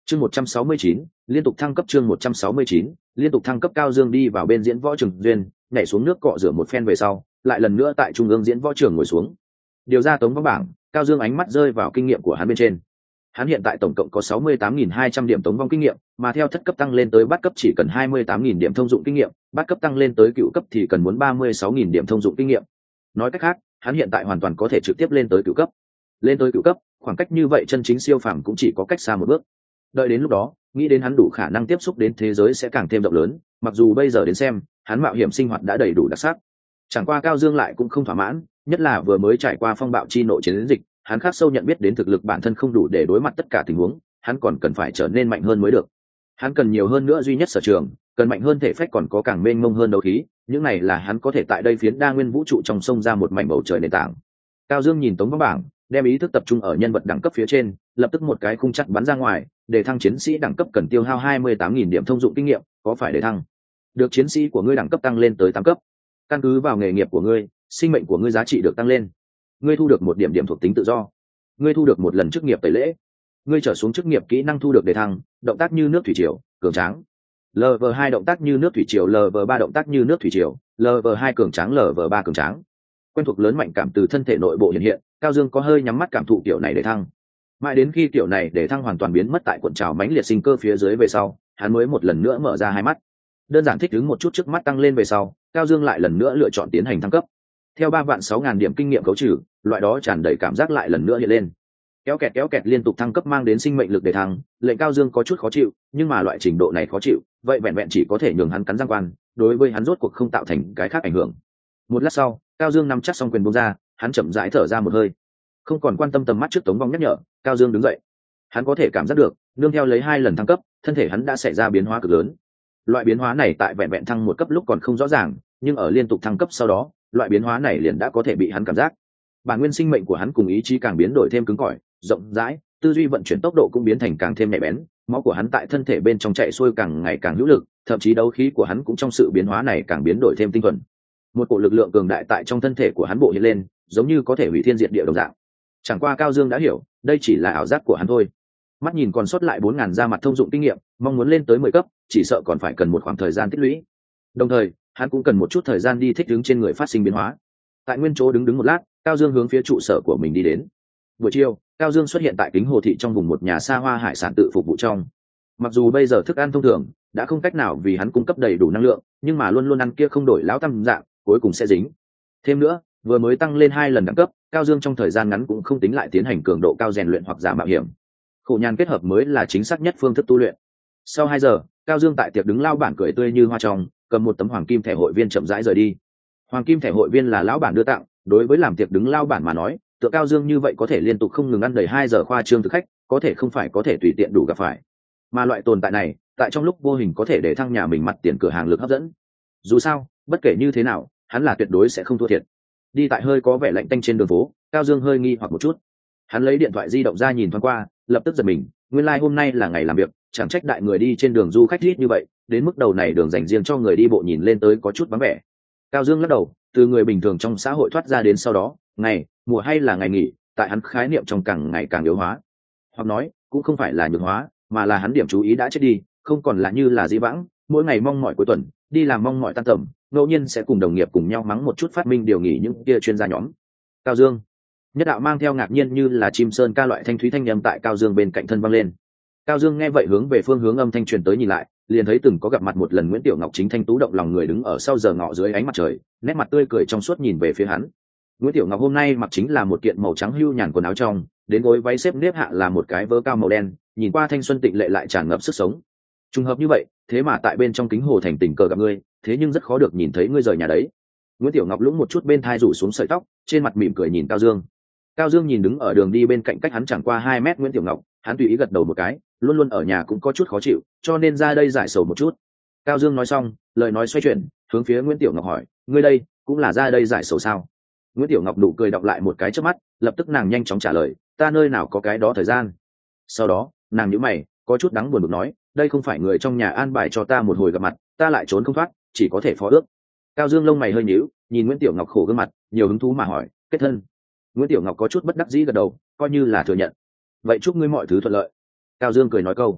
Chương 169, liên tục thăng cấp. Chương 169, liên tục thăng cấp. Cao Dương đi vào bên diễn võ trường duyên, nhảy xuống nước cọ rửa một phen về sau, lại lần nữa tại trung ương diễn võ trường ngồi xuống. Điều ra tống võ bảng, Cao Dương ánh mắt rơi vào kinh nghiệm của hắn bên trên. Hắn hiện tại tổng cộng có 68.200 điểm tống vong kinh nghiệm, mà theo thất cấp tăng lên tới bát cấp chỉ cần 28.000 điểm thông dụng kinh nghiệm, bát cấp tăng lên tới cựu cấp thì cần muốn 36.000 điểm thông dụng kinh nghiệm. Nói cách khác, hắn hiện tại hoàn toàn có thể trực tiếp lên tới cựu cấp. Lên tới cựu cấp, khoảng cách như vậy chân chính siêu phàm cũng chỉ có cách xa một bước. Đợi đến lúc đó, nghĩ đến hắn đủ khả năng tiếp xúc đến thế giới sẽ càng thêm rộng lớn, mặc dù bây giờ đến xem, hắn mạo hiểm sinh hoạt đã đầy đủ đặc sắc. Chẳng qua Cao Dương lại cũng không thỏa mãn, nhất là vừa mới trải qua phong bạo chi nộ chiến dịch, hắn khắc sâu nhận biết đến thực lực bản thân không đủ để đối mặt tất cả tình huống, hắn còn cần phải trở nên mạnh hơn mới được. Hắn cần nhiều hơn nữa duy nhất sở trường, cần mạnh hơn thể phách, còn có càng mênh mông hơn đấu khí, những này là hắn có thể tại đây phiến đa nguyên vũ trụ trong sông ra một mảnh bầu trời nền tảng. Cao Dương nhìn tống võ bảng, đem ý thức tập trung ở nhân vật đẳng cấp phía trên, lập tức một cái khung chặt bắn ra ngoài, để thăng chiến sĩ đẳng cấp cần tiêu hao 28.000 điểm thông dụng kinh nghiệm, có phải để thăng được chiến sĩ của ngươi đẳng cấp tăng lên tới 8 cấp. Căn cứ vào nghề nghiệp của ngươi, sinh mệnh của ngươi giá trị được tăng lên. Ngươi thu được một điểm thuộc tính tự do. Ngươi thu được một lần chức nghiệp tẩy lễ. Ngươi trở xuống chức nghiệp kỹ năng thu được đề thăng, động tác như nước thủy triều, cường tráng. Level 2 động tác như nước thủy triều, Level 3 động tác như nước thủy triều, Level 2 cường tráng, Level 3 cường tráng. Quen thuộc lớn mạnh cảm từ thân thể nội bộ hiện hiện, Cao Dương có hơi nhắm mắt cảm thụ kiểu này để thăng. Mãi đến khi kiểu này để thăng hoàn toàn biến mất tại cuộn trào mãnh liệt sinh cơ phía dưới về sau, hắn mới một lần nữa mở ra hai mắt. Đơn giản thích ứng một chút trước mắt tăng lên về sau, Cao Dương lại lần nữa lựa chọn tiến hành thăng cấp. Theo 3.600.000 điểm kinh nghiệm cấu trừ, loại đó tràn đầy cảm giác lại lần nữa hiện lên. Kéo kẹt liên tục thăng cấp mang đến sinh mệnh lực để thăng, lệnh Cao Dương có chút khó chịu, nhưng mà loại trình độ này khó chịu, vậy vẹn vẹn chỉ có thể nhường hắn cắn răng quan, đối với hắn rốt cuộc không tạo thành cái khác ảnh hưởng. Một lát sau, Cao Dương nắm chắc xong quyền buông ra, hắn chậm rãi thở ra một hơi, không còn quan tâm tầm mắt trước tống vong nhắc nhở. Cao Dương đứng dậy, hắn có thể cảm giác được, nương theo lấy 2 lần thăng cấp, thân thể hắn đã xảy ra biến hóa cực lớn. Loại biến hóa này tại vẹn vẹn thăng một cấp lúc còn không rõ ràng, nhưng ở liên tục thăng cấp sau đó, loại biến hóa này liền đã có thể bị hắn cảm giác. Bản nguyên sinh mệnh của hắn cùng ý chí càng biến đổi thêm cứng cỏi, rộng rãi, tư duy vận chuyển tốc độ cũng biến thành càng thêm nhạy bén, máu của hắn tại thân thể bên trong chạy xuôi càng ngày càng hữu lực, thậm chí đấu khí của hắn cũng trong sự biến hóa này càng biến đổi thêm tinh thuần. Một cổ lực lượng cường đại tại trong thân thể của hắn bộ hiện lên, giống như có thể hủy thiên diệt địa đồng dạng. Chẳng qua Cao Dương đã hiểu, đây chỉ là ảo giác của hắn thôi. Mắt nhìn còn sót lại 4.000 ra mặt thông dụng kinh nghiệm, mong muốn lên tới 10 cấp, chỉ sợ còn phải cần một khoảng thời gian tích lũy. Đồng thời, hắn cũng cần một chút thời gian đi thích ứng trên người phát sinh biến hóa. Tại nguyên chỗ đứng một lát, Cao Dương hướng phía trụ sở của mình đi đến. Buổi chiều, Cao Dương xuất hiện tại Kính Hồ thị trong vùng một nhà xa hoa hải sản tự phục vụ trong. Mặc dù bây giờ thức ăn thông thường đã không cách nào vì hắn cung cấp đầy đủ năng lượng, nhưng mà luôn luôn ăn kia không đổi lão tam dạng, cuối cùng sẽ dính. Thêm nữa, vừa mới tăng lên 2 lần đẳng cấp, Cao Dương trong thời gian ngắn cũng không tính lại tiến hành cường độ cao rèn luyện hoặc giả mạo hiểm. Khổ nhàn kết hợp mới là chính xác nhất phương thức tu luyện. Sau 2 giờ, Cao Dương tại tiệc đứng lao bản cười tươi như hoa trong, cầm một tấm hoàng kim thẻ hội viên chậm rãi rời đi. Hoàng kim thẻ hội viên là lão bản đưa tặng, đối với làm tiệc đứng lao bản mà nói, tựa Cao Dương như vậy có thể liên tục không ngừng ăn đầy 2 giờ khoa trương thực khách, có thể không phải có thể tùy tiện đủ gặp phải. Mà loại tồn tại này, tại trong lúc vô hình có thể để thăng nhà mình mặt tiền cửa hàng lực hấp dẫn. Dù sao, bất kể như thế nào, hắn là tuyệt đối sẽ không thua thiệt. Đi tại hơi có vẻ lạnh tanh trên đường phố, Cao Dương hơi nghi hoặc một chút. Hắn lấy điện thoại di động ra nhìn thoáng qua, lập tức giật mình, nguyên lai hôm nay là ngày làm việc, chẳng trách đại người đi trên đường du khách ít như vậy, đến mức đầu này đường dành riêng cho người đi bộ nhìn lên tới có chút vắng vẻ. Cao Dương lắc đầu, từ người bình thường trong xã hội thoát ra đến sau đó, ngày, mùa hay là ngày nghỉ, tại hắn khái niệm trong càng ngày càng yếu hóa. Hoặc nói, cũng không phải là nhược hóa, mà là hắn điểm chú ý đã chết đi, không còn là như là dĩ vãng, mỗi ngày mong mỏi cuối tuần, đi làm mong mỏi tan tầm, ngẫu nhiên sẽ cùng đồng nghiệp cùng nhau mắng một chút phát minh điều nghỉ những kia chuyên gia nhóm. Cao Dương, nhất đạo mang theo ngạc nhiên như là chim sơn ca loại thanh thúy thanh âm tại Cao Dương bên cạnh thân vang lên. Cao Dương nghe vậy hướng về phương hướng âm thanh truyền tới nhìn lại, liền thấy từng có gặp mặt một lần Nguyễn Tiểu Ngọc chính thanh tú động lòng người đứng ở sau giờ ngọ dưới ánh mặt trời, nét mặt tươi cười trong suốt nhìn về phía hắn. Nguyễn Tiểu Ngọc hôm nay mặc chính là một kiện màu trắng hưu nhàn quần áo trong, đến gối váy xếp nếp hạ là một cái vớ cao màu đen, nhìn qua thanh xuân tịnh lệ lại tràn ngập sức sống. Trùng hợp như vậy, thế mà tại bên trong Kính Hồ thành tình cờ gặp ngươi, thế nhưng rất khó được nhìn thấy ngươi rời nhà đấy. Nguyễn Tiểu Ngọc lũng một chút bên thai rủ xuống sợi tóc, trên mặt mỉm cười nhìn Cao Dương. Cao Dương nhìn đứng ở đường đi bên cạnh cách hắn chẳng qua 2 mét Nguyễn Tiểu Ngọc, hắn tùy ý gật đầu một cái, luôn luôn ở nhà cũng có chút khó chịu, cho nên ra đây giải sầu một chút. Cao Dương nói xong, lời nói xoay chuyển, hướng phía Nguyễn Tiểu Ngọc hỏi, ngươi đây cũng là ra đây giải sầu sao? Nguyễn Tiểu Ngọc nụ cười đọc lại một cái chớp mắt, lập tức nàng nhanh chóng trả lời, ta nơi nào có cái đó thời gian. Sau đó, nàng nhíu mày, có chút đáng buồn bực nói, đây không phải người trong nhà an bài cho ta một hồi gặp mặt, ta lại trốn không thoát, chỉ có thể phó ước. Cao Dương lông mày hơi nhíu, nhìn Nguyễn Tiểu Ngọc khổ gương mặt, nhiều hứng thú mà hỏi, kết thân? Nguyễn Tiểu Ngọc có chút bất đắc dĩ gật đầu, coi như là thừa nhận. Vậy chúc ngươi mọi thứ thuận lợi. Cao Dương cười nói câu.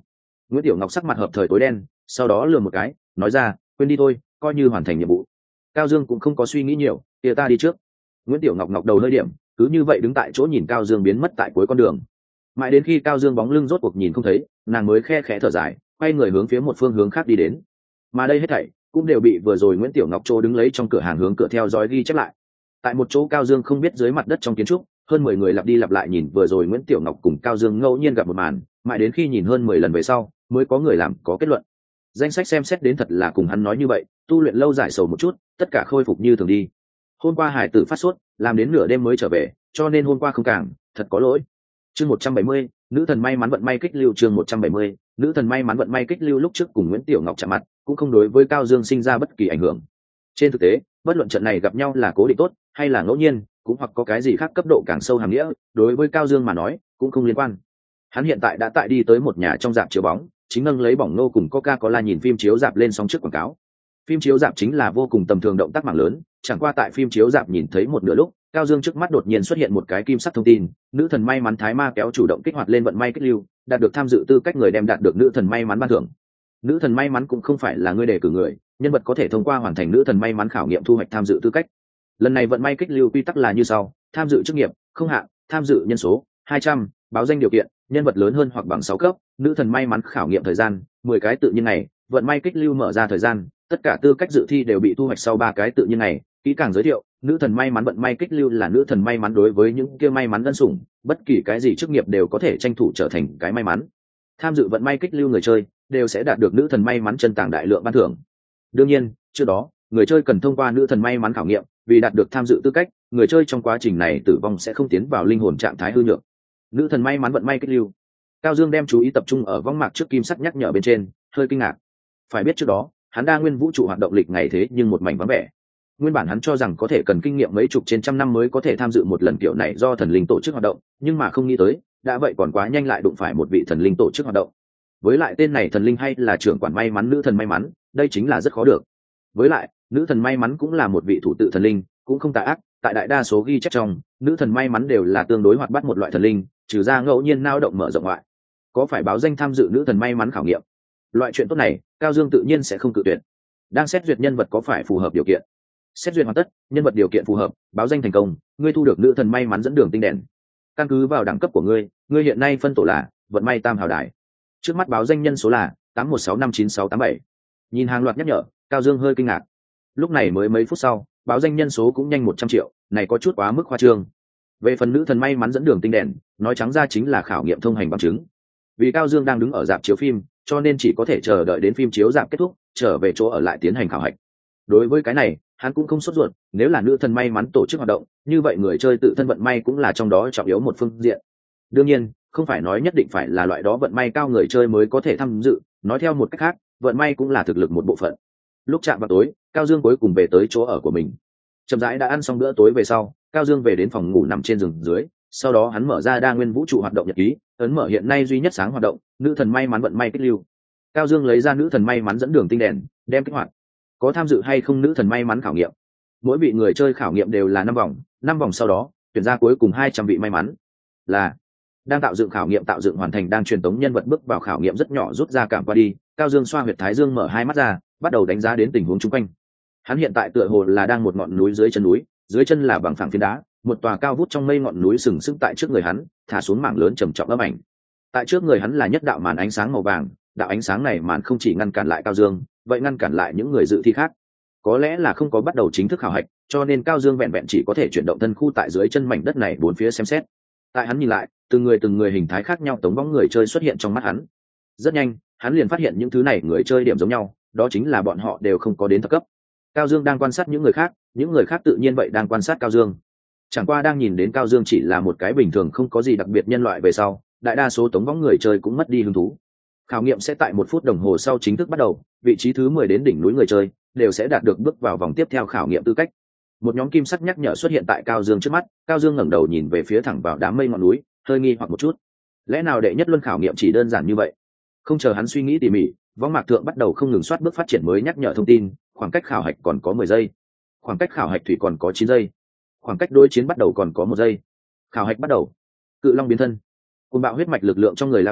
Nguyễn Tiểu Ngọc sắc mặt hợp thời tối đen, sau đó lườm một cái nói ra, quên đi thôi, coi như hoàn thành nhiệm vụ. Cao Dương cũng không có suy nghĩ nhiều, kia ta đi trước. Nguyễn Tiểu Ngọc ngọc đầu hơi điểm, cứ như vậy đứng tại chỗ nhìn Cao Dương biến mất tại cuối con đường. Mãi đến khi Cao Dương bóng lưng rốt cuộc nhìn không thấy, nàng mới khe khẽ thở dài, quay người hướng phía một phương hướng khác đi đến. Mà đây hết thảy cũng đều bị vừa rồi Nguyễn Tiểu Ngọc chỗ đứng lấy trong cửa hàng hướng cửa theo dõi ghi chép lại. Tại một chỗ Cao Dương không biết dưới mặt đất trong kiến trúc, hơn 10 người lặp đi lặp lại nhìn vừa rồi Nguyễn Tiểu Ngọc cùng Cao Dương ngẫu nhiên gặp một màn, mãi đến khi nhìn hơn 10 lần về sau, mới có người làm có kết luận. Danh sách xem xét đến thật là cùng hắn nói như vậy, tu luyện lâu giải sầu một chút, tất cả khôi phục như thường đi. Hôm qua hải tử phát sốt, làm đến nửa đêm mới trở về, cho nên hôm qua không càng, thật có lỗi. Chương 170, nữ thần may mắn vận may kích lưu. Chương 170, nữ thần may mắn vận may kích lưu. Lúc trước cùng Nguyễn Tiểu Ngọc chạm mặt, cũng không đối với Cao Dương sinh ra bất kỳ ảnh hưởng. Trên thực tế, bất luận trận này gặp nhau là cố định tốt hay là ngẫu nhiên, cũng hoặc có cái gì khác cấp độ càng sâu hàm nghĩa, đối với Cao Dương mà nói, cũng không liên quan. Hắn hiện tại đã tại đi tới một nhà trong rạp chiếu bóng, chính nâng lấy bỏng nô cùng Coca-Cola nhìn phim chiếu rạp lên sóng trước quảng cáo. Phim chiếu rạp chính là vô cùng tầm thường động tác mảng lớn, chẳng qua tại phim chiếu rạp nhìn thấy một nửa lúc, Cao Dương trước mắt đột nhiên xuất hiện một cái kim sắc thông tin, nữ thần may mắn Thái Ma kéo chủ động kích hoạt lên vận may kích lưu, đạt được tham dự tư cách người đem đạt được nữ thần may mắn ban thưởng. Nữ thần may mắn cũng không phải là người đề cử người, nhân vật có thể thông qua hoàn thành nữ thần may mắn khảo nghiệm thu hoạch tham dự tư cách. Lần này vận may kích lưu quy tắc là như sau: tham dự chức nghiệp không hạn, tham dự nhân số 200, báo danh điều kiện nhân vật lớn hơn hoặc bằng 6 cấp, nữ thần may mắn khảo nghiệm thời gian 10 cái tự nhiên ngày, vận may kích lưu mở ra thời gian, tất cả tư cách dự thi đều bị thu hoạch sau 3 cái tự nhiên ngày. Kỹ càng giới thiệu, nữ thần may mắn vận may kích lưu là nữ thần may mắn đối với những kia may mắn ân sủng, bất kỳ cái gì chức nghiệp đều có thể tranh thủ trở thành cái may mắn. Tham dự vận may kích lưu người chơi đều sẽ đạt được nữ thần may mắn chân tàng đại lượng ban thưởng. Đương nhiên, trước đó, người chơi cần thông qua nữ thần may mắn khảo nghiệm, vì đạt được tham dự tư cách, người chơi trong quá trình này tử vong sẽ không tiến vào linh hồn trạng thái hư nhược. Nữ thần may mắn vận may kích lưu. Cao Dương đem chú ý tập trung ở võng mạc trước kim sắc nhắc nhở bên trên, hơi kinh ngạc. Phải biết trước đó, hắn đa nguyên vũ trụ hoạt động lịch ngày thế nhưng một mảnh vắng vẻ. Nguyên bản hắn cho rằng có thể cần kinh nghiệm mấy chục trên trăm năm mới có thể tham dự một lần kiểu này do thần linh tổ chức hoạt động, nhưng mà không nghĩ tới, đã vậy còn quá nhanh lại đụng phải một vị thần linh tổ chức hoạt động. Với lại tên này thần linh hay là trưởng quản may mắn nữ thần may mắn, đây chính là rất khó được. Với lại, nữ thần may mắn cũng là một vị thủ tự thần linh, cũng không tà ác, tại đại đa số ghi chép trong, nữ thần may mắn đều là tương đối hoạt bát một loại thần linh, trừ ra ngẫu nhiên nao động mở rộng ngoại. Có phải báo danh tham dự nữ thần may mắn khảo nghiệm? Loại chuyện tốt này, Cao Dương tự nhiên sẽ không cự tuyệt. Đang xét duyệt nhân vật có phải phù hợp điều kiện. Xét duyệt hoàn tất, nhân vật điều kiện phù hợp, báo danh thành công, ngươi thu được nữ thần may mắn dẫn đường tinh đèn. Căn cứ vào đẳng cấp của ngươi hiện nay phân tổ là vận may tam hào đài. Trước mắt báo danh nhân số là 81659687. Nhìn hàng loạt nhắc nhở, Cao Dương hơi kinh ngạc. Lúc này mới mấy phút sau, báo danh nhân số cũng nhanh 100 triệu, này có chút quá mức khoa trương. Về phần nữ thần may mắn dẫn đường tinh đèn, nói trắng ra chính là khảo nghiệm thông hành bằng chứng. Vì Cao Dương đang đứng ở rạp chiếu phim, cho nên chỉ có thể chờ đợi đến phim chiếu rạp kết thúc, trở về chỗ ở lại tiến hành khảo hạch. Đối với cái này, hắn cũng không sốt ruột, nếu là nữ thần may mắn tổ chức hoạt động, như vậy người chơi tự thân vận may cũng là trong đó trọng yếu một phương diện. Đương nhiên, không phải nói nhất định phải là loại đó vận may cao người chơi mới có thể tham dự, nói theo một cách khác, vận may cũng là thực lực một bộ phận. Lúc chạm vào tối, Cao Dương cuối cùng về tới chỗ ở của mình. Chậm rãi đã ăn xong bữa tối về sau, Cao Dương về đến phòng ngủ nằm trên giường dưới, sau đó hắn mở ra đa nguyên vũ trụ hoạt động nhật ký, ấn mở hiện nay duy nhất sáng hoạt động, nữ thần may mắn vận may kích lưu. Cao Dương lấy ra nữ thần may mắn dẫn đường tinh đèn, đem kích hoạt. Có tham dự hay không nữ thần may mắn khảo nghiệm? Mỗi vị người chơi khảo nghiệm đều là 5 vòng sau đó, tuyển ra cuối cùng 200 vị may mắn. Là đang tạo dựng khảo nghiệm tạo dựng hoàn thành đang truyền tống nhân vật bước vào khảo nghiệm rất nhỏ rút ra cảm qua đi. Cao Dương xoa huyệt thái dương mở hai mắt ra, bắt đầu đánh giá đến tình huống chung quanh. Hắn hiện tại tựa hồ là đang một ngọn núi dưới chân núi, dưới chân là bằng phẳng phiến đá, một tòa cao vút trong mây ngọn núi sừng sững tại trước người hắn, thả xuống mảng lớn trầm trọng âm ảnh. Tại trước người hắn là nhất đạo màn ánh sáng màu vàng, đạo ánh sáng này màn không chỉ ngăn cản lại Cao Dương, vậy ngăn cản lại những người dự thi khác. Có lẽ là không có bắt đầu chính thức khảo hạch, cho nên Cao Dương vẹn vẹn chỉ có thể chuyển động thân khu tại dưới chân mảnh đất này bốn phía xem xét. Tại hắn nhìn lại, từng người hình thái khác nhau tống bóng người chơi xuất hiện trong mắt hắn. Rất nhanh, hắn liền phát hiện những thứ này người chơi điểm giống nhau, đó chính là bọn họ đều không có đến thập cấp. Cao Dương đang quan sát những người khác tự nhiên vậy đang quan sát Cao Dương. Chẳng qua đang nhìn đến Cao Dương chỉ là một cái bình thường không có gì đặc biệt nhân loại về sau, đại đa số tống bóng người chơi cũng mất đi hứng thú. Khảo nghiệm sẽ tại 1 phút đồng hồ sau chính thức bắt đầu, vị trí thứ 10 đến đỉnh núi người chơi đều sẽ đạt được bước vào vòng tiếp theo khảo nghiệm tư cách. Một nhóm kim sắc nhắc nhở xuất hiện tại Cao Dương trước mắt, Cao Dương ngẩng đầu nhìn về phía thẳng vào đám mây ngọn núi, hơi nghi hoặc một chút. Lẽ nào đệ nhất luân khảo nghiệm chỉ đơn giản như vậy? Không chờ hắn suy nghĩ tỉ mỉ, võng mạc thượng bắt đầu không ngừng soát bước phát triển mới nhắc nhở thông tin, khoảng cách khảo hạch còn có 10 giây, khoảng cách khảo hạch thủy còn có 9 giây, khoảng cách đối chiến bắt đầu còn có 1 giây. Khảo hạch bắt đầu. Cự long biến thân. Cùng bạo huyết mạch lực lượng trong người lao nhanh,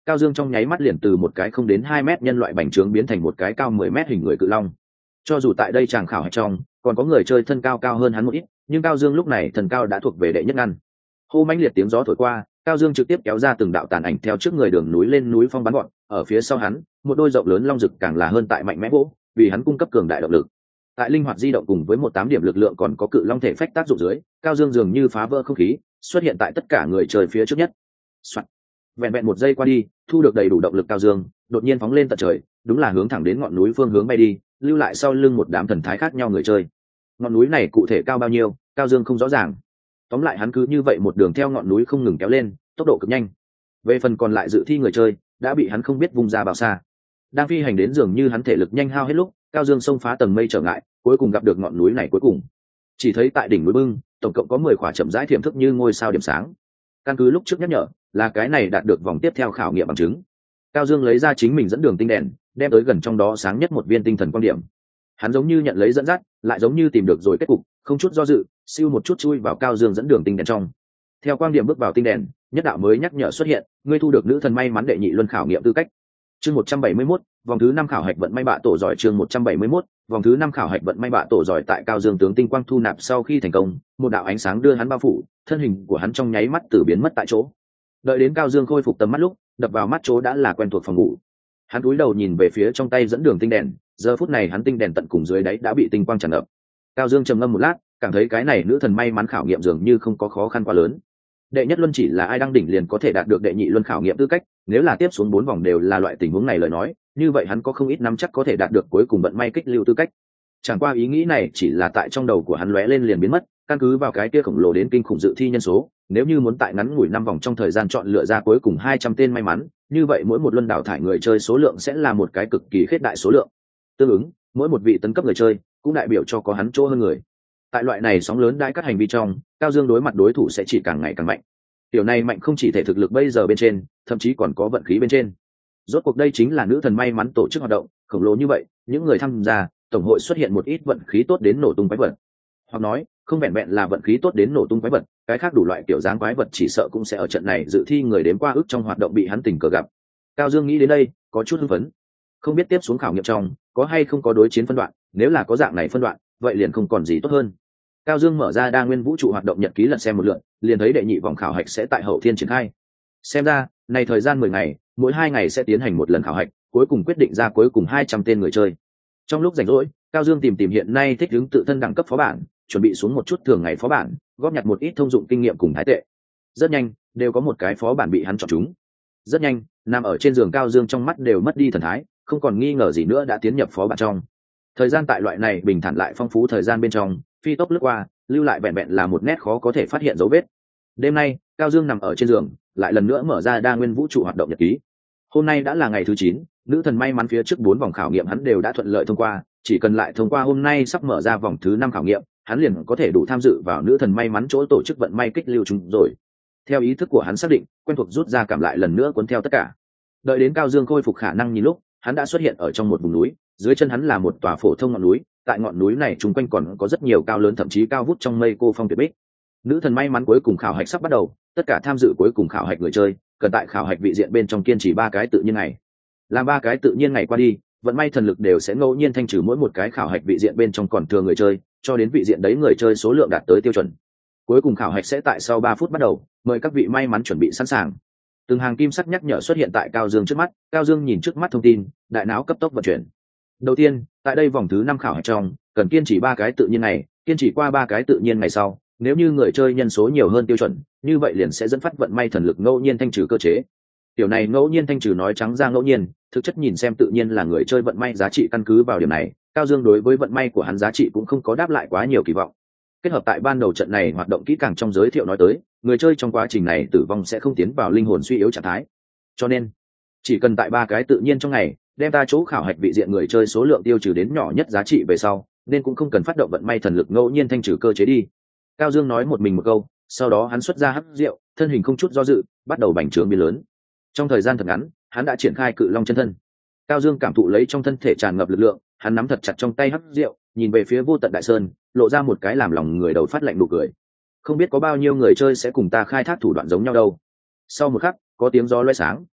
Cao Dương trong nháy mắt liền từ một cái không đến 2 mét nhân loại bành trướng biến thành một cái cao 10 mét hình người cự long. Cho dù tại đây chàng khảo hạch trong còn có người chơi thân cao cao hơn hắn một ít, nhưng Cao Dương lúc này thân cao đã thuộc về đệ nhất ngăn. Hô mãnh liệt tiếng gió thổi qua, Cao Dương trực tiếp kéo ra từng đạo tàn ảnh theo trước người đường núi lên núi phong bắn gọn, ở phía sau hắn, một đôi rộng lớn long rực càng là hơn tại mạnh mẽ vỗ, vì hắn cung cấp cường đại động lực. Tại linh hoạt di động cùng với 18 điểm lực lượng còn có cự long thể phách tác dụng dưới, Cao Dương dường như phá vỡ không khí, xuất hiện tại tất cả người chơi phía trước nhất. Soạn. Vẹn vẹn một giây qua đi, thu được đầy đủ động lực, Cao Dương đột nhiên phóng lên tận trời, đúng là hướng thẳng đến ngọn núi phương hướng bay đi, lưu lại sau lưng một đám thần thái khác nhau người chơi. Ngọn núi này cụ thể cao bao nhiêu, Cao Dương không rõ ràng. Tóm lại hắn cứ như vậy một đường theo ngọn núi không ngừng kéo lên, tốc độ cực nhanh. Về phần còn lại dự thi người chơi, đã bị hắn không biết vung ra bao xa. Đang phi hành đến dường như hắn thể lực nhanh hao hết lúc, Cao Dương xông phá tầng mây trở ngại, cuối cùng gặp được ngọn núi này cuối cùng. Chỉ thấy tại đỉnh núi bưng, tổng cộng có 10 khỏa chậm rãi thiểm thức như ngôi sao điểm sáng. Căn cứ lúc trước nhắc nhở, là cái này đạt được vòng tiếp theo khảo nghiệm bằng chứng. Cao Dương lấy ra chính mình dẫn đường tinh đèn, đem tới gần trong đó sáng nhất một viên tinh thần quang điểm. Hắn giống như nhận lấy dẫn dắt, lại giống như tìm được rồi kết cục, không chút do dự, siêu một chút chui vào Cao Dương dẫn đường tinh đèn trong. Theo quang điểm bước vào tinh đèn, nhất đạo mới nhắc nhở xuất hiện, ngươi thu được nữ thần may mắn đệ nhị luân khảo nghiệm tư cách. Chương 171, vòng thứ 5 khảo hạch vận may bạ tổ giỏi. Chương 171, vòng thứ 5 khảo hạch vận may bạ tổ giỏi. Tại Cao Dương tướng tinh quang thu nạp sau khi thành công, một đạo ánh sáng đưa hắn bao phủ, thân hình của hắn trong nháy mắt từ biến mất tại chỗ. Đợi đến Cao Dương khôi phục tầm mắt lúc, đập vào mắt chỗ đã là quen thuộc phòng ngủ. Hắn cúi đầu nhìn về phía trong tay dẫn đường tinh đèn, giờ phút này hắn tinh đèn tận cùng dưới đáy đã bị tinh quang tràn ngập. Cao Dương trầm ngâm một lát, cảm thấy cái này nữ thần may mắn khảo nghiệm dường như không có khó khăn quá lớn. Đệ nhất luân chỉ là ai đăng đỉnh liền có thể đạt được đệ nhị luân khảo nghiệm tư cách, nếu là tiếp xuống 4 vòng đều là loại tình huống này lời nói, như vậy hắn có không ít nắm chắc có thể đạt được cuối cùng vận may kích lưu tư cách. Chẳng qua ý nghĩ này chỉ là tại trong đầu của hắn lóe lên liền biến mất, căn cứ vào cái kia khổng lồ đến kinh khủng dự thi nhân số, nếu như muốn tại ngắn ngủi 5 vòng trong thời gian chọn lựa ra cuối cùng 200 tên may mắn, như vậy mỗi một luân đào thải người chơi số lượng sẽ là một cái cực kỳ khết đại số lượng. Tương ứng, mỗi một vị tấn cấp người chơi cũng đại biểu cho có hắn chỗ hơn người. Tại loại này sóng lớn đãi các hành vi trong, Cao Dương đối mặt đối thủ sẽ chỉ càng ngày càng mạnh. Điều này mạnh không chỉ thể thực lực bây giờ bên trên, thậm chí còn có vận khí bên trên. Rốt cuộc đây chính là nữ thần may mắn tổ chức hoạt động khổng lồ như vậy, những người tham gia tổng hội xuất hiện một ít vận khí tốt đến nổ tung quái vật, hoặc nói không vẹn vẹn là vận khí tốt đến nổ tung quái vật, cái khác đủ loại kiểu dáng quái vật chỉ sợ cũng sẽ ở trận này dự thi người đếm qua ước trong hoạt động bị hắn tình cờ gặp. Cao Dương nghĩ đến đây có chút hưng phấn, không biết tiếp xuống khảo nghiệm trong có hay không có đối chiến phân đoạn, nếu là có dạng này phân đoạn vậy liền không còn gì tốt hơn. Cao Dương mở ra đa nguyên vũ trụ hoạt động nhật ký lật xem một lượt, liền thấy đệ nhị vòng khảo hạch sẽ tại hậu thiên triển khai. Xem ra này thời gian 10 ngày, mỗi 2 ngày sẽ tiến hành một lần khảo hạch, cuối cùng quyết định ra cuối cùng 200 tên người chơi. Trong lúc rảnh rỗi, Cao Dương tìm hiện nay thích ứng tự thân đẳng cấp phó bản, chuẩn bị xuống một chút thường ngày phó bản, góp nhặt một ít thông dụng kinh nghiệm cùng thái tệ. Rất nhanh, đều có một cái phó bản bị hắn chọn trúng. Rất nhanh, nằm ở trên giường Cao Dương trong mắt đều mất đi thần thái, không còn nghi ngờ gì nữa đã tiến nhập phó bản trong. Thời gian tại loại này bình thản lại phong phú thời gian bên trong, phi tốc lướt qua, lưu lại vẹn vẹn là một nét khó có thể phát hiện dấu vết. Đêm nay, Cao Dương nằm ở trên giường, lại lần nữa mở ra đa nguyên vũ trụ hoạt động nhật ký. Hôm nay đã là ngày thứ 9, nữ thần may mắn phía trước 4 vòng khảo nghiệm hắn đều đã thuận lợi thông qua, chỉ cần lại thông qua hôm nay sắp mở ra vòng thứ 5 khảo nghiệm, hắn liền có thể đủ tham dự vào nữ thần may mắn chỗ tổ chức vận may kích lưu chúng rồi. Theo ý thức của hắn xác định, quen thuộc rút ra cảm lại lần nữa cuốn theo tất cả. Đợi đến Cao Dương khôi phục khả năng nhìn lúc, hắn đã xuất hiện ở trong một vùng núi, dưới chân hắn là một tòa phổ thông ngọn núi, tại ngọn núi này chung quanh còn có rất nhiều cao lớn thậm chí cao vút trong mây cô phong tuyệt bích. Nữ thần may mắn cuối cùng khảo hạch sắp bắt đầu, tất cả tham dự cuối cùng khảo hạch người chơi cần tại khảo hạch vị diện bên trong kiên trì 3 cái tự nhiên ngày. Làm 3 cái tự nhiên ngày qua đi, vận may thần lực đều sẽ ngẫu nhiên thanh trừ mỗi một cái khảo hạch vị diện bên trong còn thừa người chơi, cho đến vị diện đấy người chơi số lượng đạt tới tiêu chuẩn. Cuối cùng khảo hạch sẽ tại sau 3 phút bắt đầu, mời các vị may mắn chuẩn bị sẵn sàng. Từng hàng kim sắc nhắc nhở xuất hiện tại Cao Dương trước mắt, Cao Dương nhìn trước mắt thông tin, đại não cấp tốc vận chuyển. Đầu tiên, tại đây vòng thứ 5 khảo hạch trong, cần kiên trì 3 cái tự nhiên ngày, kiên trì qua 3 cái tự nhiên ngày sau, nếu như người chơi nhân số nhiều hơn tiêu chuẩn, như vậy liền sẽ dẫn phát vận may thần lực ngẫu nhiên thanh trừ cơ chế. Điều này ngẫu nhiên thanh trừ nói trắng ra ngẫu nhiên, thực chất nhìn xem tự nhiên là người chơi vận may giá trị, căn cứ vào điểm này, Cao Dương đối với vận may của hắn giá trị cũng không có đáp lại quá nhiều kỳ vọng. Kết hợp tại ban đầu trận này hoạt động kỹ càng trong giới thiệu nói tới, người chơi trong quá trình này tử vong sẽ không tiến vào linh hồn suy yếu trạng thái. Cho nên, chỉ cần tại 3 cái tự nhiên trong ngày, đem ta chỗ khảo hạch vị diện người chơi số lượng tiêu trừ đến nhỏ nhất giá trị về sau, nên cũng không cần phát động vận may thần lực ngẫu nhiên thanh trừ cơ chế đi. Cao Dương nói một mình một câu, sau đó hắn xuất ra hắc rượu, thân hình không chút do dự, bắt đầu bành trướng biến lớn. Trong thời gian thật ngắn, hắn đã triển khai cự long chân thân. Cao Dương cảm thụ lấy trong thân thể tràn ngập lực lượng, hắn nắm thật chặt trong tay hắc rượu, nhìn về phía vô tận đại sơn, lộ ra một cái làm lòng người đầu phát lạnh nụ cười. Không biết có bao nhiêu người chơi sẽ cùng ta khai thác thủ đoạn giống nhau đâu. Sau một khắc, có tiếng gió loé sáng,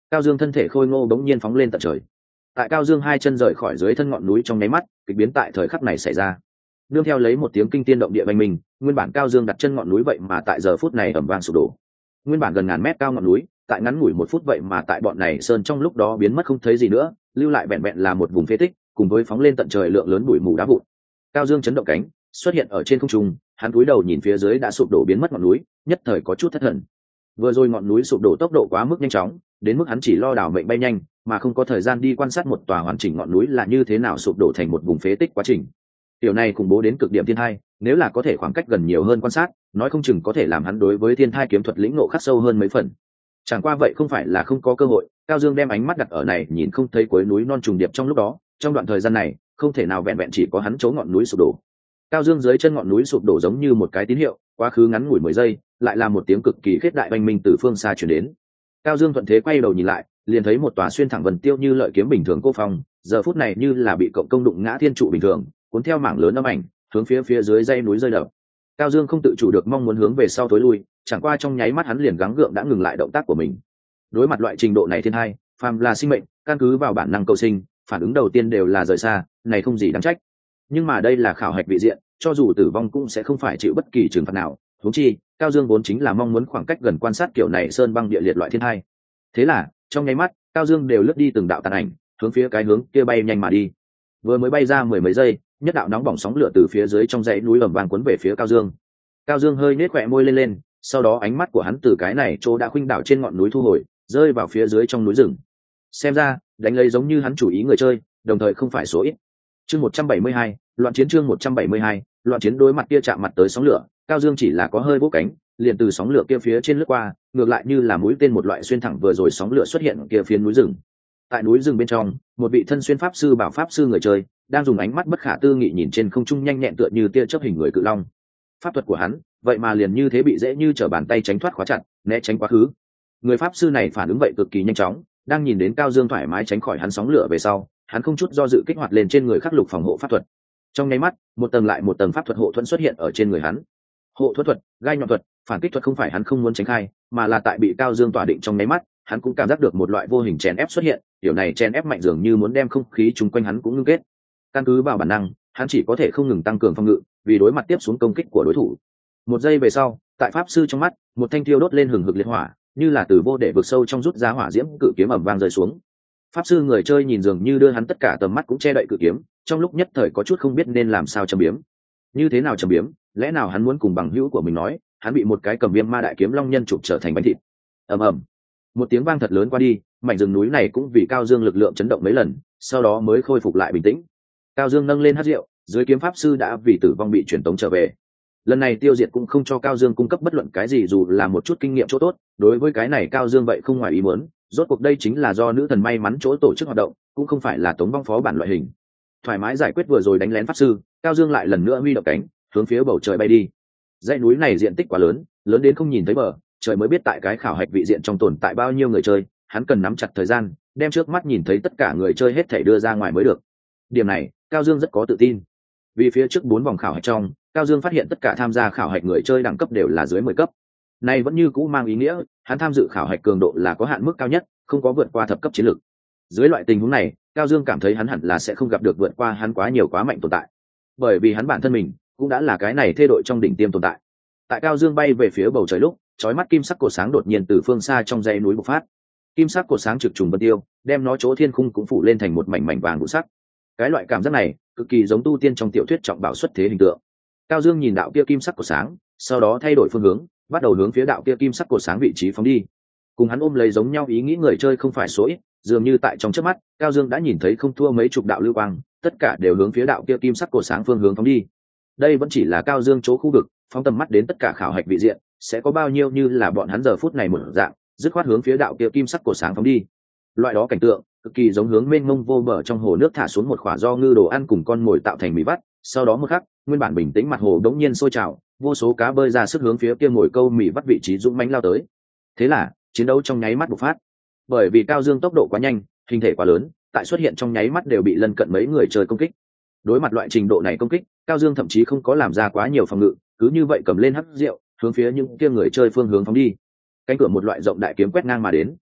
Cao Dương thân thể khôi ngô bỗng nhiên phóng lên tận trời. Tại Cao Dương hai chân rời khỏi dưới thân ngọn núi trong nháy mắt, kịch biến tại thời khắc này xảy ra. Nương theo lấy một tiếng kinh tiên động địa vang mình, nguyên bản Cao Dương đặt chân ngọn núi vậy mà tại giờ phút này ầm vang sụp đổ. Nguyên bản gần ngàn mét cao ngọn núi, tại ngắn ngủi một phút vậy mà tại bọn này sơn trong lúc đó biến mất không thấy gì nữa, lưu lại vẹn vẹn là một vùng phế tích, cùng với phóng lên tận trời lượng lớn bụi mù đá vụn. Cao Dương chấn động cánh, xuất hiện ở trên không trung, hắn cúi đầu nhìn phía dưới đã sụp đổ biến mất ngọn núi, nhất thời có chút thất thần. Vừa rồi ngọn núi sụp đổ tốc độ quá mức nhanh chóng, đến mức hắn chỉ lo đảo mệnh bay nhanh, mà không có thời gian đi quan sát một tòa hoàn chỉnh ngọn núi là như thế nào sụp đổ thành một vùng phế tích quá trình. Điều này khủng bố đến cực điểm thiên thai, nếu là có thể khoảng cách gần nhiều hơn quan sát, nói không chừng có thể làm hắn đối với thiên thai kiếm thuật lĩnh ngộ khắc sâu hơn mấy phần. Chẳng qua vậy không phải là không có cơ hội, Cao Dương đem ánh mắt đặt ở này nhìn không thấy cuối núi non trùng điệp trong lúc đó, trong đoạn thời gian này, không thể nào vẹn vẹn chỉ có hắn chỗ ngọn núi sụp đổ. Cao Dương dưới chân ngọn núi sụp đổ giống như một cái tín hiệu, quá khứ ngắn ngủi 10 giây, lại là một tiếng cực kỳ khét đại oanh minh từ phương xa truyền đến. Cao Dương thuận thế quay đầu nhìn lại, liền thấy một tòa xuyên thẳng vần tiêu như lợi kiếm bình thường cô phong, giờ phút này như là bị cộng công đụng ngã thiên trụ bình thường, cuốn theo mảng lớn âm ảnh, hướng phía dưới dãy núi rơi đập. Cao Dương không tự chủ được mong muốn hướng về sau tối lui, chẳng qua trong nháy mắt hắn liền gắng gượng đã ngừng lại động tác của mình. Đối mặt loại trình độ này thiên hai, phàm là sinh mệnh, căn cứ vào bản năng cầu sinh, phản ứng đầu tiên đều là rời xa, này không gì đáng trách. Nhưng mà đây là khảo hạch vị diện, cho dù tử vong cũng sẽ không phải chịu bất kỳ trừng phạt nào. Huống chi, Cao Dương vốn chính là mong muốn khoảng cách gần quan sát kiểu này sơn băng địa liệt loại thiên hai. Thế là, trong nháy mắt, Cao Dương đều lướt đi từng đạo tàn ảnh, hướng phía cái hướng kia bay nhanh mà đi. Vừa mới bay ra mười mấy giây, nhất đạo nóng bỏng sóng lửa từ phía dưới trong dãy núi ầm vang cuốn về phía Cao Dương. Cao Dương hơi nhếch khóe môi lên, sau đó ánh mắt của hắn từ cái này chỗ đã khuynh đảo trên ngọn núi thu hồi, rơi vào phía dưới trong núi rừng. Xem ra, đánh lấy giống như hắn chủ ý người chơi, đồng thời không phải số ít. Chương 172, loạn chiến chương 172, loạn chiến đối mặt kia chạm mặt tới sóng lửa, Cao Dương chỉ là có hơi vỗ cánh, liền từ sóng lửa kia phía trên lướt qua, ngược lại như là mũi tên một loại xuyên thẳng vừa rồi sóng lửa xuất hiện kia phía núi rừng. Tại núi rừng bên trong, một vị thân xuyên pháp sư bảo pháp sư người chơi, đang dùng ánh mắt bất khả tư nghị nhìn trên không trung nhanh nhẹn tựa như tia chớp hình người cự long. Pháp thuật của hắn, vậy mà liền như thế bị dễ như trở bàn tay tránh thoát khóa chặt, né tránh quá khứ. Người pháp sư này phản ứng vậy cực kỳ nhanh chóng, đang nhìn đến Cao Dương thoải mái tránh khỏi hắn sóng lửa về sau, hắn không chút do dự kích hoạt lên trên người khắc lục phòng hộ pháp thuật. Trong nháy mắt, một tầng lại một tầng pháp thuật hộ thuẫn xuất hiện ở trên người hắn. Hộ thuẫn thuật, gai nhọn thuật, phản kích thuật không phải hắn không muốn tránh khai, mà là tại bị Cao Dương tỏa định trong nháy mắt, hắn cũng cảm giác được một loại vô hình chèn ép xuất hiện, điều này chèn ép mạnh dường như muốn đem không khí chung quanh hắn cũng ngưng kết. Căn cứ vào bản năng, hắn chỉ có thể không ngừng tăng cường phòng ngự, vì đối mặt tiếp xuống công kích của đối thủ. Một giây về sau, tại pháp sư trong mắt, một thanh thiêu đốt lên hừng hực liệt hỏa, như là từ vô để vực sâu trong rút ra hỏa diễm cự kiếm ầm vang rơi xuống. Pháp sư người chơi nhìn dường như đưa hắn tất cả tầm mắt cũng che đậy cự kiếm, trong lúc nhất thời có chút không biết nên làm sao châm biếm. Như thế nào châm biếm, lẽ nào hắn muốn cùng bằng hữu của mình nói, hắn bị một cái cầm viêm ma đại kiếm long nhân chụp trở thành bánh thịt. Ầm ầm. Một tiếng vang thật lớn qua đi, mảnh rừng núi này cũng vì Cao Dương lực lượng chấn động mấy lần, sau đó mới khôi phục lại bình tĩnh. Cao Dương nâng lên hắc rượu, dưới kiếm pháp sư đã vì tử vong bị truyền tống trở về. Lần này tiêu diệt cũng không cho Cao Dương cung cấp bất luận cái gì dù là một chút kinh nghiệm chỗ tốt, đối với cái này Cao Dương vậy không ngoài ý muốn, rốt cuộc đây chính là do nữ thần may mắn chỗ tổ chức hoạt động, cũng không phải là tống vong phó bản loại hình. Thoải mái giải quyết vừa rồi đánh lén pháp sư, Cao Dương lại lần nữa huy động cánh, hướng phía bầu trời bay đi. Dãy núi này diện tích quá lớn, lớn đến không nhìn thấy bờ, trời mới biết tại cái khảo hạch vị diện trong tồn tại bao nhiêu người chơi, hắn cần nắm chặt thời gian, đem trước mắt nhìn thấy tất cả người chơi hết thảy đưa ra ngoài mới được. Điểm này, Cao Dương rất có tự tin. Vì phía trước 4 vòng khảo hạch trong, Cao Dương phát hiện tất cả tham gia khảo hạch người chơi đẳng cấp đều là dưới 10 cấp. Này vẫn như cũ mang ý nghĩa, hắn tham dự khảo hạch cường độ là có hạn mức cao nhất, không có vượt qua thập cấp chiến lược. Dưới loại tình huống này, Cao Dương cảm thấy hắn hẳn là sẽ không gặp được vượt qua hắn quá nhiều quá mạnh tồn tại. Bởi vì hắn bản thân mình cũng đã là cái này thê đội trong đỉnh tiêm tồn tại. Tại Cao Dương bay về phía bầu trời lúc, chói mắt kim sắc cột sáng đột nhiên từ phương xa trong dãy núi bộc phát. Kim sắc cột sáng trực trùng vân tiêu, đem nó chỗ thiên khung cũng phủ lên thành một mảnh mảnh vàng ngũ sắc. Cái loại cảm giác này, cực kỳ giống tu tiên trong tiểu thuyết trọng bảo xuất thế hình tượng. Cao Dương nhìn đạo kia kim sắc cột sáng, sau đó thay đổi phương hướng, bắt đầu hướng phía đạo kia kim sắc cột sáng vị trí phóng đi. Cùng hắn ôm lấy giống nhau ý nghĩ người chơi không phải số ít, dường như tại trong chớp mắt, Cao Dương đã nhìn thấy không thua mấy chục đạo lưu quang, tất cả đều hướng phía đạo kia kim sắc cột sáng phương hướng phóng đi. Đây vẫn chỉ là Cao Dương chỗ khu vực, phóng tầm mắt đến tất cả khảo hạch vị diện, sẽ có bao nhiêu như là bọn hắn giờ phút này một dạng, dứt khoát hướng phía đạo kia kim sắc cột sáng phóng đi. Loại đó cảnh tượng, cực kỳ giống hướng mênh mông vô bờ trong hồ nước thả xuống một khỏa do ngư đồ ăn cùng con mồi tạo thành mì vắt, sau đó một khắc, nguyên bản bình tĩnh mặt hồ đống nhiên sôi trào, vô số cá bơi ra sức hướng phía kia mồi câu mì vắt vị trí dũng mãnh lao tới. Thế là, chiến đấu trong nháy mắt bộc phát. Bởi vì Cao Dương tốc độ quá nhanh, hình thể quá lớn, tại xuất hiện trong nháy mắt đều bị lân cận mấy người chơi công kích. Đối mặt loại trình độ này công kích, Cao Dương thậm chí không có làm ra quá nhiều phòng ngự, cứ như vậy cầm lên hắc rượu, hướng phía những kia người chơi phương hướng phóng đi. Cánh cửa một loại rộng đại kiếm quét ngang mà đến,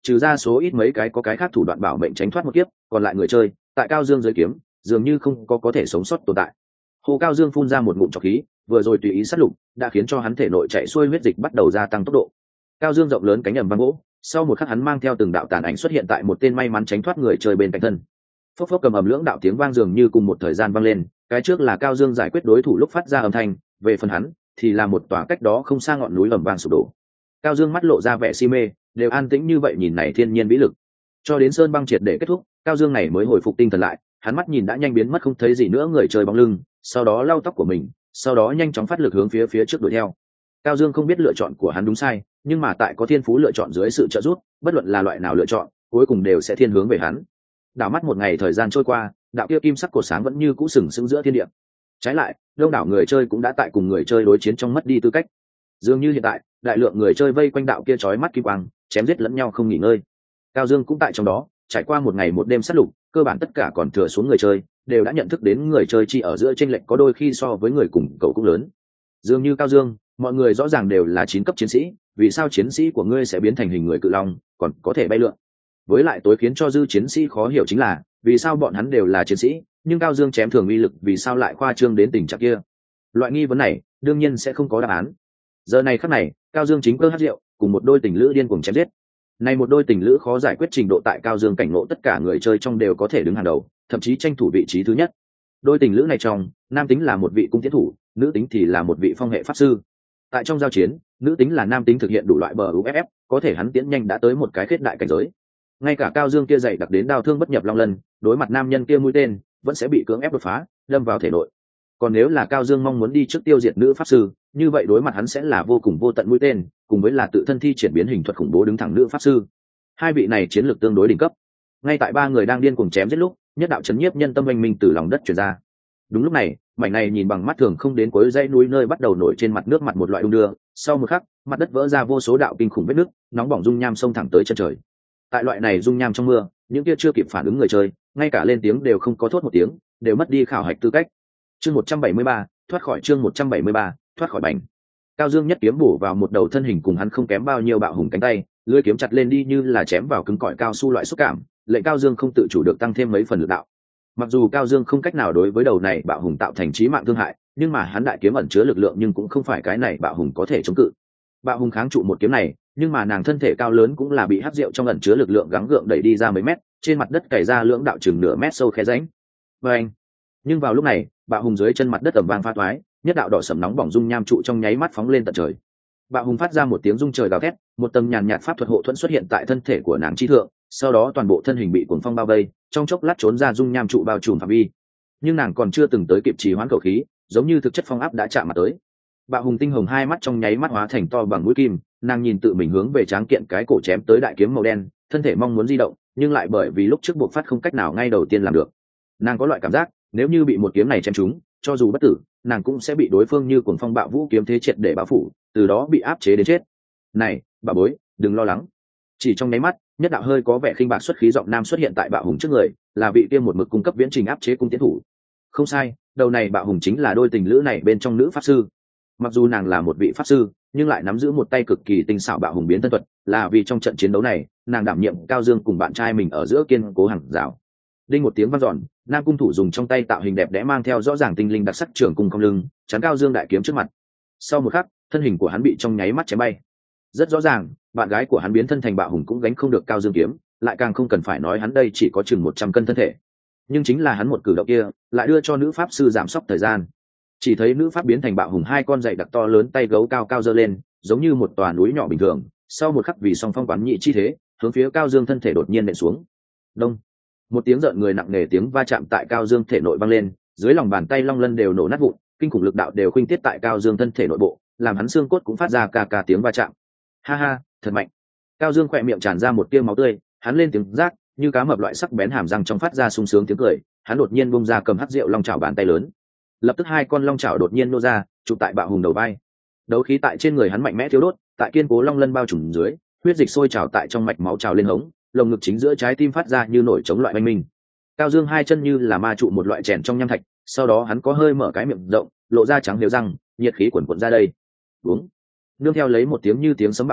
trừ ra số ít mấy cái có cái khác thủ đoạn bảo mệnh tránh thoát một kiếp, còn lại người chơi tại Cao Dương dưới kiếm dường như không có thể sống sót tồn tại. Hồ Cao Dương phun ra một ngụm trọc khí, vừa rồi tùy ý sát lục đã khiến cho hắn thể nội chạy xuôi huyết dịch bắt đầu gia tăng tốc độ. Cao Dương rộng lớn cánh ầm vang gỗ, sau một khắc hắn mang theo từng đạo tàn ảnh xuất hiện tại một tên may mắn tránh thoát người chơi bên cạnh thân. Phốc phốc cầm ầm lưỡng đạo tiếng vang dường như cùng một thời gian vang lên, cái trước là Cao Dương giải quyết đối thủ lúc phát ra âm thanh, về phần hắn thì là một tòa cách đó không xa ngọn núi ầm vang sụp đổ. Cao Dương mắt lộ ra vẻ si mê, đều an tĩnh như vậy nhìn này thiên nhiên vĩ lực. Cho đến sơn băng triệt để kết thúc, Cao Dương này mới hồi phục tinh thần lại, hắn mắt nhìn đã nhanh biến mất không thấy gì nữa người chơi bóng lưng, sau đó lau tóc của mình, sau đó nhanh chóng phát lực hướng phía trước đuổi theo. Cao Dương không biết lựa chọn của hắn đúng sai, nhưng mà tại có thiên phú lựa chọn dưới sự trợ giúp, bất luận là loại nào lựa chọn, cuối cùng đều sẽ thiên hướng về hắn. Đảo mắt một ngày thời gian trôi qua, đạo kia kim sắc cột sáng vẫn như cũ sừng sững giữa thiên địa. Trái lại, đông đảo người chơi cũng đã tại cùng người chơi đối chiến trong mất đi tư cách. Dường như hiện tại, đại lượng người chơi vây quanh đạo kia chói mắt kim quang, chém giết lẫn nhau không nghỉ ngơi. Cao Dương cũng tại trong đó, trải qua một ngày một đêm sát lục, cơ bản tất cả còn thừa xuống người chơi đều đã nhận thức đến người chơi chi ở giữa chênh lệch có đôi khi so với người cùng cậu cũng lớn. Dường như Cao Dương, mọi người rõ ràng đều là 9 cấp chiến sĩ, vì sao chiến sĩ của ngươi sẽ biến thành hình người cự long, còn có thể bay lượn? Với lại tối khiến cho dư chiến sĩ khó hiểu chính là, vì sao bọn hắn đều là chiến sĩ, nhưng Cao Dương chém thường uy lực vì sao lại khoa trương đến tình trạng kia? Loại nghi vấn này, đương nhiên sẽ không có đáp án. Giờ này khắc này, Cao Dương chính cơ hát rượu, cùng một đôi tình lữ điên cuồng chém giết. Này một đôi tình lữ khó giải quyết trình độ tại Cao Dương cảnh ngộ tất cả người chơi trong đều có thể đứng hàng đầu, thậm chí tranh thủ vị trí thứ nhất. Đôi tình lữ này trong, nam tính là một vị cung tiến thủ, nữ tính thì là một vị phong hệ pháp sư. Tại trong giao chiến, nữ tính là nam tính thực hiện đủ loại bờ UFF, có thể hắn tiến nhanh đã tới một cái khết đại cảnh giới. Ngay cả Cao Dương kia dày đặc đến đao thương bất nhập long lân, đối mặt nam nhân kia mũi tên, vẫn sẽ bị cưỡng ép đột phá, đâm vào thể nội. Còn nếu là Cao Dương mong muốn đi trước tiêu diệt nữ pháp sư, như vậy đối mặt hắn sẽ là vô cùng vô tận mũi tên, cùng với là tự thân thi triển biến hình thuật khủng bố đứng thẳng nữ pháp sư. Hai vị này chiến lược tương đối đỉnh cấp. Ngay tại ba người đang điên cuồng chém giết lúc, nhất đạo chấn nhiếp nhân tâm oanh minh từ lòng đất truyền ra. Đúng lúc này, mảnh này nhìn bằng mắt thường không đến cuối dãy núi nơi bắt đầu nổi trên mặt nước mặt một loại đung đưa, sau một khắc, mặt đất vỡ ra vô số đạo kinh khủng vết nứt, nóng bỏng dung nham xông thẳng tới chân trời. Tại loại này dung nham trong mưa, những kia chưa kịp phản ứng người chơi, ngay cả lên tiếng đều không có thốt một tiếng, đều mất đi khảo hạch tư cách. Chương 173, thoát khỏi chương 173, thoát khỏi bành. Cao Dương nhất kiếm bổ vào một đầu thân hình cùng hắn không kém bao nhiêu bạo hùng cánh tay, lưỡi kiếm chặt lên đi như là chém vào cứng cỏi cao su loại xúc cảm, lệnh Cao Dương không tự chủ được tăng thêm mấy phần lực đạo. Mặc dù Cao Dương không cách nào đối với đầu này bạo hùng tạo thành chí mạng thương hại, nhưng mà hắn đại kiếm ẩn chứa lực lượng nhưng cũng không phải cái này bạo hùng có thể chống cự. Bạo hùng kháng trụ một kiếm này, nhưng mà nàng thân thể cao lớn cũng là bị hắc rượu trong ẩn chứa lực lượng gắng gượng đẩy đi ra mấy mét, trên mặt đất cày ra lưỡng đạo chừng nửa mét sâu khe rãnh. Anh. Nhưng vào lúc này, bạo hùng dưới chân mặt đất ầm vang pha toái, nhất đạo đỏ sẫm nóng bỏng dung nham trụ trong nháy mắt phóng lên tận trời. Bạo hùng phát ra một tiếng rung trời gào thét, một tầng nhàn nhạt pháp thuật hộ thuẫn xuất hiện tại thân thể của nàng chi thượng, sau đó toàn bộ thân hình bị cuồng phong bao vây, trong chốc lát trốn ra dung nham trụ bao trùm phạm vi. Nhưng nàng còn chưa từng tới kịp trì hoãn khẩu khí, giống như thực chất phong áp đã chạm mặt tới. Bạo hùng tinh hồng hai mắt trong nháy mắt hóa thành to bằng mũi kim, nàng nhìn tự mình hướng về tráng kiện cái cổ chém tới đại kiếm màu đen, thân thể mong muốn di động, nhưng lại bởi vì lúc trước buộc phát không cách nào ngay đầu tiên làm được. Nàng có loại cảm giác, nếu như bị một kiếm này chém trúng, cho dù bất tử, nàng cũng sẽ bị đối phương như cuồng phong bạo vũ kiếm thế triệt để bao phủ, từ đó bị áp chế đến chết. Này, bà bối, đừng lo lắng. Chỉ trong nháy mắt, nhất đạo hơi có vẻ khinh bạc xuất khí giọng nam xuất hiện tại bạo hùng trước người, là vị tiên một mực cung cấp viễn trình áp chế cung tiến thủ. Không sai, đầu này bạo hùng chính là đôi tình lữ này bên trong nữ pháp sư. Mặc dù nàng là một vị pháp sư, nhưng lại nắm giữ một tay cực kỳ tinh xảo bạo hùng biến thân thuật, là vì trong trận chiến đấu này, nàng đảm nhiệm Cao Dương cùng bạn trai mình ở giữa kiên cố hàng rào. Đinh một tiếng vang dọn, nam cung thủ dùng trong tay tạo hình đẹp đẽ mang theo rõ ràng tinh linh đặc sắc trưởng cung cong lưng, chắn Cao Dương đại kiếm trước mặt. Sau một khắc, thân hình của hắn bị trong nháy mắt chém bay. Rất rõ ràng, bạn gái của hắn biến thân thành bạo hùng cũng gánh không được Cao Dương kiếm, lại càng không cần phải nói hắn đây chỉ có chừng 100 cân thân thể. Nhưng chính là hắn một cử động kia, lại đưa cho nữ pháp sư giảm sốc thời gian. Chỉ thấy nữ pháp biến thành bạo hùng hai con dày đặc to lớn tay gấu cao cao giơ lên, giống như một tòa núi nhỏ bình thường, sau một khắc vì song phong quán nhị chi thế, hướng phía Cao Dương thân thể đột nhiên nện xuống. Đông. Một tiếng rợn người nặng nề tiếng va chạm tại Cao Dương thể nội vang lên, dưới lòng bàn tay long lân đều nổ nát vụn, kinh khủng lực đạo đều khuynh tiết tại Cao Dương thân thể nội bộ, làm hắn xương cốt cũng phát ra ca ca tiếng va chạm. Ha ha, thật mạnh. Cao Dương khỏe miệng tràn ra một tia máu tươi, hắn lên tiếng rác, như cá mập loại sắc bén hàm răng trong phát ra sung sướng tiếng cười, hắn đột nhiên bung ra cầm hắc rượu long chảo bàn tay lớn. Lập tức hai con long chảo đột nhiên nô ra, chụp tại bạo hùng đầu vai. Đấu khí tại trên người hắn mạnh mẽ thiếu đốt, tại kiên cố long lân bao trùm dưới, huyết dịch sôi trào tại trong mạch máu trào lên hống, lồng ngực chính giữa trái tim phát ra như nổi chống loại oanh minh. Cao Dương hai chân như là ma trụ một loại chèn trong nham thạch, sau đó hắn có hơi mở cái miệng rộng, lộ ra trắng liều răng, nhiệt khí quần quần ra đây. Uống. Nương theo lấy một tiếng như tiếng sấm bạo hống,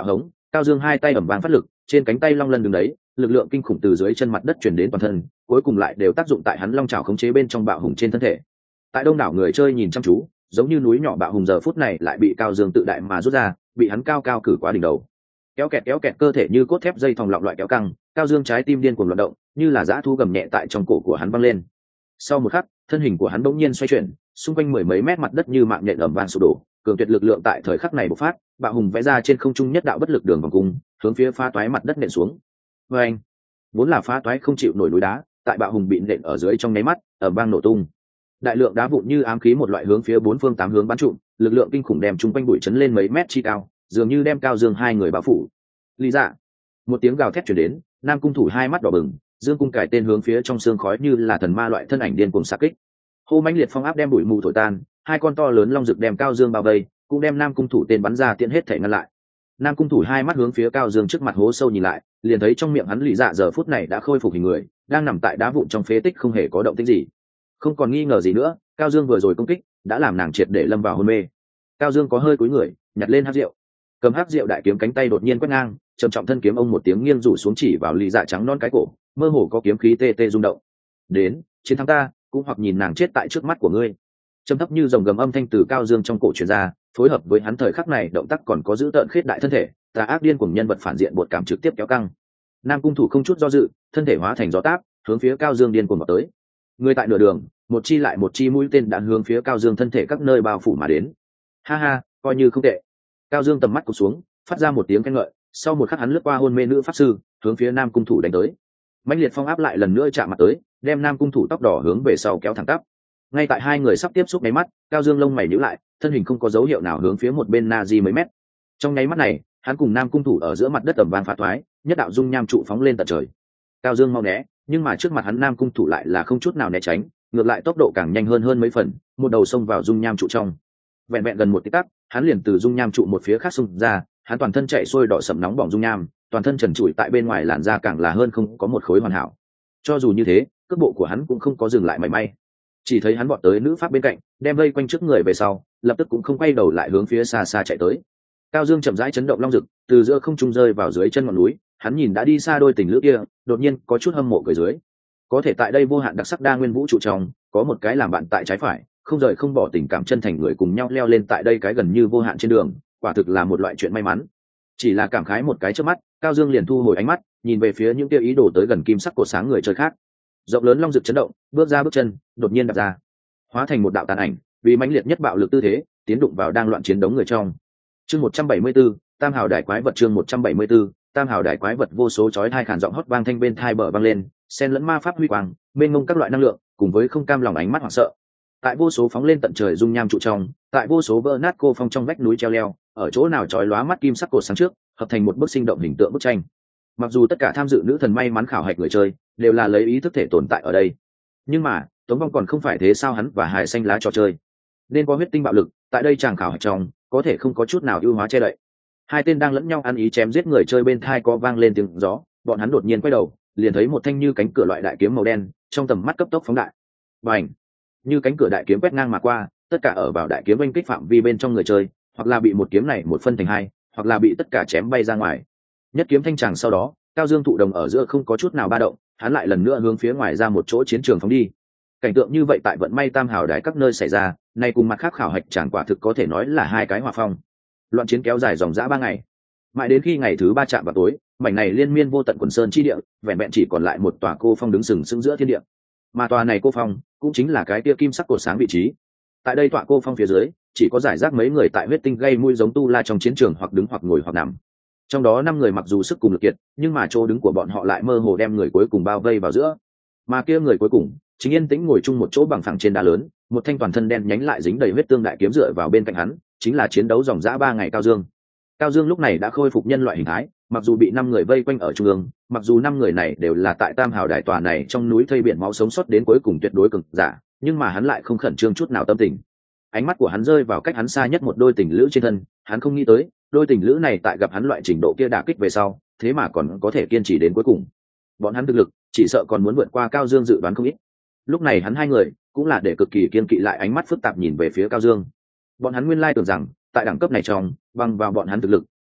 Cao Dương hai tay ẩm vàng phát lực, trên cánh tay long lân đứng đấy, lực lượng kinh khủng từ dưới chân mặt đất truyền đến toàn thân, cuối cùng lại đều tác dụng tại hắn long trảo khống chế bên trong bạo hùng trên thân thể. Tại đông đảo người chơi nhìn chăm chú, giống như núi nhỏ bạo hùng giờ phút này lại bị Cao Dương tự đại mà rút ra, bị hắn cao cao cử quá đỉnh đầu. Kéo kẹt cơ thể như cốt thép dây thòng lọng loại kéo căng, Cao Dương trái tim điên cuồng loạn động, như là dã thú gầm nhẹ tại trong cổ của hắn văng lên. Sau một khắc, thân hình của hắn bỗng nhiên xoay chuyển, xung quanh mười mấy mét mặt đất như mạng nhện ầm vang sụp đổ, cường tuyệt lực lượng tại thời khắc này bộc phát, bạo hùng vẽ ra trên không trung nhất đạo bất lực đường vòng cung, hướng phía phá toái mặt đất nện xuống. Oeng! Vốn là phá toái không chịu nổi núi đá, tại bạo hùng bị nện ở dưới trong nháy mắt, ầm vang nổ tung. Đại lượng đá vụn như ám khí một loại hướng phía bốn phương tám hướng bắn trụm, lực lượng kinh khủng đem chung quanh bụi chấn lên mấy mét chi cao, dường như đem Cao Dương hai người bao phủ. Lý Dạ! Một tiếng gào thét truyền đến, Nam cung thủ hai mắt đỏ bừng, dương cung cải tên hướng phía trong xương khói như là thần ma loại thân ảnh điên cuồng xạ kích. Hô mãnh liệt phong áp đem bụi mù thổi tan, hai con to lớn long rực đem Cao Dương bao vây, cũng đem Nam cung thủ tên bắn ra tiện hết thể ngăn lại. Nam cung thủ hai mắt hướng phía Cao Dương trước mặt hố sâu nhìn lại, liền thấy trong miệng hắn Lý Dạ giờ phút này đã khôi phục hình người, đang nằm tại đá vụn trong phế tích không hề có động tĩnh gì. Không còn nghi ngờ gì nữa, Cao Dương vừa rồi công kích đã làm nàng triệt để lâm vào hôn mê. Cao Dương có hơi cúi người, nhặt lên hắc rượu, cầm hắc rượu đại kiếm cánh tay đột nhiên quét ngang, trầm trọng thân kiếm ông một tiếng nghiêng rủ xuống chỉ vào Lý Dạ trắng non cái cổ, mơ hồ có kiếm khí tê tê rung động. Đến, chiến thắng ta, cũng hoặc nhìn nàng chết tại trước mắt của ngươi. Trầm thấp như dòng gầm âm thanh từ Cao Dương trong cổ truyền ra, phối hợp với hắn thời khắc này động tác còn có giữ tợn khiết đại thân thể, tà ác điên cuồng nhân vật phản diện bột cảm trực tiếp kéo căng. Nam cung thủ không chút do dự, thân thể hóa thành gió táp, hướng phía Cao Dương điên cuồng vào tới. Người tại nửa đường, một chi lại một chi mũi tên đạn hướng phía Cao Dương thân thể các nơi bao phủ mà đến. Ha ha, coi như không tệ. Cao Dương tầm mắt cụp xuống, phát ra một tiếng khen ngợi, sau một khắc hắn lướt qua hôn mê nữ pháp sư, hướng phía Nam cung thủ đánh tới. Mãnh liệt phong áp lại lần nữa chạm mặt tới, đem Nam cung thủ tóc đỏ hướng về sau kéo thẳng tắp. Ngay tại hai người sắp tiếp xúc nháy mắt, Cao Dương lông mày nhíu lại, thân hình không có dấu hiệu nào hướng phía một bên Nazi mấy mét. Trong nháy mắt này, hắn cùng Nam cung thủ ở giữa mặt đất ầm vang phá thoái, nhất đạo dung nham trụ phóng lên tận trời. Cao Dương mau né, nhưng mà trước mặt hắn Nam cung thủ lại là không chút nào né tránh, ngược lại tốc độ càng nhanh hơn mấy phần, một đầu xông vào dung nham trụ trong. Vẹn vẹn gần một tích tắc, hắn liền từ dung nham trụ một phía khác xông ra, hắn toàn thân chạy xuôi đỏ sẫm nóng bỏng dung nham, toàn thân trần trụi tại bên ngoài làn da càng là hơn không có một khối hoàn hảo. Cho dù như thế, cước bộ của hắn cũng không có dừng lại mảy may, chỉ thấy hắn vọt tới nữ pháp bên cạnh, đem vây quanh trước người về sau, lập tức cũng không quay đầu lại hướng phía xa xa chạy tới. Cao Dương chậm rãi chấn động long rực, từ giữa không trung rơi vào dưới chân ngọn núi, hắn nhìn đã đi xa đôi tình lữ kia, đột nhiên có chút hâm mộ cười dưới. Có thể tại đây vô hạn đặc sắc đa nguyên vũ trụ trong, có một cái làm bạn tại trái phải, không rời không bỏ tình cảm chân thành người cùng nhau leo lên tại đây cái gần như vô hạn trên đường, quả thực là một loại chuyện may mắn. Chỉ là cảm khái một cái trước mắt, Cao Dương liền thu hồi ánh mắt, nhìn về phía những tiêu ý đồ tới gần kim sắc cột sáng người chơi khác. Rộng lớn long rực chấn động, bước ra bước chân, đột nhiên đạp ra, hóa thành một đạo tàn ảnh, vì mãnh liệt nhất bạo lực tư thế, tiến đụng vào đang loạn chiến đống người trong. Chương 174, Tam hào đài quái vật chương 174, Tam hào đài quái vật vô số chói tai khản giọng hót vang thanh bên tai bờ vang lên, xen lẫn ma pháp huy quang, mênh mông các loại năng lượng, cùng với không cam lòng ánh mắt hoảng sợ. Tại vô số phóng lên tận trời dung nham trụ trong, tại vô số vỡ nát cô phong trong vách núi treo leo, ở chỗ nào chói lóa mắt kim sắc cột sáng trước, hợp thành một bức sinh động hình tượng bức tranh. Mặc dù tất cả tham dự nữ thần may mắn khảo hạch người chơi đều là lấy ý thức thể tồn tại ở đây, nhưng mà Tống Vong còn không phải thế sao? Hắn và Hải Xanh lá trò chơi nên có huyết tinh bạo lực, tại đây chàng khảo hạch trong có thể không có chút nào ưu hóa che đậy. Hai tên đang lẫn nhau ăn ý chém giết người chơi bên thai có vang lên tiếng gió, bọn hắn đột nhiên quay đầu, liền thấy một thanh như cánh cửa loại đại kiếm màu đen trong tầm mắt cấp tốc phóng đại. Bành! Như cánh cửa đại kiếm quét ngang mà qua, tất cả ở vào đại kiếm oanh kích phạm vi bên trong người chơi, hoặc là bị một kiếm này một phân thành hai, hoặc là bị tất cả chém bay ra ngoài. Nhất kiếm thanh tràng sau đó, Cao Dương thụ đồng ở giữa không có chút nào ba động, hắn lại lần nữa hướng phía ngoài ra một chỗ chiến trường phóng đi. Cảnh tượng như vậy tại vận may Tam hào đài các nơi xảy ra, nay cùng mặt khác khảo hạch chẳng quả thực có thể nói là hai cái hòa phong. Loạn chiến kéo dài dòng dã 3 ngày, mãi đến khi ngày thứ 3 chạm vào tối, mảnh này liên miên vô tận quần sơn chi địa, vẹn vẹn chỉ còn lại một tòa cô phong đứng sừng sững giữa thiên địa. Mà tòa này cô phong cũng chính là cái kia kim sắc cột sáng vị trí. Tại đây tòa cô phong phía dưới, chỉ có giải rác mấy người tại huyết tinh gây mũi giống tu la trong chiến trường, hoặc đứng hoặc ngồi hoặc nằm. Trong đó 5 người mặc dù sức cùng lực kiệt, nhưng mà chỗ đứng của bọn họ lại mơ hồ đem người cuối cùng bao vây vào giữa. Mà kia người cuối cùng chính yên tĩnh ngồi chung một chỗ bằng phẳng trên đá lớn, một thanh toàn thân đen nhánh lại dính đầy huyết tương đại kiếm dựa vào bên cạnh hắn, chính là chiến đấu dòng dã 3 ngày Cao Dương. Cao Dương lúc này đã khôi phục nhân loại hình thái, mặc dù bị 5 người vây quanh ở trung ương, mặc dù 5 người này đều là tại Tam hào đài tòa này trong núi thây biển máu sống sót đến cuối cùng tuyệt đối cực giả, nhưng mà hắn lại không khẩn trương chút nào tâm tình. Ánh mắt của hắn rơi vào cách hắn xa nhất một đôi tình lữ trên thân, hắn không nghĩ tới, đôi tình lữ này tại gặp hắn loại trình độ kia đả kích về sau, thế mà còn có thể kiên trì đến cuối cùng. Bọn hắn thực lực, chỉ sợ còn muốn vượt qua Cao Dương dự đoán không ít. Lúc này hắn hai người cũng là để cực kỳ kiên kỵ lại ánh mắt phức tạp nhìn về phía Cao Dương. Bọn hắn nguyên lai tưởng rằng, tại đẳng cấp này trong, bằng vào bọn hắn thực lực,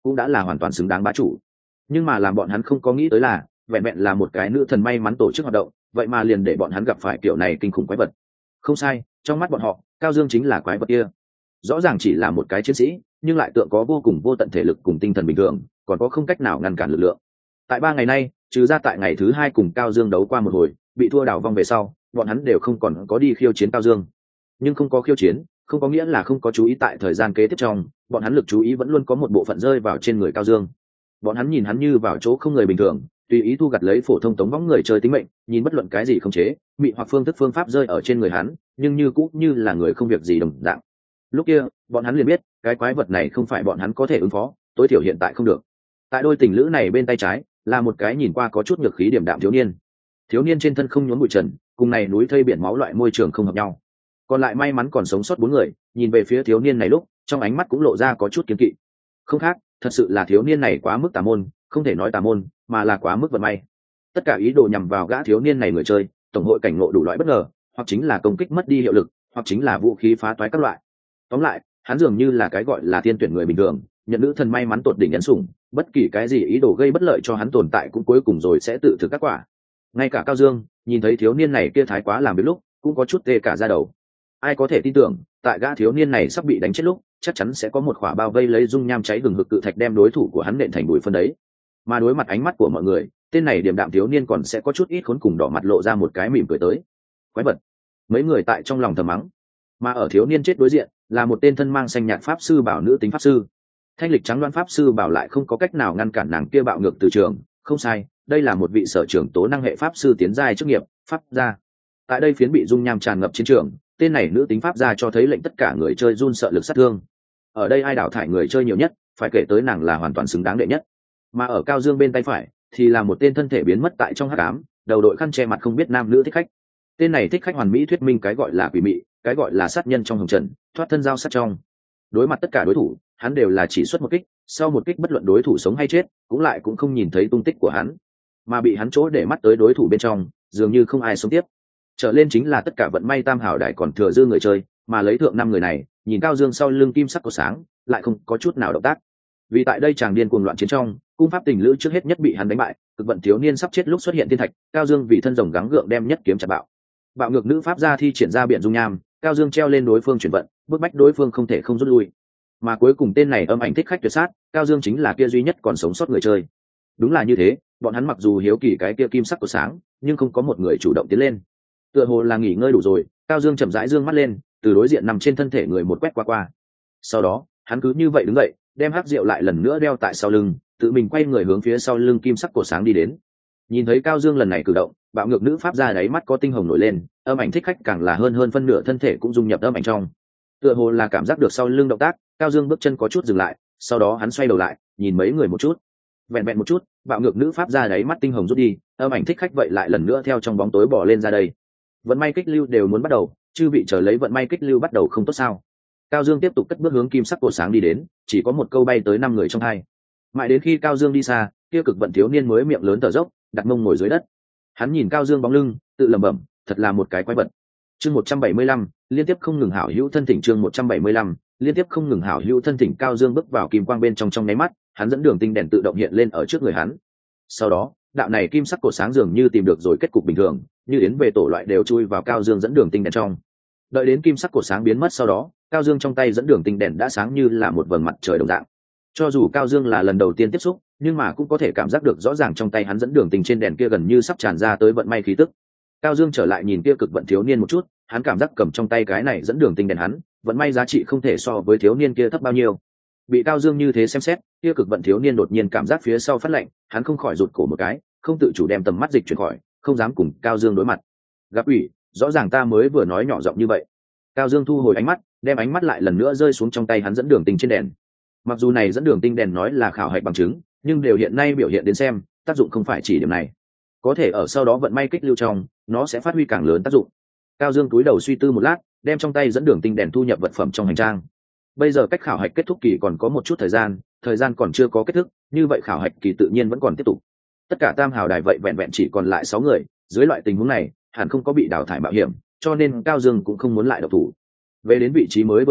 cũng đã là hoàn toàn xứng đáng bá chủ. Nhưng mà làm bọn hắn không có nghĩ tới là vẹn vẹn là một cái nữ thần may mắn tổ chức hoạt động, vậy mà liền để bọn hắn gặp phải kiểu này kinh khủng quái vật. Không sai, trong mắt bọn họ Cao Dương chính là quái vật kia. Rõ ràng chỉ là một cái chiến sĩ, nhưng lại tượng có vô cùng vô tận thể lực cùng tinh thần bình thường, còn có không cách nào ngăn cản lực lượng. Tại 3 ngày nay, trừ ra tại ngày thứ 2 cùng Cao Dương đấu qua một hồi, bị thua đảo vong về sau, bọn hắn đều không còn có đi khiêu chiến Cao Dương. Nhưng không có khiêu chiến, không có nghĩa là không có chú ý. Tại thời gian kế tiếp trong, bọn hắn lực chú ý vẫn luôn có một bộ phận rơi vào trên người Cao Dương. Bọn hắn nhìn hắn như vào chỗ không người bình thường, tùy ý thu gặt lấy phổ thông tống võng người chơi tính mệnh, nhìn bất luận cái gì không chế, mị hoặc phương thức phương pháp rơi ở trên người hắn, nhưng như cũng như là người không việc gì đồng dạng. Lúc kia, bọn hắn liền biết, cái quái vật này không phải bọn hắn có thể ứng phó, tối thiểu hiện tại không được. Tại đôi tình lữ này bên tay trái, là một cái nhìn qua có chút nhược khí điềm đạm thiếu niên. Thiếu niên trên thân không nhuốm bụi trần, cùng này núi thây biển máu loại môi trường không hợp nhau. Còn lại may mắn còn sống sót 4 người, nhìn về phía thiếu niên này lúc, trong ánh mắt cũng lộ ra có chút kiêng kỵ. Không khác, thật sự là thiếu niên này quá mức tà môn, không thể nói tà môn, mà là quá mức vận may. Tất cả ý đồ nhằm vào gã thiếu niên này người chơi, tổng hội cảnh ngộ đủ loại bất ngờ, hoặc chính là công kích mất đi hiệu lực, hoặc chính là vũ khí phá toái các loại. Tóm lại, hắn dường như là cái gọi là thiên tuyển người bình thường, nhận nữ thần may mắn tột đỉnh nhẫn sủng, bất kỳ cái gì ý đồ gây bất lợi cho hắn tồn tại cũng cuối cùng rồi sẽ tự thực các quả. Ngay cả Cao Dương nhìn thấy thiếu niên này kia thái quá làm việc lúc, cũng có chút tê cả da đầu. Ai có thể tin tưởng, tại gã thiếu niên này sắp bị đánh chết lúc, chắc chắn sẽ có một khỏa bao vây lấy dung nham cháy hừng hực cự thạch đem đối thủ của hắn nện thành bụi phân đấy. Mà đối mặt ánh mắt của mọi người, tên này điềm đạm thiếu niên còn sẽ có chút ít khốn cùng đỏ mặt lộ ra một cái mỉm cười tới. Quái vật! Mấy người tại trong lòng thầm mắng. Mà ở thiếu niên chết đối diện, là một tên thân mang xanh nhạt pháp sư bảo nữ tính pháp sư. Thanh lịch trắng đoan pháp sư bảo lại không có cách nào ngăn cản nàng kia bạo ngược từ trường. Không sai, đây là một vị sở trưởng tố năng hệ pháp sư tiến giai chức nghiệp, pháp gia. Tại đây phiến bị dung nham tràn ngập chiến trường, tên này nữ tính pháp gia cho thấy lệnh tất cả người chơi run sợ lực sát thương. Ở đây ai đào thải người chơi nhiều nhất, phải kể tới nàng là hoàn toàn xứng đáng đệ nhất. Mà ở Cao Dương bên tay phải thì là một tên thân thể biến mất tại trong hắc ám, đầu đội khăn che mặt không biết nam nữ thích khách. Tên này thích khách hoàn mỹ thuyết minh cái gọi là quỷ mị, cái gọi là sát nhân trong hồng trần, thoát thân giao sát trong. Đối mặt tất cả đối thủ, hắn đều là chỉ xuất một kích, sau một kích bất luận đối thủ sống hay chết, cũng không nhìn thấy tung tích của hắn. Mà bị hắn chỗ để mắt tới đối thủ bên trong, dường như không ai sống tiếp. Trở lên chính là tất cả vận may tam hảo đại còn thừa dư người chơi, mà lấy thượng 5 người này, nhìn Cao Dương sau lưng kim sắc của sáng, lại không có chút nào động tác. Vì tại đây chàng điên cuồng loạn chiến trong, cung pháp tình lữ trước hết nhất bị hắn đánh bại, cực vận thiếu niên sắp chết lúc xuất hiện thiên thạch, Cao Dương vì thân rồng gắng gượng đem nhất kiếm chặt bạo. Bạo ngược nữ pháp gia thi triển ra biển dung nham, Cao Dương treo lên đối phương chuyển vận, bức bách đối phương không thể không rút lui. Mà cuối cùng tên này âm ảnh thích khách tuyệt sát, Cao Dương chính là kia duy nhất còn sống sót người chơi. Đúng là như thế, bọn hắn mặc dù hiếu kỳ cái kia kim sắc của sáng, nhưng không có một người chủ động tiến lên. Tựa hồ là nghỉ ngơi đủ rồi, Cao Dương chậm rãi dương mắt lên, từ đối diện nằm trên thân thể người một quét qua. Sau đó, hắn cứ như vậy đứng dậy, đem hắc rượu lại lần nữa đeo tại sau lưng, tự mình quay người hướng phía sau lưng kim sắc của sáng đi đến. Nhìn thấy Cao Dương lần này cử động, bạo ngược nữ pháp gia đáy mắt có tinh hồng nổi lên, âm ảnh thích khách càng là hơn phân nửa thân thể cũng dung nhập âm ảnh trong. Tựa hồ là cảm giác được sau lưng động tác, Cao Dương bước chân có chút dừng lại, sau đó hắn xoay đầu lại, nhìn mấy người một chút. Vẹn vẹn một chút, bạo ngược nữ pháp gia đáy mắt tinh hồng rút đi, âm ảnh thích khách vậy lại lần nữa theo trong bóng tối bỏ lên ra đây. Vận may kích lưu đều muốn bắt đầu, chư vị chờ lấy vận may kích lưu bắt đầu không tốt sao? Cao Dương tiếp tục cất bước hướng kim sắc cột sáng đi đến, chỉ có một câu bay tới 5 người trong hai. Mãi đến khi Cao Dương đi xa, kia cực vận thiếu niên mới miệng lớn thở dốc, đặt mông ngồi dưới đất. Hắn nhìn Cao Dương bóng lưng, tự lẩm bẩm, thật là một cái quái vật. Chương 175, liên tiếp không ngừng hảo hữu thân thỉnh. Chương 175, liên tiếp không ngừng hảo hữu thân thỉnh. Cao Dương bước vào kim quang bên trong nháy mắt, hắn dẫn đường tinh đèn tự động hiện lên ở trước người hắn. Sau đó, đạo này kim sắc cột sáng dường như tìm được rồi kết cục bình thường, như yến về tổ loại đều chui vào Cao Dương dẫn đường tinh đèn trong. Đợi đến kim sắc cột sáng biến mất sau đó, Cao Dương trong tay dẫn đường tinh đèn đã sáng như là một vầng mặt trời đồng dạng. Cho dù Cao Dương là lần đầu tiên tiếp xúc, nhưng mà cũng có thể cảm giác được rõ ràng trong tay hắn dẫn đường tinh trên đèn kia gần như sắp tràn ra tới vận may khí tức. Cao Dương trở lại nhìn kia cực vận thiếu niên một chút, hắn cảm giác cầm trong tay cái này dẫn đường tinh đèn hắn, vận may giá trị không thể so với thiếu niên kia thấp bao nhiêu. Bị Cao Dương như thế xem xét, kia cực vận thiếu niên đột nhiên cảm giác phía sau phát lạnh, hắn không khỏi rụt cổ một cái, không tự chủ đem tầm mắt dịch chuyển khỏi, không dám cùng Cao Dương đối mặt. Gặp ủy, rõ ràng ta mới vừa nói nhỏ giọng như vậy. Cao Dương thu hồi ánh mắt, đem ánh mắt lại lần nữa rơi xuống trong tay hắn dẫn đường tinh trên đèn. Mặc dù này dẫn đường tinh đèn nói là khảo hạch bằng chứng, nhưng đều hiện nay biểu hiện đến xem, tác dụng không phải chỉ điểm này. Có thể ở sau đó vận may kích lưu trong, nó sẽ phát huy càng lớn tác dụng. Cao Dương túi đầu suy tư một lát, đem trong tay dẫn đường tinh đèn thu nhập vật phẩm trong hành trang. Bây giờ cách khảo hạch kết thúc kỳ còn có một chút thời gian còn chưa có kết thúc, như vậy khảo hạch kỳ tự nhiên vẫn còn tiếp tục. Tất cả tam hào đài vậy vẹn vẹn chỉ còn lại 6 người, dưới loại tình huống này, hẳn không có bị đào thải mạo hiểm, cho nên Cao Dương cũng không muốn lại độc thủ. Về đến vị trí mới vừa rồi,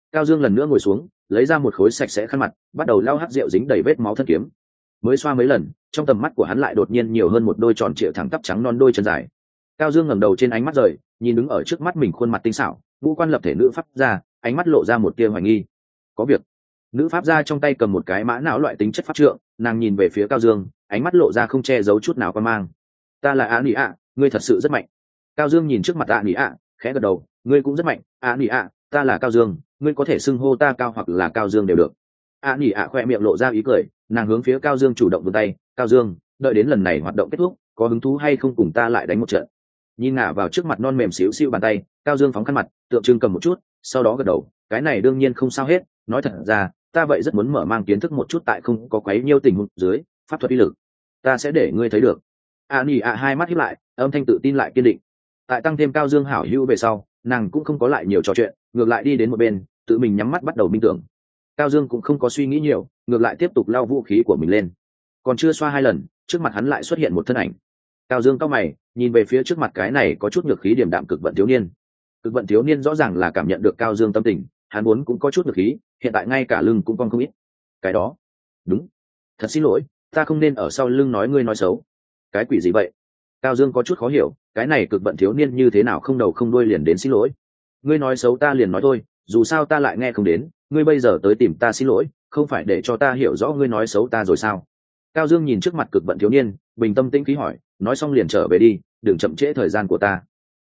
Cao Dương lần nữa ngồi xuống, lấy ra một khối sạch sẽ khăn mặt, bắt đầu lau hắc rượu dính đầy vết máu thân kiếm. Mới xoa mấy lần, trong tầm mắt của hắn lại đột nhiên nhiều hơn một đôi tròn trịa thẳng tắp trắng non đôi chân dài. Cao Dương ngẩng đầu trên ánh mắt rời, nhìn đứng ở trước mắt mình khuôn mặt tinh xảo, ngũ quan lập thể nữ pháp gia, ánh mắt lộ ra một tia hoài nghi. Có việc. Nữ pháp gia trong tay cầm một cái mã não loại tính chất pháp trượng, nàng nhìn về phía Cao Dương, ánh mắt lộ ra không che giấu chút nào quan mang. Ta là Á Nị ạ, ngươi thật sự rất mạnh. Cao Dương nhìn trước mặt Á Nị ạ, khẽ gật đầu, ngươi cũng rất mạnh. Á Nị ạ, ta là Cao Dương, ngươi có thể xưng hô ta Cao hoặc là Cao Dương đều được. Á Nị ạ khoe miệng lộ ra ý cười, nàng hướng phía Cao Dương chủ động vươn tay. Cao Dương, đợi đến lần này hoạt động kết thúc, có hứng thú hay không cùng ta lại đánh một trận? Nhìn ngả vào trước mặt non mềm xíu xiu bàn tay, Cao Dương phóng khăn mặt, tượng trưng cầm một chút, sau đó gật đầu, cái này đương nhiên không sao hết, nói thật ra, ta vậy rất muốn mở mang kiến thức một chút tại không có quấy nhiêu tình huống dưới, pháp thuật uy lực. Ta sẽ để ngươi thấy được. Nị ạ hai mắt híp lại, âm thanh tự tin lại kiên định. Tại tăng thêm Cao Dương hảo hữu về sau, nàng cũng không có lại nhiều trò chuyện, ngược lại đi đến một bên, tự mình nhắm mắt bắt đầu minh tưởng. Cao Dương cũng không có suy nghĩ nhiều, ngược lại tiếp tục lao vũ khí của mình lên. Còn chưa xoa 2 lần, trước mặt hắn lại xuất hiện một thân ảnh. Cao Dương cau mày, nhìn về phía trước mặt cái này có chút nhược khí điểm đạm cực vận thiếu niên. Cực vận thiếu niên rõ ràng là cảm nhận được Cao Dương tâm tình, hắn muốn cũng có chút nhược khí, hiện tại ngay cả lưng cũng cong không ít. Cái đó, đúng, thật xin lỗi, ta không nên ở sau lưng nói ngươi nói xấu. Cái quỷ gì vậy? Cao Dương có chút khó hiểu, cái này cực vận thiếu niên như thế nào không đầu không đuôi liền đến xin lỗi. Ngươi nói xấu ta liền nói thôi, dù sao ta lại nghe không đến, ngươi bây giờ tới tìm ta xin lỗi, không phải để cho ta hiểu rõ ngươi nói xấu ta rồi sao? Cao Dương nhìn trước mặt cực vận thiếu niên, bình tâm tĩnh khí hỏi, nói xong liền trở về đi, đừng chậm trễ thời gian của ta.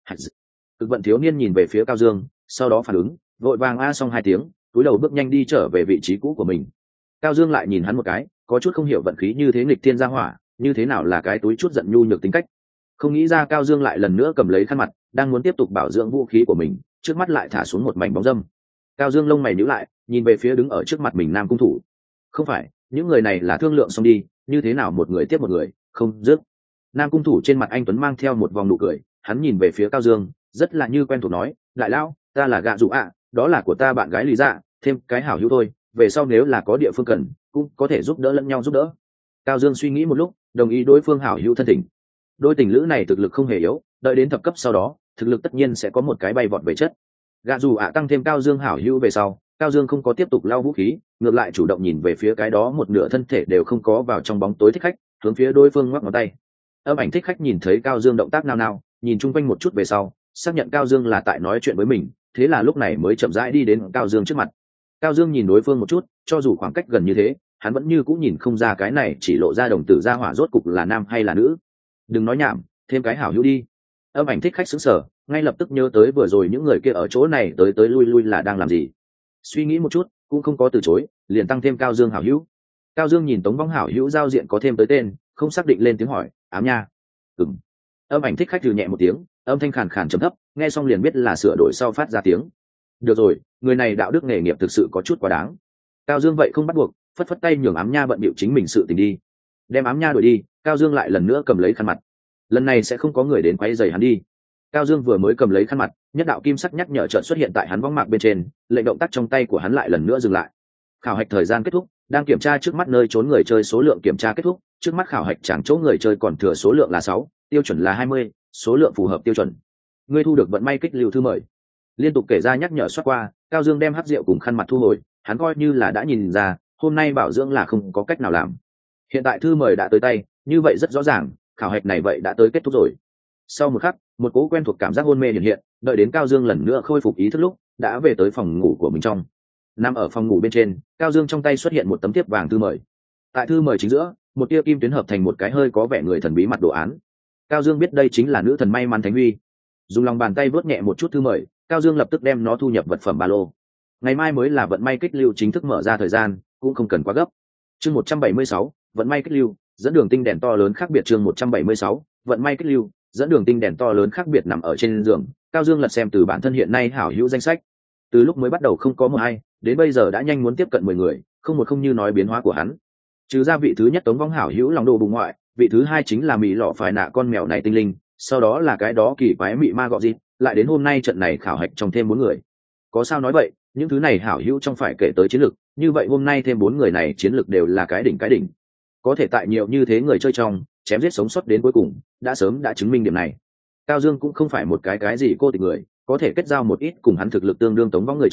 Cực vận thiếu niên nhìn về phía Cao Dương, sau đó phản ứng, vội vàng a xong 2 tiếng, cúi đầu bước nhanh đi trở về vị trí cũ của mình. Cao Dương lại nhìn hắn một cái, có chút không hiểu vận khí như thế nghịch thiên gia hỏa, như thế nào là cái túi chút giận nhu nhược tính cách. Không nghĩ ra Cao Dương lại lần nữa cầm lấy khăn mặt, đang muốn tiếp tục bảo dưỡng vũ khí của mình, trước mắt lại thả xuống một mảnh bóng dâm. Cao Dương lông mày nhíu lại, nhìn về phía đứng ở trước mặt mình Nam cung thủ. Không phải, những người này là thương lượng xong đi, như thế nào một người tiếp một người, không dứt. Nam cung thủ trên mặt anh tuấn mang theo một vòng nụ cười, hắn nhìn về phía Cao Dương, rất là như quen thuộc nói, đại lão, ta là Gạ Dụ ạ, đó là của ta bạn gái Lý Dạ, thêm cái hảo hữu thôi, về sau nếu là có địa phương cần, cũng có thể giúp đỡ lẫn nhau giúp đỡ. Cao Dương suy nghĩ một lúc, đồng ý đối phương hảo hữu thân tình. Đôi tình lữ này thực lực không hề yếu, đợi đến thập cấp sau đó, thực lực tất nhiên sẽ có một cái bay vọt về chất. Gạ Dụ ạ tăng thêm Cao Dương hảo hữu về sau, Cao Dương không có tiếp tục lao vũ khí, ngược lại chủ động nhìn về phía cái đó một nửa thân thể đều không có vào trong bóng tối thích khách, hướng phía đối phương ngoắc ngón tay. Âm ảnh thích khách nhìn thấy Cao Dương động tác nao nao, nhìn chung quanh một chút về sau, xác nhận Cao Dương là tại nói chuyện với mình, thế là lúc này mới chậm rãi đi đến Cao Dương trước mặt. Cao Dương nhìn đối phương một chút, cho dù khoảng cách gần như thế, hắn vẫn như cũng nhìn không ra cái này chỉ lộ ra đồng tử ra hỏa rốt cục là nam hay là nữ. Đừng nói nhảm, thêm cái hảo hữu đi. Âm ảnh thích khách sững sờ, ngay lập tức nhớ tới vừa rồi những người kia ở chỗ này tới tới lui lui là đang làm gì. Suy nghĩ một chút, cũng không có từ chối, liền tăng thêm Cao Dương hảo hữu. Cao Dương nhìn Tống Vong hảo hữu giao diện có thêm tới tên, không xác định lên tiếng hỏi, ám nha. Ừm. Âm ảnh thích khách hừ nhẹ một tiếng, âm thanh khàn khàn trầm thấp, nghe xong liền biết là sửa đổi sau phát ra tiếng. Được rồi, người này đạo đức nghề nghiệp thực sự có chút quá đáng. Cao Dương vậy không bắt buộc, phất phất tay nhường ám nha bận bịu chính mình sự tình đi. Đem ám nha đuổi đi, Cao Dương lại lần nữa cầm lấy khăn mặt. Lần này sẽ không có người đến quấy rầy hắn đi. Cao Dương vừa mới cầm lấy khăn mặt, nhất đạo kim sắc nhắc nhở chợt xuất hiện tại hắn võng mạc bên trên, lệnh động tác trong tay của hắn lại lần nữa dừng lại. Khảo hạch thời gian kết thúc, đang kiểm tra trước mắt nơi trốn người chơi số lượng kiểm tra kết thúc, trước mắt khảo hạch chẳng chỗ người chơi còn thừa số lượng là 6, tiêu chuẩn là 20, số lượng phù hợp tiêu chuẩn. Ngươi thu được vận may kích lưu thư mời. Liên tục kể ra nhắc nhở xoát qua, Cao Dương đem hắc rượu cùng khăn mặt thu hồi, hắn coi như là đã nhìn ra, hôm nay bảo dưỡng là không có cách nào làm. Hiện tại thư mời đã tới tay, như vậy rất rõ ràng, khảo hạch này vậy đã tới kết thúc rồi. Sau một khắc, một cỗ quen thuộc cảm giác hôn mê hiện hiện, đợi đến Cao Dương lần nữa khôi phục ý thức lúc, đã về tới phòng ngủ của mình trong. Nằm ở phòng ngủ bên trên, Cao Dương trong tay xuất hiện một tấm thiếp vàng thư mời. Tại thư mời chính giữa, một tia kim tuyến hợp thành một cái hơi có vẻ người thần bí mặt đồ án. Cao Dương biết đây chính là nữ thần may mắn Thánh Huy. Dùng lòng bàn tay vớt nhẹ một chút thư mời, Cao Dương lập tức đem nó thu nhập vật phẩm ba lô. Ngày mai mới là vận may kích lưu chính thức mở ra thời gian, cũng không cần quá gấp. Chương 176, vận may kích lưu, dẫn đường tinh đèn to lớn khác biệt. Chương 176, vận may kích lưu, dẫn đường tinh đèn to lớn khác biệt. Nằm ở trên giường, Cao Dương lật xem từ bản thân hiện nay hảo hữu danh sách. Từ lúc mới bắt đầu không có một ai, đến bây giờ đã nhanh muốn tiếp cận 10 người, không một không như nói biến hóa của hắn. Trừ ra vị thứ nhất Tống Vong hảo hữu lòng đồ bùng ngoại, vị thứ hai chính là mị lọ phải nạ con mèo này tinh linh, sau đó là cái đó kỳ quái mị ma gọ gì, lại đến hôm nay trận này khảo hạch trong thêm 4 người. Có sao nói vậy, những thứ này hảo hữu trong phải kể tới chiến lược, như vậy hôm nay thêm 4 người này chiến lược đều là cái đỉnh. Có thể tại nhiều như thế người chơi trong, chém giết sống sót đến cuối cùng, đã sớm đã chứng minh điểm này. Cao Dương cũng không phải một cái gì cô tịch người, có thể kết giao một ít cùng hắn thực lực tương đương Tống Vong người chơi,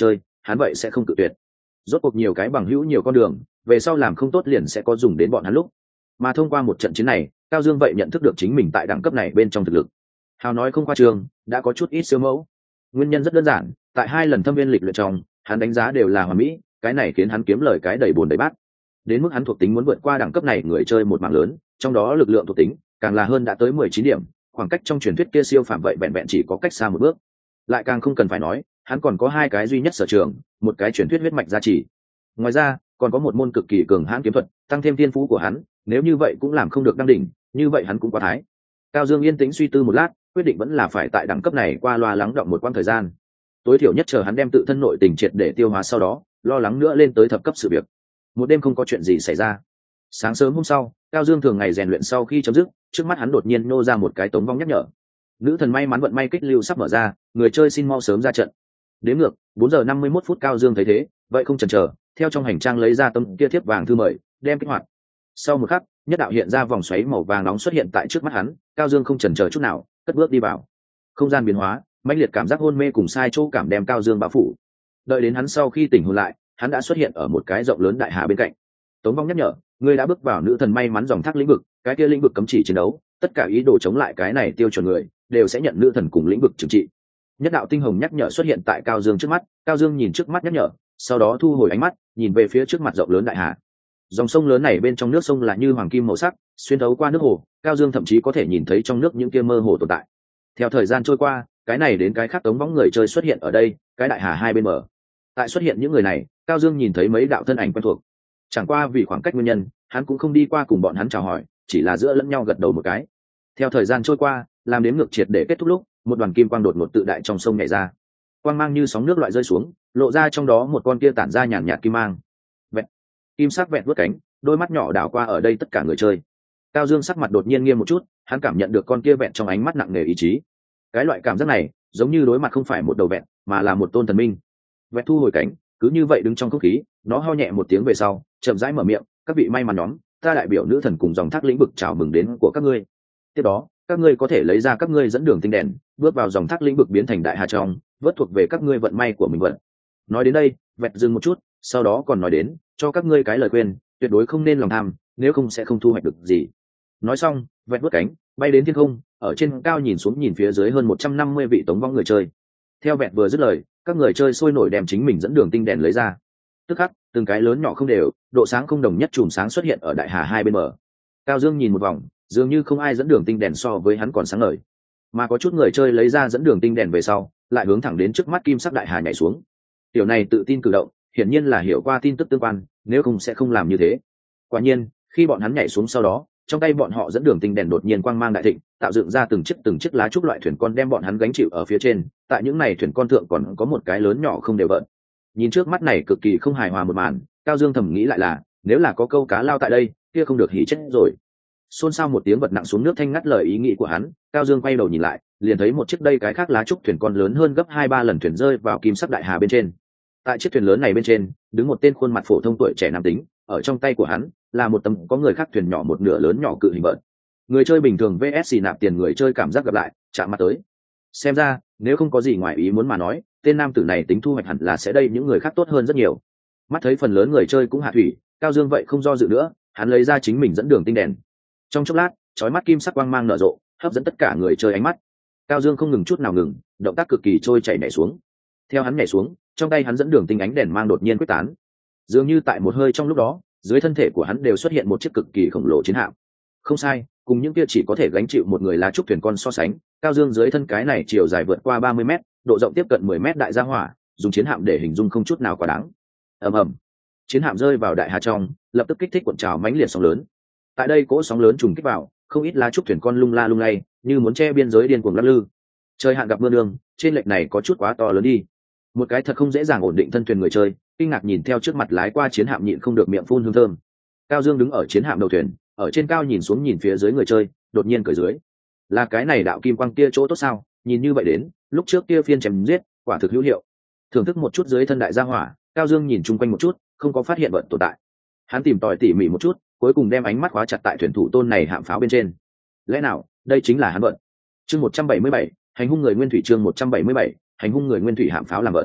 hắn vậy sẽ không cự tuyệt. Rốt cuộc nhiều cái bằng hữu nhiều con đường, về sau làm không tốt liền sẽ có dùng đến bọn hắn lúc. Mà thông qua một trận chiến này, Cao Dương vậy nhận thức được chính mình tại đẳng cấp này bên trong thực lực. Hào nói không khoa trương, đã có chút ít siêu mẫu. Nguyên nhân rất đơn giản, tại 2 lần thâm viên lịch luyện trong, hắn đánh giá đều là hoàn mỹ, cái này khiến hắn kiếm lời cái đầy bùn đầy bát. Đến mức hắn thuộc tính muốn vượt qua đẳng cấp này người chơi một mảng lớn, trong đó lực lượng thuộc tính càng là hơn đã tới 19 điểm, khoảng cách trong truyền thuyết kia siêu phạm vậy vẹn vẹn chỉ có cách xa một bước. Lại càng không cần phải nói, hắn còn có 2 cái duy nhất sở trường, một cái truyền thuyết huyết mạch gia trì. Ngoài ra, còn có một môn cực kỳ cường hãn kiếm thuật, tăng thêm thiên phú của hắn, nếu như vậy cũng làm không được đăng đỉnh, như vậy hắn cũng quá thái. Cao Dương yên tĩnh suy tư một lát, quyết định vẫn là phải tại đẳng cấp này qua loa lắng động một quãng thời gian. Tối thiểu nhất chờ hắn đem tự thân nội tình triệt để tiêu hóa sau đó, lo lắng nữa lên tới thập cấp sự việc. Một đêm không có chuyện gì xảy ra. Sáng sớm hôm sau, Cao Dương thường ngày rèn luyện sau khi chấm dứt, trước mắt hắn đột nhiên nô ra một cái tống vong nhắc nhở. Nữ thần may mắn vận may kích lưu sắp mở ra, người chơi xin mau sớm ra trận. Đếm ngược, 4 giờ 51 phút. Cao Dương thấy thế, vậy không chần chờ, theo trong hành trang lấy ra tấm kia thiếp vàng thư mời, đem kích hoạt. Sau một khắc, nhất đạo hiện ra vòng xoáy màu vàng nóng xuất hiện tại trước mắt hắn, Cao Dương không chần chờ chút nào, cất bước đi vào. Không gian biến hóa, mãnh liệt cảm giác hôn mê cùng sai chỗ cảm đem Cao Dương bao phủ. Đợi đến hắn sau khi tỉnh hồn lại, hắn đã xuất hiện ở một cái rộng lớn đại hà bên cạnh. Tống vong nhắc nhở, ngươi đã bước vào nữ thần may mắn dòng thác lĩnh vực, cái kia lĩnh vực cấm chỉ chiến đấu, tất cả ý đồ chống lại cái này tiêu chuẩn người đều sẽ nhận nữ thần cùng lĩnh vực trừng trị. Nhất đạo tinh hồng nhắc nhở xuất hiện tại Cao Dương trước mắt, Cao Dương nhìn trước mắt nhắc nhở, sau đó thu hồi ánh mắt, nhìn về phía trước mặt rộng lớn đại hà. Dòng sông lớn này bên trong nước sông là như hoàng kim màu sắc, xuyên thấu qua nước hồ, Cao Dương thậm chí có thể nhìn thấy trong nước những kia mơ hồ tồn tại. Theo thời gian trôi qua, cái này đến cái khác tống võng người chơi xuất hiện ở đây, cái đại hà hai bên bờ. Tại xuất hiện những người này, Cao Dương nhìn thấy mấy đạo thân ảnh quen thuộc. Chẳng qua vì khoảng cách nguyên nhân, hắn cũng không đi qua cùng bọn hắn chào hỏi, chỉ là giữa lẫn nhau gật đầu một cái. Theo thời gian trôi qua, làm đếm ngược triệt để kết thúc lúc, một đoàn kim quang đột ngột tự đại trong sông nhảy ra. Quang mang như sóng nước loại rơi xuống, lộ ra trong đó một con kia tản ra nhàn nhạt kim mang. Vẹt, kim sắc vẹt vớt cánh, đôi mắt nhỏ đảo qua ở đây tất cả người chơi. Cao Dương sắc mặt đột nhiên nghiêm một chút, hắn cảm nhận được con kia vẹt trong ánh mắt nặng nề ý chí. Cái loại cảm giác này, giống như đối mặt không phải một đầu vẹt, mà là một tôn thần minh. Vẹt thu hồi cánh, cứ như vậy đứng trong không khí, nó ho nhẹ một tiếng về sau, chậm rãi mở miệng, các vị may mắn nhóm, ta đại biểu nữ thần cùng dòng thác lĩnh vực chào mừng đến của các ngươi. Tiếp đó, các ngươi có thể lấy ra các ngươi dẫn đường tinh đèn, bước vào dòng thác lĩnh vực biến thành đại hà trong, vớt thuộc về các ngươi vận may của mình vận. Nói đến đây, vẹt dừng một chút, sau đó còn nói đến, cho các ngươi cái lời khuyên, tuyệt đối không nên lòng tham, nếu không sẽ không thu hoạch được gì. Nói xong, vẹt vớt cánh, bay đến thiên không, ở trên cao nhìn xuống nhìn phía dưới hơn 150 vị tống vong người chơi. Theo vẹt vừa dứt lời, các người chơi sôi nổi đem chính mình dẫn đường tinh đèn lấy ra. Tức khắc, từng cái lớn nhỏ không đều, độ sáng không đồng nhất chùm sáng xuất hiện ở đại hà hai bên bờ. Cao Dương nhìn một vòng, dường như không ai dẫn đường tinh đèn so với hắn còn sáng ngời. Mà có chút người chơi lấy ra dẫn đường tinh đèn về sau, lại hướng thẳng đến trước mắt kim sắc đại hà nhảy xuống. Tiểu này tự tin cử động, hiển nhiên là hiểu qua tin tức tương quan, nếu không sẽ không làm như thế. Quả nhiên, khi bọn hắn nhảy xuống sau đó, trong tay bọn họ dẫn đường tinh đèn đột nhiên quang mang đại thịnh, tạo dựng ra từng chiếc lá trúc loại thuyền con đem bọn hắn gánh chịu ở phía trên. Tại những này thuyền con thượng còn có một cái lớn nhỏ không đều vợn. Nhìn trước mắt này cực kỳ không hài hòa một màn, Cao Dương thầm nghĩ lại là, nếu là có câu cá lao tại đây, kia không được hỉ chết rồi. Xôn xao một tiếng vật nặng xuống nước thanh ngắt lời ý nghĩ của hắn, Cao Dương quay đầu nhìn lại, liền thấy một chiếc đây cái khác lá trúc thuyền con lớn hơn gấp 2-3 lần thuyền rơi vào kim sắc đại hà bên trên. Tại chiếc thuyền lớn này bên trên, đứng một tên khuôn mặt phổ thông tuổi trẻ nam tính, ở trong tay của hắn là một tấm có người khác thuyền nhỏ một nửa lớn nhỏ cự hình vợn. Người chơi bình thường vs nạp tiền người chơi cảm giác gặp lại, chạm mặt tới. Xem ra, nếu không có gì ngoài ý muốn mà nói, tên nam tử này tính thu hoạch hẳn là sẽ đây những người khác tốt hơn rất nhiều. Mắt thấy phần lớn người chơi cũng hạ thủy, Cao Dương vậy không do dự nữa, hắn lấy ra chính mình dẫn đường tinh đèn. Trong chốc lát, chói mắt kim sắc quang mang nở rộ, hấp dẫn tất cả người chơi ánh mắt. Cao Dương không ngừng chút nào ngừng, động tác cực kỳ trôi chảy nhảy xuống. Theo hắn nhảy xuống, trong tay hắn dẫn đường tinh ánh đèn mang đột nhiên quyết tán. Dường như tại một hơi trong lúc đó, dưới thân thể của hắn đều xuất hiện một chiếc cực kỳ khổng lồ chiến hạm. Không sai, cùng những kia chỉ có thể gánh chịu một người lá trúc thuyền con so sánh, Cao Dương dưới thân cái này chiều dài vượt qua 30 mét, độ rộng tiếp cận 10 mét đại gia hỏa, dùng chiến hạm để hình dung không chút nào quá đáng. Ầm ầm, chiến hạm rơi vào đại hà trong, lập tức kích thích cuộn trào mãnh liệt sóng lớn. Tại đây cỗ sóng lớn trùng kích vào, không ít lá trúc thuyền con lung la lung lay, như muốn che biên giới điên cuồng lắc lư. Trời hạn gặp mưa nương, trên lệch này có chút quá to lớn đi. Một cái thật không dễ dàng ổn định thân thuyền người chơi, kinh ngạc nhìn theo trước mặt lái qua chiến hạm nhịn không được miệng phun hương thơm. Cao Dương đứng ở chiến hạm đầu thuyền, ở trên cao nhìn xuống nhìn phía dưới người chơi, đột nhiên cười dưới. Là cái này đạo kim quang kia chỗ tốt sao? Nhìn như vậy đến, lúc trước kia phiên chém giết, quả thực hữu hiệu. Thưởng thức một chút dưới thân đại gia hỏa, Cao Dương nhìn chung quanh một chút, không có phát hiện vận tồn tại. Hắn tìm tòi tỉ mỉ một chút, cuối cùng đem ánh mắt khóa chặt tại thuyền thủ tôn này hạm pháo bên trên. Lẽ nào, đây chính là hắn vận? Chương 177, hành hung người nguyên thủy chương 177, hành hung người nguyên thủy hạm pháo làm vận.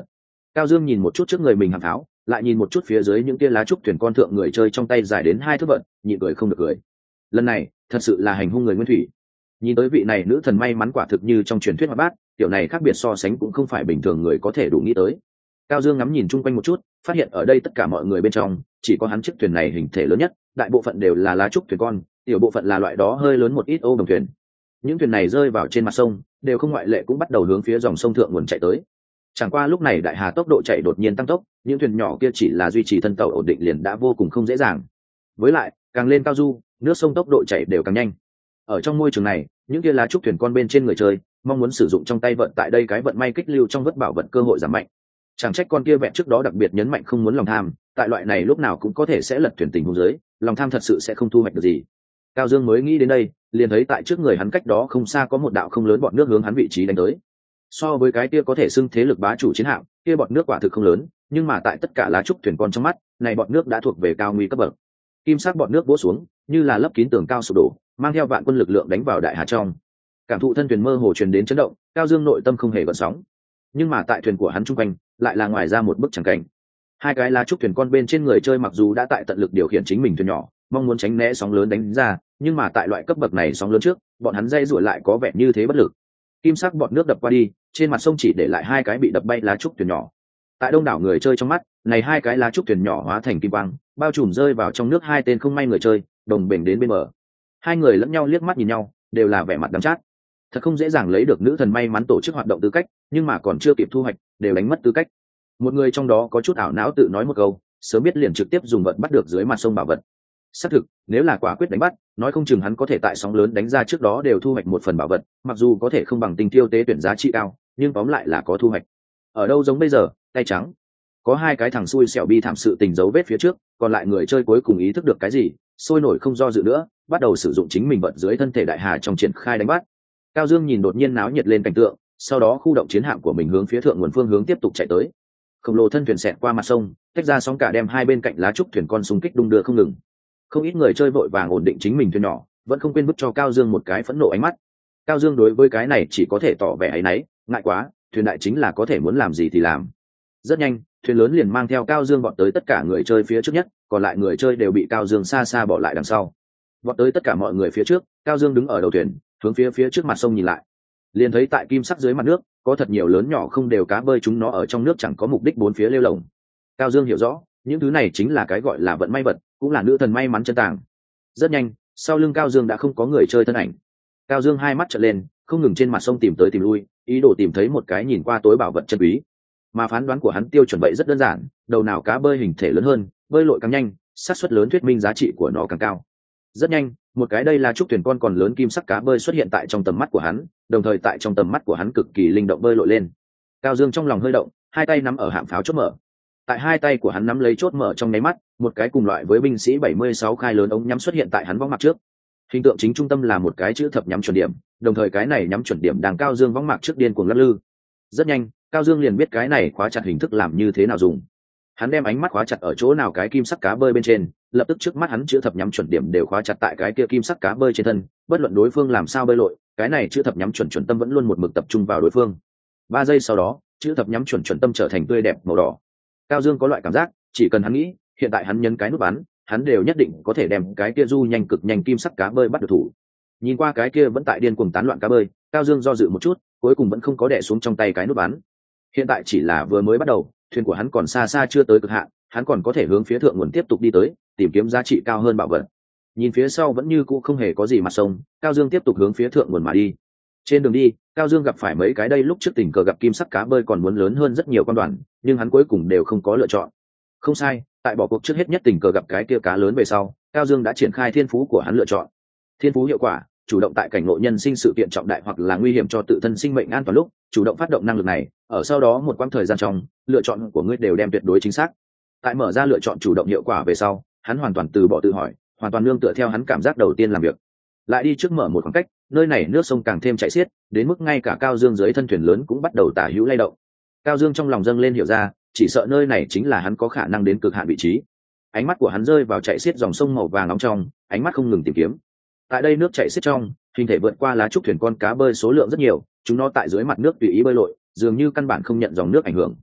Cao Dương nhìn một chút trước người mình hàng tháo, lại nhìn một chút phía dưới những kia lá trúc thuyền con thượng người chơi trong tay dài đến 2 thước vận, nhịn cười không được cười. Lần này thật sự là hành hung người nguyên thủy. Nhìn tới vị này nữ thần may mắn quả thực như trong truyền thuyết Hoạt Bát, tiểu này khác biệt so sánh cũng không phải bình thường người có thể đủ nghĩ tới. Cao Dương ngắm nhìn chung quanh một chút, phát hiện ở đây tất cả mọi người bên trong chỉ có hắn chiếc thuyền này hình thể lớn nhất, đại bộ phận đều là lá trúc thuyền con, tiểu bộ phận là loại đó hơi lớn một ít ô đồng thuyền. Những thuyền này rơi vào trên mặt sông đều không ngoại lệ cũng bắt đầu hướng phía dòng sông thượng nguồn chạy tới. Chẳng qua lúc này đại hà tốc độ chạy đột nhiên tăng tốc, những thuyền nhỏ kia chỉ là duy trì thân tàu ổn định liền đã vô cùng không dễ dàng. Với lại càng lên cao du, nước sông tốc độ chạy đều càng nhanh. Ở trong môi trường này, những kia lá trúc thuyền con bên trên người chơi mong muốn sử dụng trong tay vận tại đây cái vận may kích lưu trong vất bảo vận cơ hội giảm mạnh. Chẳng trách con kia vẹn trước đó đặc biệt nhấn mạnh không muốn lòng tham, tại loại này lúc nào cũng có thể sẽ lật thuyền tình huống dưới, lòng tham thật sự sẽ không thu hoạch được gì. Cao Dương mới nghĩ đến đây, liền thấy tại trước người hắn cách đó không xa có một đạo không lớn bọt nước hướng hắn vị trí đánh tới. So với cái kia có thể xưng thế lực bá chủ chiến hạm, kia bọt nước quả thực không lớn, nhưng mà tại tất cả lá trúc thuyền con trong mắt, này bọt nước đã thuộc về cao nguy cấp bậc. Kim sắc bọt nước vỗ xuống, như là lấp kín tường cao sụp đổ, mang theo vạn quân lực lượng đánh vào đại hà trong. Cảm thụ thân thuyền mơ hồ truyền đến chấn động, Cao Dương nội tâm không hề gợn sóng. Nhưng mà tại thuyền của hắn trung quanh, lại là ngoài ra một bức chẳng cảnh. Hai cái lá trúc thuyền con bên trên người chơi mặc dù đã tại tận lực điều khiển chính mình thuyền nhỏ, mong muốn tránh né sóng lớn đánh ra, nhưng mà tại loại cấp bậc này sóng lớn trước, bọn hắn dây rủa lại có vẻ như thế bất lực. Kim sắc bọt nước đập qua đi, trên mặt sông chỉ để lại hai cái bị đập bay lá trúc thuyền nhỏ. Tại đông đảo người chơi trong mắt, này hai cái lá trúc thuyền nhỏ hóa thành kim quang, bao trùm rơi vào trong nước hai tên không may người chơi, đồng bền đến bên bờ. Hai người lẫn nhau liếc mắt nhìn nhau, đều là vẻ mặt đắng chát. Thật không dễ dàng lấy được nữ thần may mắn tổ chức hoạt động tư cách, nhưng mà còn chưa kịp thu hoạch, đều đánh mất tư cách. Một người trong đó có chút ảo não tự nói một câu, sớm biết liền trực tiếp dùng vận bắt được dưới mặt sông bảo vật. Xác thực, nếu là quả quyết đánh bắt, nói không chừng hắn có thể tại sóng lớn đánh ra trước đó đều thu hoạch một phần bảo vật, mặc dù có thể không bằng tinh tiêu tế tuyển giá trị cao, nhưng tóm lại là có thu hoạch. Ở đâu giống bây giờ, tay trắng. Có hai cái thằng xui xẻo bi thảm sự tình dấu vết phía trước, còn lại người chơi cuối cùng ý thức được cái gì, sôi nổi không do dự nữa, bắt đầu sử dụng chính mình vận dưới thân thể đại hà trong triển khai đánh bắt. Cao Dương nhìn đột nhiên náo nhiệt lên cảnh tượng, sau đó khu động chiến hạm của mình hướng phía thượng nguồn phương hướng tiếp tục chạy tới. Khổng lồ thân thuyền xẹt qua mặt sông, tách ra sóng cả đem hai bên cạnh lá trúc thuyền con xung kích đung đưa không ngừng. Không ít người chơi vội vàng ổn định chính mình thuyền nhỏ, vẫn không quên vứt cho Cao Dương một cái phẫn nộ ánh mắt. Cao Dương đối với cái này chỉ có thể tỏ vẻ áy náy, ngại quá, thuyền đại chính là có thể muốn làm gì thì làm. Rất nhanh, thuyền lớn liền mang theo Cao Dương vọt tới tất cả người chơi phía trước nhất, còn lại người chơi đều bị Cao Dương xa xa bỏ lại đằng sau. Vọt tới tất cả mọi người phía trước, Cao Dương đứng ở đầu thuyền, hướng phía trước mặt sông nhìn lại. Liền thấy tại kim sắc dưới mặt nước, có thật nhiều lớn nhỏ không đều cá bơi, chúng nó ở trong nước chẳng có mục đích bốn phía lêu lồng. Cao Dương hiểu rõ, những thứ này chính là cái gọi là vận may vật, cũng là nữ thần may mắn chân tàng. Rất nhanh, sau lưng Cao Dương đã không có người chơi thân ảnh. Cao Dương hai mắt trợn lên, không ngừng trên mặt sông tìm tới tìm lui, ý đồ tìm thấy một cái nhìn qua tối bảo vật chân quý. Mà phán đoán của hắn tiêu chuẩn vậy rất đơn giản, đầu nào cá bơi hình thể lớn hơn, bơi lội càng nhanh, xác suất lớn thuyết minh giá trị của nó càng cao. Rất nhanh, một cái đây là trúc thuyền con còn lớn kim sắc cá bơi xuất hiện tại trong tầm mắt của hắn, đồng thời tại trong tầm mắt của hắn cực kỳ linh động bơi lội lên. Cao Dương trong lòng hơi động, hai tay nắm ở hạm pháo chốt mở. Tại hai tay của hắn nắm lấy chốt mở trong nháy mắt, một cái cùng loại với binh sĩ 76 khai lớn ống nhắm xuất hiện tại hắn võng mạc trước. Hình tượng chính trung tâm là một cái chữ thập nhắm chuẩn điểm, đồng thời cái này nhắm chuẩn điểm đang Cao Dương võng mạc trước điên cuồng lắc lư. Rất nhanh, Cao Dương liền biết cái này khóa chặt hình thức làm như thế nào dùng. Hắn đem ánh mắt khóa chặt ở chỗ nào cái kim sắc cá bơi bên trên, lập tức trước mắt hắn chữ thập nhắm chuẩn điểm đều khóa chặt tại cái kia kim sắc cá bơi trên thân, bất luận đối phương làm sao bơi lội, cái này chữ thập nhắm chuẩn tâm vẫn luôn một mực tập trung vào đối phương. 3 giây sau đó, chữ thập nhắm chuẩn tâm trở thành tươi đẹp màu đỏ. Cao Dương có loại cảm giác, chỉ cần hắn nghĩ, hiện tại hắn nhấn cái nút bắn, hắn đều nhất định có thể đem cái kia du nhanh cực nhanh kim sắc cá bơi bắt được thủ. Nhìn qua cái kia vẫn tại điên cuồng tán loạn cá bơi, Cao Dương do dự một chút, cuối cùng vẫn không có đè xuống trong tay cái nút bắn. Hiện tại chỉ là vừa mới bắt đầu, thuyền của hắn còn xa xa chưa tới cực hạn, hắn còn có thể hướng phía thượng nguồn tiếp tục đi tới, tìm kiếm giá trị cao hơn bảo vật. Nhìn phía sau vẫn như cũ không hề có gì mặt sông, Cao Dương tiếp tục hướng phía thượng nguồn mà đi. Trên đường đi, Cao Dương gặp phải mấy cái đây lúc trước tình cờ gặp kim sắc cá bơi còn muốn lớn hơn rất nhiều con đoàn, nhưng hắn cuối cùng đều không có lựa chọn. Không sai, tại bỏ cuộc trước hết nhất tình cờ gặp cái kia cá lớn về sau, Cao Dương đã triển khai thiên phú của hắn lựa chọn. Thiên phú hiệu quả, chủ động tại cảnh ngộ nhân sinh sự kiện trọng đại hoặc là nguy hiểm cho tự thân sinh mệnh an toàn lúc, chủ động phát động năng lực này, ở sau đó một quãng thời gian trong, lựa chọn của ngươi đều đem tuyệt đối chính xác. Tại mở ra lựa chọn chủ động hiệu quả về sau, hắn hoàn toàn từ bỏ tự hỏi, hoàn toàn nương tựa theo hắn cảm giác đầu tiên làm việc. Lại đi trước mở một khoảng cách, nơi này nước sông càng thêm chảy xiết, đến mức ngay cả Cao Dương dưới thân thuyền lớn cũng bắt đầu tả hữu lay động. Cao Dương trong lòng dâng lên hiểu ra, chỉ sợ nơi này chính là hắn có khả năng đến cực hạn vị trí. Ánh mắt của hắn rơi vào chảy xiết dòng sông màu vàng nóng trong, ánh mắt không ngừng tìm kiếm. Tại đây nước chảy xiết trong, hình thể vượt qua lá trúc thuyền con cá bơi số lượng rất nhiều, chúng nó tại dưới mặt nước tùy ý bơi lội, dường như căn bản không nhận dòng nước ảnh hưởng.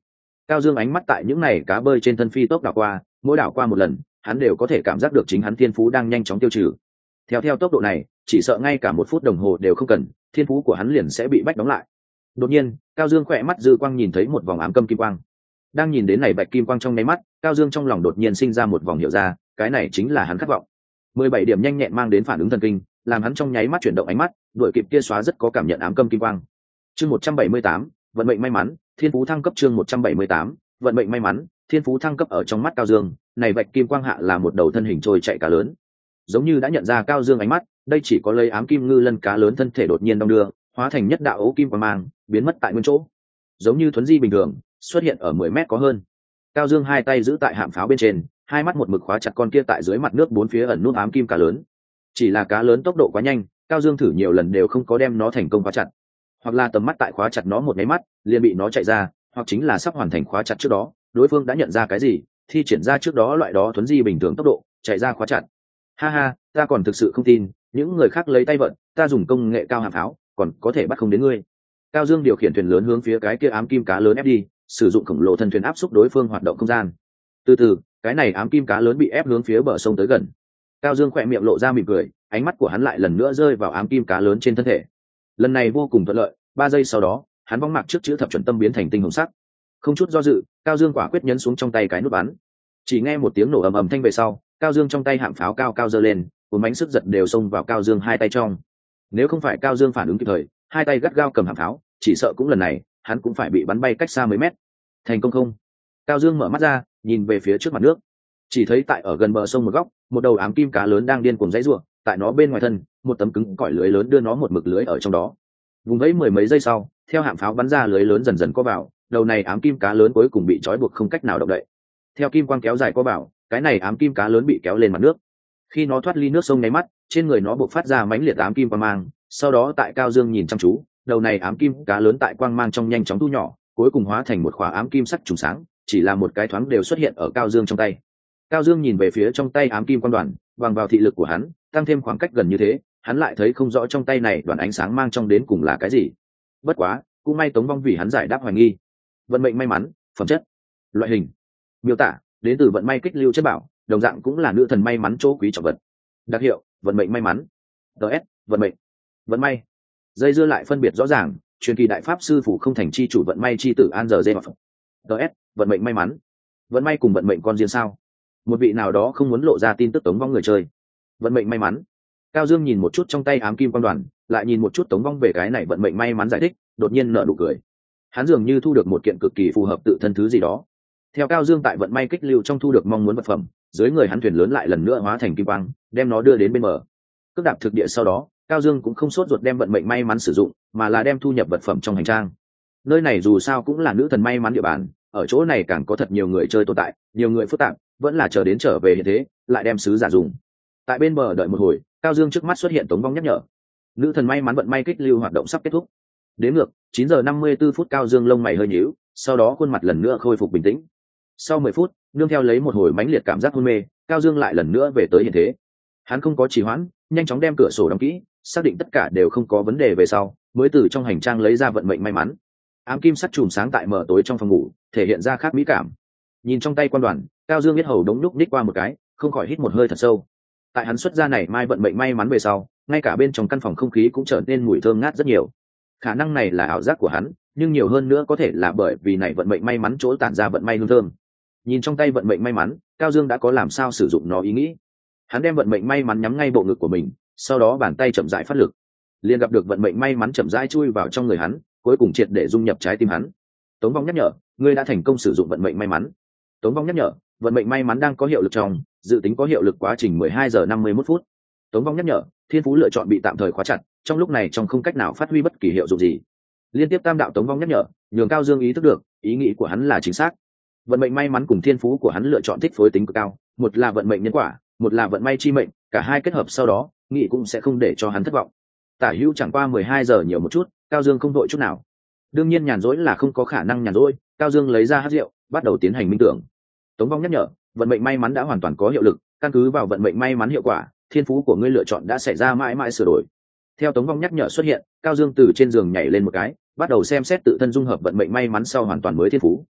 Cao Dương ánh mắt tại những này cá bơi trên thân phi tốc đảo qua, mỗi đảo qua một lần hắn đều có thể cảm giác được chính hắn thiên phú đang nhanh chóng tiêu trừ. Theo tốc độ này chỉ sợ ngay cả 1 phút đồng hồ đều không cần, thiên phú của hắn liền sẽ bị bách đóng lại. Đột nhiên Cao Dương khỏe mắt dư quang nhìn thấy một vòng ám câm kim quang. Đang nhìn đến này bạch kim quang trong nháy mắt, Cao Dương trong lòng đột nhiên sinh ra một vòng hiểu ra, cái này chính là hắn khát vọng. 17 điểm nhanh nhẹn mang đến phản ứng thần kinh, làm hắn trong nháy mắt chuyển động ánh mắt, đuổi kịp kia xóa rất có cảm nhận ám câm kim quang. Chương 178, vận mệnh may mắn, thiên phú thăng cấp. Chương 178, vận mệnh may mắn, thiên phú thăng cấp. Ở trong mắt Cao Dương, này bạch kim quang hạ là một đầu thân hình trôi chạy cá lớn. Giống như đã nhận ra Cao Dương ánh mắt, đây chỉ có lấy ám kim ngư lân cá lớn thân thể đột nhiên đong đưa, hóa thành nhất đạo ấu kim quang mang, biến mất tại nguyên chỗ. Giống như thuấn di bình thường, xuất hiện ở 10 mét có hơn. Cao Dương hai tay giữ tại hạm pháo bên trên, hai mắt một mực khóa chặt con kia tại dưới mặt nước bốn phía ẩn nút ám kim cá lớn. Chỉ là cá lớn tốc độ quá nhanh, Cao Dương thử nhiều lần đều không có đem nó thành công khóa chặt. Hoặc là tầm mắt tại khóa chặt nó một cái mắt, liền bị nó chạy ra, hoặc chính là sắp hoàn thành khóa chặt trước đó, đối phương đã nhận ra cái gì, thi triển ra trước đó loại đó thuấn di bình thường tốc độ, chạy ra khóa chặt. Ha ha, ta còn thực sự không tin, những người khác lấy tay vận, ta dùng công nghệ cao hạm pháo, còn có thể bắt không đến ngươi. Cao Dương điều khiển thuyền lớn hướng phía cái kia ám kim cá lớn ép đi, sử dụng khổng lồ thân thuyền áp xúc đối phương hoạt động không gian. Từ từ, cái này ám kim cá lớn bị ép hướng phía bờ sông tới gần. Cao Dương khỏe miệng lộ ra mỉm cười, ánh mắt của hắn lại lần nữa rơi vào ám kim cá lớn trên thân thể. Lần này vô cùng thuận lợi, 3 giây sau đó, hắn bóng mạc trước chữ thập chuẩn tâm biến thành tinh hồng sắc. Không chút do dự, Cao Dương quả quyết nhấn xuống trong tay cái nút bắn. Chỉ nghe một tiếng nổ ầm ầm thanh về sau, Cao Dương trong tay hạm pháo cao cao giơ lên, cuốn bánh sức giật đều xông vào Cao Dương hai tay trong. Nếu không phải Cao Dương phản ứng kịp thời, hai tay gắt gao cầm hạm pháo, chỉ sợ cũng lần này hắn cũng phải bị bắn bay cách xa mấy mét. Thành công không? Cao Dương mở mắt ra, nhìn về phía trước mặt nước, chỉ thấy tại ở gần bờ sông một góc, một đầu ám kim cá lớn đang điên cuồng dãy giụa, tại nó bên ngoài thân, một tấm cứng cỏi lưới lớn đưa nó một mực lưới ở trong đó. Vùng vẫy 10 mấy giây sau, theo hạm pháo bắn ra lưới lớn dần dần có vào, đầu này ám kim cá lớn cuối cùng bị trói buộc không cách nào động đậy. Theo kim quang kéo dài có vào, cái này ám kim cá lớn bị kéo lên mặt nước. Khi nó thoát ly nước sông nháy mắt, trên người nó bộc phát ra mãnh liệt ám kim quang mang, sau đó tại Cao Dương nhìn chăm chú, đầu này ám kim cá lớn tại quang mang trong nhanh chóng thu nhỏ, cuối cùng hóa thành một khóa ám kim sắc trùng sáng, chỉ là một cái thoáng đều xuất hiện ở Cao Dương trong tay. Cao Dương nhìn về phía trong tay ám kim quan đoàn, bằng vào thị lực của hắn, tăng thêm khoảng cách gần như thế, hắn lại thấy không rõ trong tay này đoàn ánh sáng mang trong đến cùng là cái gì. Bất quá, cũng may Tống Vong vì hắn giải đáp hoài nghi. Vận mệnh may mắn, phẩm chất, loại hình, miêu tả, đến từ vận may kích lưu chất bảo, đồng dạng cũng là nữ thần may mắn chỗ quý trọng vật. Đặc hiệu, vận mệnh may mắn. DS, vận mệnh, vận may. Dây dưa lại phân biệt rõ ràng, truyền kỳ đại pháp sư phủ không thành chi chủ vận may chi tử An giờ dê hoặc DS, vận mệnh may mắn. Vận may cùng vận mệnh con riêng sao? Một vị nào đó không muốn lộ ra tin tức Tống Vong người chơi. Vận mệnh may mắn. Cao Dương nhìn một chút trong tay ám kim quan đoàn, lại nhìn một chút Tống Vong về cái này vận mệnh may mắn giải thích, đột nhiên nở nụ cười. Hắn dường như thu được một kiện cực kỳ phù hợp tự thân thứ gì đó. Theo Cao Dương tại vận may kích lưu trong thu được mong muốn vật phẩm, dưới người hắn thuyền lớn lại lần nữa hóa thành kim quang, đem nó đưa đến bên bờ. Cước đạp thực địa sau đó, Cao Dương cũng không sốt ruột đem vận mệnh may mắn sử dụng, mà là đem thu nhập vật phẩm trong hành trang. Nơi này dù sao cũng là nữ thần may mắn địa bàn, ở chỗ này càng có thật nhiều người chơi tồn tại, nhiều người phức tạp, vẫn là chờ đến trở về hiện thế, lại đem sứ giả dùng. Tại bên bờ đợi một hồi, Cao Dương trước mắt xuất hiện Tống Vong nhắc nhở. Nữ thần may mắn vận may kích lưu hoạt động sắp kết thúc. Đến ngược, 9 giờ 54 phút. Cao Dương lông mày hơi nhíu, sau đó khuôn mặt lần nữa khôi phục bình tĩnh. Sau 10 phút, nương theo lấy một hồi mãnh liệt cảm giác hôn mê, Cao Dương lại lần nữa về tới hiện thế. Hắn không có trì hoãn, nhanh chóng đem cửa sổ đóng kỹ, xác định tất cả đều không có vấn đề về sau, mới từ trong hành trang lấy ra vận mệnh may mắn. Ám kim sắt chùm sáng tại mở tối trong phòng ngủ, thể hiện ra khác mỹ cảm. Nhìn trong tay quan đoàn, Cao Dương biết hầu đống nhúc ních qua một cái, không khỏi hít một hơi thật sâu. Tại hắn xuất ra này mai vận mệnh may mắn về sau, ngay cả bên trong căn phòng không khí cũng trở nên mùi thơm ngát rất nhiều. Khả năng này là ảo giác của hắn, nhưng nhiều hơn nữa có thể là bởi vì này vận mệnh may mắn chỗ tản ra vận may hương thơm. Nhìn trong tay vận mệnh may mắn, Cao Dương đã có làm sao sử dụng nó ý nghĩ. Hắn đem vận mệnh may mắn nhắm ngay bộ ngực của mình, sau đó bàn tay chậm rãi phát lực, liền gặp được vận mệnh may mắn chậm rãi chui vào trong người hắn, cuối cùng triệt để dung nhập trái tim hắn. Tống Vong nhắc nhở, ngươi đã thành công sử dụng vận mệnh may mắn. Tống Vong nhắc nhở, vận mệnh may mắn đang có hiệu lực trong, dự tính có hiệu lực quá trình 12 giờ 51 phút. Tống Vong nhắc nhở, thiên phú lựa chọn bị tạm thời khóa chặt, trong lúc này trong không cách nào phát huy bất kỳ hiệu dụng gì. Liên tiếp tam đạo Tống Vong nhắc nhở, nhường Cao Dương ý thức được, ý nghĩ của hắn là chính xác. Vận mệnh may mắn cùng thiên phú của hắn lựa chọn thích phối tính cực cao, một là vận mệnh nhân quả, một là vận may chi mệnh, cả hai kết hợp sau đó, nghĩ cũng sẽ không để cho hắn thất vọng. Tả hữu chẳng qua 12 giờ nhiều một chút, Cao Dương không đội chút nào. Đương nhiên nhàn rỗi là không có khả năng nhàn rỗi, Cao Dương lấy ra hắc rượu, bắt đầu tiến hành minh tưởng. Tống Vong nhắc nhở, vận mệnh may mắn đã hoàn toàn có hiệu lực, căn cứ vào vận mệnh may mắn hiệu quả, thiên phú của ngươi lựa chọn đã xảy ra mãi mãi sửa đổi. Theo Tống Vong nhắc nhở xuất hiện, Cao Dương từ trên giường nhảy lên một cái, bắt đầu xem xét tự thân dung hợp vận mệnh may mắn sau hoàn toàn mới thiên phú.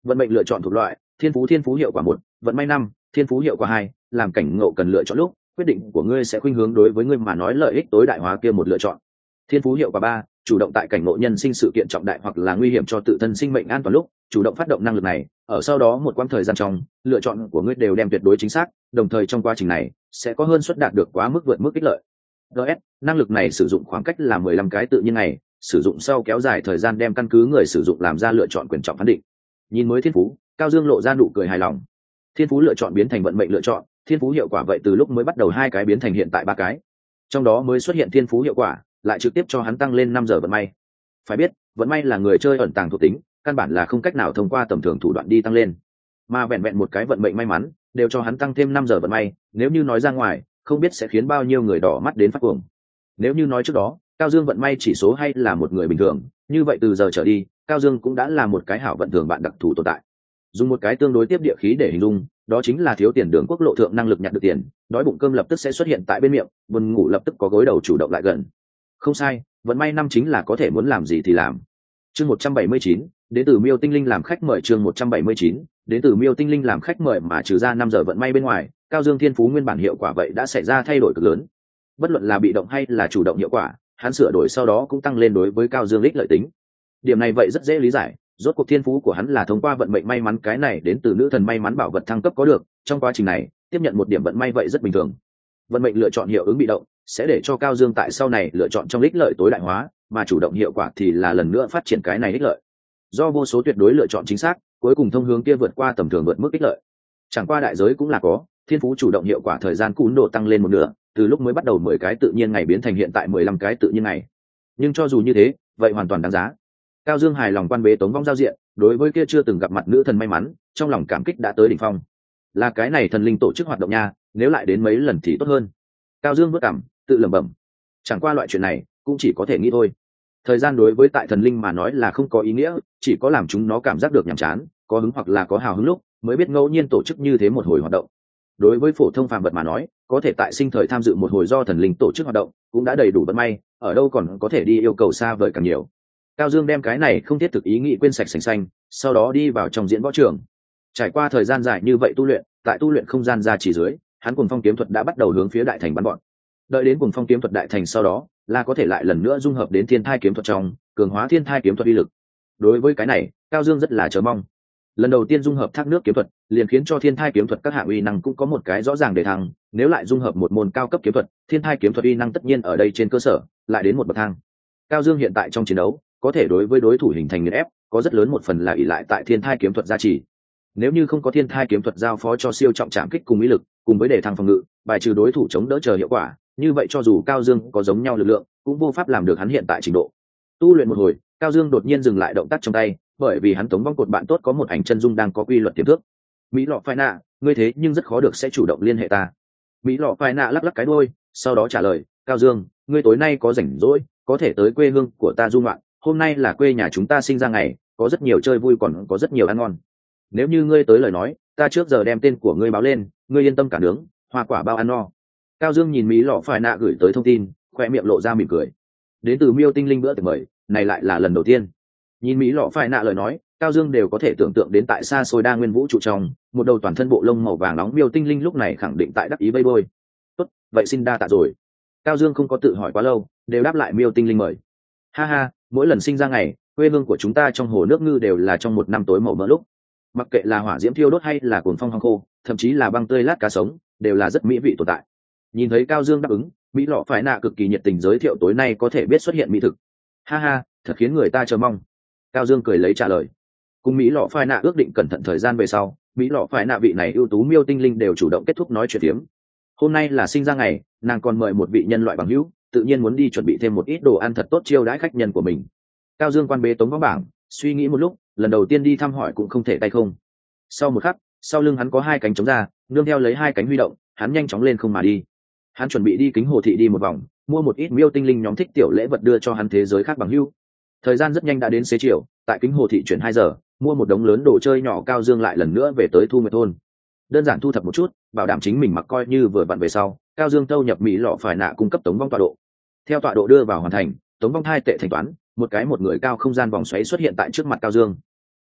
Vận mệnh lựa chọn thuộc loại: thiên phú hiệu quả 1, vận may 5, thiên phú hiệu quả 2. Làm cảnh ngộ cần lựa chọn lúc, quyết định của ngươi sẽ khuynh hướng đối với ngươi mà nói lợi ích tối đại hóa kia một lựa chọn. Thiên phú hiệu quả 3, chủ động tại cảnh ngộ nhân sinh sự kiện trọng đại hoặc là nguy hiểm cho tự thân sinh mệnh an toàn lúc, chủ động phát động năng lực này, ở sau đó một quãng thời gian trong, lựa chọn của ngươi đều đem tuyệt đối chính xác, đồng thời trong quá trình này sẽ có hơn suất đạt được quá mức vượt mức ích lợi. DS, năng lực này sử dụng khoảng cách là 15 cái tự nhiên ngày, sử dụng sau kéo dài thời gian đem căn cứ người sử dụng làm ra lựa chọn quyền trọng phán định. Nhìn mới thiên phú, Cao Dương lộ ra nụ cười hài lòng. Thiên phú lựa chọn biến thành vận mệnh lựa chọn, thiên phú hiệu quả vậy từ lúc mới bắt đầu 2 cái biến thành hiện tại 3 cái. Trong đó mới xuất hiện thiên phú hiệu quả, lại trực tiếp cho hắn tăng lên 5 giờ vận may. Phải biết, vận may là người chơi ẩn tàng thuộc tính, căn bản là không cách nào thông qua tầm thường thủ đoạn đi tăng lên. Mà vẹn vẹn một cái vận mệnh may mắn, đều cho hắn tăng thêm 5 giờ vận may, nếu như nói ra ngoài, không biết sẽ khiến bao nhiêu người đỏ mắt đến phát cuồng. Nếu như nói trước đó, Cao Dương vận may chỉ số hay là một người bình thường, như vậy từ giờ trở đi, Cao Dương cũng đã là một cái hảo vận thường bạn đặc thù tồn tại. Dùng một cái tương đối tiếp địa khí để hình dung, đó chính là thiếu tiền đường quốc lộ thượng năng lực nhặt được tiền, đói bụng cơm lập tức sẽ xuất hiện tại bên miệng, buồn ngủ lập tức có gối đầu chủ động lại gần. Không sai, vận may năm chính là có thể muốn làm gì thì làm. Chương 179, đến từ Miêu Tinh Linh làm khách mời. Chương 179, đến từ Miêu Tinh Linh làm khách mời. Mà trừ ra 5 giờ vận may bên ngoài, Cao Dương thiên phú nguyên bản hiệu quả vậy đã xảy ra thay đổi cực lớn. Bất luận là bị động hay là chủ động hiệu quả, hắn sửa đổi sau đó cũng tăng lên đối với Cao Dương ích lợi tính. Điểm này vậy rất dễ lý giải, rốt cuộc thiên phú của hắn là thông qua vận mệnh may mắn cái này đến từ nữ thần may mắn bảo vật thăng cấp có được, trong quá trình này, tiếp nhận một điểm vận may vậy rất bình thường. Vận mệnh lựa chọn hiệu ứng bị động sẽ để cho Cao Dương tại sau này lựa chọn trong ích lợi tối đại hóa, mà chủ động hiệu quả thì là lần nữa phát triển cái này ích lợi. Do vô số tuyệt đối lựa chọn chính xác, cuối cùng thông hướng kia vượt qua tầm thường vượt mức ích lợi. Chẳng qua đại giới cũng là có, thiên phú chủ động hiệu quả thời gian cún độ tăng lên một nửa, từ lúc mới bắt đầu 10 cái tự nhiên ngày biến thành hiện tại 15 cái tự nhiên ngày. Nhưng cho dù như thế, vậy hoàn toàn đáng giá. Cao Dương hài lòng quan bế Tống Vong giao diện, đối với kia chưa từng gặp mặt nữ thần may mắn, trong lòng cảm kích đã tới đỉnh phong. Là cái này thần linh tổ chức hoạt động nha, nếu lại đến mấy lần thì tốt hơn. Cao Dương vất cảm, tự lẩm bẩm. Chẳng qua loại chuyện này, cũng chỉ có thể nghĩ thôi. Thời gian đối với tại thần linh mà nói là không có ý nghĩa, chỉ có làm chúng nó cảm giác được nhàm chán, có hứng hoặc là có hào hứng lúc, mới biết ngẫu nhiên tổ chức như thế một hồi hoạt động. Đối với phổ thông phàm vật mà nói, có thể tại sinh thời tham dự một hồi do thần linh tổ chức hoạt động, cũng đã đầy đủ vận may, ở đâu còn có thể đi yêu cầu xa vời càng nhiều. Cao Dương đem cái này không thiết thực ý nghĩ quên sạch sành xanh, sau đó đi vào trong diễn võ trường. Trải qua thời gian dài như vậy tu luyện, tại tu luyện không gian ra chỉ dưới, hắn Cuồng Phong kiếm thuật đã bắt đầu hướng phía đại thành bắn bọn. Đợi đến Cuồng Phong kiếm thuật đại thành sau đó, là có thể lại lần nữa dung hợp đến Thiên Thai kiếm thuật trong, cường hóa Thiên Thai kiếm thuật uy lực. Đối với cái này, Cao Dương rất là chờ mong. Lần đầu tiên dung hợp thác nước kiếm thuật, liền khiến cho Thiên Thai kiếm thuật các hạng uy năng cũng có một cái rõ ràng để thăng, nếu lại dung hợp một môn cao cấp kiếm thuật, Thiên Thai kiếm thuật uy năng tất nhiên ở đây trên cơ sở, lại đến một bậc thang. Cao Dương hiện tại trong chiến đấu, có thể đối với đối thủ hình thành nghiền ép, có rất lớn một phần là ỷ lại tại Thiên Thai kiếm thuật gia trì. Nếu như không có Thiên Thai kiếm thuật giao phó cho siêu trọng trảm kích cùng ý lực, cùng với đề thăng phòng ngự, bài trừ đối thủ chống đỡ chờ hiệu quả, như vậy cho dù Cao Dương có giống nhau lực lượng, cũng vô pháp làm được hắn hiện tại trình độ. Tu luyện một hồi, Cao Dương đột nhiên dừng lại động tác trong tay, bởi vì hắn Tống Vong cột bạn tốt có một ảnh chân dung đang có quy luật tiềm thức. Mỹ Lọ Phai Nạ, ngươi thế nhưng rất khó được sẽ chủ động liên hệ ta. Mỹ Lọ Phai Nạ lắc lắc cái đuôi, sau đó trả lời, Cao Dương, ngươi tối nay có rảnh rỗi, có thể tới quê hương của ta du ngoạn, hôm nay là quê nhà chúng ta sinh ra ngày, có rất nhiều chơi vui còn có rất nhiều ăn ngon. Nếu như ngươi tới lời nói, ta trước giờ đem tên của ngươi báo lên, ngươi yên tâm cả nướng, hoa quả bao ăn no. Cao Dương nhìn Mỹ Lọ Phai Nạ gửi tới thông tin, khoe miệng lộ ra mỉm cười. Đến từ Miêu Tinh Linh bữa tiệc mời, này lại là lần đầu tiên. Nhìn Mỹ Lọ Phai Nạ lời nói, Cao Dương đều có thể tưởng tượng đến tại xa xôi đa nguyên vũ trụ trong, một đầu toàn thân bộ lông màu vàng nóng Miêu Tinh Linh lúc này khẳng định tại đắc ý vây bôi. Tốt, vậy xin đa tạ rồi. Cao Dương không có tự hỏi quá lâu, đều đáp lại Miêu Tinh Linh mời. Ha ha, mỗi lần sinh ra ngày, quê hương của chúng ta trong hồ nước ngư đều là trong một năm tối màu mỡ lúc. Mặc kệ là hỏa diễm thiêu đốt hay là cuồng phong hong khô, thậm chí là băng tươi lát cá sống, đều là rất mỹ vị tồn tại. Nhìn thấy Cao Dương đáp ứng, Mỹ Lọ Phai Nạ cực kỳ nhiệt tình giới thiệu tối nay có thể biết xuất hiện mỹ thực. Ha ha, thật khiến người ta chờ mong. Cao Dương cười lấy trả lời. Cùng Mỹ Lọ Phai Nạ ước định cẩn thận thời gian về sau, Mỹ Lọ Phai Nạ vị này ưu tú Miêu Tinh Linh đều chủ động kết thúc nói chuyện tiếm. Hôm nay là sinh ra ngày, nàng còn mời một vị nhân loại bằng hữu, tự nhiên muốn đi chuẩn bị thêm một ít đồ ăn thật tốt chiêu đãi khách nhân của mình. Cao Dương quan bế Tống Vong bảng, suy nghĩ một lúc, lần đầu tiên đi thăm hỏi cũng không thể tay không. Sau một khắc, sau lưng hắn có 2 cánh chống ra, nương theo lấy 2 cánh huy động, hắn nhanh chóng lên không mà đi. Hắn chuẩn bị đi Kính Hồ thị đi một vòng, mua một ít Miêu Tinh Linh nhóm thích tiểu lễ vật đưa cho hắn thế giới khác bằng hữu. Thời gian rất nhanh đã đến xế chiều, tại Kính Hồ thị chuyển 2 giờ, mua một đống lớn đồ chơi nhỏ. Cao Dương lại lần nữa về tới Thu Nguyệt thôn, đơn giản thu thập một chút, bảo đảm chính mình mặc coi như vừa vặn về sau. Cao Dương thâu nhập Mỹ Lọ Phai Nạ cung cấp Tống Vong tọa độ. Theo tọa độ đưa vào hoàn thành, Tống Vong 2 tệ thanh toán, một người cao không gian vòng xoáy xuất hiện tại trước mặt Cao Dương.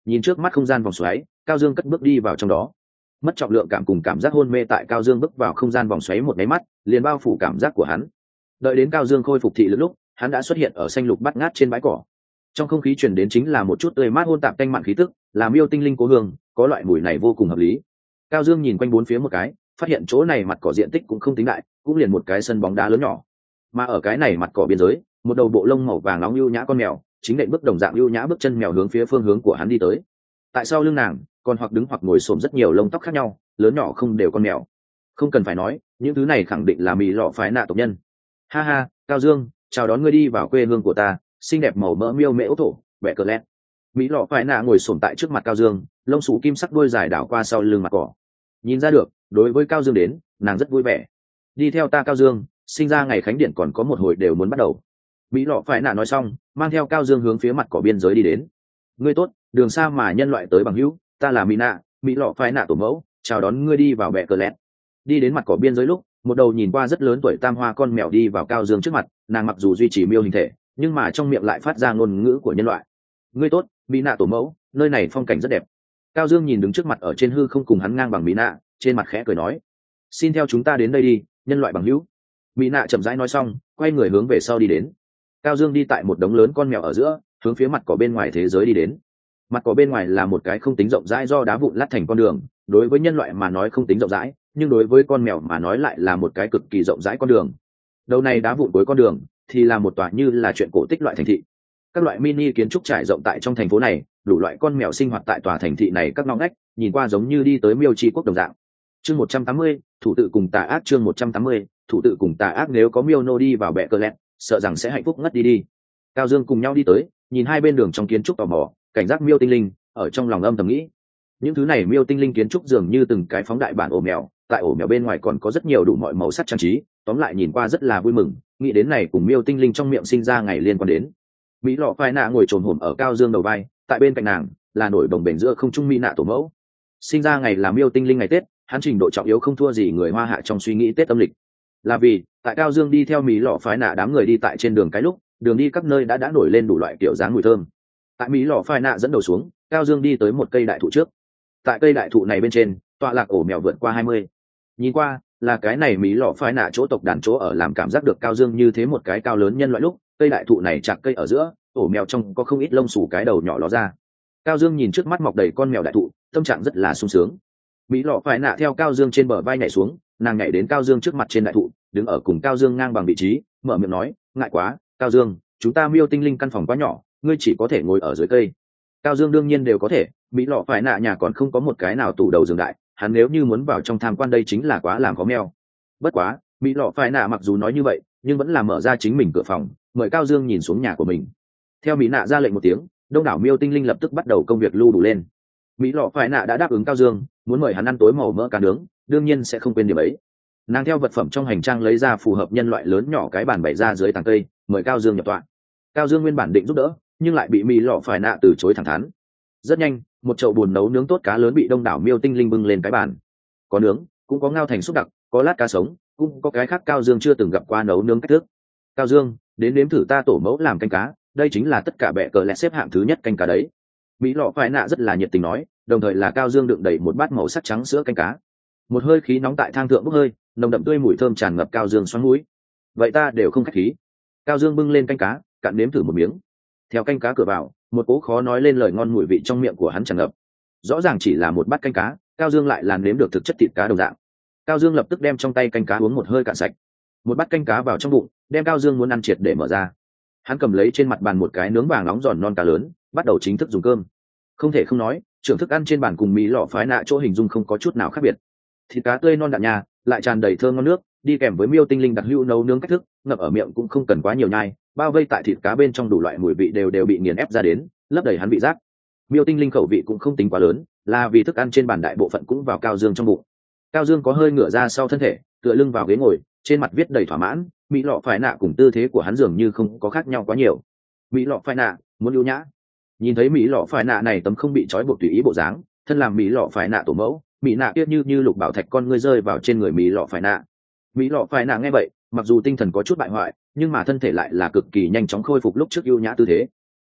Nhìn trước mắt không gian vòng xoáy, Cao Dương cất bước đi vào trong đó. Mất trọng lượng cảm cùng cảm giác hôn mê tại Cao Dương bước vào không gian vòng xoáy một cái mắt, liền bao phủ cảm giác của hắn. Đợi đến Cao Dương khôi phục thị lực lúc, hắn đã xuất hiện ở xanh lục bát ngát trên bãi cỏ. Trong không khí truyền đến chính là một chút tươi mát hôn tạp tanh mặn khí tức, làm yêu tinh linh cố hương, có loại mùi này vô cùng hợp lý. Cao Dương nhìn quanh bốn phía một cái, phát hiện chỗ này mặt cỏ diện tích cũng không tính đại, cũng liền một cái sân bóng đá lớn nhỏ. Mà ở cái này mặt cỏ biên giới, một đầu bộ lông màu vàng nóng ưu nhã con mèo, chính nện bước đồng dạng ưu nhã bước chân mèo hướng phía phương hướng của hắn đi tới. Tại sao lưng nàng còn hoặc đứng hoặc ngồi xổm rất nhiều lông tóc khác nhau, lớn nhỏ không đều con mèo. Không cần phải nói, những thứ này khẳng định là mì lọ phái nạ tộc nhân. Ha ha, Cao Dương, chào đón ngươi đi vào quê hương của ta, xinh đẹp màu mỡ miêu mễ ấu thổ, bẹ cờ lét. Mỹ lọ phái nạ ngồi xổm tại trước mặt Cao Dương, lông xù kim sắc đuôi dài đảo qua sau lưng mặt cỏ. Nhìn ra được, đối với Cao Dương đến, nàng rất vui vẻ. Đi theo ta Cao Dương, sinh ra ngày khánh điện còn có một hồi đều muốn bắt đầu. Mỹ lọ phái nạ nói xong, mang theo Cao Dương hướng phía mặt cỏ biên giới đi đến. Ngươi tốt, đường xa mà nhân loại tới bằng hữu, ta là Mỹ nạ, Mỹ lọ phái nạ tổ mẫu, chào đón ngươi đi vào bẹ cờ lét. Đi đến mặt cỏ biên giới lúc, một đầu nhìn qua rất lớn tuổi tam hoa con mèo đi vào Cao Dương trước mặt, nàng mặc dù duy trì miêu hình thể, nhưng mà trong miệng lại phát ra ngôn ngữ của nhân loại. Ngươi tốt, Mỹ nạ tổ mẫu, nơi này phong cảnh rất đẹp. Cao Dương nhìn đứng trước mặt ở trên hư không cùng hắn ngang bằng Mỹ nạ, trên mặt khẽ cười nói: xin theo chúng ta đến đây đi, nhân loại bằng hữu. Mỹ nạ chậm rãi nói xong, quay người hướng về sau đi đến. Cao Dương đi tại một đống lớn con mèo ở giữa, hướng phía mặt cỏ bên ngoài thế giới đi đến. Mặt cỏ bên ngoài là một cái không tính rộng rãi do đá vụn lát thành con đường, đối với nhân loại mà nói không tính rộng rãi, nhưng đối với con mèo mà nói lại là một cái cực kỳ rộng rãi con đường. Đầu này đá vụn cuối con đường thì là một tòa như là chuyện cổ tích loại thành thị. Các loại mini kiến trúc trải rộng tại trong thành phố này, đủ loại con mèo sinh hoạt tại tòa thành thị này các ngõ ngách, nhìn qua giống như đi tới miêu tri quốc đồng dạng. Chương 180, thủ tự cùng tà ác. Chương 180, thủ tự cùng tà ác. Nếu có miêu nô đi vào bẹ cờ lẹt, sợ rằng sẽ hạnh phúc ngất đi đi. Cao Dương cùng nhau đi tới, nhìn hai bên đường trong kiến trúc tò mò, cảnh giác miêu tinh linh, ở trong lòng âm thầm nghĩ. Những thứ này miêu tinh linh kiến trúc dường như từng cái phóng đại bản ổ mèo, tại ổ mèo bên ngoài còn có rất nhiều đủ mọi màu sắc trang trí, tóm lại nhìn qua rất là vui mừng, nghĩ đến này cùng miêu tinh linh trong miệng sinh ra ngày liên quan đến. Mỹ lọ phai nạ ngồi trồn hổm ở Cao Dương đầu vai, tại bên cạnh nàng là nổi đồng bền giữa không trung mỹ nạ tổ mẫu. Sinh ra ngày là miêu tinh linh ngày Tết, hắn trình độ trọng yếu không thua gì người Hoa Hạ trong suy nghĩ Tết âm lịch. Là vì tại Cao Dương đi theo Mỹ lọ phái nạ đám người đi tại trên đường cái lúc, đường đi các nơi đã nổi lên đủ loại kiểu dáng mùi thơm. Tại Mỹ lọ phái nạ dẫn đầu xuống, Cao Dương đi tới một cây đại thụ trước. Tại cây đại thụ này bên trên, tọa lạc ổ mèo vượt qua 20. Nhìn qua là cái này Mỹ lọ phái nạ chỗ tộc đàn chỗ ở, làm cảm giác được Cao Dương như thế một cái cao lớn nhân loại lúc, cây đại thụ này chạc cây ở giữa, ổ mèo trong có không ít lông xù cái đầu nhỏ ló ra. Cao Dương nhìn trước mắt mọc đầy con mèo đại thụ, tâm trạng rất là sung sướng. Mỹ lọ phái nạ theo Cao Dương trên bờ vai nhảy xuống, nàng nhảy đến Cao Dương trước mặt trên đại thụ, đứng ở cùng Cao Dương ngang bằng vị trí, mở miệng nói: ngại quá, Cao Dương, chúng ta miêu tinh linh căn phòng quá nhỏ, ngươi chỉ có thể ngồi ở dưới cây. Cao Dương đương nhiên đều có thể, Mỹ lọ phái nạ nhà còn không có một cái nào tủ đầu giường đại, hắn nếu như muốn vào trong tham quan đây chính là quá làm khó mèo. Bất quá, Mỹ lọ phái nạ mặc dù nói như vậy, nhưng vẫn là mở ra chính mình cửa phòng, mời Cao Dương nhìn xuống nhà của mình. Theo Mỹ nạ ra lệnh một tiếng, đông đảo miêu tinh linh lập tức bắt đầu công việc lưu đủ lên. Mỹ lọ phái nạ đã đáp ứng Cao Dương, muốn mời hắn ăn tối màu mỡ cá nướng, đương nhiên sẽ không quên điểm ấy. Nàng theo vật phẩm trong hành trang lấy ra phù hợp nhân loại lớn nhỏ cái bàn bày ra dưới tàng cây, mời Cao Dương nhập tọa. Cao Dương nguyên bản định giúp đỡ, nhưng lại bị Mỹ lọ phái nạ từ chối thẳng thắn. Rất nhanh, một chậu bùn nấu nướng tốt cá lớn bị đông đảo miêu tinh linh bưng lên cái bàn. Có nướng, cũng có ngao thành xúc đặc, có lát cá sống, cũng có cái khác Cao Dương chưa từng gặp qua nấu nướng cách thức. Cao Dương, đến nếm thử ta tổ mẫu làm canh cá, đây chính là tất cả bẹ cờ lẹ xếp hạng thứ nhất canh cá đấy. Mỹ lọ phái nạ rất là nhiệt tình nói, đồng thời là Cao Dương đựng đầy một bát màu sắc trắng sữa canh cá. Một hơi khí nóng tại thang thượng bốc hơi, nồng đậm tươi mùi thơm tràn ngập Cao Dương xoắn mũi. Vậy ta đều không khách khí. Cao Dương bưng lên canh cá, cạn nếm thử một miếng. Theo canh cá cửa vào, một cỗ khó nói lên lời ngon mùi vị trong miệng của hắn tràn ngập. Rõ ràng chỉ là một bát canh cá, Cao Dương lại là nếm được thực chất thịt cá đồng dạng. Cao Dương lập tức đem trong tay canh cá uống một hơi cạn sạch. Một bát canh cá vào trong bụng, đem Cao Dương muốn ăn triệt để mở ra. Hắn cầm lấy trên mặt bàn một cái nướng vàng nóng giòn non cá lớn, bắt đầu chính thức dùng cơm. Không thể không nói, trưởng thức ăn trên bàn cùng Mỹ lọ phái nạ chỗ hình dung không có chút nào khác biệt. Thịt cá tươi non đạm nhà, lại tràn đầy thơm ngon nước, đi kèm với miêu tinh linh đặc hữu nấu nướng cách thức, ngậm ở miệng cũng không cần quá nhiều nhai, bao vây tại thịt cá bên trong đủ loại mùi vị đều bị nghiền ép ra đến, lấp đầy hắn vị giác. Miêu tinh linh khẩu vị cũng không tính quá lớn, là vì thức ăn trên bàn đại bộ phận cũng vào Cao Dương trong bụng. Cao Dương có hơi ngửa ra sau thân thể, tựa lưng vào ghế ngồi, trên mặt viết đầy thỏa mãn. Mỹ lọ phái nạ cùng tư thế của hắn dường như không có khác nhau quá nhiều. Mỹ lọ phái nạ muốn ưu nhã. Nhìn thấy Mỹ lọ phái nạ này tấm không bị trói buộc tùy ý bộ dáng, thân làm Mỹ lọ phái nạ tổ mẫu, Mỹ nạ tiếc như lục bảo thạch con ngươi rơi vào trên người Mỹ lọ phái nạ. Mỹ lọ phái nạ nghe vậy, mặc dù tinh thần có chút bại hoại, nhưng mà thân thể lại là cực kỳ nhanh chóng khôi phục lúc trước ưu nhã tư thế.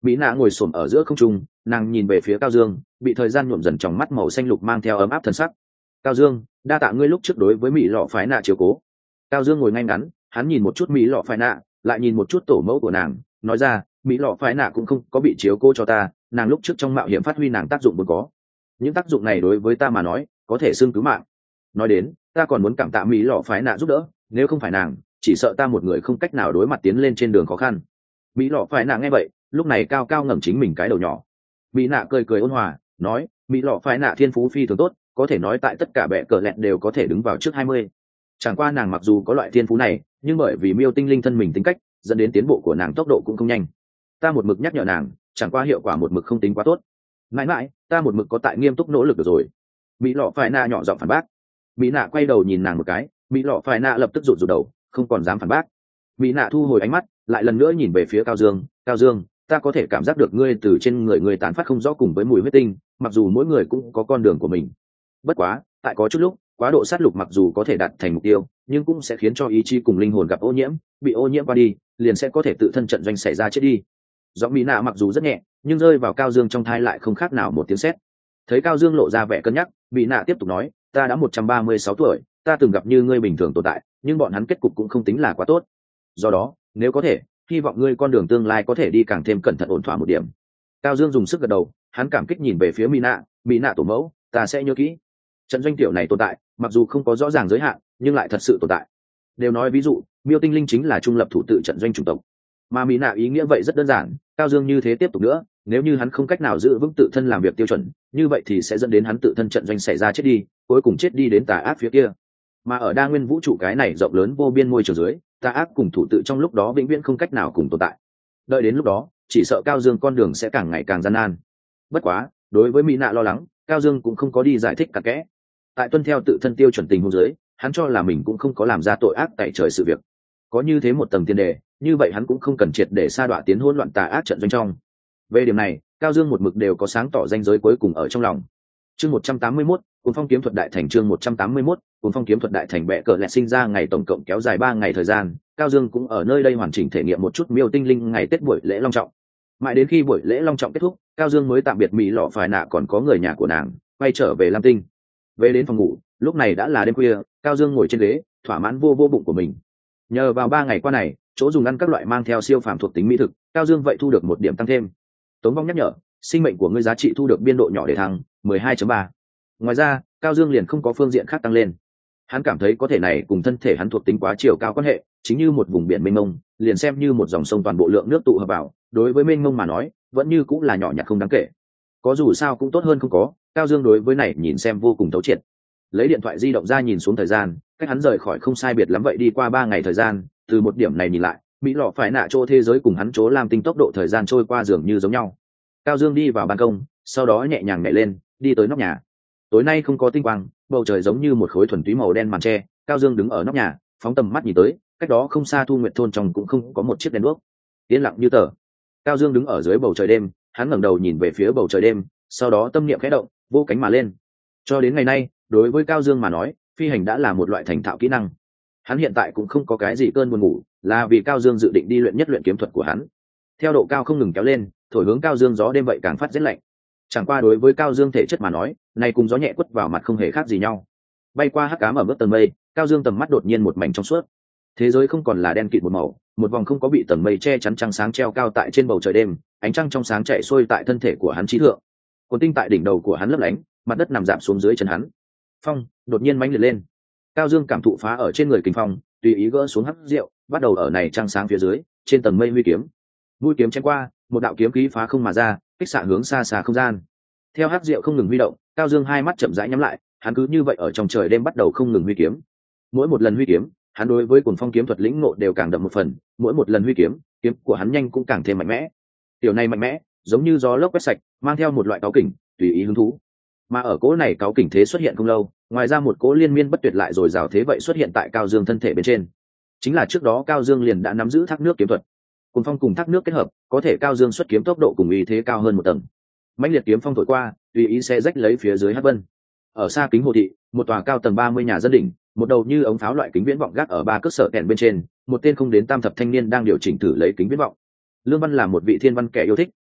mỹ nạ ngồi xổm ở giữa không trung, nàng nhìn về phía Cao Dương, bị thời gian nhuộm dần trong mắt màu xanh lục mang theo ấm áp thần sắc. Cao Dương, đa tạ ngươi lúc trước đối với mỹ lọ phái nạ chiếu cố. Cao Dương ngồi ngay ngắn, hắn nhìn một chút mỹ lọ phái nạ, lại nhìn một chút tổ mẫu của nàng, nói ra, mỹ lọ phái nạ cũng không có bị chiếu cố cho ta, nàng lúc trước trong mạo hiểm phát huy nàng tác dụng vốn có. Những tác dụng này đối với ta mà nói, có thể xưng cứu mạng. Nói đến, ta còn muốn cảm tạ mỹ lọ phái nạ giúp đỡ, nếu không phải nàng, chỉ sợ ta một người không cách nào đối mặt tiến lên trên đường khó khăn. Mỹ lọ phái nạ nghe vậy, lúc này cao cao ngẩng chính mình cái đầu nhỏ. Mỹ nạ cười cười ôn hòa, nói, mỹ lọ phái nạ thiên phú phi thường tốt, có thể nói tại tất cả bệ cờ lẹt đều có thể đứng vào trước 20. Chẳng qua nàng mặc dù có loại thiên phú này, nhưng bởi vì miêu tinh linh thân mình tính cách, dẫn đến tiến bộ của nàng tốc độ cũng không nhanh. Ta một mực nhắc nhở nàng, chẳng qua hiệu quả một mực không tính quá tốt. Mãi mãi, ta một mực có tại nghiêm túc nỗ lực được rồi. Mỹ lọ phái nạ nhỏ giọng phản bác. Mỹ nạ quay đầu nhìn nàng một cái, Mỹ lọ phái nạ lập tức rụt rụt đầu, không còn dám phản bác. Mỹ nạ thu hồi ánh mắt, lại lần nữa nhìn về phía Cao Dương. Cao Dương, ta có thể cảm giác được ngươi từ trên người ngươi tán phát không rõ cùng với mùi huyết tinh, mặc dù mỗi người cũng có con đường của mình. Bất quá, tại có chút lúc, quá độ sát lục mặc dù có thể đạt thành mục tiêu, nhưng cũng sẽ khiến cho ý chí cùng linh hồn gặp ô nhiễm, bị ô nhiễm qua đi, liền sẽ có thể tự thân trận doanh xảy ra chết đi. Giọng Mỹ nạ mặc dù rất nhẹ, nhưng rơi vào Cao Dương trong thai lại không khác nào một tiếng sét. Thấy Cao Dương lộ ra vẻ cân nhắc, Mỹ nạ tiếp tục nói, ta đã 136 tuổi, ta từng gặp như ngươi bình thường tồn tại, nhưng bọn hắn kết cục cũng không tính là quá tốt. Do đó, nếu có thể, hy vọng ngươi con đường tương lai có thể đi càng thêm cẩn thận ổn thỏa một điểm. Cao Dương dùng sức gật đầu, hắn cảm kích nhìn về phía Mỹ nạ tổ mẫu, ta sẽ nhớ kỹ. Trận doanh tiểu này tồn tại, mặc dù không có rõ ràng giới hạn, nhưng lại thật sự tồn tại. Đều nói ví dụ, miêu tinh linh chính là trung lập thủ tự trận doanh chủng tộc, mà Mỹ nạ ý nghĩa vậy rất đơn giản. Cao Dương như thế tiếp tục nữa, nếu như hắn không cách nào giữ vững tự thân làm việc tiêu chuẩn, như vậy thì sẽ dẫn đến hắn tự thân trận doanh xảy ra chết đi, cuối cùng chết đi đến tà ác phía kia. Mà ở đa nguyên vũ trụ cái này rộng lớn vô biên môi trường dưới, tà ác cùng thủ tự trong lúc đó vĩnh viễn không cách nào cùng tồn tại. Đợi đến lúc đó, chỉ sợ Cao Dương con đường sẽ càng ngày càng gian nan. Bất quá, đối với Mỹ nạ lo lắng, Cao Dương cũng không có đi giải thích cặn kẽ. Tại tuân theo tự thân tiêu chuẩn tình huống dưới, hắn cho là mình cũng không có làm ra tội ác tại trời sự việc. Có như thế một tầng tiền đề, như vậy hắn cũng không cần triệt để sa đọa tiến hỗn loạn tà ác trận doanh trong. Về điểm này, Cao Dương một mực đều có sáng tỏ ranh giới cuối cùng ở trong lòng. Chương 181, Cuồng Phong kiếm thuật đại thành. Chương 181, Cuồng Phong kiếm thuật đại thành. Bệ cờ lẹt sinh ra ngày tổng cộng kéo dài 3 ngày thời gian, Cao Dương cũng ở nơi đây hoàn chỉnh thể nghiệm một chút miêu tinh linh ngày Tết buổi lễ long trọng. Mãi đến khi buổi lễ long trọng kết thúc, Cao Dương mới tạm biệt Mỹ lọ phải nạ còn có người nhà của nàng, quay trở về Lam Tinh. Về đến phòng ngủ, lúc này đã là đêm khuya, Cao Dương ngồi trên ghế, thỏa mãn vô bụng của mình. Nhờ vào 3 ngày qua này, chỗ dùng ăn các loại mang theo siêu phàm thuộc tính mỹ thực, Cao Dương vậy thu được một điểm tăng thêm. Tống Vong nhắc nhở, sinh mệnh của ngươi giá trị thu được biên độ nhỏ để thăng 12.3. Ngoài ra, Cao Dương liền không có phương diện khác tăng lên. Hắn cảm thấy có thể này cùng thân thể hắn thuộc tính quá chiều cao quan hệ, chính như một vùng biển mênh mông, liền xem như một dòng sông toàn bộ lượng nước tụ hợp vào, đối với mênh mông mà nói, vẫn như cũng là nhỏ nhặt không đáng kể. Có dù sao cũng tốt hơn không có, Cao Dương đối với này nhìn xem vô cùng thấu triệt. Lấy điện thoại di động ra nhìn xuống thời gian, cách hắn rời khỏi không sai biệt lắm vậy đi qua 3 ngày thời gian, từ một điểm này nhìn lại, Mỹ lọ phải nạ chỗ thế giới cùng hắn chỗ Lam Tinh tốc độ thời gian trôi qua dường như giống nhau. Cao Dương đi vào ban công, sau đó nhẹ nhàng nhảy lên, đi tới nóc nhà. Tối nay không có tinh quang, bầu trời giống như một khối thuần túy màu đen màn tre. Cao Dương đứng ở nóc nhà, phóng tầm mắt nhìn tới, cách đó không xa Thu Nguyệt thôn trong cũng không có một chiếc đèn đuốc, yên lặng như tờ. Cao Dương đứng ở dưới bầu trời đêm, hắn ngẩng đầu nhìn về phía bầu trời đêm, sau đó tâm niệm khẽ động, vô cánh mà lên. Cho đến ngày nay, đối với Cao Dương mà nói, phi hành đã là một loại thành thạo kỹ năng. Hắn hiện tại cũng không có cái gì cơn buồn ngủ, là vì Cao Dương dự định đi luyện nhất luyện kiếm thuật của hắn. Theo độ cao không ngừng kéo lên, thổi hướng Cao Dương gió đêm vậy càng phát rét lạnh. Chẳng qua đối với Cao Dương thể chất mà nói, này cùng gió nhẹ quất vào mặt không hề khác gì nhau. Bay qua hắc ám ở mức tầng mây, Cao Dương tầm mắt đột nhiên một mảnh trong suốt. Thế giới không còn là đen kịt một màu, một vòng không có bị tầng mây che chắn trăng sáng treo cao tại trên bầu trời đêm, ánh trăng trong sáng chạy xuôi tại thân thể của hắn trí thượng. Cồn tinh tại đỉnh đầu của hắn lấp lánh, mặt đất nằm rạp xuống dưới chân hắn. Phong đột nhiên mãnh liệt lên. Cao Dương cảm thụ phá ở trên người kình phong, tùy ý gỡ xuống hắc rượu, bắt đầu ở này trăng sáng phía dưới, trên tầng mây huy kiếm. Mũi kiếm chém qua, một đạo kiếm khí phá không mà ra, kích xạ hướng xa xa không gian. Theo hắc rượu không ngừng huy động, Cao Dương hai mắt chậm rãi nhắm lại, hắn cứ như vậy ở trong trời đêm bắt đầu không ngừng huy kiếm. Mỗi một lần huy kiếm, hắn đối với Cuồng Phong kiếm thuật lĩnh ngộ đều càng đậm một phần, mỗi một lần huy kiếm, kiếm của hắn nhanh cũng càng thêm mạnh mẽ. Tiểu này mạnh mẽ, giống như gió lốc quét sạch, mang theo một loại cáu kỉnh, tùy ý hứng thú. Mà ở cỗ này cáu kỉnh thế xuất hiện không lâu, ngoài ra một cỗ liên miên bất tuyệt lại rồi rào thế vậy xuất hiện tại Cao Dương thân thể bên trên. Chính là trước đó Cao Dương liền đã nắm giữ thác nước kiếm thuật. Cuồng phong cùng thác nước kết hợp, có thể Cao Dương xuất kiếm tốc độ cùng uy thế cao hơn một tầng. Mãnh liệt kiếm phong thổi qua, tùy ý sẽ rách lấy phía dưới hắc vân. Ở xa kính hồ thị, một tòa cao tầng 30 nhà dân đỉnh, một đầu như ống pháo loại kính viễn vọng gác ở 3 cơ sở kèn bên trên, một tên không đến tam thập thanh niên đang điều chỉnh thử lấy kính viễn vọng. Lương Văn là một vị thiên văn kẻ yêu thích,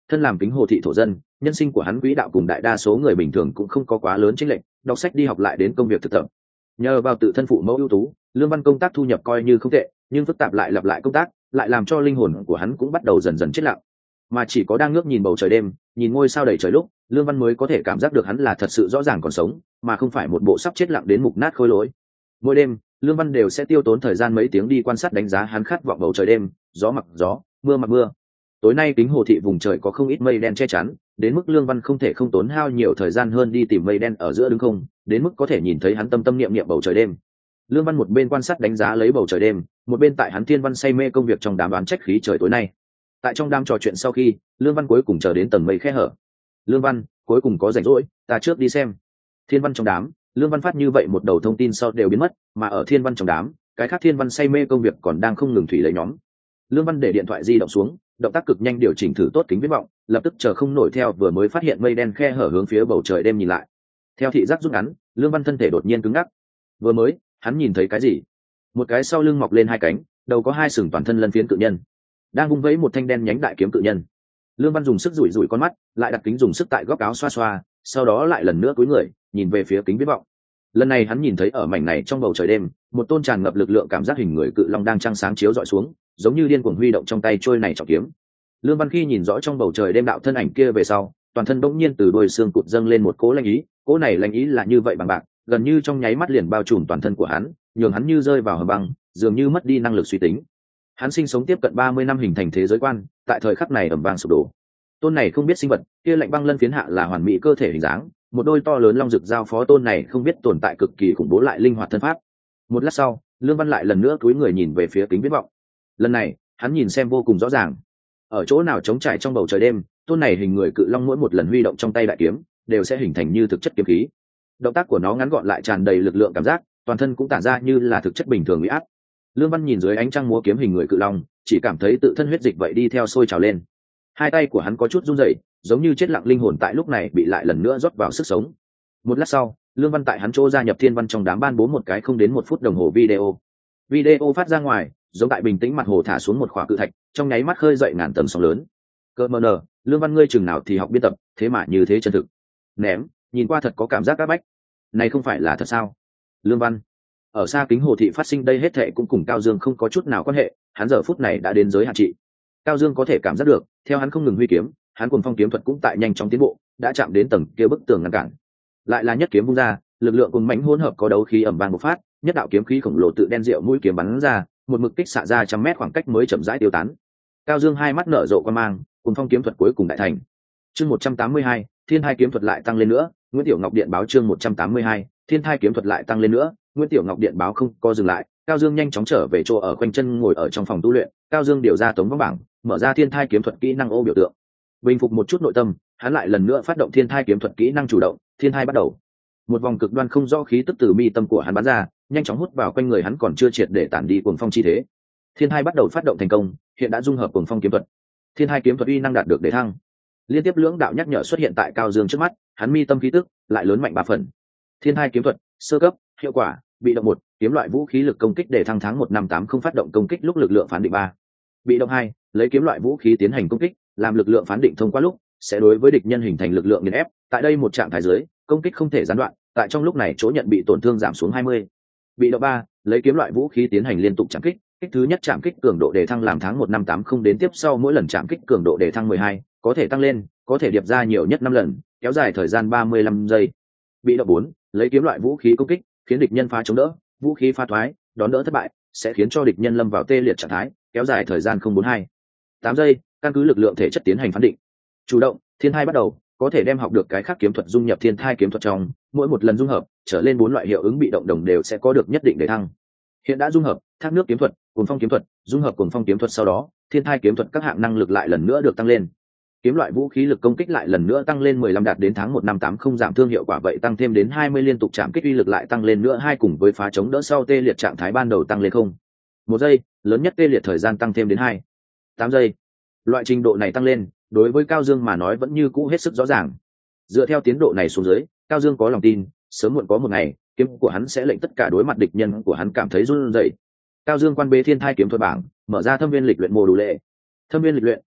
Thân làm Kính Hồ thị thổ dân, nhân sinh của hắn quỹ đạo cùng đại đa số người bình thường cũng không có quá lớn chênh lệch, đọc sách đi học lại đến công việc thực tập. Nhờ vào tự thân phụ mẫu ưu tú, Lương Văn công tác thu nhập coi như không tệ, nhưng phức tạp lại lặp lại công tác, lại làm cho linh hồn của hắn cũng bắt đầu dần dần chết lặng. Mà chỉ có đang ngước nhìn bầu trời đêm, nhìn ngôi sao đầy trời lúc, Lương Văn mới có thể cảm giác được hắn là thật sự rõ ràng còn sống, mà không phải một bộ sắp chết lặng đến mục nát khôi lỗi. Mỗi đêm, Lương Văn đều sẽ tiêu tốn thời gian mấy tiếng đi quan sát đánh giá hắn khát vọng bầu trời đêm, gió mặc gió, mưa mặc mưa. Tối nay Kính Hồ thị vùng trời có không ít mây đen che chắn, đến mức Lương Văn không thể không tốn hao nhiều thời gian hơn đi tìm mây đen ở giữa đứng không, đến mức có thể nhìn thấy hắn tâm tâm niệm niệm bầu trời đêm. Lương Văn một bên quan sát đánh giá lấy bầu trời đêm, một bên tại hắn thiên văn say mê công việc trong đám đoán trách khí trời tối nay. Tại trong đám trò chuyện sau khi, Lương Văn cuối cùng chờ đến tầng mây khe hở. Lương Văn, cuối cùng có rảnh rỗi, ta trước đi xem. Thiên văn trong đám, Lương Văn phát như vậy một đầu thông tin sau đều biến mất, mà ở thiên văn trong đám, cái khác thiên văn say mê công việc còn đang không ngừng thủy lấy nhóm. Lương Văn để điện thoại di động xuống, động tác cực nhanh điều chỉnh thử tốt kính viễn vọng, lập tức chờ không nổi theo vừa mới phát hiện mây đen khe hở hướng phía bầu trời đêm nhìn lại. Theo thị giác rút ngắn, Lương Văn thân thể đột nhiên cứng ngắc. Vừa mới, hắn nhìn thấy cái gì? Một cái sau lưng mọc lên hai cánh, đầu có hai sừng toàn thân lân phiến cự nhân, đang vung vẫy một thanh đen nhánh đại kiếm cự nhân. Lương Văn dùng sức rủi rủi con mắt, lại đặt kính dùng sức tại góc áo xoa xoa, sau đó lại lần nữa cúi người, nhìn về phía kính viễn vọng. Lần này hắn nhìn thấy ở mảnh này trong bầu trời đêm, một tôn tràn ngập lực lượng cảm giác hình người cự long đang trăng sáng chiếu dọi xuống, giống như điên cuồng huy động trong tay trôi này trọng kiếm. Lương Văn khi nhìn rõ trong bầu trời đêm đạo thân ảnh kia về sau, toàn thân bỗng nhiên từ đôi xương cụt dâng lên một cỗ lanh ý, cỗ này lanh ý là như vậy bằng bạc, gần như trong nháy mắt liền bao trùm toàn thân của hắn, nhường hắn như rơi vào hầm băng, dường như mất đi năng lực suy tính. Hắn sinh sống tiếp cận 30 năm hình thành thế giới quan, tại thời khắc này ầm vang sụp đổ. Tôn này không biết sinh vật, kia lạnh băng lân phiến hạ là hoàn mỹ cơ thể hình dáng, một đôi to lớn long rực giao phó tôn này không biết tồn tại cực kỳ khủng bố lại linh hoạt thân pháp. Một lát sau, Lương Văn lại lần nữa cúi người nhìn về phía kính viễn vọng. Lần này, hắn nhìn xem vô cùng rõ ràng. Ở chỗ nào trống trải trong bầu trời đêm, tôn này hình người cự long mỗi một lần huy động trong tay đại kiếm, đều sẽ hình thành như thực chất kiếm khí. Động tác của nó ngắn gọn lại tràn đầy lực lượng cảm giác, toàn thân cũng tản ra như là thực chất bình thường uy áp. Lương Văn nhìn dưới ánh trăng múa kiếm hình người cự long, chỉ cảm thấy tự thân huyết dịch vậy đi theo sôi trào lên. Hai tay của hắn có chút run rẩy, giống như chết lặng linh hồn tại lúc này bị lại lần nữa rót vào sức sống. Một lát sau, Lương Văn tại hắn chỗ gia nhập thiên văn trong đám ban bố một cái không đến 1 phút đồng hồ video. Video phát ra ngoài, giống tại bình tĩnh mặt hồ thả xuống một khỏa cự thạch, trong nháy mắt khơi dậy ngàn tầng sóng lớn. Cơ mờ nờ, Lương Văn ngươi chừng nào thì học biên tập, thế mà như thế chân thực. Ném, nhìn qua thật có cảm giác áp bách. Này không phải là thật sao? Lương Văn, ở xa Kính Hồ thị phát sinh đây hết thệ cũng cùng Cao Dương không có chút nào quan hệ, hắn giờ phút này đã đến giới hạn trị. Cao Dương có thể cảm giác được, theo hắn không ngừng huy kiếm, hắn cuồng phong kiếm thuật cũng tại nhanh chóng tiến bộ, đã chạm đến tầng kia bức tường ngăn cản. Lại là nhất kiếm vung ra, lực lượng cùng mãnh hỗn hợp có đấu khí ầm vang bộc phát, nhất đạo kiếm khí khổng lồ tự đen rượu mũi kiếm bắn ra, một mực kích xạ ra trăm mét khoảng cách mới chậm rãi tiêu tán. Cao Dương hai mắt nở rộ quan mang, cuồng phong kiếm thuật cuối cùng đại thành. Chương 182, Thiên Thai kiếm thuật lại tăng lên nữa, Nguyễn Tiểu Ngọc điện báo chương 182, Thiên Thai kiếm thuật lại tăng lên nữa, Nguyễn Tiểu Ngọc điện báo không có dừng lại, Cao Dương nhanh chóng trở về chỗ ở khoanh chân ngồi ở trong phòng tu luyện, Cao Dương điều ra tống võng bảng, mở ra Thiên Thai kiếm thuật kỹ năng ô biểu tượng. Bình phục một chút nội tâm, hắn lại lần nữa phát động Thiên Thai kiếm thuật kỹ năng chủ động, Thiên Thai bắt đầu. Một vòng cực đoan không rõ khí tức từ mi tâm của hắn bắn ra, nhanh chóng hút vào quanh người hắn còn chưa triệt để tản đi cuồng phong chi thế. Thiên Thai bắt đầu phát động thành công, hiện đã dung hợp cuồng phong kiếm thuật. Thiên Thai kiếm thuật uy năng đạt được đề thăng. Liên tiếp lưỡng đạo nhắc nhở xuất hiện tại Cao Dương trước mắt, hắn mi tâm khí tức lại lớn mạnh 3 phần. Thiên Thai kiếm thuật, sơ cấp, hiệu quả, bị động 1, kiếm loại vũ khí lực công kích để thăng tháng 1 năm 80 phát động công kích lúc lực lượng phán định 3. Bị động 2, lấy kiếm loại vũ khí tiến hành công kích, làm lực lượng phán định thông qua lúc sẽ đối với địch nhân hình thành lực lượng nghiền ép, tại đây một trạng thái dưới, công kích không thể gián đoạn, tại trong lúc này chỗ nhận bị tổn thương giảm xuống 20. Bị động 3, lấy kiếm loại vũ khí tiến hành liên tục chạm kích, kích thứ nhất chạm kích cường độ để thăng làm tháng 1 năm 80 đến tiếp sau mỗi lần chạm kích cường độ để thăng 12, có thể tăng lên, có thể điệp ra nhiều nhất 5 lần, kéo dài thời gian 35 giây. Bị động 4, lấy kiếm loại vũ khí công kích, khiến địch nhân phá chống đỡ, vũ khí phá thoái, đón đỡ thất bại, sẽ khiến cho địch nhân lâm vào tê liệt trạng thái, kéo dài thời gian 042. 8 giây, căn cứ lực lượng thể chất tiến hành phán định. Chủ động, Thiên Thai bắt đầu, có thể đem học được cái khác kiếm thuật dung nhập Thiên Thai kiếm thuật trong, mỗi một lần dung hợp, trở lên 4 loại hiệu ứng bị động đồng đều sẽ có được nhất định để thăng. Hiện đã dung hợp thác nước kiếm thuật, cuồng phong kiếm thuật, dung hợp cuồng phong kiếm thuật sau đó, Thiên Thai kiếm thuật các hạng năng lực lại lần nữa được tăng lên. Kiếm loại vũ khí lực công kích lại lần nữa tăng lên 15 đạt đến tháng 1 năm 80 giảm thương hiệu quả vậy tăng thêm đến 20 liên tục chạm kích uy lực lại tăng lên nữa 2 cùng với phá chống đỡ sau tê liệt trạng thái ban đầu tăng lên 0. 1 giây, lớn nhất tê liệt thời gian tăng thêm đến 2. 8 giây. Loại trình độ này tăng lên, đối với Cao Dương mà nói vẫn như cũ hết sức rõ ràng. Dựa theo tiến độ này xuống dưới, Cao Dương có lòng tin, sớm muộn có một ngày, kiếm của hắn sẽ lệnh tất cả đối mặt địch nhân của hắn cảm thấy run rẩy. Cao Dương quan bế Thiên Thai kiếm thuật bảng, mở ra thâm viên lịch luyện mô đủ lệ. Thâm viên lịch luyện,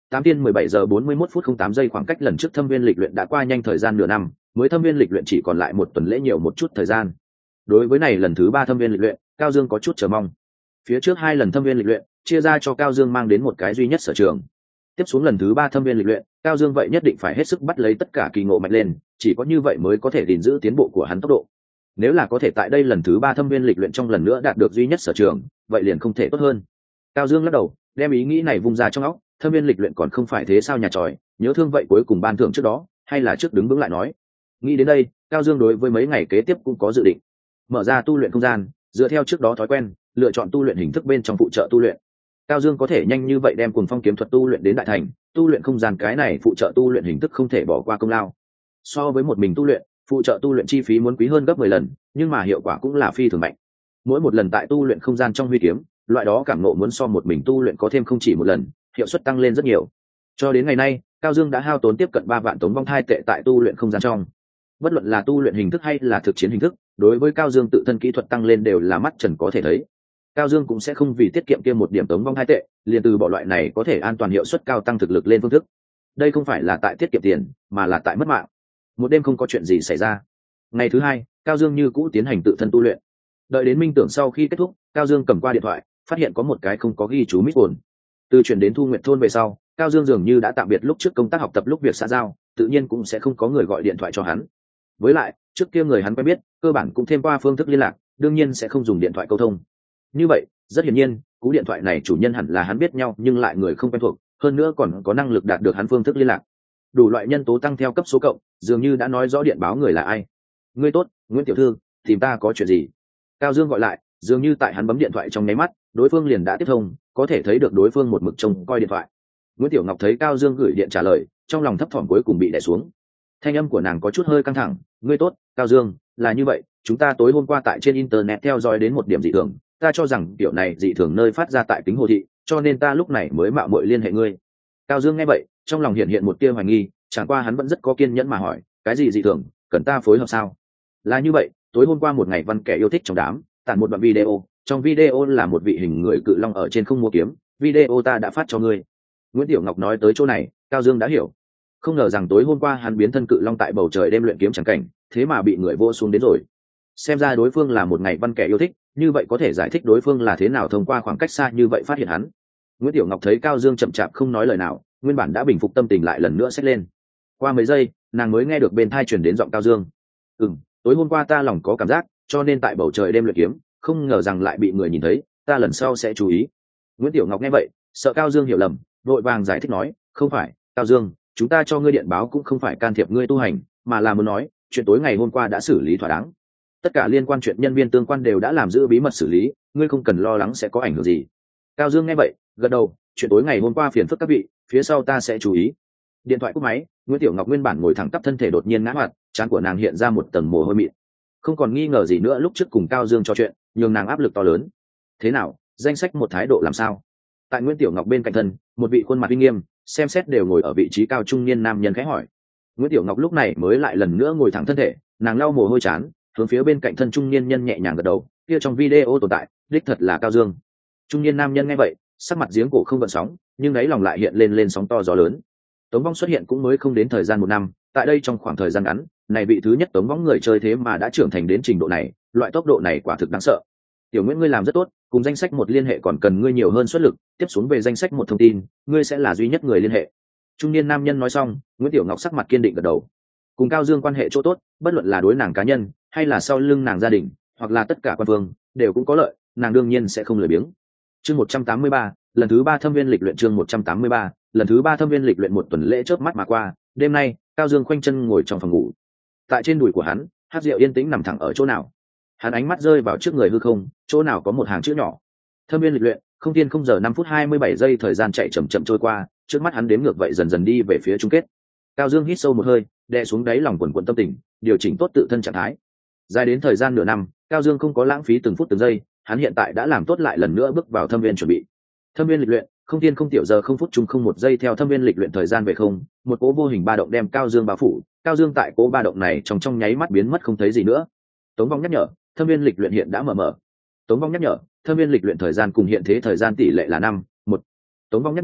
8 tiên 17 giờ 41 phút 08 giây, khoảng cách lần trước thâm viên lịch luyện đã qua nhanh thời gian nửa năm, mới thâm viên lịch luyện chỉ còn lại một tuần lễ nhiều một chút thời gian. Đối với này lần thứ 3 thâm viên lịch luyện, Cao Dương có chút chờ mong. Phía trước 2 lần thâm viên lịch luyện chia ra cho Cao Dương mang đến một cái duy nhất sở trường. Tiếp xuống lần thứ 3 thâm viên lịch luyện, Cao Dương vậy nhất định phải hết sức bắt lấy tất cả kỳ ngộ mạnh lên, chỉ có như vậy mới có thể gìn giữ tiến bộ của hắn tốc độ. Nếu là có thể tại đây lần thứ 3 thâm viên lịch luyện trong lần nữa đạt được duy nhất sở trường, vậy liền không thể tốt hơn. Cao Dương lắc đầu, đem ý nghĩ này vung ra trong óc, thâm viên lịch luyện còn không phải thế sao nhà tròi, nhớ thương vậy cuối cùng ban thưởng trước đó, hay là trước đứng vững lại nói. Nghĩ đến đây, Cao Dương đối với mấy ngày kế tiếp cũng có dự định. Mở ra tu luyện không gian, dựa theo trước đó thói quen, lựa chọn tu luyện hình thức bên trong phụ trợ tu luyện. Cao Dương có thể nhanh như vậy đem Cuồng Phong kiếm thuật tu luyện đến đại thành, tu luyện không gian cái này phụ trợ tu luyện hình thức không thể bỏ qua công lao. So với một mình tu luyện, phụ trợ tu luyện chi phí muốn quý hơn gấp 10 lần, nhưng mà hiệu quả cũng là phi thường mạnh. Mỗi một lần tại tu luyện không gian trong huy kiếm, loại đó cảm ngộ muốn so một mình tu luyện có thêm không chỉ một lần, hiệu suất tăng lên rất nhiều. Cho đến ngày nay, Cao Dương đã hao tốn tiếp cận 3 vạn tống vong thai tệ tại tu luyện không gian trong. Bất luận là tu luyện hình thức hay là thực chiến hình thức, đối với Cao Dương tự thân kỹ thuật tăng lên đều là mắt trần có thể thấy. Cao Dương cũng sẽ không vì tiết kiệm kia một điểm tống vong thai tệ, liền từ bỏ loại này có thể an toàn hiệu suất cao tăng thực lực lên phương thức. Đây không phải là tại tiết kiệm tiền, mà là tại mất mạng. Một đêm không có chuyện gì xảy ra. Ngày thứ 2, Cao Dương như cũ tiến hành tự thân tu luyện. Đợi đến minh tưởng sau khi kết thúc, Cao Dương cầm qua điện thoại, phát hiện có một cái không có ghi chú miss ổn. Từ chuyển đến Thu Nguyệt thôn về sau, Cao Dương dường như đã tạm biệt lúc trước công tác học tập lúc việc xã giao, tự nhiên cũng sẽ không có người gọi điện thoại cho hắn. Với lại, trước kia người hắn quen biết, cơ bản cũng thêm qua phương thức liên lạc, đương nhiên sẽ không dùng điện thoại câu thông. Như vậy, rất hiển nhiên, cú điện thoại này chủ nhân hẳn là hắn biết nhau nhưng lại người không quen thuộc, hơn nữa còn có năng lực đạt được hắn phương thức liên lạc. Đủ loại nhân tố tăng theo cấp số cộng, dường như đã nói rõ điện báo người là ai. Ngươi tốt, Nguyễn tiểu thư, tìm ta có chuyện gì? Cao Dương gọi lại, dường như tại hắn bấm điện thoại trong nháy mắt, đối phương liền đã tiếp thông, có thể thấy được đối phương một mực trông coi điện thoại. Nguyễn Tiểu Ngọc thấy Cao Dương gửi điện trả lời, trong lòng thấp thỏm cuối cùng bị đè xuống. Thanh âm của nàng có chút hơi căng thẳng. Ngươi tốt, Cao Dương, là như vậy, chúng ta tối hôm qua tại trên internet theo dõi đến một điểm dị thường, ta cho rằng kiểu này dị thường nơi phát ra tại kính hồ thị, cho nên ta lúc này mới mạo muội liên hệ ngươi. Cao Dương nghe vậy, trong lòng hiện một tia hoài nghi, chẳng qua hắn vẫn rất có kiên nhẫn mà hỏi, cái gì dị thường, cần ta phối hợp sao? Là như vậy, tối hôm qua một ngày văn kẻ yêu thích trong đám tản một đoạn video, trong video là một vị hình người cự long ở trên không mua kiếm, video ta đã phát cho ngươi. Nguyễn Tiểu Ngọc nói tới chỗ này, Cao Dương đã hiểu. Không ngờ rằng tối hôm qua hắn biến thân cự long tại bầu trời đêm luyện kiếm chẳng cảnh, thế mà bị người vô xuống đến rồi. Xem ra đối phương là một ngày văn kẻ yêu thích, như vậy có thể giải thích đối phương là thế nào thông qua khoảng cách xa như vậy phát hiện hắn. Nguyễn Tiểu Ngọc thấy Cao Dương chậm chạp không nói lời nào, nguyên bản đã bình phục tâm tình lại lần nữa xách lên. Qua mấy giây, nàng mới nghe được bên tai truyền đến giọng Cao Dương. Tối hôm qua ta lòng có cảm giác, cho nên tại bầu trời đêm luyện kiếm, không ngờ rằng lại bị người nhìn thấy, ta lần sau sẽ chú ý. Nguyễn Tiểu Ngọc nghe vậy, sợ Cao Dương hiểu lầm, vội vàng giải thích nói, không phải, Cao Dương, chúng ta cho ngươi điện báo cũng không phải can thiệp ngươi tu hành, mà là muốn nói, chuyện tối ngày hôm qua đã xử lý thỏa đáng. Tất cả liên quan chuyện nhân viên tương quan đều đã làm giữ bí mật xử lý, ngươi không cần lo lắng sẽ có ảnh hưởng gì. Cao Dương nghe vậy, gật đầu, chuyện tối ngày hôm qua phiền phức các vị, phía sau ta sẽ chú ý. Điện thoại cúp máy, Nguyễn Tiểu Ngọc nguyên bản ngồi thẳng tắp thân thể đột nhiên ngã mặt, trán của nàng hiện ra một tầng mồ hôi mịn. Không còn nghi ngờ gì nữa lúc trước cùng Cao Dương trò chuyện, nhường nàng áp lực to lớn. Thế nào, danh sách một thái độ làm sao? Tại Nguyễn Tiểu Ngọc bên cạnh thân, một vị khuôn mặt uy nghiêm, xem xét đều ngồi ở vị trí cao trung niên nam nhân khẽ hỏi. Nguyễn Tiểu Ngọc lúc này mới lại lần nữa ngồi thẳng thân thể, nàng lau mồ hôi trán, hướng phía bên cạnh thân trung niên nhân nhẹ nhàng gật đầu, kia trong video tồn tại, đích thật là Cao Dương. Trung niên nam nhân nghe vậy, sắc mặt giếng cổ không gợn sóng, nhưng đáy lòng lại hiện lên sóng to gió lớn. Tống Vong xuất hiện cũng mới không đến thời gian 1 năm, tại đây trong khoảng thời gian ngắn, này vị thứ nhất Tống Vong người chơi thế mà đã trưởng thành đến trình độ này, loại tốc độ này quả thực đáng sợ. Tiểu Nguyễn ngươi làm rất tốt, cùng danh sách một liên hệ còn cần ngươi nhiều hơn xuất lực, tiếp xuống về danh sách một thông tin, ngươi sẽ là duy nhất người liên hệ. Trung niên nam nhân nói xong, Nguyễn Tiểu Ngọc sắc mặt kiên định gật đầu. Cùng Cao Dương quan hệ chỗ tốt, bất luận là đối nàng cá nhân, hay là sau lưng nàng gia đình, hoặc là tất cả quan phương, đều cũng có lợi, nàng đương nhiên sẽ không lười biếng. Chương 183, lần thứ 3 thâm viên lịch luyện chương 183, lần thứ 3 thâm viên lịch luyện một tuần lễ chớp mắt mà qua, đêm nay, Cao Dương khoanh chân ngồi trong phòng ngủ. Tại trên đùi của hắn, Hắc Diệu yên tĩnh nằm thẳng ở chỗ nào. Hắn ánh mắt rơi vào trước người hư không, chỗ nào có một hàng chữ nhỏ. Thâm viên lịch luyện, không tiên 0 giờ 5 phút 27 giây thời gian chạy chậm chậm trôi qua, trước mắt hắn đếm ngược vậy dần dần đi về phía chung kết. Cao Dương hít sâu một hơi, đè xuống đáy lòng quần quần tâm tình, điều chỉnh tốt tự thân trạng thái. Dài đến thời gian nửa năm, Cao Dương không có lãng phí từng phút từng giây, hắn hiện tại đã làm tốt lại lần nữa bước vào thâm viên chuẩn bị. Thâm viên lịch luyện, không tiên không tiểu giờ không phút chung không một giây theo thâm viên lịch luyện thời gian về không, một cỗ vô hình ba động đem Cao Dương bao phủ, Cao Dương tại cỗ ba động này trong nháy mắt biến mất không thấy gì nữa. Tống Vong nhắc nhở, thâm viên lịch luyện hiện đã mở. Tống Vong nhắc nhở, thâm viên lịch luyện thời gian cùng hiện thế thời gian tỷ lệ là 5:1. Tống Vong nhắc nhở,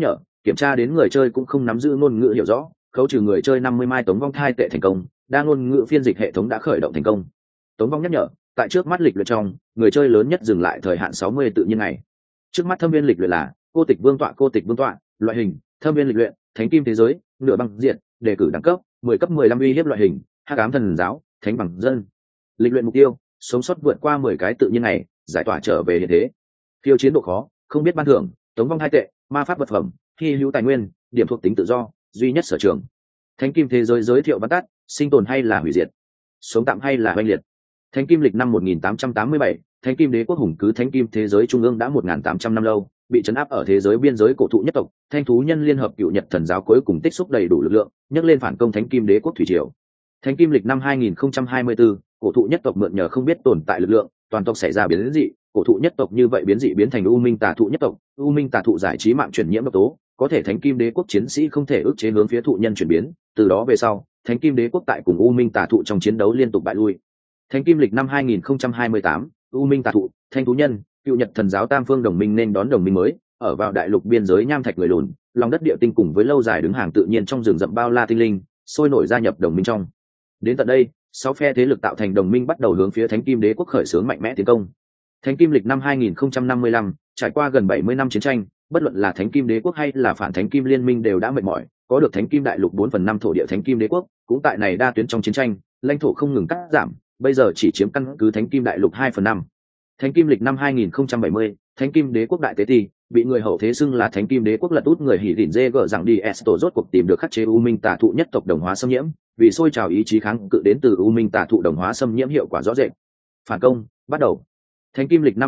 kiểm tra đến người chơi cũng không nắm giữ ngôn ngữ hiểu rõ, khấu trừ người chơi 50 mai tống vong thai tệ thành công, đa ngôn ngữ phiên dịch hệ thống đã khởi động thành công. Tống vong nhắc nhở, tại trước mắt lịch luyện trong, người chơi lớn nhất dừng lại thời hạn 60 tự nhiên ngày. Trước mắt thâm viên lịch luyện là cô tịch vương tọa, loại hình thâm viên lịch luyện, thánh kim thế giới, nửa băng diện, đề cử đẳng cấp 10 cấp 15 uy hiếp loại hình, hắc ám thần giáo, thánh bằng dân. Lịch luyện mục tiêu, sống sót vượt qua 10 cái tự nhiên ngày, giải tỏa trở về hiện thế. Khiêu chiến độ khó, không biết ban thưởng, tống vong hai tệ, ma pháp vật phẩm, hy hữu tài nguyên, điểm thuộc tính tự do, duy nhất sở trường. Thánh kim thế giới giới thiệu văn tắt, sinh tồn hay là hủy diệt, sống tạm hay là oanh liệt. Thánh kim lịch năm 1887, thánh kim đế quốc hùng cứ thánh kim thế giới trung ương đã 1.800 năm lâu, bị trấn áp ở thế giới biên giới cổ thụ nhất tộc, thanh thú nhân liên hợp cựu nhật thần giáo cuối cùng tích xúc đầy đủ lực lượng, nhấc lên phản công thánh kim đế quốc thủy triều. Thánh kim lịch năm 2024, cổ thụ nhất tộc mượn nhờ không biết tồn tại lực lượng, toàn tộc xảy ra biến dị, cổ thụ nhất tộc như vậy biến dị biến thành u minh tà thụ nhất tộc, u minh tà thụ giải trí mạng truyền nhiễm độc tố, có thể thánh kim đế quốc chiến sĩ không thể ức chế hướng phía thụ nhân chuyển biến, từ đó về sau, thánh kim đế quốc tại cùng u minh tà thụ trong chiến đấu liên tục bại lui. Thánh kim lịch năm 2028, u minh tà thụ, thanh thú nhân, cựu nhật thần giáo tam phương đồng minh nên đón đồng minh mới, ở vào đại lục biên giới nham thạch người lùn, lòng đất địa tinh cùng với lâu dài đứng hàng tự nhiên trong rừng rậm bao la tinh linh, sôi nổi gia nhập đồng minh trong. Đến tận đây, 6 phe thế lực tạo thành đồng minh bắt đầu hướng phía thánh kim đế quốc khởi xướng mạnh mẽ tiến công. Thánh kim lịch năm 2055, trải qua gần 70 năm chiến tranh, bất luận là thánh kim đế quốc hay là phản thánh kim liên minh đều đã mệt mỏi, có được thánh kim đại lục 4/5 thổ địa thánh kim đế quốc, cũng tại này đa tuyến trong chiến tranh, lãnh thổ không ngừng cắt giảm, bây giờ chỉ chiếm căn cứ thánh kim đại lục 2/5. Thánh kim lịch năm 2070, thánh kim đế quốc đại tế ti, bị người hậu thế xưng là thánh kim đế quốc lật út người hỉ đỉnh dê gở rằng đi Esto rốt cuộc tìm được khắc chế u minh tà thụ nhất tộc đồng hóa xâm nhiễm, vì sôi trào ý chí kháng cự đến từ u minh tà thụ đồng hóa xâm nhiễm hiệu quả rõ rệt. Phản công bắt đầu. Thánh kim lịch năm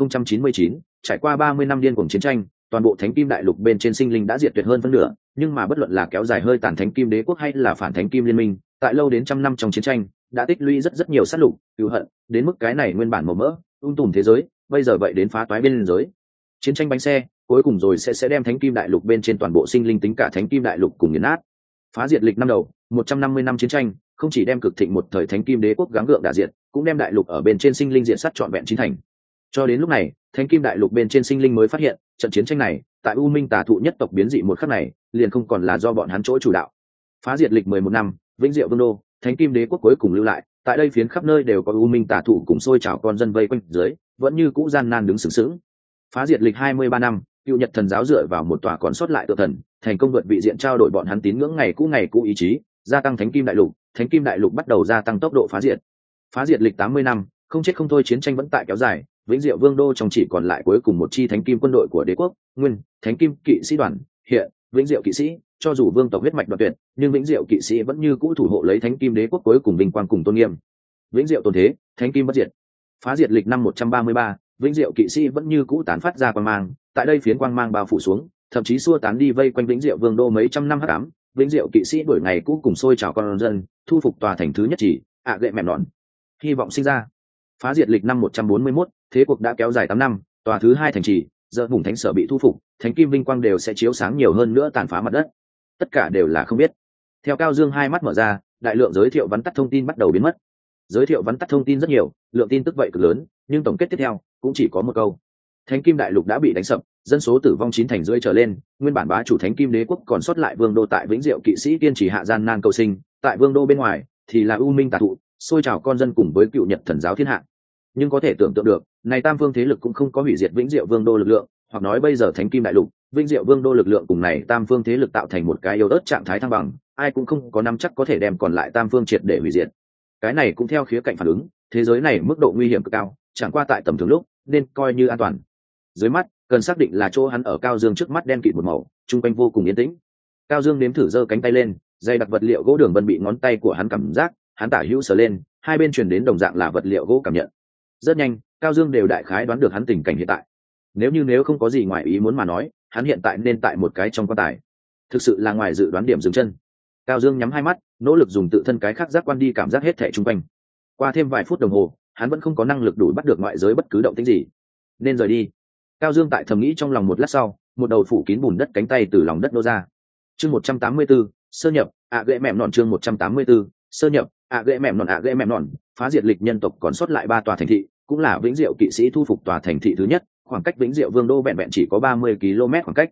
2099, trải qua 30 năm điên cuồng chiến tranh, toàn bộ thánh kim đại lục bên trên sinh linh đã diệt tuyệt hơn phân nửa, nhưng mà bất luận là kéo dài hơi tàn thánh kim đế quốc hay là phản thánh kim liên minh, tại lâu đến trăm năm trong chiến tranh, đã tích lũy rất nhiều sát lục, cừu hận, đến mức cái này nguyên bản màu mỡ, tùm thế giới, bây giờ vậy đến phá toái biên giới. Chiến tranh bánh xe, cuối cùng rồi sẽ đem thánh kim đại lục bên trên toàn bộ sinh linh tính cả thánh kim đại lục cùng nghiền nát. Phá diệt lịch năm đầu, 150 năm chiến tranh, không chỉ đem cực thịnh một thời thánh kim đế quốc gắng gượng đả diệt, cũng đem đại lục ở bên trên sinh linh diện sát trọn vẹn chín thành. Cho đến lúc này, thánh kim đại lục bên trên sinh linh mới phát hiện, trận chiến tranh này, tại u minh tà thụ nhất tộc biến dị một khắc này, liền không còn là do bọn hắn chỗ chủ đạo. Phá diệt lịch 11 năm, vĩnh diệu vương đô, thánh kim đế quốc cuối cùng lưu lại, tại đây phiến khắp nơi đều có u minh tà thụ cùng sôi trào con dân vây quanh dưới, vẫn như cũ gian nan đứng sừng sững. Phá diệt lịch 23 năm, cựu nhật thần giáo dựa vào một tòa còn sót lại tự thần, thành công vượt vị diện trao đổi bọn hắn tín ngưỡng ngày cũ ý chí, gia tăng thánh kim đại lục bắt đầu gia tăng tốc độ phá diệt. Phá diệt lịch 80 năm, không chết không thôi chiến tranh vẫn tại kéo dài, vĩnh diệu vương đô trong chỉ còn lại cuối cùng một chi thánh kim quân đội của đế quốc, nguyên thánh kim kỵ sĩ đoàn, hiện vĩnh diệu kỵ sĩ, cho dù vương tộc huyết mạch đoạn tuyệt, nhưng vĩnh diệu kỵ sĩ vẫn như cũ thủ hộ lấy thánh kim đế quốc cuối cùng vinh quang cùng tôn nghiêm. Vĩnh diệu tồn thế, thánh kim bất diệt. Phá diệt lịch năm 133, vĩnh diệu kỵ sĩ vẫn như cũ tán phát ra quang mang, tại đây phiến quang mang bao phủ xuống, thậm chí xua tán đi vây quanh vĩnh diệu vương đô mấy trăm năm hắc ám. Vĩnh diệu kỵ sĩ đuổi ngày cũ cùng sôi trào con dân, thu phục tòa thành thứ nhất chỉ, gậy mềm nọn. Hy vọng sinh ra. Phá diệt lịch năm 141, thế cuộc đã kéo dài 8 năm, tòa thứ hai thành trì, giờ vùng thánh sở bị thu phục, thánh kim vinh quang đều sẽ chiếu sáng nhiều hơn nữa tàn phá mặt đất. Tất cả đều là không biết. Theo Cao Dương hai mắt mở ra, đại lượng giới thiệu vắn tắt thông tin bắt đầu biến mất. Giới thiệu vắn tắt thông tin rất nhiều, lượng tin tức vậy cực lớn, nhưng tổng kết tiếp theo cũng chỉ có một câu: thánh kim đại lục đã bị đánh sập, dân số tử vong 9 thành rưỡi trở lên, nguyên bản bá chủ thánh kim đế quốc còn sót lại vương đô tại vĩnh diệu kỵ sĩ kiên trì hạ gian nan cầu sinh, tại vương đô bên ngoài thì là u minh tà thụ, xôi trào con dân cùng với cựu nhật thần giáo thiên hạ. Nhưng có thể tưởng tượng được, này tam phương thế lực cũng không có hủy diệt vĩnh diệu vương đô lực lượng, hoặc nói bây giờ thánh kim đại lục, vĩnh diệu vương đô lực lượng cùng này tam phương thế lực tạo thành một cái yếu ớt trạng thái thăng bằng, ai cũng không có nắm chắc có thể đem còn lại tam phương triệt để hủy diệt. Cái này cũng theo khía cạnh phản ứng, thế giới này mức độ nguy hiểm cực cao, chẳng qua tại tầm thường lúc nên coi như an toàn. Dưới mắt cần xác định là chỗ hắn ở. Cao Dương trước mắt đen kịt một màu, trung quanh vô cùng yên tĩnh. Cao Dương nếm thử giơ cánh tay lên, dây đặc vật liệu gỗ đường vân bị ngón tay của hắn cảm giác, hắn tả hữu sờ lên, hai bên truyền đến đồng dạng là vật liệu gỗ cảm nhận. Rất nhanh, Cao Dương đều đại khái đoán được hắn tình cảnh hiện tại. Nếu không có gì ngoài ý muốn mà nói, hắn hiện tại nên tại một cái trong quan tài. Thực sự là ngoài dự đoán điểm dừng chân. Cao Dương nhắm hai mắt, nỗ lực dùng tự thân cái khác giác quan đi cảm giác hết thảy xung quanh. Qua thêm vài phút đồng hồ, hắn vẫn không có năng lực đủ bắt được ngoại giới bất cứ động tĩnh gì. Nên rời đi. Cao Dương tại thầm nghĩ trong lòng một lát sau, một đầu phủ kín bùn đất cánh tay từ lòng đất nô ra. Chương 184, sơ nhập, gậy mềm nọn. Chương 184, sơ nhập, gậy mềm nọn. Phá diệt lịch nhân tộc còn sót lại 3 tòa thành thị, cũng là vĩnh diệu kỵ sĩ thu phục tòa thành thị thứ nhất, khoảng cách vĩnh diệu vương đô vẹn vẹn chỉ có 30 km khoảng cách.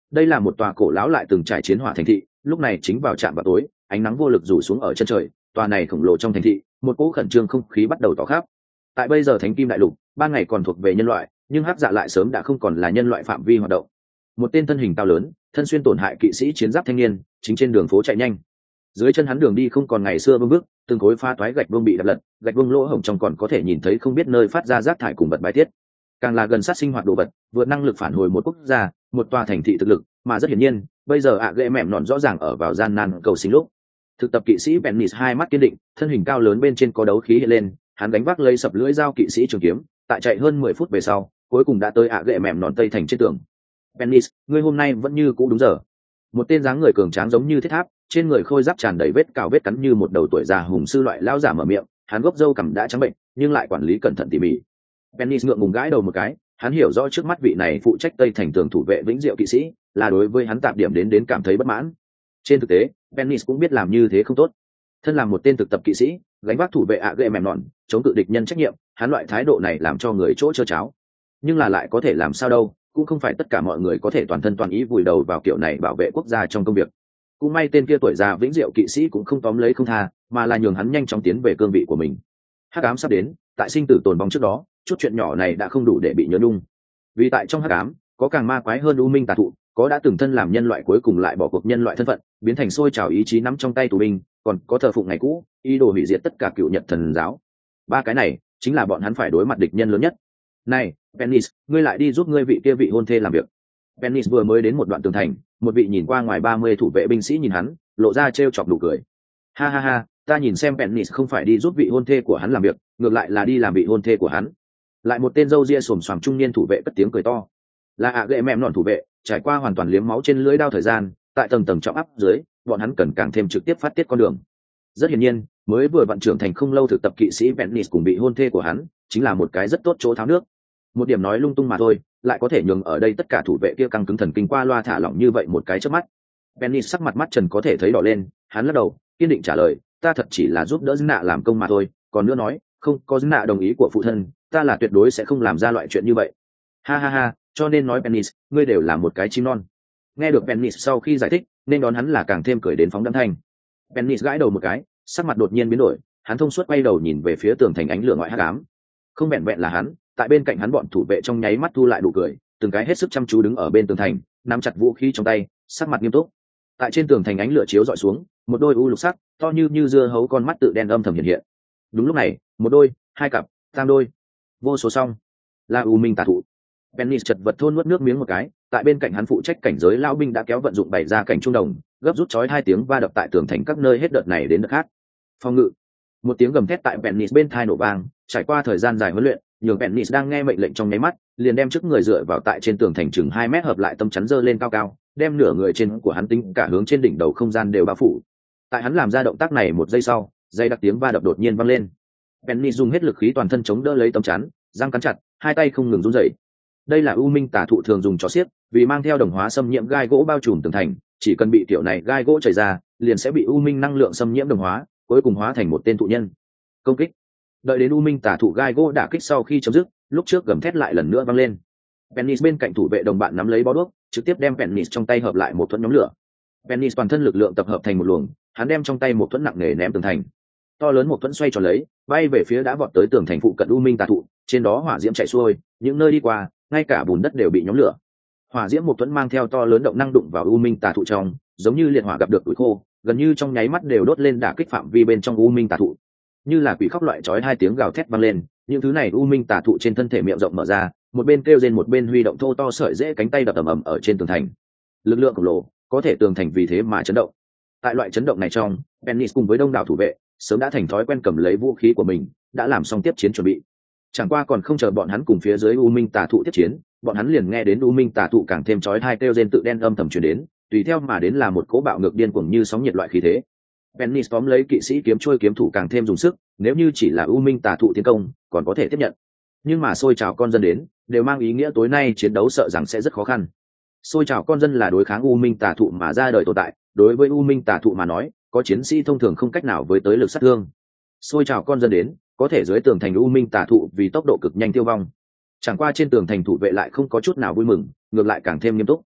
Đây là một tòa cổ lão lại từng trải chiến hỏa thành thị, lúc này chính vào trạm vào tối, ánh nắng vô lực rủ xuống ở chân trời, tòa này khổng lồ trong thành thị, một cỗ khẩn trương không khí bắt đầu tỏ khắp. Tại bây giờ Thánh Kim Đại Lục, ban ngày còn thuộc về nhân loại, nhưng hắc dạ lại sớm đã không còn là nhân loại phạm vi hoạt động. Một tên thân hình cao lớn, thân xuyên tổn hại kỵ sĩ chiến giáp thanh niên, chính trên đường phố chạy nhanh. Dưới chân hắn đường đi không còn ngày xưa vương vức, từng khối pha toái gạch vương bị đập lật, gạch vương lỗ hổng trong còn có thể nhìn thấy không biết nơi phát ra rác thải cùng vật bài tiết. Càng là gần sát sinh hoạt đồ vật, vượt năng lực phản hồi một quốc gia, một tòa thành thị thực lực, mà rất hiển nhiên, bây giờ ạ ghệ mẹm nọn rõ ràng ở vào gian nan cầu sinh lúc. Thực tập kỵ sĩ Bennis hai mắt kiên định, thân hình cao lớn bên trên có đấu khí hiện lên, hắn gánh vác lấy sập lưỡi dao kỵ sĩ trường kiếm, tại chạy hơn 10 phút về sau, cuối cùng đã tới ạ ghệ mẹm nọn tây thành trên tường. Bennis, ngươi hôm nay vẫn như cũ đúng giờ. Một tên dáng người cường tráng giống như thiết tháp, trên người khôi giáp tràn đầy vết cào vết cắn như một đầu tuổi già hùng sư loại lão giả mở miệng, hắn gốc râu cằm đã trắng bệnh, nhưng lại quản lý cẩn thận tỉ mỉ. Bennis ngượng ngùng gãi đầu một cái, hắn hiểu rõ trước mắt vị này phụ trách tây thành tường thủ vệ vĩnh diệu kỵ sĩ, là đối với hắn tạp điểm đến cảm thấy bất mãn. Trên thực tế, Bennis cũng biết làm như thế không tốt. Thân làm một tên thực tập kỵ sĩ, gánh vác thủ vệ ạ ghệ mềm nọn, chống cự địch nhân trách nhiệm, hắn loại thái độ này làm cho người chỗ trơ cháo. Nhưng là lại có thể làm sao đâu, cũng không phải tất cả mọi người có thể toàn thân toàn ý vùi đầu vào kiểu này bảo vệ quốc gia trong công việc. Cũng may tên kia tuổi già vĩnh diệu kỵ sĩ cũng không tóm lấy không tha, mà là nhường hắn nhanh chóng tiến về cương vị của mình. Hắc ám sắp đến, tại sinh tử tồn vong trước đó, chút chuyện nhỏ này đã không đủ để bị nhớ nhung. Vì tại trong hắc ám, có càng ma quái hơn u minh tà thụ, có đã từng thân làm nhân loại cuối cùng lại bỏ cuộc nhân loại thân phận, biến thành sôi trào ý chí nắm trong tay tù binh, còn có thờ phụng ngày cũ, ý đồ hủy diệt tất cả cựu Nhật thần giáo. Ba cái này chính là bọn hắn phải đối mặt địch nhân lớn nhất. Này, Bennis, ngươi lại đi giúp ngươi vị kia vị hôn thê làm việc. Bennis vừa mới đến một đoạn tường thành, một vị nhìn qua ngoài 30 thủ vệ binh sĩ nhìn hắn, lộ ra trêu chọc nụ cười. Ha ha ha, ta nhìn xem Bennis không phải đi giúp vị hôn thê của hắn làm việc, ngược lại là đi làm vị hôn thê của hắn. Lại một tên râu ria xồm xoàm trung niên thủ vệ cất tiếng cười to. Là ạ ghệ mẹm nọn thủ vệ, trải qua hoàn toàn liếm máu trên lưỡi đao thời gian, tại tầng tầng trọng áp dưới, bọn hắn cần càng thêm trực tiếp phát tiết con đường. Rất hiển nhiên, mới vừa vận trưởng thành không lâu thực tập kỵ sĩ Bennis cùng bị hôn thê của hắn, chính là một cái rất tốt chỗ tháo nước. Một điểm nói lung tung mà thôi, lại có thể nhường ở đây tất cả thủ vệ kia căng cứng thần kinh qua loa thả lỏng như vậy một cái chớp mắt. Bennis sắc mặt mắt trần có thể thấy đỏ lên, hắn lắc đầu, kiên định trả lời, ta thật chỉ là giúp đỡ Dư Nạ làm công mà thôi, còn nữa nói, không có Dư Nạ đồng ý của phụ thân, ta là tuyệt đối sẽ không làm ra loại chuyện như vậy. Ha ha ha, cho nên nói Bennis, ngươi đều là một cái chim non. Nghe được Bennis sau khi giải thích, nên đón hắn là càng thêm cười đến phóng đãng thanh. Bennis gãi đầu một cái, sắc mặt đột nhiên biến đổi, hắn thông suốt quay đầu nhìn về phía tường thành ánh lửa ngoại hắc ám. Không vẹn vẹn là hắn, tại bên cạnh hắn bọn thủ vệ trong nháy mắt thu lại đủ cười, từng cái hết sức chăm chú đứng ở bên tường thành, nắm chặt vũ khí trong tay, sắc mặt nghiêm túc. Tại trên tường thành ánh lửa chiếu dọi xuống, một đôi u lục sắc, to như dưa hấu con mắt tự đen âm thầm hiện hiện. Đúng lúc này, một đôi, hai cặp, tam đôi, vô số song, là u minh tà thụ. Bennis chật vật thôn nuốt nước miếng một cái, tại bên cạnh hắn phụ trách cảnh giới lão binh đã kéo vận dụng bày ra cảnh trung đồng, gấp rút chói hai tiếng va đập tại tường thành các nơi hết đợt này đến đợt khác. Phòng ngự. Một tiếng gầm thét tại Bennis bên tai nổ vang, trải qua thời gian dài huấn luyện, nhường Bennis đang nghe mệnh lệnh trong nháy mắt, liền đem trước người dựa vào tại trên tường thành chừng 2 mét hợp lại tâm chắn dơ lên cao cao, đem nửa người trên của hắn tính cả hướng trên đỉnh đầu không gian đều bao phủ. Tại hắn làm ra động tác này một giây sau, dây đặc tiếng va đập đột nhiên vang lên. Bennis dùng hết lực khí toàn thân chống đỡ lấy tấm chắn, răng cắn chặt, hai tay không ngừng run rẩy. Đây là u minh tà thụ thường dùng cho xiết, vì mang theo đồng hóa xâm nhiễm gai gỗ bao trùm tường thành, chỉ cần bị tiểu này gai gỗ chảy ra, liền sẽ bị u minh năng lượng xâm nhiễm đồng hóa, cuối cùng hóa thành một tên thụ nhân. Công kích. Đợi đến u minh tà thụ gai gỗ đả kích sau khi chấm dứt, lúc trước gầm thét lại lần nữa vang lên. Bennis bên cạnh thủ vệ đồng bạn nắm lấy bó đuốc, trực tiếp đem Bennis trong tay hợp lại một thuẫn nhóm lửa. Bennis toàn thân lực lượng tập hợp thành một luồng, hắn đem trong tay một thuẫn nặng nề ném tường thành. To lớn một thuẫn xoay tròn lấy, bay về phía đã vọt tới tường thành phụ cận u minh tà thụ, trên đó hỏa diễm chạy xuôi, những nơi đi qua, ngay cả bùn đất đều bị nhóm lửa. Hỏa diễm một thuẫn mang theo to lớn động năng đụng vào u minh tà thụ trong, giống như liệt hỏa gặp được củi khô, gần như trong nháy mắt đều đốt lên đả kích phạm vi bên trong u minh tà thụ. Như là quỷ khóc loại chói hai tiếng gào thét vang lên, những thứ này u minh tà thụ trên thân thể miệng rộng mở ra, một bên kêu rên một bên huy động thô to sợi rễ cánh tay đập ầm ầm ở trên tường thành. Lực lượng khổng lồ, có thể tường thành vì thế mà chấn động. Tại loại chấn động này trong, Bennis cùng với đông đảo thủ vệ sớm đã thành thói quen cầm lấy vũ khí của mình, đã làm xong tiếp chiến chuẩn bị. Chẳng qua còn không chờ bọn hắn cùng phía dưới u minh tà thụ tiếp chiến, bọn hắn liền nghe đến u minh tà thụ càng thêm chói tai kêu rên tự đen âm thầm truyền đến, tùy theo mà đến là một cỗ bạo ngược điên cuồng như sóng nhiệt loại khí thế. Bennis tóm lấy kỵ sĩ kiếm trôi kiếm thủ càng thêm dùng sức, nếu như chỉ là u minh tà thụ tiến công, còn có thể tiếp nhận. Nhưng mà xôi trào con dân đến, đều mang ý nghĩa tối nay chiến đấu sợ rằng sẽ rất khó khăn. Xôi trào con dân là đối kháng u minh tà thụ mà ra đời tồn tại, đối với u minh tà thụ mà nói, có chiến sĩ thông thường không cách nào với tới lực sát thương. Xôi trào con dân đến, có thể dưới tường thành u minh tà thụ vì tốc độ cực nhanh tiêu vong. Chẳng qua trên tường thành thủ vệ lại không có chút nào vui mừng, ngược lại càng thêm nghiêm túc.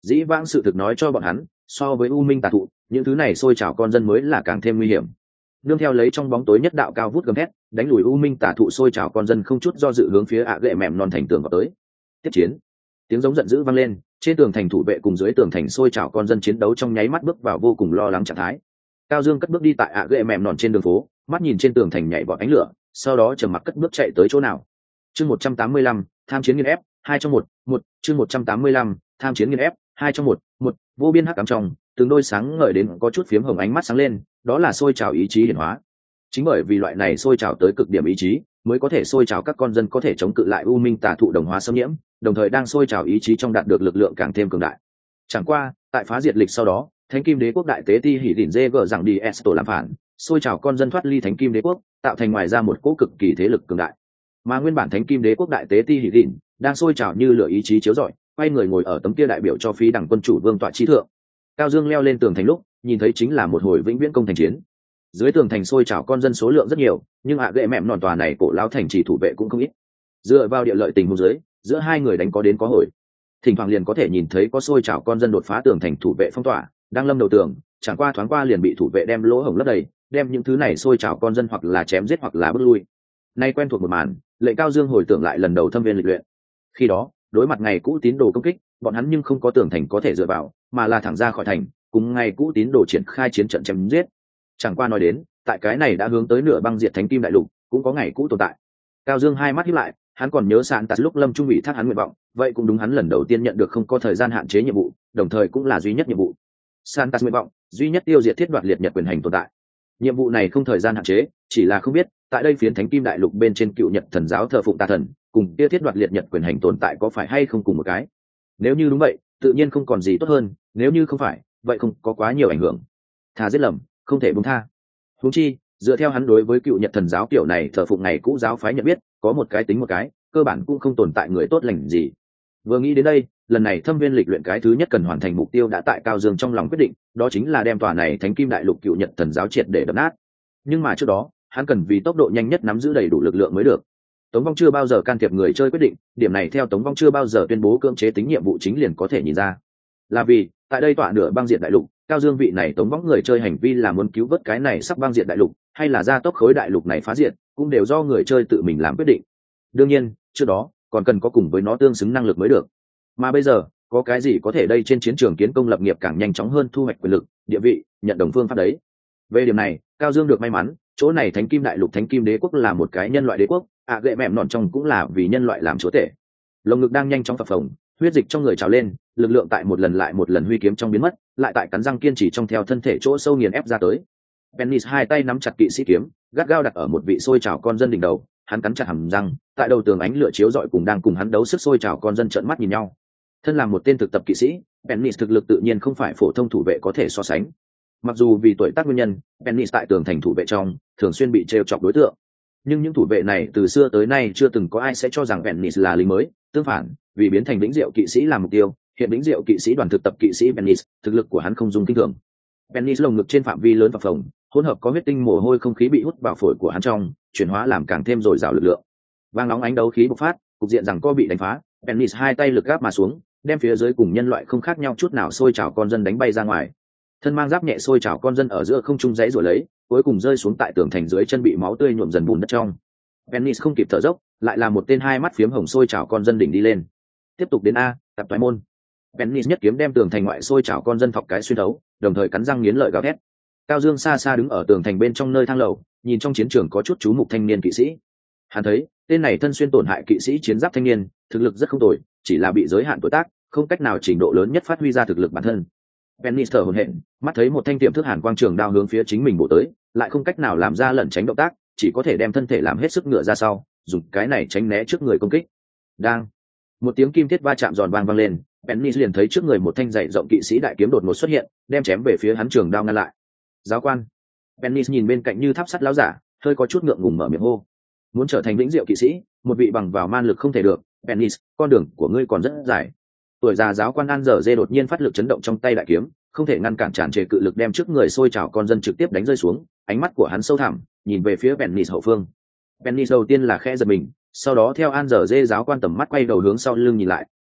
Dĩ vãng sự thực nói cho bọn hắn, so với u minh tà thụ, những thứ này sôi trào con dân mới là càng thêm nguy hiểm. Nương theo lấy trong bóng tối nhất đạo cao vút gầm thét, đánh lùi u minh tà thụ sôi trào con dân không chút do dự hướng phía ạ gệ mẹm non thành tường vào tới. Tiếp chiến, tiếng giống giận dữ vang lên, trên tường thành thủ vệ cùng dưới tường thành sôi trào con dân chiến đấu trong nháy mắt bước vào vô cùng lo lắng trạng thái. Cao Dương cất bước đi tại ạ gệ mẹm non trên đường phố, mắt nhìn trên tường thành nhảy vọt ánh lửa, sau đó trầm mặc cất bước chạy tới chỗ nào. Chương 185, tham chiến nghiên ép, 2 trong 1, chương 185, tham chiến nghiên ép, 2 trong 1, vô biên hắc ám trong, từng đôi sáng ngời đến có chút phiếm hồng ánh mắt sáng lên, đó là sôi trào ý chí hiển hóa. Chính bởi vì loại này sôi trào tới cực điểm ý chí, mới có thể sôi trào các con dân có thể chống cự lại u minh tà thụ đồng hóa xâm nhiễm, đồng thời đang sôi trào ý chí trong đạt được lực lượng càng thêm cường đại. Chẳng qua, tại phá diệt lịch sau đó, Thánh Kim Đế quốc đại tế ti hỉ đỉnh dê gở rằng đi Esto làm phản, sôi trào con dân thoát ly Thánh Kim Đế quốc, tạo thành ngoài ra một cỗ cực kỳ thế lực cường đại. Mà nguyên bản Thánh Kim Đế quốc đại tế ti hỉ đỉnh đang sôi trào như lửa ý chí chiếu rọi, quay người ngồi ở tấm kia đại biểu cho phi đẳng quân chủ vương tọa chi thượng. Cao Dương leo lên tường thành lúc, nhìn thấy chính là một hồi vĩnh viễn công thành chiến. Dưới tường thành sôi trào con dân số lượng rất nhiều, nhưng ạ gệ mẹm nòn tòa này cổ lão thành trì thủ vệ cũng không ít. Dựa vào địa lợi tình huống dưới, giữa hai người đánh có đến có hồi. Thỉnh thoảng liền có thể nhìn thấy có sôi trào con dân đột phá tường thành thủ vệ phong tỏa, đang lâm đầu tường, chẳng qua thoáng qua liền bị thủ vệ đem lỗ hổng lấp đầy, đem những thứ này sôi trào con dân hoặc là chém giết hoặc là bước lui. Nay quen thuộc một màn, lệnh Cao Dương hồi tưởng lại lần đầu thâm viên lịch luyện. Khi đó, đối mặt ngày cũ tín đồ công kích, bọn hắn nhưng không có tường thành có thể dựa vào, mà là thẳng ra khỏi thành, cùng ngày cũ tín đồ triển khai chiến trận chém giết. Chẳng qua nói đến, tại cái này đã hướng tới nửa băng diệt Thánh Kim đại lục, cũng có ngày cũ tồn tại. Cao Dương hai mắt híp lại, hắn còn nhớ sạn tạt lúc Lâm Trung ủy thác hắn nguyện vọng, vậy cũng đúng, hắn lần đầu tiên nhận được không có thời gian hạn chế nhiệm vụ, đồng thời cũng là duy nhất nhiệm vụ. Sạn tạt nguyện vọng, duy nhất tiêu diệt thiết đoạt liệt nhật quyền hành tồn tại. Nhiệm vụ này không thời gian hạn chế, chỉ là không biết tại đây phiến Thánh Kim đại lục bên trên cựu Nhật thần giáo thờ phụng tà thần, cùng kia thiết đoạt liệt nhật quyền hành tồn tại có phải hay không cùng một cái. Nếu như đúng vậy, tự nhiên không còn gì tốt hơn, nếu như không phải, vậy không có quá nhiều ảnh hưởng. Thà giết lầm, không thể buông tha. Huống chi, dựa theo hắn đối với cựu Nhật thần giáo kiểu này thờ phụng ngày cũ giáo phái nhận biết, có một cái tính một cái, cơ bản cũng không tồn tại người tốt lành gì. Vừa nghĩ đến đây, lần này thâm viên lịch luyện cái thứ nhất cần hoàn thành mục tiêu đã tại Cao Dương trong lòng quyết định, đó chính là đem tòa này Thánh Kim đại lục cựu Nhật thần giáo triệt để đập nát. Nhưng mà trước đó, hắn cần vì tốc độ nhanh nhất nắm giữ đầy đủ lực lượng mới được. Tống Vong chưa bao giờ can thiệp người chơi quyết định, điểm này theo Tống Vong chưa bao giờ tuyên bố cưỡng chế tính nhiệm vụ chính liền có thể nhìn ra. Là vì, tại đây tọa nửa băng diện đại lục, Cao Dương vị này Tống Vong người chơi hành vi là muốn cứu vớt cái này sắp băng diện đại lục, hay là gia tốc khối đại lục này phá diệt, cũng đều do người chơi tự mình làm quyết định. Đương nhiên, trước đó, còn cần có cùng với nó tương xứng năng lực mới được. Mà bây giờ, có cái gì có thể đây trên chiến trường kiến công lập nghiệp càng nhanh chóng hơn thu hoạch quyền lực, địa vị, nhận đồng phương pháp đấy. Về điểm này, Cao Dương được may mắn, chỗ này Thánh Kim đại lục Thánh Kim đế quốc là một cái nhân loại đế quốc, gệ mẹm nọn trong cũng là vì nhân loại làm chúa tể. Lồng ngực đang nhanh chóng phập phồng, huyết dịch trong người trào lên, lực lượng tại một lần lại một lần huy kiếm trong biến mất, lại tại cắn răng kiên trì trong theo thân thể chỗ sâu nghiền ép ra tới. Pennis hai tay nắm chặt kỵ sĩ kiếm, gắt gao đặt ở một vị sôi trào con dân đỉnh đầu, hắn cắn chặt hàm răng, tại đầu tường ánh lửa chiếu rọi cùng đang cùng hắn đấu sức sôi trào con dân trợn mắt nhìn nhau. Thân làm một tên thực tập kỵ sĩ, Pennis thực lực tự nhiên không phải phổ thông thủ vệ có thể so sánh. Mặc dù vì tuổi tác nguyên nhân, Pennis tại tường thành thủ vệ trong thường xuyên bị trêu chọc đối tượng, nhưng những thủ vệ này từ xưa tới nay chưa từng có ai sẽ cho rằng Pennis là lính mới. Tương phản, vì biến thành vĩnh diệu kỵ sĩ làm mục tiêu, hiện vĩnh diệu kỵ sĩ đoàn thực tập kỵ sĩ Pennis, thực lực của hắn không dùng kinh thường. Pennis lồng ngực trên phạm vi lớn phập phồng, hỗn hợp có huyết tinh mồ hôi không khí bị hút vào phổi của hắn trong, chuyển hóa làm càng thêm dồi dào lực lượng. Vang nóng ánh đấu khí bộc phát, cục diện rằng co bị đánh phá, Pennis hai tay lực gáp mà xuống, đem phía dưới cùng nhân loại không khác nhau chút nào sôi trào con dân đánh bay ra ngoài. Thân mang giáp nhẹ sôi trào con dân ở giữa không trung giãy giụa lấy, cuối cùng rơi xuống tại tường thành dưới chân bị máu tươi nhuộm dần bùn đất trong. Pennis không kịp thở dốc, lại là một tên hai mắt phiếm hồng sôi trào con dân đỉnh đi lên. Tiếp tục đến A, tập toái môn. Pennis nhất kiếm đem tường thành ngoại sôi trào con dân thọc cái xuyên thấu, đồng thời cắn răng nghiến lợi gào thét. Cao Dương xa xa đứng ở tường thành bên trong nơi thang lầu, nhìn trong chiến trường có chút chú mục thanh niên kỵ sĩ. Hắn thấy, tên này thân xuyên tổn hại kỵ sĩ chiến giáp thanh niên, thực lực rất không tồi, chỉ là bị giới hạn tuổi tác, không cách nào trình độ lớn nhất phát huy ra thực lực bản thân. Pennis thở hổn hển, mắt thấy một thanh tiệm thước hàn quang trường đao hướng phía chính mình bổ tới, lại không cách nào làm ra lẩn tránh động tác, chỉ có thể đem thân thể làm hết sức ngựa ra sau, dùng cái này tránh né trước người công kích. Đang một tiếng kim thiết va chạm giòn vang vang lên, Pennis liền thấy trước người một thanh dày rộng kỵ sĩ đại kiếm đột ngột xuất hiện, đem chém về phía hắn trường đao ngăn lại. Giáo quan. Pennis nhìn bên cạnh như tháp sắt lão giả, hơi có chút ngượng ngùng mở miệng hô. Muốn trở thành vĩnh diệu kỵ sĩ, một vị bằng vào man lực không thể được, Pennis, con đường của ngươi còn rất dài. Tuổi già giáo quan An Dở Dê đột nhiên phát lực chấn động trong tay đại kiếm, không thể ngăn cản tràn trề cự lực đem trước người sôi trào con dân trực tiếp đánh rơi xuống, ánh mắt của hắn sâu thẳm, nhìn về phía Pennis hậu phương. Pennis đầu tiên là khẽ giật mình, sau đó theo An Dở Dê giáo quan tầm mắt quay đầu hướng sau lưng nhìn lại,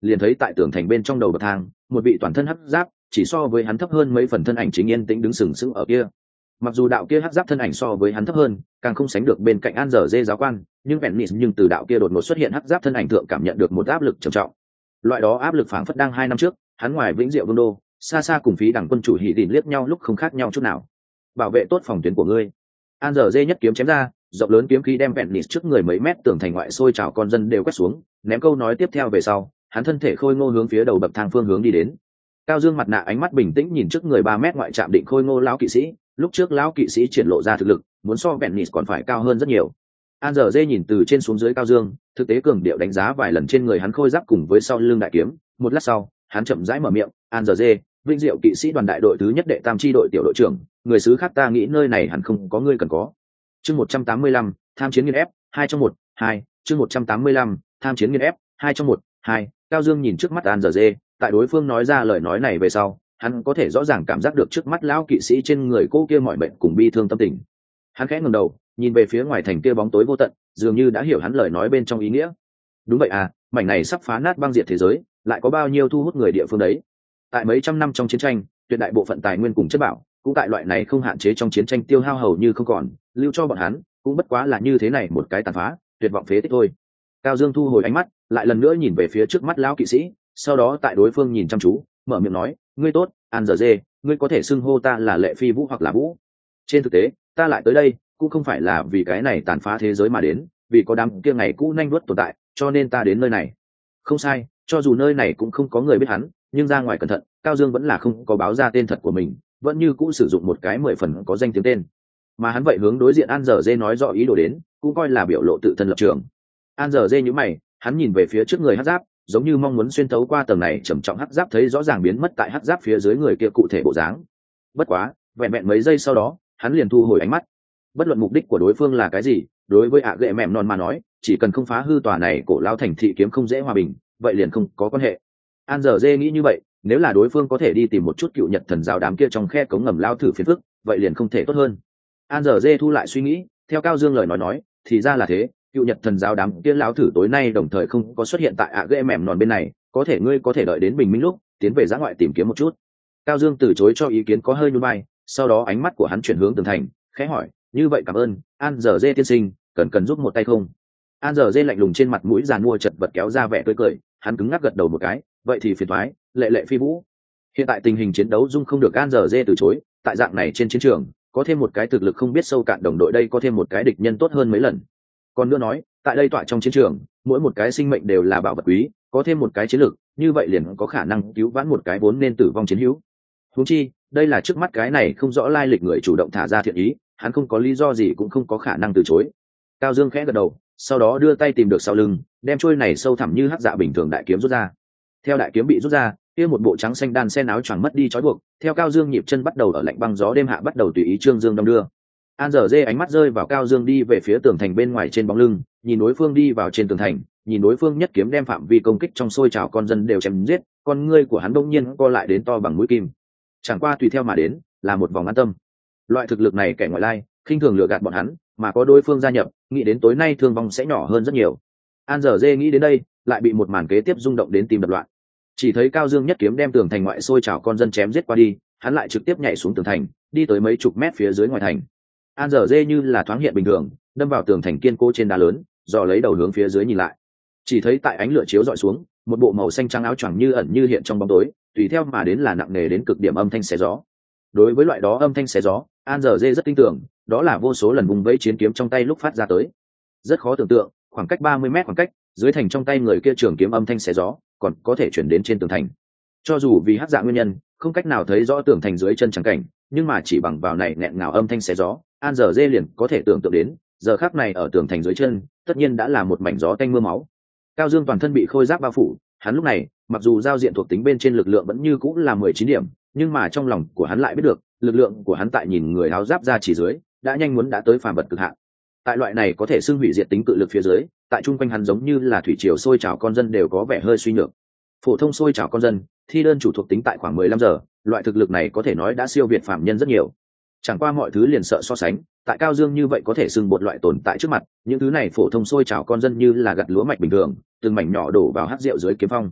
liền thấy tại tường thành bên trong đầu bậc thang một vị toàn thân hắc giáp chỉ so với hắn thấp hơn mấy phần thân ảnh chính yên tĩnh đứng sừng sững ở kia. Mặc dù đạo kia hắc giáp thân ảnh so với hắn thấp hơn, càng không sánh được bên cạnh An Dở Dê giáo quan, nhưng Venice nhưng từ đạo kia đột ngột xuất hiện hắc giáp thân ảnh thượng cảm nhận được một áp lực trầm trọng. Loại đó áp lực phảng phất đang 2 năm trước, hắn ngoài Vĩnh Diệu Vương đô, xa xa cùng phí đảng quân chủ Hỉ Đỉnh liếc nhau lúc không khác nhau chút nào. Bảo vệ tốt phòng tuyến của ngươi. An Dở Dê nhất kiếm chém ra, rộng lớn kiếm khí đem Venice trước người mấy mét tường thành ngoại xôi trào con dân đều quét xuống, ném câu nói tiếp theo về sau, hắn thân thể khôi ngô hướng phía đầu bậc thang phương hướng đi đến. Cao Dương mặt nạ ánh mắt bình tĩnh nhìn trước người 3 mét ngoại trạm định khôi ngô lão kỵ sĩ, lúc trước lão kỵ sĩ triển lộ ra thực lực, muốn so Venice còn phải cao hơn rất nhiều. An Dở Dê nhìn từ trên xuống dưới Cao Dương, thực tế cường điệu đánh giá vài lần trên người hắn khôi giáp cùng với sau lưng đại kiếm, một lát sau, hắn chậm rãi mở miệng, "An Dở Dê, vinh diệu kỵ sĩ đoàn đại đội thứ nhất đệ tam chi đội tiểu đội trưởng, người xứ khác ta nghĩ nơi này hẳn không có ngươi cần có." Chương 185, tham chiến nghiên ép, 2 trong 1, 2, chương 185, tham chiến nghiên ép, 2 trong 1, 2. Cao Dương nhìn trước mắt An Dở Dê, tại đối phương nói ra lời nói này về sau, hắn có thể rõ ràng cảm giác được trước mắt lão kỵ sĩ trên người cô kia mọi bệnh cùng bi thương tâm tình. Hắn khẽ ngẩng đầu, nhìn về phía ngoài thành kia bóng tối vô tận, dường như đã hiểu hắn lời nói bên trong ý nghĩa. Đúng vậy à, mảnh này sắp phá nát băng diệt thế giới, lại có bao nhiêu thu hút người địa phương đấy. Tại mấy trăm năm trong chiến tranh, tuyệt đại bộ phận tài nguyên cùng chất bảo, cũng tại loại này không hạn chế trong chiến tranh tiêu hao hầu như không còn, lưu cho bọn hắn, cũng bất quá là như thế này một cái tàn phá, tuyệt vọng phế tích thôi. Cao Dương thu hồi ánh mắt, lại lần nữa nhìn về phía trước mắt lão kỵ sĩ, sau đó tại đối phương nhìn chăm chú, mở miệng nói, "Ngươi tốt, An Dở Dê, ngươi có thể xưng hô ta là Lệ Phi Vũ hoặc là Vũ. Trên thực tế, ta lại tới đây, cũng không phải là vì cái này tàn phá thế giới mà đến, vì có đám kia ngày cũ nhanh đuốt tồn tại, cho nên ta đến nơi này." Không sai, cho dù nơi này cũng không có người biết hắn, nhưng ra ngoài cẩn thận, Cao Dương vẫn là không có báo ra tên thật của mình, vẫn như cũ sử dụng một cái 10 phần có danh tiếng tên. Mà hắn vậy hướng đối diện An Dở Dê nói rõ ý đồ đến, cũng coi là biểu lộ tự thân lập trường. An Dở Dê nhíu mày, hắn nhìn về phía trước người hắc giáp, giống như mong muốn xuyên thấu qua tầng này trầm trọng hắc giáp thấy rõ ràng biến mất tại hắc giáp phía dưới người kia cụ thể bộ dáng. Bất quá, vẹn vẹn mấy giây sau đó, hắn liền thu hồi ánh mắt. Bất luận mục đích của đối phương là cái gì, đối với ạ gệ mẹm non mà nói, chỉ cần không phá hư tòa này cổ lao thành thị kiếm không dễ hòa bình, vậy liền không có quan hệ. An Dở Dê nghĩ như vậy, nếu là đối phương có thể đi tìm một chút cựu Nhật thần giáo đám kia trong khe cống ngầm lao thử phiền phức, vậy liền không thể tốt hơn. An Dở Dê thu lại suy nghĩ, theo Cao Dương lời nói, thì ra là thế, cựu Nhật thần giáo đám kia lão thử tối nay đồng thời không có xuất hiện tại ạ ghệ mẻm nòn bên này, có thể ngươi có thể đợi đến bình minh lúc tiến về giã ngoại tìm kiếm một chút. Cao Dương từ chối cho ý kiến có hơi nhún vai, sau đó ánh mắt của hắn chuyển hướng tường thành, khẽ hỏi, "Như vậy cảm ơn, An Dở Dê tiên sinh, cần giúp một tay không?" An Dở Dê lạnh lùng trên mặt mũi giàn mua chật vật kéo ra vẻ tươi cười, hắn cứng ngắc gật đầu một cái, "Vậy thì phiền toái, Lệ Phi Vũ." Hiện tại tình hình chiến đấu dung không được An Dở Dê từ chối, tại dạng này trên chiến trường, có thêm một cái thực lực không biết sâu cạn đồng đội đây có thêm một cái địch nhân tốt hơn mấy lần. Còn nữa nói, tại đây tọa trong chiến trường, mỗi một cái sinh mệnh đều là bảo vật quý, có thêm một cái chiến lược, như vậy liền có khả năng cứu vãn một cái vốn nên tử vong chiến hữu. Huống chi, đây là trước mắt cái này không rõ lai lịch người chủ động thả ra thiện ý, hắn không có lý do gì cũng không có khả năng từ chối. Cao Dương khẽ gật đầu, sau đó đưa tay tìm được sau lưng, đem chuôi này sâu thẳm như hắc dạ bình thường đại kiếm rút ra. Theo đại kiếm bị rút ra, kia một bộ trắng xanh đan sen áo choàng mất đi trói buộc, theo Cao Dương nhịp chân bắt đầu ở lạnh băng gió đêm hạ bắt đầu tùy ý trương dương đong đưa. An Dở Dê ánh mắt rơi vào Cao Dương đi về phía tường thành bên ngoài trên bóng lưng, nhìn đối phương đi vào trên tường thành, nhìn đối phương nhất kiếm đem phạm vi công kích trong xôi trào con dân đều chém giết, con ngươi của hắn bỗng nhiên co lại đến to bằng mũi kim. Chẳng qua tùy theo mà đến là một vòng an tâm. Loại thực lực này kẻ ngoại lai, khinh thường lừa gạt bọn hắn, mà có đối phương gia nhập, nghĩ đến tối nay thương vong sẽ nhỏ hơn rất nhiều. An Dở Dê nghĩ đến đây, lại bị một màn kế tiếp rung động đến tim đập loạn. Chỉ thấy Cao Dương nhất kiếm đem tường thành ngoại xôi trào con dân chém giết qua đi, hắn lại trực tiếp nhảy xuống tường thành, đi tới mấy chục mét phía dưới ngoài thành. An Dở Dê như là thoáng hiện bình thường, đâm vào tường thành kiên cố trên đá lớn, dò lấy đầu hướng phía dưới nhìn lại. Chỉ thấy tại ánh lửa chiếu dọi xuống, một bộ màu xanh trắng áo choàng như ẩn như hiện trong bóng tối, tùy theo mà đến là nặng nề đến cực điểm âm thanh xé gió. Đối với loại đó âm thanh xé gió, An Dở Dê rất tin tưởng, đó là vô số lần vùng vẫy chiến kiếm trong tay lúc phát ra tới. Rất khó tưởng tượng, khoảng cách 30 mét khoảng cách, dưới thành trong tay người kia trường kiếm âm thanh xé gió, còn có thể chuyển đến trên tường thành. Cho dù vì hắc dạ nguyên nhân, không cách nào thấy rõ tường thành dưới chân trắng cảnh, nhưng mà chỉ bằng vào này nghẹn ngào âm thanh xé gió, An Dở Dê liền có thể tưởng tượng đến, giờ khắc này ở tường thành dưới chân, tất nhiên đã là một mảnh gió tanh mưa máu. Cao Dương toàn thân bị khôi giáp bao phủ, hắn lúc này, mặc dù giao diện thuộc tính bên trên lực lượng vẫn như cũ là 19 điểm, nhưng mà trong lòng của hắn lại biết được, lực lượng của hắn tại nhìn người áo giáp ra chỉ dưới, đã nhanh muốn đã tới phàm vật cực hạn. Tại loại này có thể xưng hủy diệt tính cự lực phía dưới, tại trung quanh hắn giống như là thủy triều sôi trào con dân đều có vẻ hơi suy nhược. Phổ thông sôi trào con dân, thi đơn chủ thuộc tính tại khoảng 15 giờ, loại thực lực này có thể nói đã siêu việt phạm nhân rất nhiều. Chẳng qua mọi thứ liền sợ so sánh, tại Cao Dương như vậy có thể xưng một loại tồn tại trước mặt, những thứ này phổ thông sôi trào con dân như là gặt lúa mạch bình thường, từng mảnh nhỏ đổ vào hắc rượu dưới kiếm phong.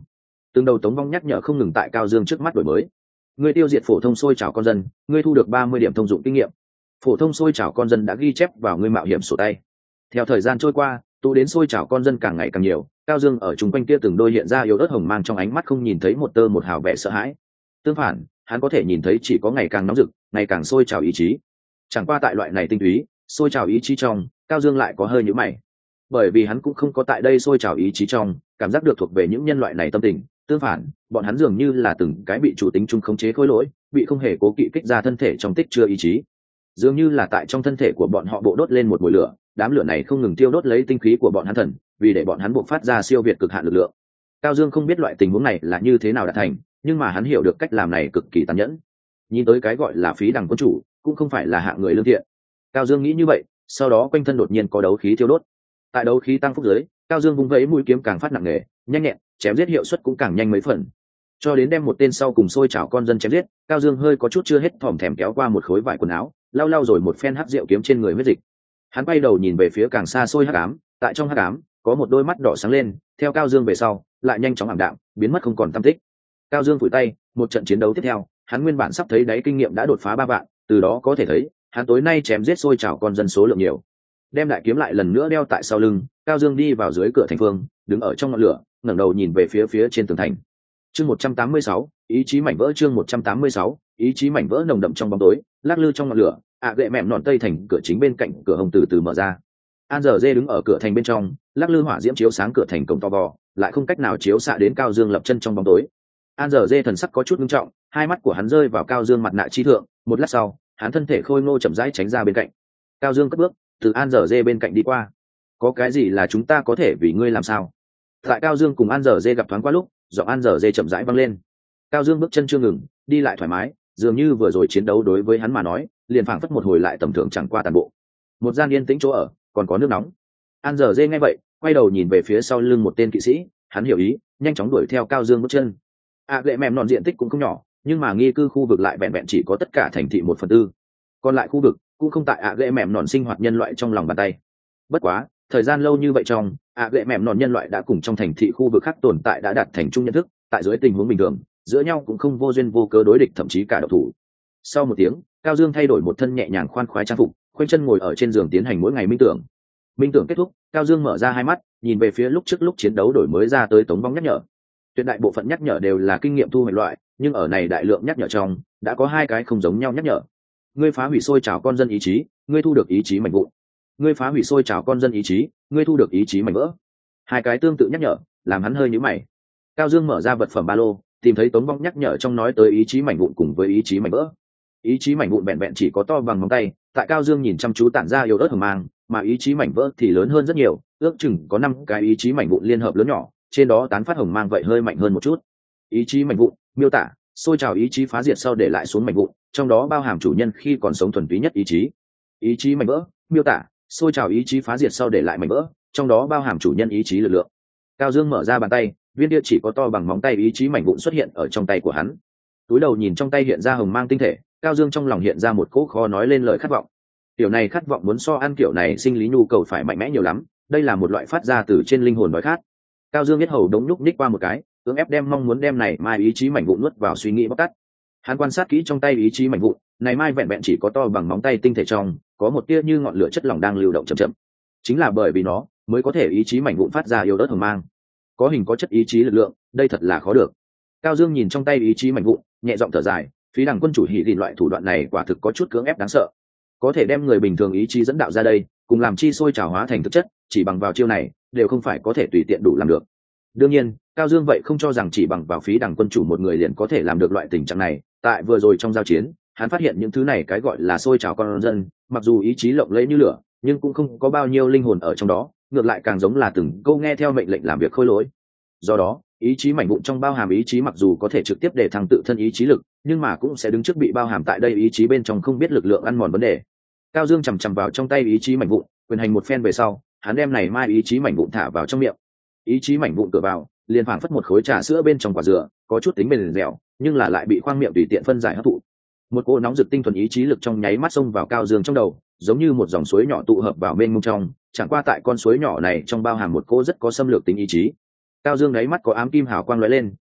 Từng đầu tống vong nhắc nhở không ngừng tại Cao Dương trước mắt đổi mới. Ngươi tiêu diệt phổ thông xôi trào con dân, ngươi thu được 30 điểm thông dụng kinh nghiệm. Phổ thông xôi trào con dân đã ghi chép vào ngươi mạo hiểm sổ tay. Theo thời gian trôi qua, tụ đến xôi trào con dân càng ngày càng nhiều, Cao Dương ở chung quanh kia từng đôi hiện ra yếu ớt hồng mang trong ánh mắt không nhìn thấy một tơ một hào vẻ sợ hãi. Tương phản, hắn có thể nhìn thấy chỉ có ngày càng nóng rực, ngày càng sôi trào ý chí. Chẳng qua tại loại này tinh túy, sôi trào ý chí trong, Cao Dương lại có hơi nhíu mày. Bởi vì hắn cũng không có tại đây sôi trào ý chí trong, cảm giác được thuộc về những nhân loại này tâm tình. Tương phản, bọn hắn dường như là từng cái bị chủ tính chung khống chế khối lỗi, bị không hề cố kỵ kích ra thân thể trong tích chưa ý chí. Dường như là tại trong thân thể của bọn họ bộ đốt lên một mùi lửa, đám lửa này không ngừng tiêu đốt lấy tinh khí của bọn hắn thần, vì để bọn hắn bộc phát ra siêu việt cực hạn lực lượng. Cao Dương không biết loại tình huống này là như thế nào đạt thành, nhưng mà hắn hiểu được cách làm này cực kỳ tàn nhẫn. Nhìn tới cái gọi là phí đằng quân chủ cũng không phải là hạng người lương thiện. Cao Dương nghĩ như vậy, sau đó quanh thân đột nhiên có đấu khí thiêu đốt. Tại đấu khí tăng phúc giới, Cao Dương vung vẫy mũi kiếm càng phát nặng nề, nhanh nhẹn, chém giết hiệu suất cũng càng nhanh mấy phần. Cho đến đem một tên sau cùng xôi chảo con dân chém giết, Cao Dương hơi có chút chưa hết thòm thèm kéo qua một khối vải quần áo, lau lau rồi một phen hắc rượu kiếm trên người huyết dịch. Hắn quay đầu nhìn về phía càng xa xôi hắc ám, tại trong hắc ám có một đôi mắt đỏ sáng lên, theo Cao Dương về sau, lại nhanh chóng ảm đạm, biến mất không còn tăm tích. Cao Dương phủi tay, một trận chiến đấu tiếp theo, hắn nguyên bản sắp thấy đáy kinh nghiệm đã đột phá 3 vạn, từ đó có thể thấy, hắn tối nay chém giết xôi chảo con dân số lượng nhiều. Đem đại kiếm lại lần nữa đeo tại sau lưng, Cao Dương đi vào dưới cửa thành phương, đứng ở trong ngọn lửa, ngẩng đầu nhìn về phía trên tường thành. Chương 186, ý chí mảnh vỡ. Chương 186, ý chí mảnh vỡ nồng đậm trong bóng tối, lắc lư trong ngọn lửa, gậy mẹm nọn tây thành cửa chính bên cạnh cửa hồng từ từ mở ra. An Giờ Dê đứng ở cửa thành bên trong, lắc lư hỏa diễm chiếu sáng cửa thành cổng to vò, lại không cách nào chiếu xạ đến Cao Dương lập chân trong bóng tối. An Giờ Dê thần sắc có chút nghiêm trọng, hai mắt của hắn rơi vào Cao Dương mặt nạ chi thượng, một lát sau, hắn thân thể khôi ngô chậm rãi tránh ra bên cạnh. Cao Dương cất bước, từ An Giờ Dê bên cạnh đi qua. Có cái gì là chúng ta có thể vì ngươi làm sao? Tại Cao Dương cùng An Giờ Dê gặp thoáng qua lúc, giọng An Giờ Dê chậm rãi vang lên. Cao Dương bước chân chưa ngừng, đi lại thoải mái, dường như vừa rồi chiến đấu đối với hắn mà nói, liền phảng phất một hồi lại tầm thường chẳng qua toàn bộ. Một gian yên tĩnh chỗ ở, còn có nước nóng. An Giờ Dê nghe vậy, quay đầu nhìn về phía sau lưng một tên kỵ sĩ, hắn hiểu ý, nhanh chóng đuổi theo Cao Dương bước chân. Lệ mềm nọn diện tích cũng không nhỏ, nhưng mà nghi cư khu vực lại vẹn vẹn chỉ có tất cả thành thị 1/4. Còn lại khu vực cũng không tại lệ mềm nọn sinh hoạt nhân loại trong lòng bàn tay. Bất quá, thời gian lâu như vậy trong, lệ mềm nọn nhân loại đã cùng trong thành thị khu vực khác tồn tại đã đạt thành chung nhận thức, tại dưới tình huống bình thường, giữa nhau cũng không vô duyên vô cớ đối địch, thậm chí cả độc thủ. Sau một tiếng, Cao Dương thay đổi một thân nhẹ nhàng khoan khoái trang phục, khoanh chân ngồi ở trên giường tiến hành mỗi ngày minh tưởng. Minh tưởng kết thúc, Cao Dương mở ra hai mắt, nhìn về phía lúc trước lúc chiến đấu đổi mới ra tới tống bóng nhắc nhở. Tuyệt đại bộ phận nhắc nhở đều là kinh nghiệm thu hoạch loại, nhưng ở này đại lượng nhắc nhở trong, đã có hai cái không giống nhau nhắc nhở. Ngươi phá hủy xôi trào con dân ý chí, ngươi thu được ý chí mảnh vụn. Ngươi phá hủy xôi trào con dân ý chí, ngươi thu được ý chí mảnh vỡ. Hai cái tương tự nhắc nhở, làm hắn hơi nhíu mày. Cao Dương mở ra vật phẩm ba lô, tìm thấy tống bóng nhắc nhở trong nói tới ý chí mảnh vụn cùng với ý chí mảnh vỡ. Ý chí mảnh vụn vẹn vẹn chỉ có to bằng ngón tay, tại Cao Dương nhìn chăm chú tản ra yếu ớt hờ mang, mà ý chí mảnh vỡ thì lớn hơn rất nhiều, ước chừng có 5 cái ý chí mảnh vụn liên hợp lớn nhỏ, trên đó tán phát hồng mang vậy hơi mạnh hơn một chút. Ý chí mảnh vụn miêu tả xôi trào ý chí phá diệt sau để lại xuống mảnh vụn, trong đó bao hàm chủ nhân khi còn sống thuần túy nhất ý chí. Ý chí mảnh vỡ miêu tả xôi trào ý chí phá diệt sau để lại mảnh vỡ, trong đó bao hàm chủ nhân ý chí lực lượng. Cao Dương mở ra bàn tay, viên kia chỉ có to bằng móng tay ý chí mảnh vụn xuất hiện ở trong tay của hắn. Túi đầu nhìn trong tay hiện ra hồng mang tinh thể, Cao Dương trong lòng hiện ra một cỗ khó nói lên lời khát vọng. Kiểu này khát vọng muốn so ăn kiểu này sinh lý nhu cầu phải mạnh mẽ nhiều lắm, đây là một loại phát ra từ trên linh hồn đói khát. Cao Dương biết hầu đống nhúc nhích qua một cái, cưỡng ép đem mong muốn đem này mai ý chí mảnh vụn nuốt vào suy nghĩ bóc tắt. Hắn quan sát kỹ trong tay ý chí mảnh vụn, này mai vẹn vẹn chỉ có to bằng móng tay tinh thể trong, có một tia như ngọn lửa chất lỏng đang lưu động chậm chậm. Chính là bởi vì nó, mới có thể ý chí mảnh vụn phát ra yếu ớt hồng mang. Có hình có chất ý chí lực lượng, đây thật là khó được. Cao Dương nhìn trong tay ý chí mảnh vụn, nhẹ giọng thở dài, phí đằng quân chủ hỉ thì loại thủ đoạn này quả thực có chút cưỡng ép đáng sợ. Có thể đem người bình thường ý chí dẫn đạo ra đây, cùng làm chi sôi trào hóa thành thực chất, chỉ bằng vào chiêu này, đều không phải có thể tùy tiện đủ làm được. Đương nhiên, Cao Dương vậy không cho rằng chỉ bằng vào phí đằng quân chủ một người liền có thể làm được loại tình trạng này. Tại vừa rồi trong giao chiến, hắn phát hiện những thứ này cái gọi là sôi trào con dân, mặc dù ý chí lộng lẫy như lửa, nhưng cũng không có bao nhiêu linh hồn ở trong đó, ngược lại càng giống là từng câu nghe theo mệnh lệnh làm việc khôi lỗi. Do đó, ý chí mảnh vụn trong bao hàm ý chí mặc dù có thể trực tiếp để thăng tự thân ý chí lực, nhưng mà cũng sẽ đứng trước bị bao hàm tại đây ý chí bên trong không biết lực lượng ăn mòn vấn đề. Cao Dương chầm chằm vào trong tay ý chí mảnh vụn, quyền hành một phen về sau, hắn đem này mai ý chí mảnh vụn thả vào trong miệng. Ý chí mảnh vụn cửa vào, liền phảng phất một khối trà sữa bên trong quả dừa, có chút tính bền dẻo, nhưng là lại bị khoang miệng tùy tiện phân giải hấp thụ. Một cỗ nóng rực tinh thuần ý chí lực trong nháy mắt xông vào Cao Dương trong đầu, giống như một dòng suối nhỏ tụ hợp vào mênh mông trong, chẳng qua tại con suối nhỏ này trong bao hàm một cỗ rất có xâm lược tính ý chí. Cao Dương đáy mắt có ám kim hào quang lóe lên,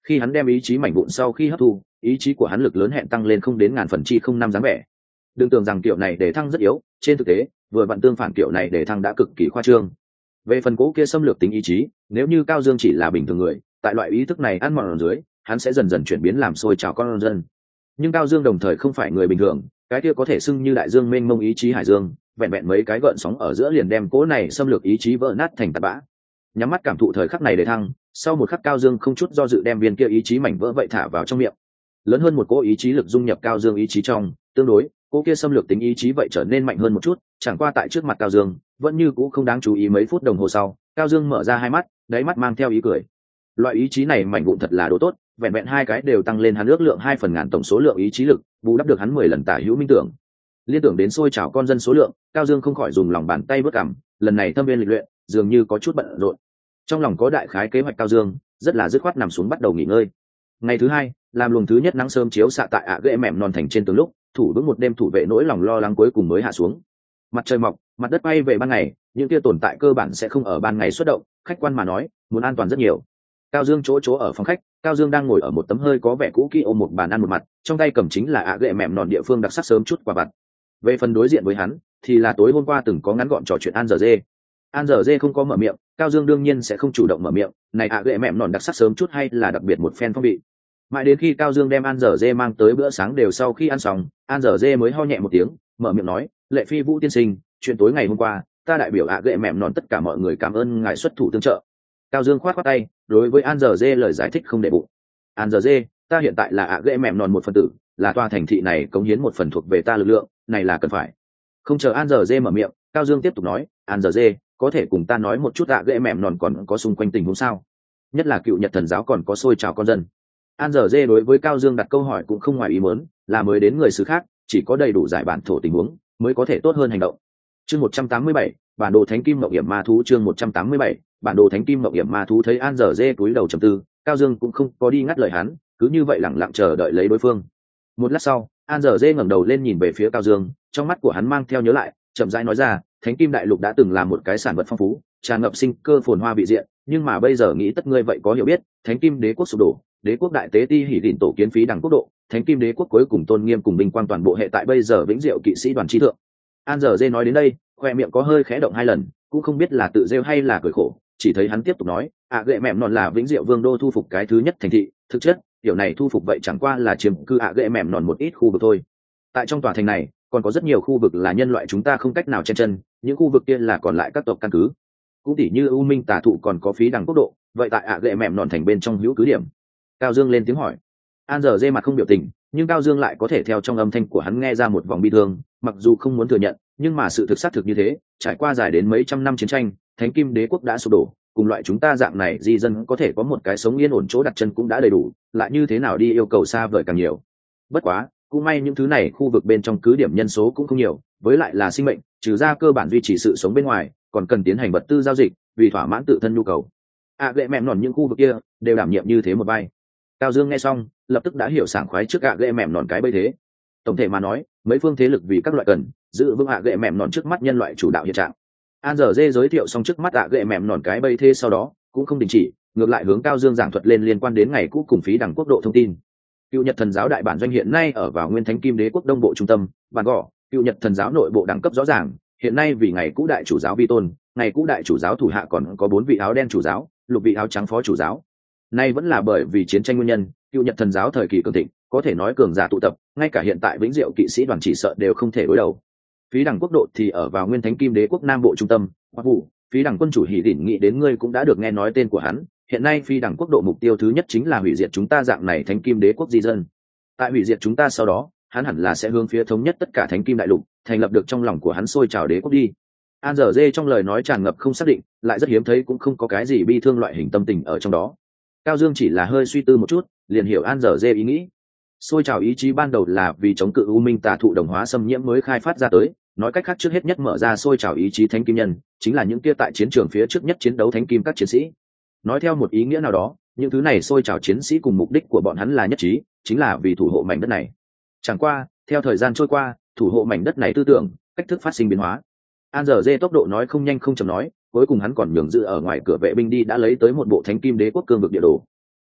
Khi hắn đem ý chí mảnh vụn sau khi hấp thu, ý chí của hắn lực lớn hẹn tăng lên không đến ngàn phần chi không năm dáng vẻ. Đừng tưởng rằng kiểu này để thăng rất yếu, trên thực tế vừa vặn tương phản, kiểu này để thăng đã cực kỳ khoa trương. Về phần cố kia xâm lược tính ý chí, nếu như Cao Dương chỉ là bình thường người, tại loại ý thức này ăn mòn ở dưới, hắn sẽ dần dần chuyển biến làm sôi trào con dân. Nhưng Cao Dương đồng thời không phải người bình thường, cái kia có thể xưng như đại dương mênh mông ý chí hải dương, vẹn vẹn mấy cái gợn sóng ở giữa liền đem cố này xâm lược ý chí vỡ nát thành tạt bã. Nhắm mắt cảm thụ thời khắc này để thăng, sau một khắc Cao Dương không chút do dự đem viên kia ý chí mảnh vỡ vậy thả vào trong miệng. Lớn hơn một cỗ ý chí lực dung nhập Cao Dương ý chí trong, tương đối cỗ kia xâm lược tính ý chí vậy trở nên mạnh hơn một chút, chẳng qua tại trước mặt Cao Dương vẫn như cũ không đáng chú ý. Mấy phút đồng hồ sau, Cao Dương mở ra hai mắt, đáy mắt mang theo ý cười. Loại ý chí này mảnh vụn thật là đồ tốt, vẹn vẹn hai cái đều tăng lên hắn ước lượng 2/1000 tổng số lượng ý chí lực, bù đắp được hắn 10 lần tả hữu minh tưởng. Liên tưởng đến sôi trào con dân số lượng, Cao Dương không khỏi dùng lòng bàn tay vớt cằm, lần này thâm viên lịch luyện dường như có chút bận rộn. Trong lòng có đại khái kế hoạch, Cao Dương rất là dứt khoát nằm xuống bắt đầu nghỉ ngơi. Ngày thứ hai, làm luồng thứ nhất nắng sớm chiếu xạ tại ạ ghệ mẹm non thành trên tường lúc, thủ vững một đêm thủ vệ nỗi lòng lo lắng cuối cùng mới hạ xuống. Mặt trời mọc, mặt đất bay về ban ngày, những kia tồn tại cơ bản sẽ không ở ban ngày xuất động, khách quan mà nói muốn an toàn rất nhiều. Cao Dương chỗ ở phòng khách, Cao Dương đang ngồi ở một tấm hơi có vẻ cũ kỹ ôm một bàn ăn một mặt, trong tay cầm chính là ạ ghệ mẹm non địa phương đặc sắc sớm chút quả vặt. Về phần đối diện với hắn thì là tối hôm qua từng có ngắn gọn trò chuyện An Giờ Dê. An Giờ Dê không có mở miệng, Cao Dương đương nhiên sẽ không chủ động mở miệng, này ạ ghệ mẹm non đặc sắc sớm chút hay là đặc biệt một phen phong vị. Mãi đến khi Cao Dương đem An Giờ Dê mang tới bữa sáng đều sau khi ăn xong, An Giờ Dê mới ho nhẹ một tiếng, mở miệng nói, Lệ Phi Vũ tiên sinh, chuyện tối ngày hôm qua ta đại biểu ạ ghệ mẹm non tất cả mọi người cảm ơn ngài xuất thủ tương trợ. Cao Dương khoát khoát tay, đối với An Giờ Dê lời giải thích không để bụng. An Giờ Dê, ta hiện tại là ạ ghệ mẹm non một phần tử, là tòa thành thị này cống hiến một phần thuộc về ta lực lượng, này là cần phải. Không chờ An Giờ Dê mở miệng, Cao Dương tiếp tục nói, An Giờ Dê, có thể cùng ta nói một chút ạ ghệ mẹm non còn có xung quanh tình huống sao? Nhất là cựu Nhật thần giáo còn có sôi trào con dân. An Giờ Dê đối với Cao Dương đặt câu hỏi cũng không ngoài ý muốn, là mới đến người xứ khác, chỉ có đầy đủ giải bản thổ tình huống mới có thể tốt hơn hành động. Chương 187, bản đồ thánh kim mộng hiểm ma thú. Chương 187, bản đồ thánh kim mộng hiểm ma thú. Thấy An Giờ Dê cúi đầu trầm tư, Cao Dương cũng không có đi ngắt lời hắn, cứ như vậy lẳng lặng chờ đợi lấy đối phương. Một lát sau, An Giờ Dê ngẩng đầu lên nhìn về phía Cao Dương, trong mắt của hắn mang theo nhớ lại, chậm rãi nói ra, Thánh Kim Đại Lục đã từng là một cái sản vật phong phú, tràn ngập sinh cơ phồn hoa vị diện, nhưng mà bây giờ nghĩ tất ngươi vậy có hiểu biết, Thánh Kim Đế quốc sụp đổ, Đế quốc đại tế ti hỉ đỉnh tổ kiến phí đẳng quốc độ, Thánh Kim Đế quốc cuối cùng tôn nghiêm cùng bình quang toàn bộ hệ tại bây giờ vĩnh diệu kỵ sĩ đoàn chi thượng. An Giờ Dê nói đến đây, khoe miệng có hơi khẽ động hai lần, cũng không biết là tự rêu hay là cười khổ, chỉ thấy hắn tiếp tục nói, ạ ghệ mẹm non là vĩnh diệu vương đô thu phục cái thứ nhất thành thị, thực chất điều này thu phục vậy chẳng qua là chiếm cư ạ ghệ mẹm non một ít khu vực thôi. Tại trong tòa thành này còn có rất nhiều khu vực là nhân loại chúng ta không cách nào chen chân, những khu vực kia là còn lại các tộc căn cứ, cũng tỉ như U Minh Tà Thụ còn có phí đẳng quốc độ, vậy tại ạ ghệ mẹm non thành bên trong hữu cứ điểm. Cao Dương lên tiếng hỏi. An Giờ Dê mặt không biểu tình, nhưng Cao Dương lại có thể theo trong âm thanh của hắn nghe ra một vòng bi thương, mặc dù không muốn thừa nhận, nhưng mà sự thực xác thực như thế, trải qua dài đến mấy trăm năm chiến tranh, Thánh Kim Đế quốc đã sụp đổ, cùng loại chúng ta dạng này di dân có thể có một cái sống yên ổn chỗ đặt chân cũng đã đầy đủ, lại như thế nào đi yêu cầu xa vời càng nhiều. Bất quá, cũng may những thứ này khu vực bên trong cứ điểm nhân số cũng không nhiều, với lại là sinh mệnh, trừ ra cơ bản duy trì sự sống bên ngoài, còn cần tiến hành vật tư giao dịch, vì thỏa mãn tự thân nhu cầu. ạ ghệ mẹm non những khu vực kia đều đảm nhiệm như thế một vai. Cao Dương nghe xong, lập tức đã hiểu sảng khoái trước ạ ghệ mẹm non cái bây thế. Tổng thể mà nói, mấy phương thế lực vì các loại cần giữ vững ạ ghệ mẹm non trước mắt nhân loại chủ đạo hiện trạng. An Giờ Dê giới thiệu xong trước mắt ạ ghệ mẹm non cái bây thế sau đó, cũng không đình chỉ, ngược lại hướng Cao Dương giảng thuật lên liên quan đến ngày cũ cùng phí đẳng quốc độ thông tin. Cựu Nhật thần giáo đại bản doanh hiện nay ở vào Nguyên Thánh Kim Đế quốc đông bộ trung tâm, bản gõ. Cựu Nhật thần giáo nội bộ đẳng cấp rõ ràng, hiện nay vì ngày cũ đại chủ giáo vi tôn, ngày cũ đại chủ giáo thủ hạ còn có 4 vị áo đen chủ giáo, 6 vị áo trắng phó chủ giáo. Nay vẫn là bởi vì chiến tranh nguyên nhân, Cựu Nhật thần giáo thời kỳ cường thịnh, có thể nói cường giả tụ tập, ngay cả hiện tại vĩnh diệu kỵ sĩ đoàn chỉ sợ đều không thể đối đầu. Phí đẳng quốc độ thì ở vào Nguyên Thánh Kim Đế quốc nam bộ trung tâm, Hoa Vũ, phí đẳng quân chủ Hỉ Đỉnh nghĩ đến ngươi cũng đã được nghe nói tên của hắn, hiện nay phi đẳng quốc độ mục tiêu thứ nhất chính là hủy diệt chúng ta dạng này Thánh Kim Đế quốc di dân. Tại hủy diệt chúng ta sau đó, hắn hẳn là sẽ hướng phía thống nhất tất cả Thánh Kim đại lục, thành lập được trong lòng của hắn sôi trào đế quốc đi. An Giờ Dê trong lời nói tràn ngập không xác định, lại rất hiếm thấy cũng không có cái gì bi thương loại hình tâm tình ở trong đó. Cao Dương chỉ là hơi suy tư một chút, liền hiểu An Giờ Dê ý nghĩ. Sôi trào ý chí ban đầu là vì chống cự U Minh Tà Thụ đồng hóa xâm nhiễm mới khai phát ra tới, nói cách khác trước hết nhất mở ra sôi trào ý chí thánh kim nhân, chính là những kia tại chiến trường phía trước nhất chiến đấu thánh kim các chiến sĩ. Nói theo một ý nghĩa nào đó, những thứ này sôi trào chiến sĩ cùng mục đích của bọn hắn là nhất trí, chính là vì thủ hộ mảnh đất này. Chẳng qua, theo thời gian trôi qua, thủ hộ mảnh đất này tư tưởng, cách thức phát sinh biến hóa. An Giờ Dê tốc độ nói không nhanh không chậm nói, cuối cùng hắn còn nhường dự ở ngoài cửa vệ binh đi đã lấy tới một bộ thánh kim đế quốc cương vực địa đồ.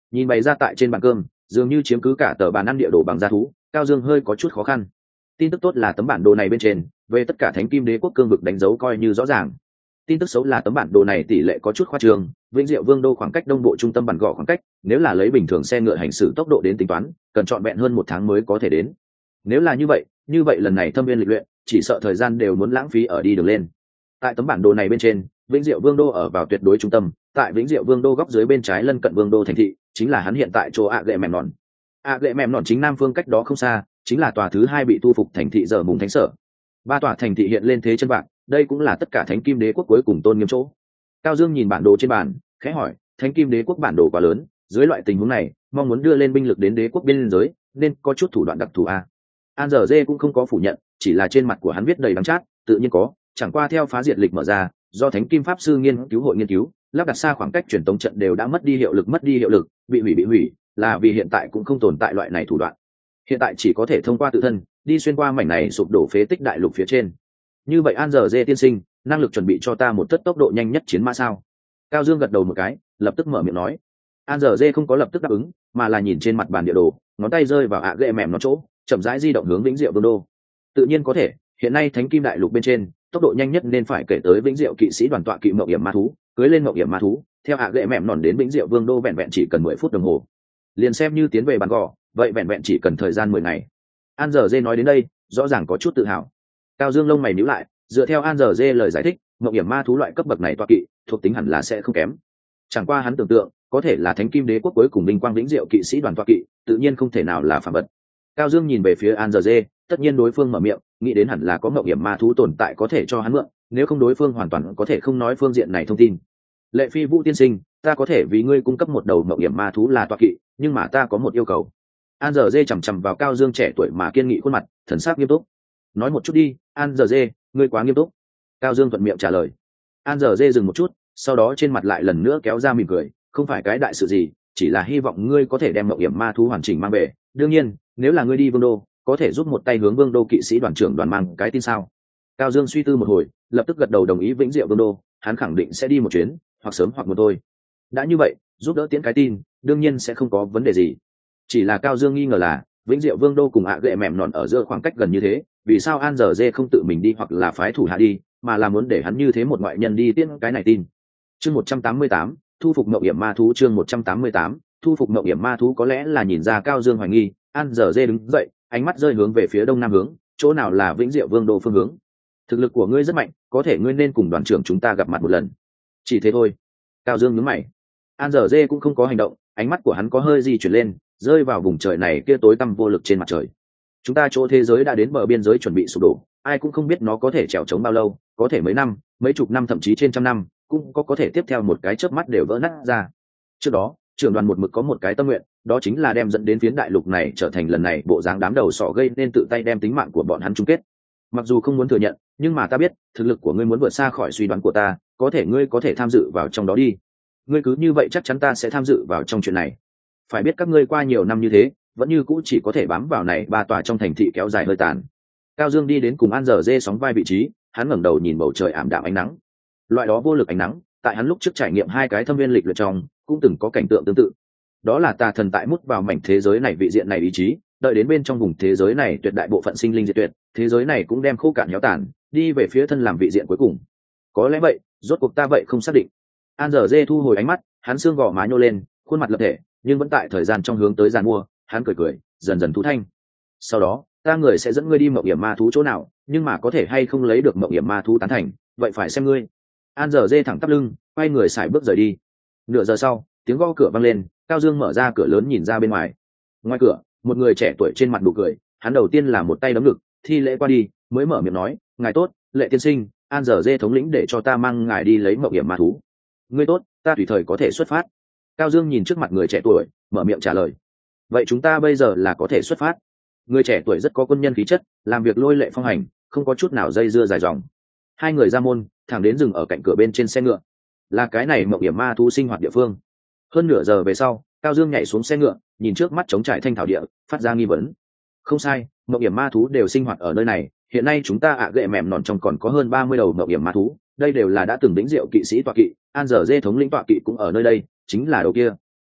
Nhìn bày ra tại trên bàn cơm, dường như chiếm cứ cả tờ bàn ăn địa đồ bằng da thú, Cao Dương hơi có chút khó khăn. Tin tức tốt là tấm bản đồ này bên trên về tất cả thánh kim đế quốc cương vực đánh dấu coi như rõ ràng. Tin tức xấu là tấm bản đồ này tỷ lệ có chút khoa trương, Vĩnh Diệu Vương đô khoảng cách đông bộ trung tâm bản gõ khoảng cách, nếu là lấy bình thường xe ngựa hành xử tốc độ đến tính toán, cần trọn vẹn hơn 1 tháng mới có thể đến. Nếu là như vậy lần này thâm viên lịch luyện, chỉ sợ thời gian đều muốn lãng phí ở đi đường lên. Tại tấm bản đồ này bên trên, Vĩnh Diệu Vương đô ở vào tuyệt đối trung tâm, tại Vĩnh Diệu Vương đô góc dưới bên trái lân cận Vương đô thành thị, chính là hắn hiện tại chỗ ạ lệ mềm nòn. ạ lệ mềm nòn chính nam phương cách đó không xa, chính là tòa thứ 2 bị tu phục thành thị Giờ Mùng Thánh Sở. 3 tòa thành thị hiện lên thế chân bạc, đây cũng là tất cả thánh kim đế quốc cuối cùng tôn nghiêm chỗ. Cao Dương nhìn bản đồ trên bàn, khẽ hỏi, thánh kim đế quốc bản đồ quá lớn, dưới loại tình huống này, mong muốn đưa lên binh lực đến đế quốc biên giới, nên có chút thủ đoạn đặc thù a. An Dở Dê cũng không có phủ nhận, chỉ là trên mặt của hắn viết đầy đắng chát, tự nhiên có, chẳng qua theo phá diệt lịch mở ra, do thánh kim pháp sư nghiên cứu hội nghiên cứu, lắp đặt xa khoảng cách truyền tống trận đều đã mất đi hiệu lực, bị hủy, là vì hiện tại cũng không tồn tại loại này thủ đoạn. Hiện tại chỉ có thể thông qua tự thân đi xuyên qua mảnh này sụp đổ phế tích đại lục phía trên. Như vậy An Dở Dê tiên sinh, năng lực chuẩn bị cho ta một tất tốc độ nhanh nhất chiến mã sao? Cao Dương gật đầu một cái, lập tức mở miệng nói. An Dở Dê không có lập tức đáp ứng, mà là nhìn trên mặt bàn địa đồ, ngón tay rơi vào ạ ghệ mềm nó chỗ, chậm rãi di động hướng Vĩnh Diệu Vương đô. Tự nhiên có thể, hiện nay thánh kim đại lục bên trên, tốc độ nhanh nhất nên phải kể tới Vĩnh Diệu kỵ sĩ đoàn tọa kỵ mộng hiểm ma thú, cưới lên mộng hiểm ma thú, theo ạ ghệ mềm nòn đến Vĩnh Diệu Vương đô vẹn vẹn chỉ cần 10 phút đồng hồ. Liền xem như tiến về bàn gò, vậy vẹn vẹn chỉ cần thời gian 10 ngày. An Dở Dê nói đến đây, rõ ràng có chút tự hào. Cao Dương lông mày nhíu lại, dựa theo An Dở Dê lời giải thích, mộng hiểm ma thú loại cấp bậc này tọa kỵ, thuộc tính hẳn là sẽ không kém. Chẳng qua hắn tưởng tượng, có thể là thánh kim đế quốc cuối cùng vinh quang Vĩnh Diệu kỵ sĩ đoàn tọa kỵ, tự nhiên không thể nào là phàm vật. Cao Dương nhìn về phía An Dở Dê, tất nhiên đối phương mở miệng, nghĩ đến hẳn là có mộng hiểm ma thú tồn tại có thể cho hắn mượn, nếu không đối phương hoàn toàn có thể không nói phương diện này thông tin. Lệ Phi Vũ tiên sinh, ta có thể vì ngươi cung cấp một đầu mộng hiểm ma thú là tọa kỵ, nhưng mà ta có một yêu cầu. An Dở Dê chằm chằm vào Cao Dương trẻ tuổi mà kiên nghị khuôn mặt, thần sắc nghiêm túc. Nói một chút đi, An Dở Dê, ngươi quá nghiêm túc. Cao Dương thuận miệng trả lời. An Dở Dê dừng một chút, sau đó trên mặt lại lần nữa kéo ra mỉm cười, không phải cái đại sự gì, chỉ là hy vọng ngươi có thể đem mộng hiểm ma thú hoàn chỉnh mang về. Đương nhiên, nếu là ngươi đi Vương đô, có thể giúp một tay hướng Vương đô kỵ sĩ đoàn trưởng đoàn mang cái tin sao? Cao Dương suy tư một hồi, lập tức gật đầu đồng ý Vĩnh Diệu Vương đô, hắn khẳng định sẽ đi một chuyến, hoặc sớm hoặc muộn thôi. Đã như vậy, giúp đỡ tiễn cái tin, đương nhiên sẽ không có vấn đề gì. Chỉ là Cao Dương nghi ngờ là, Vĩnh Diệu Vương đô cùng ạ gệ mềm nọn ở giữa khoảng cách gần như thế, vì sao An Dở Dê không tự mình đi hoặc là phái thủ hạ đi, mà là muốn để hắn như thế một ngoại nhân đi tiễn cái này tin. Chương 188, thu phục mộng hiểm ma thú. Chương 188, thu phục mộng hiểm ma thú. Có lẽ là nhìn ra Cao Dương hoài nghi, An Dở Dê đứng dậy, ánh mắt rơi hướng về phía đông nam hướng, chỗ nào là Vĩnh Diệu Vương đô phương hướng. Thực lực của ngươi rất mạnh, có thể ngươi nên cùng đoàn trưởng chúng ta gặp mặt một lần. Chỉ thế thôi. Cao Dương nhướng mày. An Dở Dê cũng không có hành động, ánh mắt của hắn có hơi di chuyển lên, rơi vào vùng trời này kia tối tăm vô lực trên mặt trời. Chúng ta chỗ thế giới đã đến bờ biên giới chuẩn bị sụp đổ, ai cũng không biết nó có thể trèo trống bao lâu, có thể mấy năm, mấy chục năm, thậm chí trên trăm năm, cũng có thể tiếp theo một cái chớp mắt đều vỡ nát ra. Trước đó, trưởng đoàn một mực có một cái tâm nguyện, đó chính là đem dẫn đến phiến đại lục này trở thành lần này bộ dáng đám đầu sọ gây nên tự tay đem tính mạng của bọn hắn chung kết. Mặc dù không muốn thừa nhận, nhưng mà ta biết, thực lực của ngươi muốn vượt xa khỏi suy đoán của ta, có thể ngươi có thể tham dự vào trong đó đi. Ngươi cứ như vậy chắc chắn ta sẽ tham dự vào trong chuyện này. Phải biết các ngươi qua nhiều năm như thế, vẫn như cũ chỉ có thể bám vào này 3 tòa trong thành thị kéo dài hơi tàn. Cao Dương đi đến cùng An Dở Dê sóng vai vị trí, hắn ngẩng đầu nhìn bầu trời ảm đạm ánh nắng. Loại đó vô lực ánh nắng, tại hắn lúc trước trải nghiệm 2 cái thâm viên lịch luyện trong, cũng từng có cảnh tượng tương tự. Đó là tà thần tại mút vào mảnh thế giới này vị diện này ý chí, đợi đến bên trong vùng thế giới này tuyệt đại bộ phận sinh linh diệt tuyệt, thế giới này cũng đem khô cạn héo tàn, đi về phía thân làm vị diện cuối cùng. Có lẽ vậy, rốt cuộc ta vậy không xác định. An Dở Dê thu hồi ánh mắt, hắn xương gò má nhô lên, khuôn mặt lập thể, nhưng vẫn tại thời gian trong hướng tới giàn mua, hắn cười, dần dần thú thanh. Sau đó, ta người sẽ dẫn ngươi đi mộng hiểm ma thú chỗ nào, nhưng mà có thể hay không lấy được mộng hiểm ma thú tán thành, vậy phải xem ngươi. An Dở Dê thẳng tắp lưng, quay người sải bước rời đi. Nửa giờ sau, tiếng gõ cửa vang lên, Cao Dương mở ra cửa lớn nhìn ra bên ngoài. Ngoài cửa, một người trẻ tuổi trên mặt nụ cười, hắn đầu tiên là một tay đấm ngực, thi lễ qua đi, mới mở miệng nói, ngài tốt, Lệ tiên sinh, An Dở Dê thống lĩnh để cho ta mang ngài đi lấy mộng hiểm ma thú. Ngươi tốt, ta tùy thời có thể xuất phát. Cao Dương nhìn trước mặt người trẻ tuổi, mở miệng trả lời. Vậy chúng ta bây giờ là có thể xuất phát. Người trẻ tuổi rất có quân nhân khí chất, làm việc lôi lệ phong hành, không có chút nào dây dưa dài dòng. Hai người ra môn, thẳng đến dừng ở cạnh cửa bên trên xe ngựa. Là cái này mộng hiểm ma thú sinh hoạt địa phương. Hơn nửa giờ về sau, Cao Dương nhảy xuống xe ngựa, nhìn trước mắt trống trải thanh thảo địa, phát ra nghi vấn. Không sai, mộng hiểm ma thú đều sinh hoạt ở nơi này. Hiện nay chúng ta ạ gệ mềm nòn trong còn có hơn 30 đầu mộng hiểm ma thú, đây đều là đã từng Vĩnh Diệu kỵ sĩ tọa kỵ, An Dở Dê thống lĩnh tọa kỵ cũng ở nơi đây, chính là đầu kia.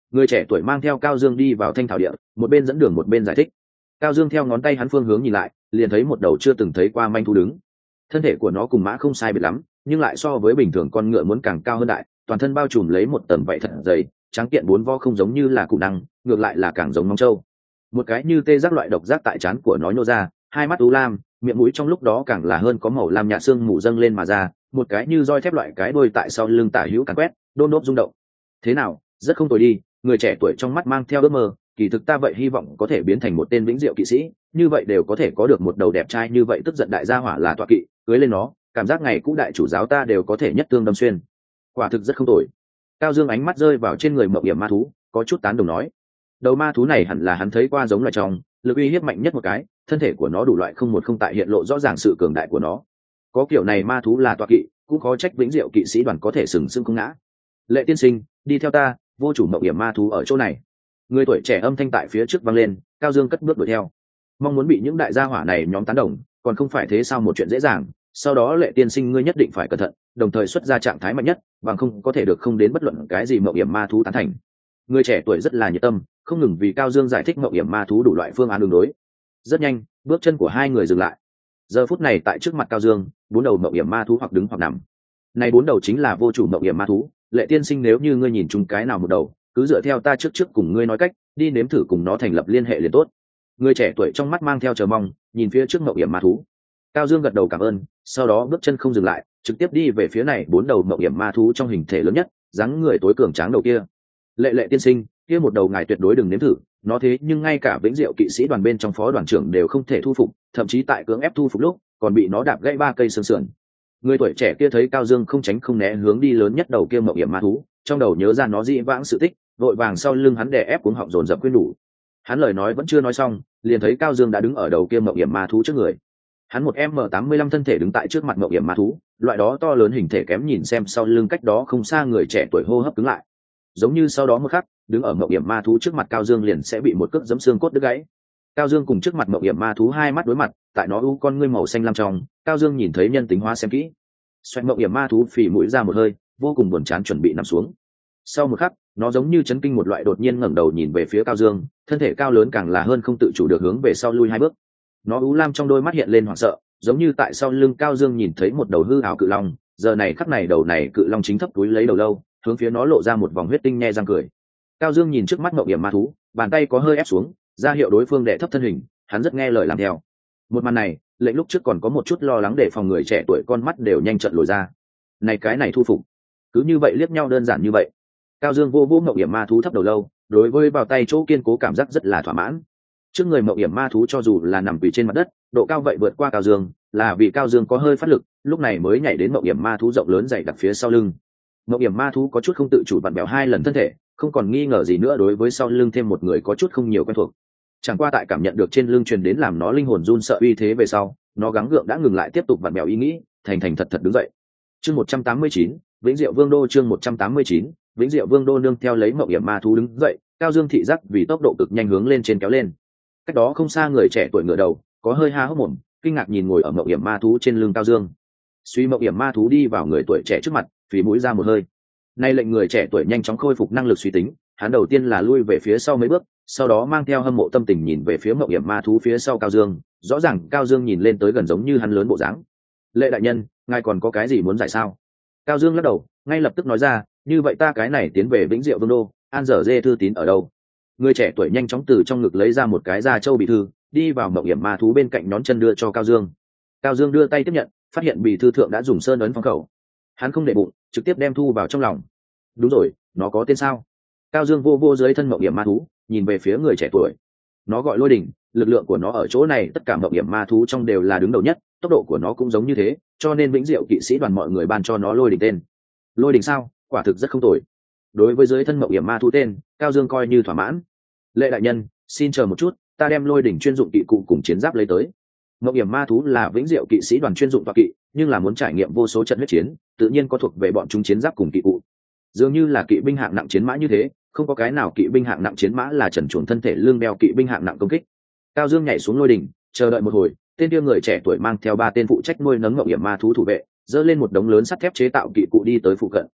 Người trẻ tuổi mang theo Cao Dương đi vào thanh thảo địa, một bên dẫn đường một bên giải thích. Cao Dương theo ngón tay hắn phương hướng nhìn lại, liền thấy một đầu chưa từng thấy qua manh thú đứng. Thân thể của nó cùng mã không sai biệt lắm, nhưng lại so với bình thường con ngựa muốn càng cao hơn đại, toàn thân bao trùm lấy một tầng vảy thật dày, trắng kiện bốn vo không giống như là cụ năng, ngược lại là càng giống móng trâu. Một cái như tê giác loại độc giác tại trán của nó nhô ra, hai mắt u lam, miệng mũi trong lúc đó càng là hơn có màu lam nhạt xương mù dâng lên mà ra, một cái như roi thép loại cái đuôi tại sau lưng tả hữu càn quét, đôn đốp rung động. Thế nào, rất không tồi đi. Người trẻ tuổi trong mắt mang theo ước mơ, kỳ thực ta vậy hy vọng có thể biến thành một tên vĩnh diệu kỵ sĩ, như vậy đều có thể có được một đầu đẹp trai như vậy, tức giận đại gia hỏa là tọa kỵ, cưới lên nó, cảm giác ngày cũ đại chủ giáo ta đều có thể nhất tương đâm xuyên. Quả thực rất không tồi. Cao Dương ánh mắt rơi vào trên người Mộng Hiểm ma thú, có chút tán đồng nói, đầu ma thú này hẳn là hắn thấy qua giống loài trong lực uy hiếp mạnh nhất một cái, thân thể của nó đủ loại không một không tại hiện lộ rõ ràng sự cường đại của nó. Có kiểu này ma thú là tọa kỵ, cũng khó trách vĩnh diệu kỵ sĩ đoàn có thể sừng sững không ngã. Lệ tiên sinh, đi theo ta, vô chủ Mộng Hiểm ma thú ở chỗ này. Người tuổi trẻ âm thanh tại phía trước vang lên, Cao Dương cất bước đuổi theo. Mong muốn bị những đại gia hỏa này nhóm tán đồng, còn không phải thế sao một chuyện dễ dàng. Sau đó Lệ tiên sinh ngươi nhất định phải cẩn thận, đồng thời xuất ra trạng thái mạnh nhất, bằng không có thể được không đến bất luận cái gì Mộng Hiểm ma thú tán thành. Người trẻ tuổi rất là nhiệt tâm, không ngừng vì Cao Dương giải thích Mộng Hiểm ma thú đủ loại phương án đường đối. Rất nhanh, bước chân của hai người dừng lại. Giờ phút này tại trước mặt Cao Dương, bốn đầu Mộng Hiểm ma thú hoặc đứng hoặc nằm. Này bốn đầu chính là vô chủ Mộng Hiểm ma thú. Lệ tiên sinh nếu như ngươi nhìn chung cái nào một đầu, cứ dựa theo ta trước cùng ngươi nói cách, đi nếm thử cùng nó thành lập liên hệ liền tốt. Người trẻ tuổi trong mắt mang theo chờ mong, nhìn phía trước Mộng Hiểm ma thú. Cao Dương gật đầu cảm ơn, sau đó bước chân không dừng lại, trực tiếp đi về phía này bốn đầu Mộng Hiểm ma thú trong hình thể lớn nhất, dáng người tối cường tráng đầu kia. Lệ tiên sinh, kia một đầu ngài tuyệt đối đừng nếm thử, nó thế nhưng ngay cả vĩnh diệu kỵ sĩ đoàn bên trong phó đoàn trưởng đều không thể thu phục, thậm chí tại cưỡng ép thu phục lúc còn bị nó đạp gãy 3 cây xương sườn. Người tuổi trẻ kia thấy Cao Dương không tránh không né hướng đi lớn nhất đầu kia Mộng Hiểm ma thú, trong đầu nhớ ra nó dị vãng sự tích, vội vàng sau lưng hắn đè ép cuống họng dồn dập khuyên nhủ. Hắn lời nói vẫn chưa nói xong, liền thấy Cao Dương đã đứng ở đầu kia Mộng Hiểm ma thú trước người. Hắn một M85 thân thể đứng tại trước mặt Mộng Hiểm ma thú, loại đó to lớn hình thể kém nhìn xem sau lưng cách đó không xa người trẻ tuổi hô hấp cứng lại. Giống như sau đó một khắc, đứng ở Mộng Hiểm ma thú trước mặt Cao Dương liền sẽ bị một cước giẫm xương cốt đứt gãy. Cao Dương cùng trước mặt Mộng Hiểm ma thú hai mắt đối mặt, tại nó u con ngươi màu xanh lam trong, Cao Dương nhìn thấy nhân tính hóa xem kỹ. Xoẹt Mộng Hiểm ma thú phì mũi ra một hơi, vô cùng buồn chán chuẩn bị nằm xuống. Sau một khắc, nó giống như chấn kinh một loại đột nhiên ngẩng đầu nhìn về phía Cao Dương, thân thể cao lớn càng là hơn không tự chủ được hướng về sau lui hai bước. Nó u lam trong đôi mắt hiện lên hoảng sợ, giống như tại sau lưng Cao Dương nhìn thấy một đầu hư ảo cự long, giờ này khắc này đầu này cự long chính thấp túi lấy đầu lâu, hướng phía nó lộ ra một vòng huyết tinh nhe răng cười. Cao Dương nhìn trước mắt Mộng Hiểm ma thú, bàn tay có hơi ép xuống, ra hiệu đối phương đệ thấp thân hình, hắn rất nghe lời làm theo. Một màn này, Lệnh lúc trước còn có một chút lo lắng để phòng người trẻ tuổi con mắt đều nhanh trận lồi ra. Này cái này thu phục, cứ như vậy liếc nhau đơn giản như vậy. Cao Dương vô Mộng Hiểm ma thú thấp đầu lâu, đối với vào tay chỗ kiên cố cảm giác rất là thỏa mãn. Trước người Mộng Hiểm ma thú cho dù là nằm quỳ trên mặt đất, độ cao vậy vượt qua Cao Dương, là vì Cao Dương có hơi phát lực, lúc này mới nhảy đến Mộng Hiểm ma thú rộng lớn dày đặc phía sau lưng. Mộng Hiểm ma thú có chút không tự chủ vặn bèo hai lần thân thể, không còn nghi ngờ gì nữa đối với sau lưng thêm một người có chút không nhiều quen thuộc. Chẳng qua tại cảm nhận được trên lưng truyền đến làm nó linh hồn run sợ uy thế về sau, nó gắng gượng đã ngừng lại tiếp tục vặn bèo ý nghĩ, thành thật đứng dậy. Chương 189, Vĩnh Diệu Vương đô. Chương 189, Vĩnh Diệu Vương đô. Nương theo lấy Mộng Hiểm ma thú đứng dậy, Cao Dương thị giác vì tốc độ cực nhanh hướng lên trên kéo lên. Cách đó không xa người trẻ tuổi ngửa đầu, có hơi há hốc mồm, kinh ngạc nhìn ngồi ở Mộng Hiểm ma thú trên lưng Cao Dương. Suy Mộng Hiểm ma thú đi vào người tuổi trẻ trước mặt, phì mũi ra một hơi. Nay lệnh người trẻ tuổi nhanh chóng khôi phục năng lực suy tính, hắn đầu tiên là lui về phía sau mấy bước, sau đó mang theo hâm mộ tâm tình nhìn về phía Mộng Hiểm ma thú phía sau Cao Dương, rõ ràng Cao Dương nhìn lên tới gần giống như hắn lớn bộ dáng. Lệ đại nhân, ngài còn có cái gì muốn giải sao? Cao Dương lắc đầu, ngay lập tức nói ra, như vậy ta cái này tiến về Vĩnh Diệu Vương đô, An Dở Dê thư tín ở đâu? Người trẻ tuổi nhanh chóng từ trong ngực lấy ra một cái da trâu bì thư, đi vào Mộng Hiểm ma thú bên cạnh nhón chân đưa cho Cao Dương. Cao Dương đưa tay tiếp nhận, phát hiện bì thư thượng đã dùng sơn ấn phong khẩu. Hắn không để bụng, trực tiếp đem thu vào trong lòng. Đúng rồi, nó có tên sao? Cao Dương vô dưới thân Mộng Hiểm ma thú, nhìn về phía người trẻ tuổi. Nó gọi Lôi Đỉnh, lực lượng của nó ở chỗ này tất cả Mộng Hiểm ma thú trong đều là đứng đầu nhất, tốc độ của nó cũng giống như thế, cho nên Vĩnh Diệu kỵ sĩ đoàn mọi người ban cho nó Lôi Đỉnh tên. Lôi Đỉnh sao? Quả thực rất không tồi. Đối với dưới thân Mộng Hiểm ma thú tên, Cao Dương coi như thỏa mãn. Lệ đại nhân, xin chờ một chút, ta đem Lôi Đỉnh chuyên dụng kỵ cụ cùng chiến giáp lấy tới. Mộng Hiểm ma thú là Vĩnh Diệu kỵ sĩ đoàn chuyên dụng tọa kỵ, nhưng là muốn trải nghiệm vô số trận huyết chiến, tự nhiên có thuộc về bọn chúng chiến giáp cùng kỵ cụ. Dường như là kỵ binh hạng nặng chiến mã như thế, không có cái nào kỵ binh hạng nặng chiến mã là trần truồng thân thể lưng đeo kỵ binh hạng nặng công kích. Cao Dương nhảy xuống Lôi Đỉnh, chờ đợi một hồi, tên kia người trẻ tuổi mang theo 3 tên phụ trách nuôi nấng Mộng Hiểm ma thú thủ vệ, dỡ lên một đống lớn sắt thép chế tạo kỵ cụ đi tới phụ cận.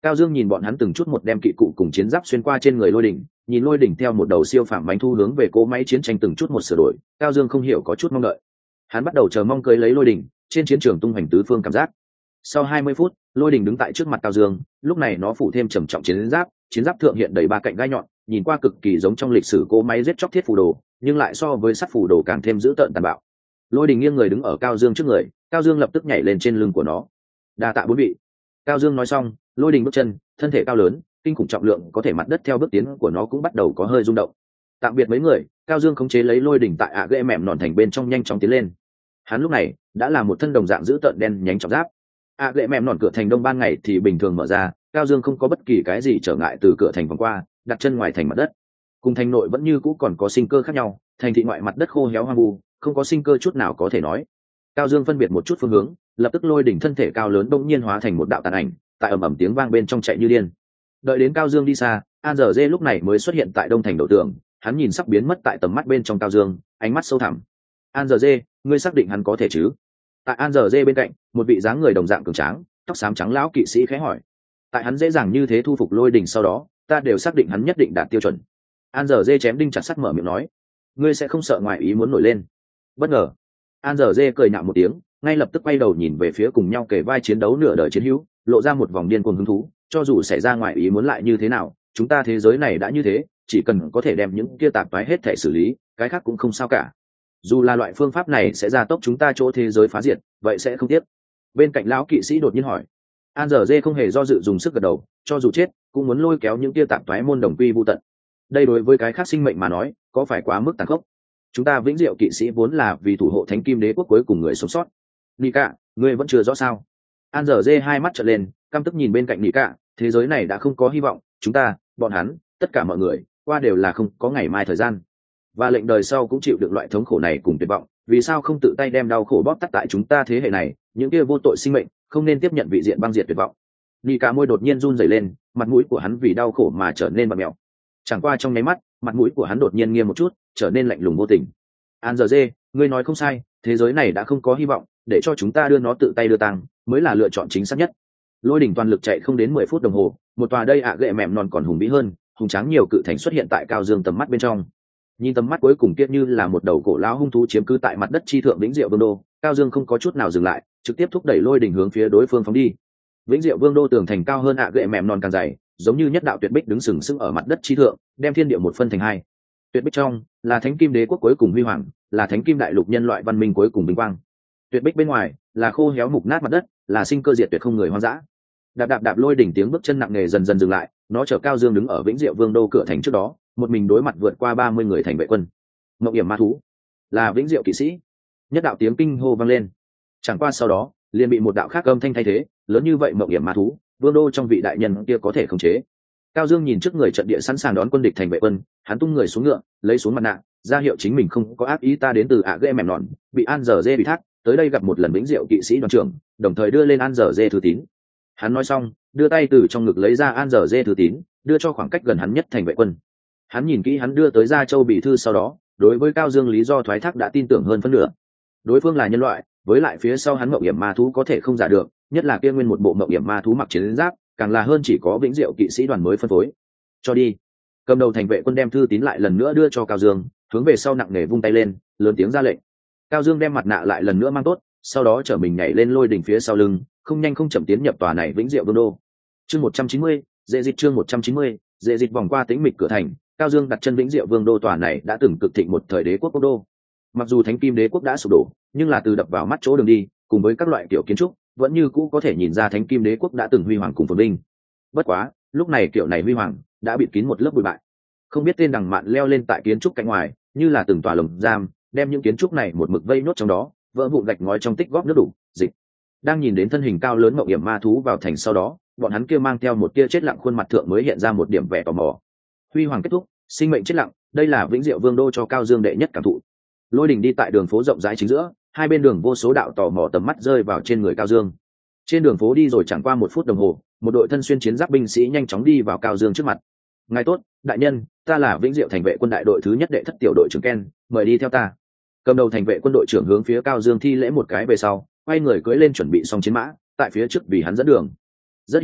Cao Dương nhìn bọn hắn từng chút một đem kỵ cụ cùng chiến giáp xuyên qua trên người Lôi Đỉnh, nhìn Lôi Đỉnh theo một đầu siêu phàm bánh thu hướng về cỗ máy chiến tranh từng chút một sửa đổi, Cao Dương không hiểu có chút mong đợi. Hắn bắt đầu chờ mong cưới lấy Lôi Đỉnh, trên chiến trường tung hoành tứ phương cảm giác. Sau 20 phút, Lôi Đỉnh đứng tại trước mặt Cao Dương, lúc này nó phủ thêm trầm trọng chiến giáp thượng hiện đầy ba cạnh gai nhọn, nhìn qua cực kỳ giống trong lịch sử cỗ máy giết chóc thiết phù đồ, nhưng lại so với sắt phù đồ càng thêm dữ tợn tàn bạo. Lôi Đỉnh nghiêng người đứng ở Cao Dương trước người, Cao Dương lập tức nhảy lên trên lưng của nó. Đa tạ bốn vị. Cao Dương nói xong, Lôi Đỉnh bước chân, thân thể cao lớn, kinh khủng trọng lượng có thể mặt đất theo bước tiến của nó cũng bắt đầu có hơi rung động. Tạm biệt mấy người, Cao Dương khống chế lấy Lôi Đỉnh tại ạ ghệ mẻm nòn thành bên trong nhanh chóng tiến lên. Hắn lúc này đã là một thân đồng dạng dữ tợn đen nhánh trọng giáp. ạ ghệ mẻm nòn cửa thành đông ban ngày thì bình thường mở ra, Cao Dương không có bất kỳ cái gì trở ngại từ cửa thành vòng qua, đặt chân ngoài thành mặt đất. Cùng thành nội vẫn như cũ còn có sinh cơ khác nhau, thành thị ngoại mặt đất khô héo hoang vu, không có sinh cơ chút nào có thể nói. Cao Dương phân biệt một chút phương hướng, lập tức Lôi Đỉnh thân thể cao lớn bỗng nhiên hóa thành một đạo tàn ảnh, tại ầm ầm tiếng vang bên trong chạy như điên. Đợi đến Cao Dương đi xa, An Dở Dê lúc này mới xuất hiện tại đông thành đầu tường, hắn nhìn sắp biến mất tại tầm mắt bên trong Cao Dương, ánh mắt sâu thẳm. An Dở Dê, ngươi xác định hắn có thể chứ? Tại An Dở Dê bên cạnh, một vị dáng người đồng dạng cường tráng, tóc xám trắng lão kỵ sĩ khẽ hỏi. Tại hắn dễ dàng như thế thu phục Lôi Đỉnh sau đó, ta đều xác định hắn nhất định đạt tiêu chuẩn. An Dở Dê chém đinh chặt sắt mở miệng nói, ngươi sẽ không sợ ngoài ý muốn nổi lên? Bất ngờ. An Dở Dê cười nhạo một tiếng, ngay lập tức quay đầu nhìn về phía cùng nhau kề vai chiến đấu nửa đời chiến hữu, lộ ra một vòng điên cuồng hứng thú. Cho dù xảy ra ngoài ý muốn lại như thế nào, chúng ta thế giới này đã như thế, chỉ cần có thể đem những kia tạp toái hết thể xử lý, cái khác cũng không sao cả. Dù là loại phương pháp này sẽ gia tốc chúng ta chỗ thế giới phá diệt, vậy sẽ không tiếc. Bên cạnh lão kỵ sĩ đột nhiên hỏi. An Dở Dê không hề do dự dùng sức gật đầu, cho dù chết cũng muốn lôi kéo những kia tạp toái môn đồng quy vu tận. Đây đối với cái khác sinh mệnh mà nói, có phải quá mức tàn khốc? Chúng ta vĩnh diệu kỵ sĩ vốn là vì thủ hộ thánh kim đế quốc cuối cùng người sống sót. Nika, ngươi vẫn chưa rõ sao? An Dở Dê hai mắt trợn lên, căm tức nhìn bên cạnh Nika, thế giới này đã không có hy vọng, chúng ta, bọn hắn, tất cả mọi người, qua đều là không có ngày mai thời gian. Và lệnh đời sau cũng chịu được loại thống khổ này cùng tuyệt vọng, vì sao không tự tay đem đau khổ bóp tắt tại chúng ta thế hệ này, những kia vô tội sinh mệnh, không nên tiếp nhận vị diện băng diệt tuyệt vọng. Nika môi đột nhiên run rẩy lên, mặt mũi của hắn vì đau khổ mà trở nên bặm mèo. Chẳng qua trong nháy mắt, mặt mũi của hắn đột nhiên nghiêm một chút, trở nên lạnh lùng vô tình. An Dở Dê, ngươi nói không sai, thế giới này đã không có hy vọng, để cho chúng ta đưa nó tự tay đưa tang mới là lựa chọn chính xác nhất. Lôi Đỉnh toàn lực chạy không đến 10 phút đồng hồ, một tòa đây ạ ghệ mẻm non còn hùng vĩ hơn, hùng tráng nhiều cự thành xuất hiện tại Cao Dương tầm mắt bên trong. Nhìn tầm mắt cuối cùng kia như là một đầu cổ lão hung thú chiếm cứ tại mặt đất chi thượng Vĩnh Diệu Vương đô, Cao Dương không có chút nào dừng lại, trực tiếp thúc đẩy Lôi Đỉnh hướng phía đối phương phóng đi. Vĩnh Diệu Vương đô tường thành cao hơn ạ ghệ mẻm non càng dày, giống như nhất đạo tuyệt bích đứng sừng sững ở mặt đất chi thượng, đem thiên địa một phân thành hai. Tuyệt bích trong là thánh kim đế quốc cuối cùng huy hoàng, là thánh kim đại lục nhân loại văn minh cuối cùng vinh quang. Tuyệt bích bên ngoài là khô héo mục nát mặt đất, là sinh cơ diệt tuyệt không người hoang dã. Đạp đạp đạp Lôi Đỉnh tiếng bước chân nặng nề dần dần dừng lại, nó chở Cao Dương đứng ở Vĩnh Diệu Vương đô cửa thành trước đó, một mình đối mặt vượt qua 30 người thành vệ quân. Mộng hiểm ma thú, là Vĩnh Diệu kỵ sĩ. Nhất đạo tiếng kinh hô vang lên. Chẳng qua sau đó, liền bị một đạo khác âm thanh thay thế, lớn như vậy mộng hiểm ma thú, vương đô trong vị đại nhân kia có thể khống chế. Cao Dương nhìn trước người trận địa sẵn sàng đón quân địch thành vệ quân, hắn tung người xuống ngựa, lấy xuống mặt nạ, ra hiệu chính mình không có ác ý, ta đến từ ạ ghệ mẻm nòn, bị An Dở Dê bị thác, tới đây gặp một lần Vĩnh Diệu kỵ sĩ đoàn trưởng, đồng thời đưa lên An Dở Dê thư tín. Hắn nói xong, đưa tay từ trong ngực lấy ra An Dở Dê thư tín, đưa cho khoảng cách gần hắn nhất thành vệ quân. Hắn nhìn kỹ hắn đưa tới Gia Châu bị thư sau đó, đối với Cao Dương lý do thoái thác đã tin tưởng hơn phân nửa. Đối phương là nhân loại, với lại phía sau hắn mộng hiểm ma thú có thể không giả được, nhất là kia nguyên một bộ mộng hiểm ma thú mặc chiến giáp, càng là hơn chỉ có Vĩnh Diệu kỵ sĩ đoàn mới phân phối. Cho đi. Cầm đầu thành vệ quân đem thư tín lại lần nữa đưa cho Cao Dương, hướng về sau nặng nề vung tay lên, lớn tiếng ra lệnh. Cao Dương đem mặt nạ lại lần nữa mang tốt, sau đó chở mình nhảy lên Lôi Đỉnh phía sau lưng, không nhanh không chậm tiến nhập tòa này Vĩnh Diệu Vương đô. Chương 190, dễ dịch chương 190, dễ dịch vòng qua tĩnh mịch cửa thành, Cao Dương đặt chân Vĩnh Diệu Vương đô, tòa này đã từng cực thịnh một thời đế quốc quốc đô. Mặc dù Thánh Kim đế quốc đã sụp đổ, nhưng là từ đập vào mắt chỗ đường đi, cùng với các loại kiểu kiến trúc, vẫn như cũ có thể nhìn ra Thánh Kim đế quốc đã từng huy hoàng cùng phồn vinh. Bất quá, lúc này kiểu này huy hoàng đã bịt kín một lớp bụi bại. Không biết tên đằng mạn leo lên tại kiến trúc cạnh ngoài, như là từng tòa lồng giam, đem những kiến trúc này một mực vây nốt trong đó, vỡ vụn gạch ngói trong tích góp nước đủ dịch. Đang nhìn đến thân hình cao lớn mộng hiểm ma thú vào thành sau đó, bọn hắn kia mang theo một tia chết lặng khuôn mặt thượng mới hiện ra một điểm vẻ tò mò. Huy hoàng kết thúc, sinh mệnh chết lặng, đây là Vĩnh Diệu Vương đô cho Cao Dương đệ nhất cảm thụ. Lôi Đỉnh đi tại đường phố rộng rãi chính giữa, hai bên đường vô số đạo tò mò tầm mắt rơi vào trên người Cao Dương. Trên đường phố đi rồi chẳng qua 1 phút đồng hồ, một đội thân xuyên chiến giáp binh sĩ nhanh chóng đi vào Cao Dương trước mặt. Ngài tốt, đại nhân, ta là Vĩnh Diệu thành vệ quân đại đội thứ nhất đệ thất tiểu đội trưởng Ken, mời đi theo ta. Cầm đầu thành vệ quân đội trưởng hướng phía Cao Dương thi lễ một cái về sau, quay người cưỡi lên chuẩn bị xong chiến mã, tại phía trước vì hắn dẫn đường. Rất hiển nhiên,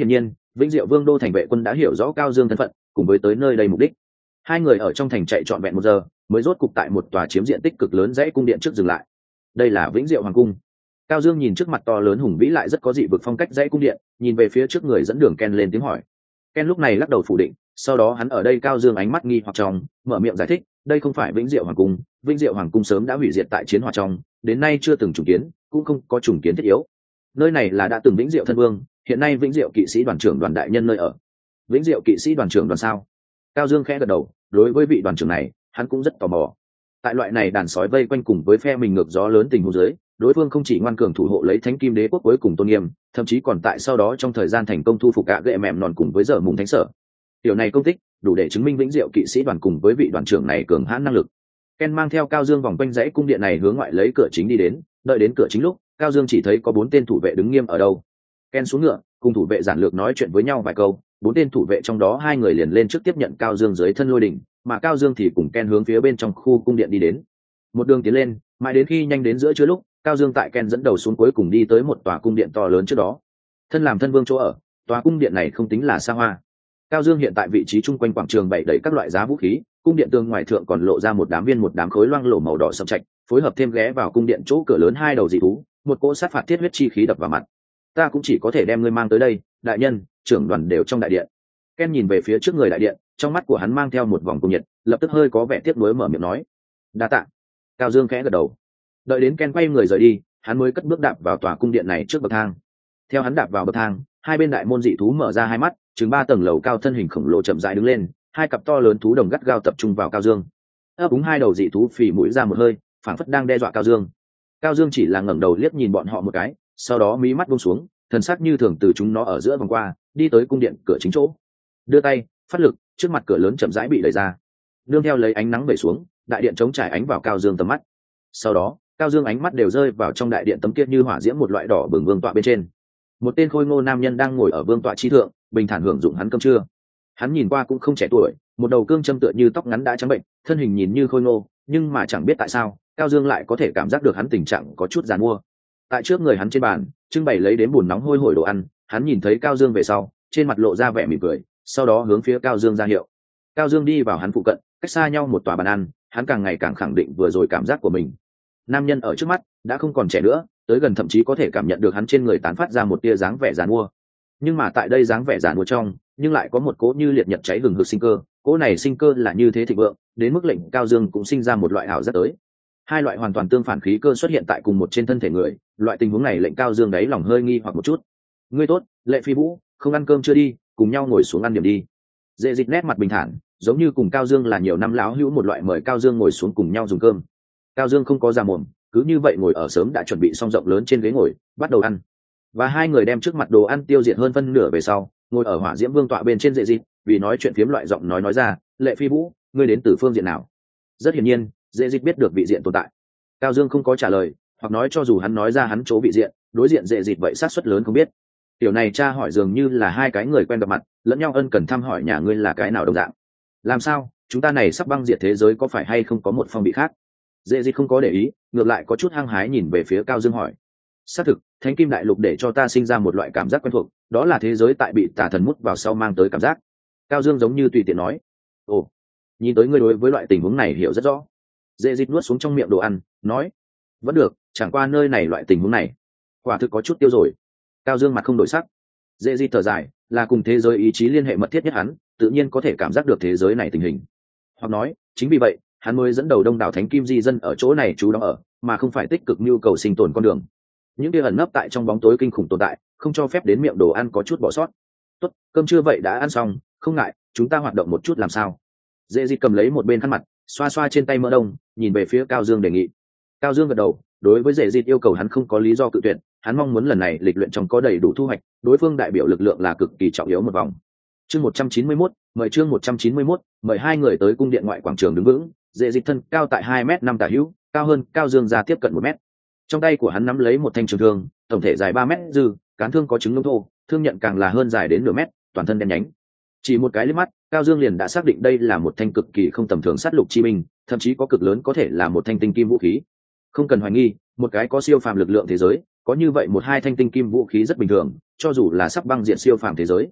Vĩnh Diệu Vương đô thành vệ quân đã hiểu rõ Cao Dương thân phận cùng với tới nơi đây mục đích. Hai người ở trong thành chạy trọn vẹn 1 giờ mới rốt cục tại một tòa chiếm diện tích cực lớn dãy cung điện trước dừng lại. Đây là Vĩnh Diệu Hoàng cung. Cao Dương nhìn trước mặt to lớn hùng vĩ lại rất có dị vực phong cách dãy cung điện, nhìn về phía trước người dẫn đường Ken lên tiếng hỏi. Ken lúc này lắc đầu phủ định, sau đó hắn ở đây Cao Dương ánh mắt nghi hoặc trong, mở miệng giải thích, đây không phải Vĩnh Diệu Hoàng cung, Vĩnh Diệu Hoàng cung sớm đã hủy diệt tại chiến hỏa trong, đến nay chưa từng trùng kiến, cũng không có trùng kiến thiết yếu. Nơi này là đã từng Vĩnh Diệu thân vương, hiện nay Vĩnh Diệu kỵ sĩ đoàn trưởng đoàn đại nhân nơi ở. Vĩnh Diệu kỵ sĩ đoàn trưởng đoàn sao? Cao Dương khẽ gật đầu, đối với vị đoàn trưởng này, hắn cũng rất tò mò. Tại loại này đàn sói vây quanh cùng với phe mình ngược gió lớn tình huống dưới, đối phương không chỉ ngoan cường thủ hộ lấy Thánh Kim Đế quốc cuối cùng tôn nghiêm, thậm chí còn tại sau đó trong thời gian thành công thu phục cả gệ mềm nòn cùng với Giờ Mùng Thánh Sở. Điều này công tích đủ để chứng minh Vĩnh Diệu kỵ sĩ đoàn cùng với vị đoàn trưởng này cường hãn năng lực. Ken mang theo Cao Dương vòng quanh dãy cung điện này hướng ngoại lấy cửa chính đi đến, đợi đến cửa chính lúc, Cao Dương chỉ thấy có 4 tên thủ vệ đứng nghiêm ở đâu. Ken xuống ngựa, cùng thủ vệ giản lược nói chuyện với nhau vài câu, 4 tên thủ vệ trong đó 2 người liền lên trước tiếp nhận Cao Dương dưới thân lôi đỉnh, mà Cao Dương thì cùng Ken hướng phía bên trong khu cung điện đi đến. Một đường tiến lên, mãi đến khi nhanh đến giữa trưa lúc, Cao Dương tại Ken dẫn đầu xuống cuối cùng đi tới một tòa cung điện to lớn trước đó. Thân làm thân vương chỗ ở, tòa cung điện này không tính là xa hoa. Cao Dương hiện tại vị trí chung quanh quảng trường bày đầy các loại giá vũ khí, cung điện tường ngoài thượng còn lộ ra một đám khối loang lổ màu đỏ sẫm trạch, phối hợp thêm ghé vào cung điện chỗ cửa lớn 2 đầu dị thú, một cỗ sát phạt thiết huyết chi khí đập vào mặt. Ta cũng chỉ có thể đem ngươi mang tới đây, đại nhân, trưởng đoàn đều trong đại điện. Ken nhìn về phía trước người đại điện, trong mắt của hắn mang theo một vòng cuồng nhiệt, lập tức hơi có vẻ tiếc nuối mở miệng nói: "Đa tạ." Cao Dương khẽ gật đầu. Đợi đến Ken quay người rời đi, hắn mới cất bước đạp vào tòa cung điện này trước bậc thang. Theo hắn đạp vào bậc thang, hai bên đại môn dị thú mở ra hai mắt, chừng 3 tầng lầu cao thân hình khổng lồ chậm rãi đứng lên, hai cặp to lớn thú đồng gắt gao tập trung vào Cao Dương. Ấp úng 2 đầu dị thú phì mũi ra một hơi, phảng phất đang đe dọa Cao Dương. Cao Dương chỉ là ngẩng đầu liếc nhìn bọn họ một cái, sau đó mí mắt buông xuống, thần sắc như thường từ chúng nó ở giữa vòng qua, đi tới cung điện cửa chính chỗ. Đưa tay, phát lực, trước mặt cửa lớn chậm rãi bị đẩy ra. Nương theo lấy ánh nắng vẩy xuống, đại điện chống trải ánh vào Cao Dương tầm mắt. Sau đó, Cao Dương ánh mắt đều rơi vào trong đại điện tấm kia như hỏa diễm một loại đỏ bừng vương tọa bên trên. Một tên khôi ngô nam nhân đang ngồi ở vương tọa chi thượng, bình thản hưởng dụng hắn cơm trưa. Hắn nhìn qua cũng không trẻ tuổi, một đầu cương châm tựa như tóc ngắn đã trắng bệnh, thân hình nhìn như khôi ngô, nhưng mà chẳng biết tại sao, Cao Dương lại có thể cảm giác được hắn tình trạng có chút giàn mua. Tại trước người hắn trên bàn, trưng bày lấy đến bùn nóng hôi hổi đồ ăn, hắn nhìn thấy Cao Dương về sau, trên mặt lộ ra vẻ mỉm cười, sau đó hướng phía Cao Dương ra hiệu. Cao Dương đi vào hắn phụ cận, cách xa nhau một tòa bàn ăn, hắn càng ngày càng khẳng định vừa rồi cảm giác của mình. Nam nhân ở trước mắt đã không còn trẻ nữa, tới gần thậm chí có thể cảm nhận được hắn trên người tán phát ra một tia dáng vẻ giàn mua. Nhưng mà tại đây dáng vẻ giàn mua trong, nhưng lại có một cỗ như liệt nhật cháy hừng hực sinh cơ, cỗ này sinh cơ là như thế thịnh vượng, đến mức lệnh Cao Dương cũng sinh ra một loại ảo giác tới. Hai loại hoàn toàn tương phản khí cơ xuất hiện tại cùng một trên thân thể người, loại tình huống này lệnh Cao Dương đáy lòng hơi nghi hoặc một chút. Ngươi tốt, Lệ Phi Vũ, không ăn cơm chưa đi, cùng nhau ngồi xuống ăn điểm đi. Dễ dịch nét mặt bình thản, giống như cùng Cao Dương là nhiều năm lão hữu một loại, mời Cao Dương ngồi xuống cùng nhau dùng cơm. Cao Dương không có ra mồm, cứ như vậy ngồi ở sớm đã chuẩn bị xong rộng lớn trên ghế ngồi, bắt đầu ăn. Và hai người đem trước mặt đồ ăn tiêu diệt hơn phân nửa về sau, ngồi ở hỏa diễm vương tọa bên trên Dễ dịch, vì nói chuyện phiếm loại giọng nói ra, Lệ Phi Vũ, ngươi đến từ phương diện nào? Rất hiển nhiên, Dễ dịch biết được vị diện tồn tại. Cao Dương không có trả lời, hoặc nói cho dù hắn nói ra hắn chỗ vị diện, đối diện Dễ dịch vậy sát suất lớn không biết. Tiểu này cha hỏi dường như là hai cái người quen gặp mặt, lẫn nhau ân cần thăm hỏi nhà ngươi là cái nào đồng dạng. Làm sao, chúng ta này sắp băng diệt thế giới có phải hay không có một phong bị khác? Dễ dịch không có để ý, ngược lại có chút hăng hái nhìn về phía Cao Dương hỏi. Xác thực, Thánh Kim Đại Lục để cho ta sinh ra một loại cảm giác quen thuộc, đó là thế giới tại bị tà thần mút vào sau mang tới cảm giác. Cao Dương giống như tùy tiện nói. Ồ, nhìn tới ngươi đối với loại tình huống này hiểu rất rõ. Dễ dịch nuốt xuống trong miệng đồ ăn, nói. Vẫn được, chẳng qua nơi này loại tình huống này. Quả thực có chút tiêu rồi. Cao Dương mặt không đổi sắc. Dễ dịch thở dài, là cùng thế giới ý chí liên hệ mật thiết nhất hắn, tự nhiên có thể cảm giác được thế giới này tình hình. Hoặc nói, chính vì vậy, hắn mới dẫn đầu đông đảo Thánh Kim di dân ở chỗ này trú đóng ở, mà không phải tích cực nhu cầu sinh tồn con đường. Những kia ẩn nấp tại trong bóng tối kinh khủng tồn tại, không cho phép đến miệng đồ ăn có chút bỏ sót. Tốt, cơm trưa vậy đã ăn xong, không ngại, chúng ta hoạt động một chút làm sao? Dễ dịch cầm lấy một bên khăn mặt, xoa xoa trên tay mỡ đông, nhìn về phía Cao Dương đề nghị. Cao Dương gật đầu, đối với Dễ dịch yêu cầu hắn không có lý do cự tuyệt, hắn mong muốn lần này lịch luyện trong có đầy đủ thu hoạch, đối phương đại biểu lực lượng là cực kỳ trọng yếu một vòng. Chương 191, mời chương 191, mời hai người tới cung điện ngoại quảng trường đứng vững, Dễ dịch thân cao tại 2m5 tả hữu, cao hơn Cao Dương ra tiếp cận 1m. Trong tay của hắn nắm lấy một thanh trường thương, tổng thể dài 3m dư, cán thương có trứng lông thô, thương nhận càng là hơn dài đến nửa mét, toàn thân đen nhánh. Chỉ một cái liếc mắt, Cao Dương liền đã xác định đây là một thanh cực kỳ không tầm thường sát lục chi binh, thậm chí có cực lớn có thể là một thanh tinh kim vũ khí. Không cần hoài nghi, một cái có siêu phàm lực lượng thế giới, có như vậy một hai thanh tinh kim vũ khí rất bình thường, cho dù là sắp băng diện siêu phàm thế giới.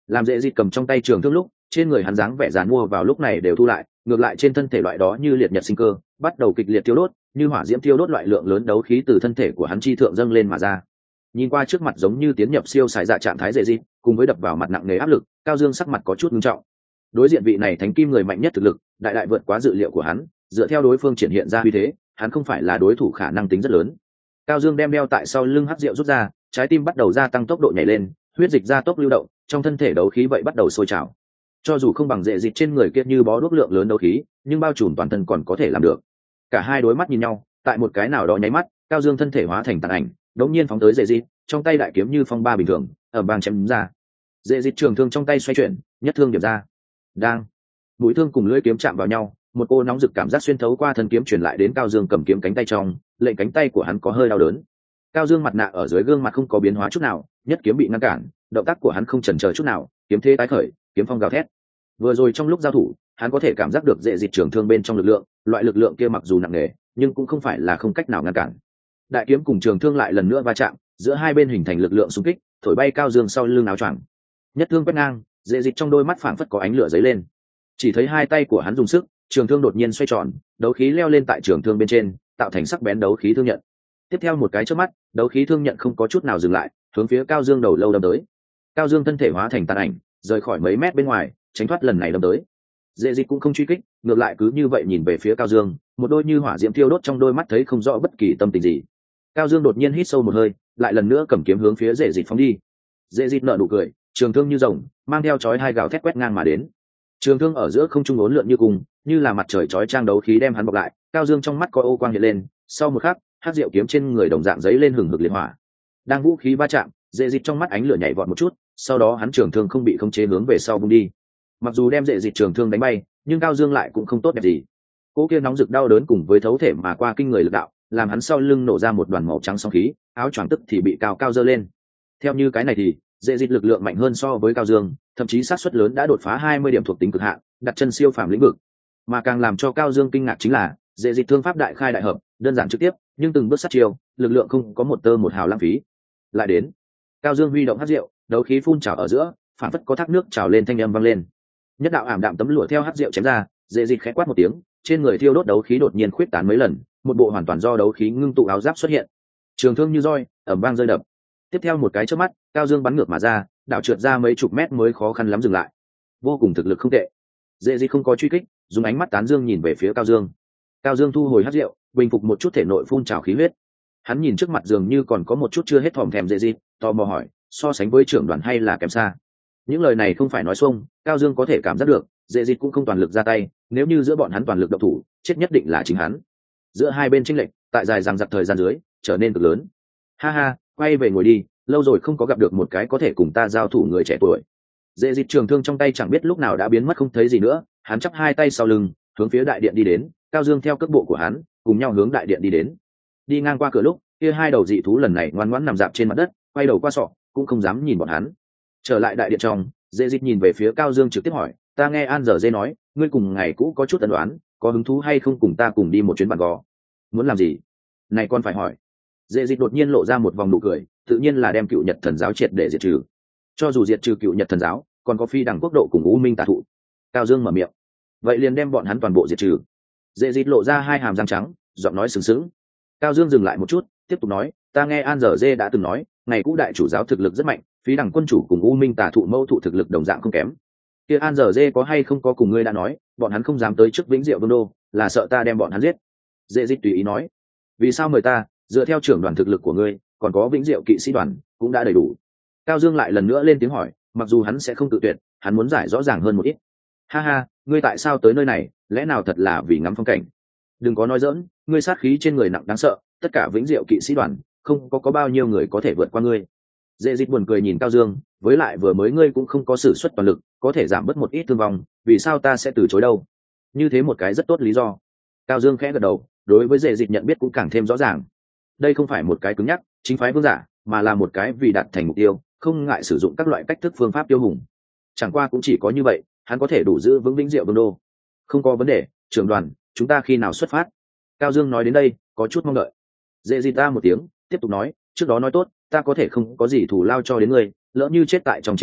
làm dễ dịt cầm trong tay trường thương lúc trên người hắn dáng vẻ dàn mua vào lúc này đều thu lại, ngược lại trên thân thể loại đó như liệt nhật sinh cơ bắt đầu kịch liệt tiêu đốt, như hỏa diễm tiêu đốt loại lượng lớn đấu khí từ thân thể của hắn chi thượng dâng lên mà ra. Nhìn qua trước mặt giống như tiến nhập siêu xài dạ trạng thái dễ dịt, cùng với đập vào mặt nặng nề áp lực, Cao Dương sắc mặt có chút nghiêm trọng. Đối diện vị này thánh kim người mạnh nhất thực lực, đại đại vượt quá dự liệu của hắn, dựa theo đối phương triển hiện ra uy thế, hắn không phải là đối thủ khả năng tính rất lớn. Cao Dương đem đeo tại sau lưng hắc rượu rút ra, trái tim bắt đầu gia tăng tốc độ nhảy lên, huyết dịch gia tốc lưu động, trong thân thể đấu khí vậy bắt đầu sôi trào. Cho dù không bằng dễ dịch trên người kia như bó đuốc lượng lớn đấu khí, nhưng bao trùm toàn thân còn có thể làm được. Cả hai đối mắt nhìn nhau, tại một cái nào đó nháy mắt, Cao Dương thân thể hóa thành tàn ảnh, đột nhiên phóng tới dễ dịch, trong tay đại kiếm như phong ba bình thường, ở bang chém ra. Dễ dịch trường thương trong tay xoay chuyển, nhất thương điểm ra. Đang, mũi thương cùng lưỡi kiếm chạm vào nhau, một cô nóng rực cảm giác xuyên thấu qua thân kiếm truyền lại đến Cao Dương cầm kiếm cánh tay trong, lệnh cánh tay của hắn có hơi đau đớn. Cao Dương mặt nạ ở dưới gương mặt không có biến hóa chút nào, nhất kiếm bị ngăn cản, động tác của hắn không chần chờ chút nào, kiếm thế tái khởi, kiếm phong gào thét. Vừa rồi trong lúc giao thủ, hắn có thể cảm giác được dễ dịch trường thương bên trong lực lượng, loại lực lượng kia mặc dù nặng nề, nhưng cũng không phải là không cách nào ngăn cản. Đại kiếm cùng trường thương lại lần nữa va chạm, giữa hai bên hình thành lực lượng xung kích, thổi bay Cao Dương sau lưng áo choàng. Nhất thương quét ngang, dễ dịch trong đôi mắt phảng phất có ánh lửa dấy lên. Chỉ thấy hai tay của hắn dùng sức, trường thương đột nhiên xoay tròn, đấu khí leo lên tại trường thương bên trên, tạo thành sắc bén đấu khí thương nhận. Tiếp theo một cái chớp mắt, đấu khí thương nhận không có chút nào dừng lại, hướng phía Cao Dương đầu lâu đâm tới. Cao Dương thân thể hóa thành tàn ảnh, rời khỏi mấy mét bên ngoài, tránh thoát lần này đâm tới. Dễ dịch cũng không truy kích, ngược lại cứ như vậy nhìn về phía Cao Dương, một đôi như hỏa diễm thiêu đốt trong đôi mắt thấy không rõ bất kỳ tâm tình gì. Cao Dương đột nhiên hít sâu một hơi, lại lần nữa cầm kiếm hướng phía dễ dịch phóng đi. Dễ dịch nở nụ cười, trường thương như rồng, mang theo chói hai gào thét quét ngang mà đến. Trường thương ở giữa không trung uốn lượn như cùng, như là mặt trời chói chang đấu khí đem hắn bọc lại. Cao Dương trong mắt có ô quang hiện lên, sau một khắc, hắc diệu kiếm trên người đồng dạng giấy lên hừng hực liệt hỏa. Đang vũ khí va chạm, dễ dịch trong mắt ánh lửa nhảy vọt một chút, sau đó hắn trường thương không bị khống chế hướng về sau vung đi. Mặc dù đem dễ dịch trường thương đánh bay, nhưng Cao Dương lại cũng không tốt đẹp gì. Cỗ kia nóng rực đau đớn cùng với thấu thể mà qua kinh người lực đạo, làm hắn sau lưng nổ ra một đoàn màu trắng sóng khí, áo choàng tức thì bị cao cao dơ lên. Theo như cái này thì, dễ dịch lực lượng mạnh hơn so với Cao Dương, thậm chí xác suất lớn đã đột phá 20 điểm thuộc tính cực hạn, đặt chân siêu phàm lĩnh vực. Mà càng làm cho Cao Dương kinh ngạc chính là, dễ dịch thương pháp đại khai đại hợp, đơn giản trực tiếp, nhưng từng bước sát chiêu, lực lượng không có một tơ một hào lãng phí. Lại đến, Cao Dương huy động hắc diệu, đấu khí phun trào ở giữa, phản phất có thác nước trào lên thanh âm vang lên. Nhất đạo ảm đạm tấm lụa theo hắc diệu chém ra, dễ dịch khẽ quát một tiếng, trên người thiêu đốt đấu khí đột nhiên khuyết tán mấy lần, một bộ hoàn toàn do đấu khí ngưng tụ áo giáp xuất hiện. Trường thương như roi, ầm vang rơi đập. Tiếp theo một cái chớp mắt, Cao Dương bắn ngược mà ra, đạo trượt ra mấy chục mét mới khó khăn lắm dừng lại. Vô cùng thực lực không tệ. Dễ dịch không có truy kích, dùng ánh mắt tán dương nhìn về phía Cao Dương. Cao Dương thu hồi hắc diệu, bình phục một chút thể nội phun trào khí huyết. Hắn nhìn trước mặt dường như còn có một chút chưa hết thòm thèm dễ dịch, tò mò hỏi, so sánh với trưởng đoàn hay là kém xa? Những lời này không phải nói xuông, Cao Dương có thể cảm giác được, dễ dịch cũng không toàn lực ra tay, nếu như giữa bọn hắn toàn lực động thủ, chết nhất định là chính hắn. Giữa hai bên chênh lệch, tại dài dằng dặc thời gian dưới, trở nên cực lớn. Ha ha, quay về ngồi đi, lâu rồi không có gặp được một cái có thể cùng ta giao thủ người trẻ tuổi. Dễ dịch trường thương trong tay chẳng biết lúc nào đã biến mất không thấy gì nữa, hắn chắp hai tay sau lưng, hướng phía đại điện đi đến. Cao Dương theo cước bộ của hắn, cùng nhau hướng đại điện đi đến. Đi ngang qua cửa lúc, kia hai đầu dị thú lần này ngoan ngoãn nằm dạp trên mặt đất, quay đầu qua sọ, cũng không dám nhìn bọn hắn. Trở lại đại điện trong, dễ dịch nhìn về phía Cao Dương trực tiếp hỏi, ta nghe An Giờ Dê nói, ngươi cùng ngày cũ có chút ân đoán, có hứng thú hay không cùng ta cùng đi một chuyến bàn gò? Muốn làm gì? Này con phải hỏi. Dễ dịch đột nhiên lộ ra một vòng nụ cười, tự nhiên là đem cựu Nhật Thần giáo triệt để diệt trừ. Cho dù diệt trừ cựu Nhật Thần giáo, còn có phi đẳng quốc độ cùng U Minh Tà thụ. Cao Dương mở miệng, vậy liền đem bọn hắn toàn bộ diệt trừ. Dễ dịch lộ ra hai hàm răng trắng, giọng nói sừng sững. Cao Dương dừng lại một chút, tiếp tục nói, ta nghe An Giờ Dê đã từng nói, ngày cũ đại chủ giáo thực lực rất mạnh, phí đẳng quân chủ cùng U Minh Tà thụ mâu thụ thực lực đồng dạng không kém. Kia An Giờ Dê có hay không có cùng ngươi đã nói, bọn hắn không dám tới trước Vĩnh Diệu Vương đô, là sợ ta đem bọn hắn giết. Dễ dịch tùy ý nói, vì sao mời ta, dựa theo trưởng đoàn thực lực của ngươi, còn có Vĩnh Diệu kỵ sĩ đoàn, cũng đã đầy đủ. Cao Dương lại lần nữa lên tiếng hỏi, mặc dù hắn sẽ không tự tuyệt, hắn muốn giải rõ ràng hơn một ít. Ha ha, ngươi tại sao tới nơi này, lẽ nào thật là vì ngắm phong cảnh? Đừng có nói dỡn, ngươi sát khí trên người nặng đáng sợ, tất cả Vĩnh Diệu kỵ sĩ đoàn, không có bao nhiêu người có thể vượt qua ngươi. Dễ dịch buồn cười nhìn Cao Dương, với lại vừa mới ngươi cũng không có sử xuất toàn lực, có thể giảm bớt một ít thương vong, vì sao ta sẽ từ chối đâu? Như thế một cái rất tốt lý do. Cao Dương khẽ gật đầu, đối với dễ dịch nhận biết cũng càng thêm rõ ràng. Đây không phải một cái cứng nhắc, chính phái vương giả, mà là một cái vì đạt thành mục tiêu, không ngại sử dụng các loại cách thức phương pháp tiêu hùng. Chẳng qua cũng chỉ có như vậy, hắn có thể đủ giữ vững Vĩnh Diệu Vương đô. Không có vấn đề, trưởng đoàn, chúng ta khi nào xuất phát? Cao Dương nói đến đây, có chút mong đợi. Dễ dịch ta một tiếng, tiếp tục nói, trước đó nói tốt, ta có thể không có gì thù lao cho đến ngươi, lỡ như chết tại trong chiến đấu,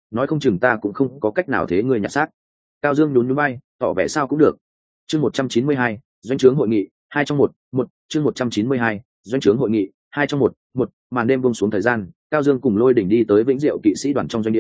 nói không chừng ta cũng không có cách nào thế ngươi nhặt xác. Cao Dương nhún nhún vai, tỏ vẻ sao cũng được. Chương 192, doanh trướng hội nghị, 2 trong 1, chương 192, doanh trướng hội nghị, 2 trong 1, màn đêm buông xuống thời gian, Cao Dương cùng Lôi Đỉnh đi tới Vĩnh Diệu kỵ sĩ đoàn trong doanh địa.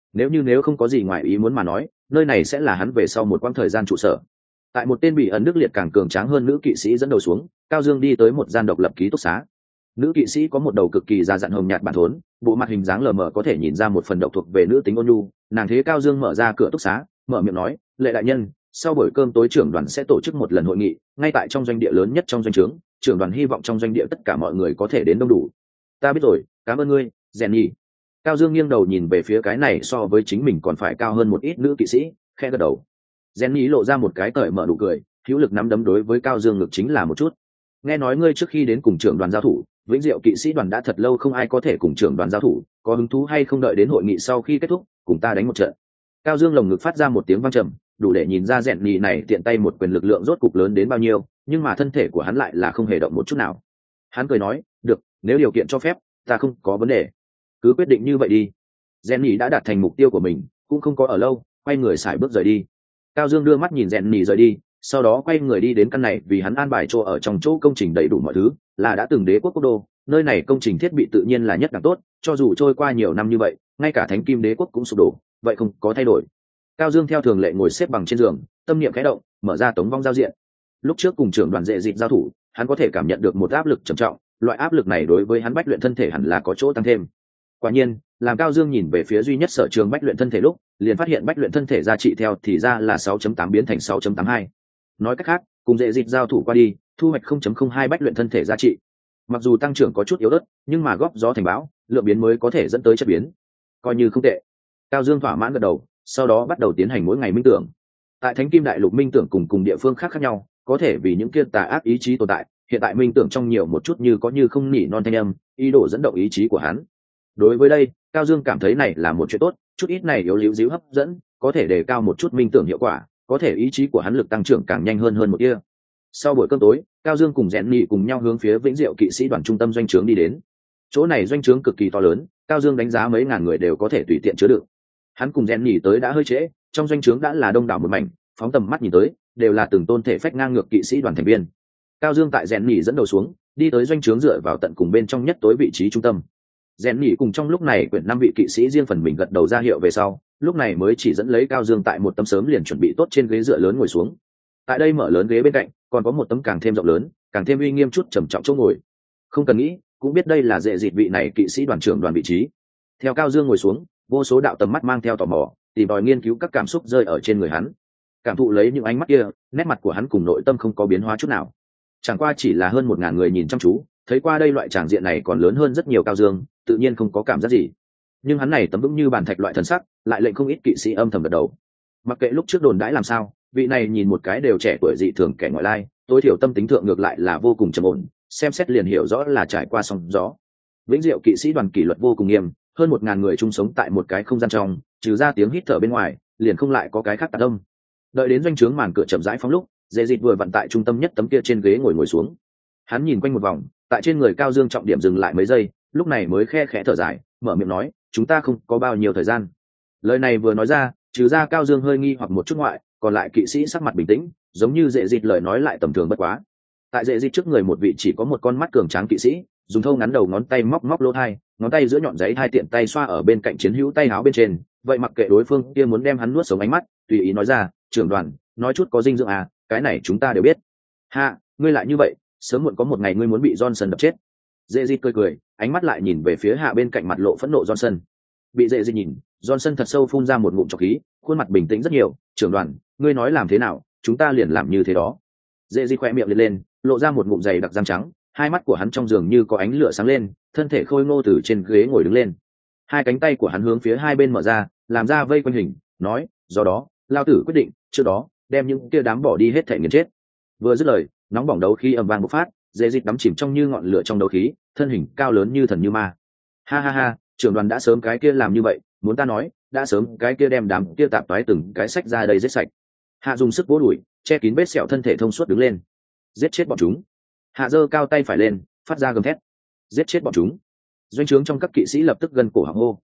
Nếu không có gì ngoài ý muốn mà nói, nơi này sẽ là hắn về sau một quãng thời gian trụ sở. Tại một tên bị ẩn đức liệt càng cường tráng hơn nữ kỵ sĩ dẫn đầu xuống, Cao Dương đi tới một gian độc lập ký túc xá. Nữ kỵ sĩ có một đầu cực kỳ già dặn hồng nhạt bản thốn, bộ mặt hình dáng lờ mờ có thể nhìn ra một phần độc thuộc về nữ tính ôn nhu. Nàng thế Cao Dương mở ra cửa túc xá, mở miệng nói: "Lệ đại nhân, sau buổi cơm tối trưởng đoàn sẽ tổ chức một lần hội nghị, ngay tại trong doanh địa lớn nhất trong doanh trướng, trưởng đoàn hy vọng trong doanh địa tất cả mọi người có thể đến đông đủ." "Ta biết rồi, cảm ơn ngươi, Jenny." Cao Dương nghiêng đầu nhìn về phía cái này so với chính mình còn phải cao hơn một ít nữ kỵ sĩ, khẽ gật đầu. Jenny lộ ra một cái cởi mở nụ cười, hữu lực nắm đấm đối với Cao Dương ngực chính là một chút. "Nghe nói ngươi trước khi đến cùng trưởng đoàn giao thủ, Vĩnh Diệu kỵ sĩ đoàn đã thật lâu không ai có thể cùng trưởng đoàn giao thủ, có hứng thú hay không đợi đến hội nghị sau khi kết thúc, cùng ta đánh một trận?" Cao Dương lồng ngực phát ra một tiếng vang trầm, đủ để nhìn ra Jenny này tiện tay một quyền lực lượng rốt cục lớn đến bao nhiêu, nhưng mà thân thể của hắn lại là không hề động một chút nào. Hắn cười nói: "Được, nếu điều kiện cho phép, ta không có vấn đề. Cứ quyết định như vậy đi." Jenny đã đạt thành mục tiêu của mình, cũng không có ở lâu, quay người xài bước rời đi. Cao Dương đưa mắt nhìn Jenny rời đi, sau đó quay người đi đến căn này vì hắn an bài chỗ ở trong chỗ công trình đầy đủ mọi thứ, là đã từng đế quốc quốc đô, nơi này công trình thiết bị tự nhiên là nhất đẳng tốt, cho dù trôi qua nhiều năm như vậy, ngay cả Thánh Kim Đế quốc cũng sụp đổ, vậy không có thay đổi. Cao Dương theo thường lệ ngồi xếp bằng trên giường, tâm niệm khẽ động, mở ra tống vong giao diện. Lúc trước cùng trưởng đoàn Dệ Dịt giao thủ, hắn có thể cảm nhận được một áp lực trầm trọng, loại áp lực này đối với hắn bách luyện thân thể hẳn là có chỗ tăng thêm. Quả nhiên, làm Cao Dương nhìn về phía duy nhất sở trường bách luyện thân thể lúc, liền phát hiện bách luyện thân thể giá trị theo thì ra là 6.8 biến thành 6.82. Nói cách khác, cùng Dệ Dịt giao thủ qua đi, thu hoạch 0.02 bách luyện thân thể giá trị. Mặc dù tăng trưởng có chút yếu ớt, nhưng mà góp gió thành bão, lượng biến mới có thể dẫn tới chất biến, coi như không tệ. Cao Dương thỏa mãn gật đầu, sau đó bắt đầu tiến hành mỗi ngày minh tưởng. Tại Thánh Kim Đại Lục minh tưởng cùng địa phương khác nhau, có thể vì những kia tà ác ý chí tồn tại, hiện tại minh tưởng trong nhiều một chút như có như không nỉ non thanh âm, ý đồ dẫn động ý chí của hắn. Đối với đây, Cao Dương cảm thấy này là một chuyện tốt, chút ít này yếu líu díu hấp dẫn, có thể đề cao một chút minh tưởng hiệu quả, có thể ý chí của hắn lực tăng trưởng càng nhanh hơn một tia. Sau buổi cơm tối, Cao Dương cùng Jenny cùng nhau hướng phía Vĩnh Diệu kỵ sĩ đoàn trung tâm doanh trướng đi đến. Chỗ này doanh trướng cực kỳ to lớn, Cao Dương đánh giá mấy ngàn người đều có thể tùy tiện chứa đựng. Hắn cùng Jenny tới đã hơi trễ, trong doanh trướng đã là đông đảo một mảnh, phóng tầm mắt nhìn tới, đều là từng tôn thể phách ngang ngược kỵ sĩ đoàn thành viên. Cao Dương tại Jenny dẫn đầu xuống, đi tới doanh trướng dựa vào tận cùng bên trong nhất tối vị trí trung tâm. Jenny cùng trong lúc này quyển 5 vị kỵ sĩ riêng phần mình gật đầu ra hiệu về sau, lúc này mới chỉ dẫn lấy Cao Dương tại một tấm sớm liền chuẩn bị tốt trên ghế dựa lớn ngồi xuống. Tại đây mở lớn ghế bên cạnh, còn có một tấm càng thêm rộng lớn, càng thêm uy nghiêm chút trầm trọng chỗ ngồi. Không cần nghĩ, cũng biết đây là Dệ Dịt vị này kỵ sĩ đoàn trưởng đoàn vị trí. Theo Cao Dương ngồi xuống, vô số đạo tầm mắt mang theo tò mò, tìm tòi nghiên cứu các cảm xúc rơi ở trên người hắn. Cảm thụ lấy những ánh mắt kia, nét mặt của hắn cùng nội tâm không có biến hóa chút nào. Chẳng qua chỉ là hơn 1000 người nhìn chăm chú, thấy qua đây loại tràng diện này còn lớn hơn rất nhiều Cao Dương, tự nhiên không có cảm giác gì. Nhưng hắn này tấm vững như bàn thạch loại thần sắc, lại lệnh không ít kỵ sĩ âm thầm gật đầu. Mặc kệ lúc trước đồn đãi làm sao, vị này nhìn một cái đều trẻ tuổi dị thường kẻ ngoại lai, tối thiểu tâm tính thượng ngược lại là vô cùng trầm ổn, xem xét liền hiểu rõ là trải qua sóng gió. Vĩnh Diệu kỵ sĩ đoàn kỷ luật vô cùng nghiêm, hơn 1000 người chung sống tại một cái không gian trong, trừ ra tiếng hít thở bên ngoài, liền không lại có cái khác tạp âm. Đợi đến doanh trướng màn cửa chậm rãi phóng lúc, Dệ Dịt vừa vặn tại trung tâm nhất tấm kia trên ghế ngồi xuống. Hắn nhìn quanh một vòng, tại trên người Cao Dương trọng điểm dừng lại mấy giây, lúc này mới khe khẽ thở dài, mở miệng nói: "Chúng ta không có bao nhiêu thời gian." Lời này vừa nói ra, trừ ra Cao Dương hơi nghi hoặc một chút ngoại, còn lại kỵ sĩ sắc mặt bình tĩnh, giống như Dệ Dịt lời nói lại tầm thường bất quá. Tại Dệ Dịt trước người một vị chỉ có một con mắt cường tráng kỵ sĩ, dùng thâu ngắn đầu ngón tay móc lỗ thai, ngón tay giữa nhọn giấy hai tiện tay xoa ở bên cạnh chiến hữu tay áo bên trên, vậy mặc kệ đối phương kia muốn đem hắn nuốt sống ánh mắt, tùy ý nói ra: "Trưởng đoàn, nói chút có dinh dưỡng à, cái này chúng ta đều biết." "Ha, ngươi lại như vậy, sớm muộn có một ngày ngươi muốn bị Johnson đập chết." Dệ Dịt cười, ánh mắt lại nhìn về phía hạ bên cạnh mặt lộ phẫn nộ Johnson. Bị Dệ Dịt nhìn, Johnson thật sâu phun ra một ngụm trọc khí, khuôn mặt bình tĩnh rất nhiều. "Trưởng đoàn, ngươi nói làm thế nào, chúng ta liền làm như thế đó." Dệ Dịt khẽ miệng liệt lên, lộ ra một ngụm dày đặc răng trắng, hai mắt của hắn trong giường như có ánh lửa sáng lên, thân thể khôi ngô từ trên ghế ngồi đứng lên. Hai cánh tay của hắn hướng phía hai bên mở ra, làm ra vây quanh hình, nói: "Do đó, lao tử quyết định, trước đó, đem những kia đám bỏ đi hết thể nghiền chết." Vừa dứt lời, nóng bỏng đấu khí ầm vang bộc phát, Dệ Dịt đắm chìm trong như ngọn lửa trong đấu khí, thân hình cao lớn như thần như ma. Ha ha ha, trưởng đoàn đã sớm cái kia làm như vậy, muốn ta nói, đã sớm cái kia đem đám kia tạp toái từng cái sách ra đây giết sạch. Hạ dùng sức vỗ đùi, che kín vết sẹo thân thể thông suốt đứng lên. Giết chết bọn chúng. Hạ giơ cao tay phải lên, phát ra gầm thét. Giết chết bọn chúng. Doanh trướng trong các kỵ sĩ lập tức gần cổ họng hô.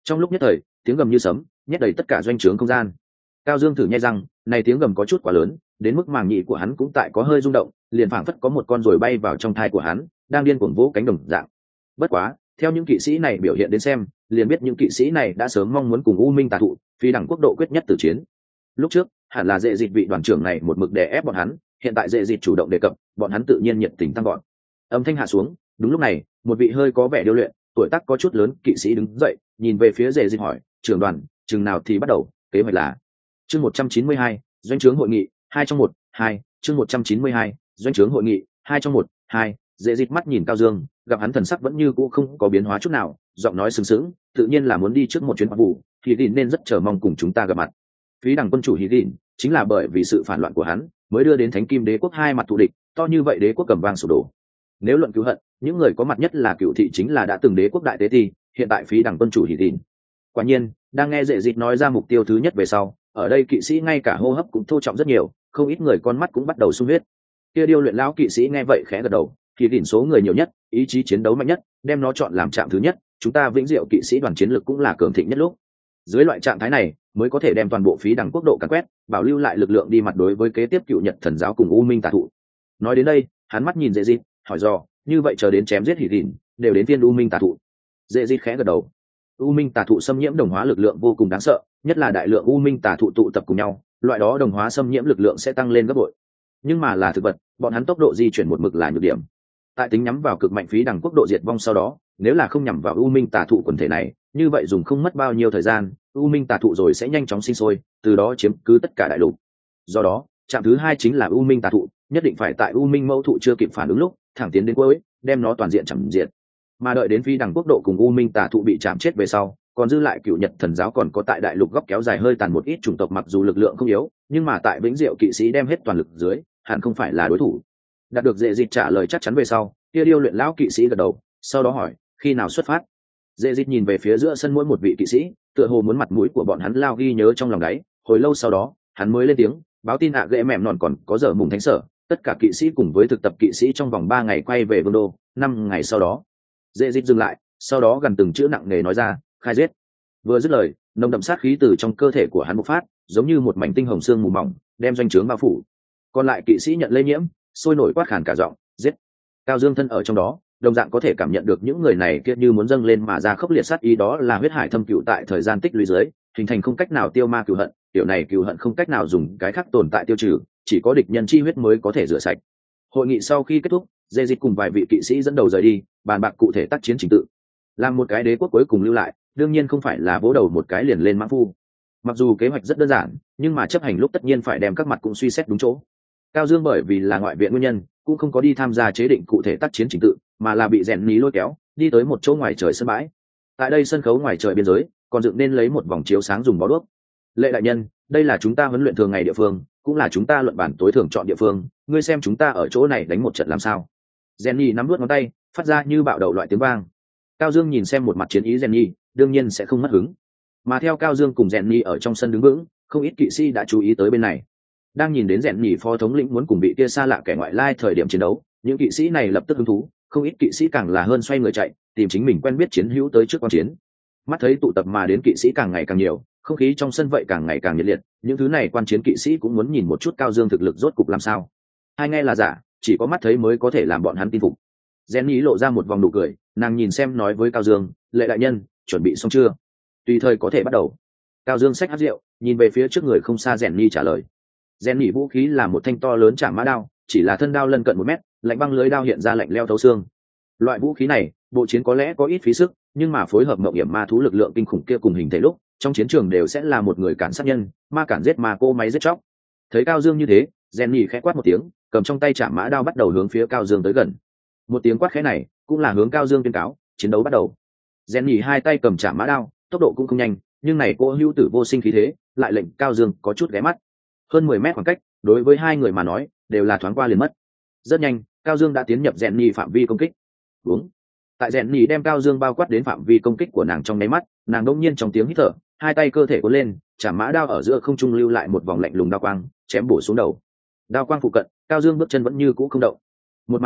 Trong lúc nhất thời tiếng gầm như sấm nhét đầy tất cả doanh trướng không gian. Cao Dương thử nhai răng, này tiếng gầm có chút quá lớn, đến mức màng nhĩ của hắn cũng tại có hơi rung động, liền phảng phất có một con ruồi bay vào trong thai của hắn, đang điên cuồng vỗ cánh đồng dạng. Bất quá, theo những kỵ sĩ này biểu hiện đến xem, liền biết những kỵ sĩ này đã sớm mong muốn cùng U Minh Tà Thụ, Phi Đẳng Quốc độ quyết nhất tử chiến. Lúc trước, hẳn là Dệ Dịch vị đoàn trưởng này một mực đè ép bọn hắn, hiện tại Dệ Dịch chủ động đề cập, bọn hắn tự nhiên nhiệt tình tăng gọn. Âm thanh hạ xuống, đúng lúc này, một vị hơi có vẻ điêu luyện, tuổi tác có chút lớn kỵ sĩ đứng dậy, nhìn về phía Dệ Dịch hỏi, "Trưởng đoàn, chừng nào thì bắt đầu, kế hoạch là?" Chương 192, doanh trướng hội nghị, 2 trong 1, 2, chương 192, doanh trướng hội nghị, 2 trong 1, 2, Dễ Dịch mắt nhìn Cao Dương, gặp hắn thần sắc vẫn như cũ không có biến hóa chút nào, giọng nói sừng sững, tự nhiên là muốn đi trước một chuyến hoạt vụ, thì Đỉnh nên rất chờ mong cùng chúng ta gặp mặt. Phí Đằng quân chủ Hí Đỉnh, chính là bởi vì sự phản loạn của hắn, mới đưa đến Thánh Kim Đế quốc hai mặt thù địch, to như vậy đế quốc cầm vang sụp đổ. Nếu luận cứu hận, những người có mặt nhất là Cựu thị chính là đã từng đế quốc đại tế ti, hiện tại Phí Đằng quân chủ Hí Đỉnh. Quả nhiên, đang nghe Dễ Dịch nói ra mục tiêu thứ nhất về sau, ở đây kỵ sĩ ngay cả hô hấp cũng thô trọng rất nhiều, không ít người con mắt cũng bắt đầu sung huyết. Kia điêu luyện lão kỵ sĩ nghe vậy khẽ gật đầu, thì đỉnh số người nhiều nhất, ý chí chiến đấu mạnh nhất, đem nó chọn làm trạm thứ nhất, chúng ta Vĩnh Diệu kỵ sĩ đoàn chiến lực cũng là cường thịnh nhất lúc. Dưới loại trạng thái này, mới có thể đem toàn bộ Phí Đằng quốc độ càn quét, bảo lưu lại lực lượng đi mặt đối với kế tiếp Cựu Nhật thần giáo cùng U Minh Tà Thụ. Nói đến đây, hắn mắt nhìn Dễ Dịch, hỏi dò, như vậy chờ đến chém giết Hỉ Đỉnh, đều đến phiên U Minh Tà Thụ. Dễ Dịch khẽ gật đầu. U Minh Tà Thụ xâm nhiễm đồng hóa lực lượng vô cùng đáng sợ, nhất là đại lượng U Minh Tà Thụ tụ tập cùng nhau, loại đó đồng hóa xâm nhiễm lực lượng sẽ tăng lên gấp bội. Nhưng mà là thực vật, bọn hắn tốc độ di chuyển một mực là nhược điểm. Tại tính nhắm vào cực mạnh Phí Đằng quốc độ diệt vong sau đó, nếu là không nhắm vào U Minh Tà Thụ quần thể này, như vậy dùng không mất bao nhiêu thời gian, U Minh Tà Thụ rồi sẽ nhanh chóng sinh sôi, từ đó chiếm cứ tất cả đại lục. Do đó, trạm thứ hai chính là U Minh Tà Thụ, nhất định phải tại U Minh Mẫu Thụ chưa kịp phản ứng lúc, thẳng tiến đến cuối, đem nó toàn diện chặn diệt. Mà đợi đến Phí Đằng quốc độ cùng U Minh Tà Thụ bị chạm chết về sau, còn dư lại Cựu Nhật thần giáo còn có tại đại lục góc kéo dài hơi tàn một ít chủng tộc, mặc dù lực lượng không yếu, nhưng mà tại Vĩnh Diệu kỵ sĩ đem hết toàn lực dưới, hẳn không phải là đối thủ. Đạt được Dễ Dịch trả lời chắc chắn về sau, kia điêu luyện lão kỵ sĩ gật đầu, sau đó hỏi, khi nào xuất phát? Dễ Dịch nhìn về phía giữa sân mỗi một vị kỵ sĩ, tựa hồ muốn mặt mũi của bọn hắn lao ghi nhớ trong lòng đáy. Hồi lâu sau đó, hắn mới lên tiếng, báo tin ạ ghệ mẹm nòn còn có giờ mùng thánh sở, tất cả kỵ sĩ cùng với thực tập kỵ sĩ trong vòng 3 ngày quay về vương đô. 5 ngày sau đó, Dễ Dịch dừng lại, sau đó gần từng chữ nặng nề nói ra, khai giết. Vừa dứt lời, nồng đậm sát khí từ trong cơ thể của hắn bộc phát, giống như một mảnh tinh hồng xương mù mỏng, đem doanh trướng bao phủ. Còn lại kỵ sĩ nhận lây nhiễm, sôi nổi quát khàn cả giọng, giết. Cao Dương thân ở trong đó, đồng dạng có thể cảm nhận được những người này kia như muốn dâng lên mà ra khốc liệt sát ý, đó là huyết hải thâm cựu tại thời gian tích lũy dưới, hình thành không cách nào tiêu ma cừu hận, kiểu này cừu hận không cách nào dùng cái khác tồn tại tiêu trừ, chỉ có địch nhân chi huyết mới có thể rửa sạch. Hội nghị sau khi kết thúc, Dê Dịch cùng vài vị kỵ sĩ dẫn đầu rời đi, bàn bạc cụ thể tác chiến trình tự. Làm một cái đế quốc cuối cùng lưu lại, đương nhiên không phải là vỗ đầu một cái liền lên mãng phu. Mặc dù kế hoạch rất đơn giản, nhưng mà chấp hành lúc tất nhiên phải đem các mặt cũng suy xét đúng chỗ. Cao Dương bởi vì là ngoại viện nguyên nhân, cũng không có đi tham gia chế định cụ thể tác chiến trình tự, mà là bị rèn ní lôi kéo đi tới một chỗ ngoài trời sân bãi. Tại đây sân khấu ngoài trời biên giới còn dựng nên lấy một vòng chiếu sáng dùng bó đuốc. Lệ đại nhân, đây là chúng ta huấn luyện thường ngày địa phương, cũng là chúng ta luận bản tối thường chọn địa phương, ngươi xem chúng ta ở chỗ này đánh một trận làm sao? Jenny nắm nuốt ngón tay, phát ra như bạo đầu loại tiếng vang. Cao Dương nhìn xem một mặt chiến ý Jenny, đương nhiên sẽ không mất hứng. Mà theo Cao Dương cùng Jenny ở trong sân đứng vững, không ít kỵ sĩ đã chú ý tới bên này. Đang nhìn đến Jenny phó thống lĩnh muốn cùng bị kia xa lạ kẻ ngoại lai thời điểm chiến đấu, những kỵ sĩ này lập tức hứng thú, không ít kỵ sĩ càng là hơn xoay người chạy, tìm chính mình quen biết chiến hữu tới trước quan chiến. Mắt thấy tụ tập mà đến kỵ sĩ càng ngày càng nhiều, không khí trong sân vậy càng ngày càng nhiệt liệt, những thứ này quan chiến kỵ sĩ cũng muốn nhìn một chút Cao Dương thực lực rốt cục làm sao. Hai nghe là giả, chỉ có mắt thấy mới có thể làm bọn hắn tin phục. Jenny lộ ra một vòng nụ cười, nàng nhìn xem nói với Cao Dương, Lệ đại nhân, chuẩn bị xong chưa? Tùy thời có thể bắt đầu. Cao Dương xách hắt rượu, nhìn về phía trước người không xa Jenny trả lời. Jenny vũ khí là một thanh to lớn chạm mã đao, chỉ là thân đao lân cận 1 mét, lạnh băng lưới đao hiện ra lạnh leo thấu xương. Loại vũ khí này, bộ chiến có lẽ có ít phí sức, nhưng mà phối hợp mộng hiểm ma thú lực lượng kinh khủng kia cùng hình thể lúc, trong chiến trường đều sẽ là một người cản sát nhân, ma cản giết ma cô máy giết chóc. Thấy Cao Dương như thế, Jenny khẽ quát một tiếng, cầm trong tay chạm mã đao bắt đầu hướng phía Cao Dương tới gần. Một tiếng quát khẽ này, cũng là hướng Cao Dương tuyên cáo, chiến đấu bắt đầu. Jenny hai tay cầm chạm mã đao, tốc độ cũng không nhanh, nhưng này cô hữu tử vô sinh khí thế, lại lệnh Cao Dương có chút ghé mắt. Hơn 10 mét khoảng cách, đối với hai người mà nói, đều là thoáng qua liền mất. Rất nhanh, Cao Dương đã tiến nhập Jenny phạm vi công kích. Đúng. Tại Jenny đem Cao Dương bao quát đến phạm vi công kích của nàng trong nháy mắt, nàng đột nhiên trong tiếng hít thở, hai tay cơ thể cuốn lên, chạm mã đao ở giữa không trung lưu lại một vòng lạnh lùng đao quang, chém bổ xuống đầu. Đao quang phụ cận, Cao Dương bước chân vẫn như cũ không động. Một màn này,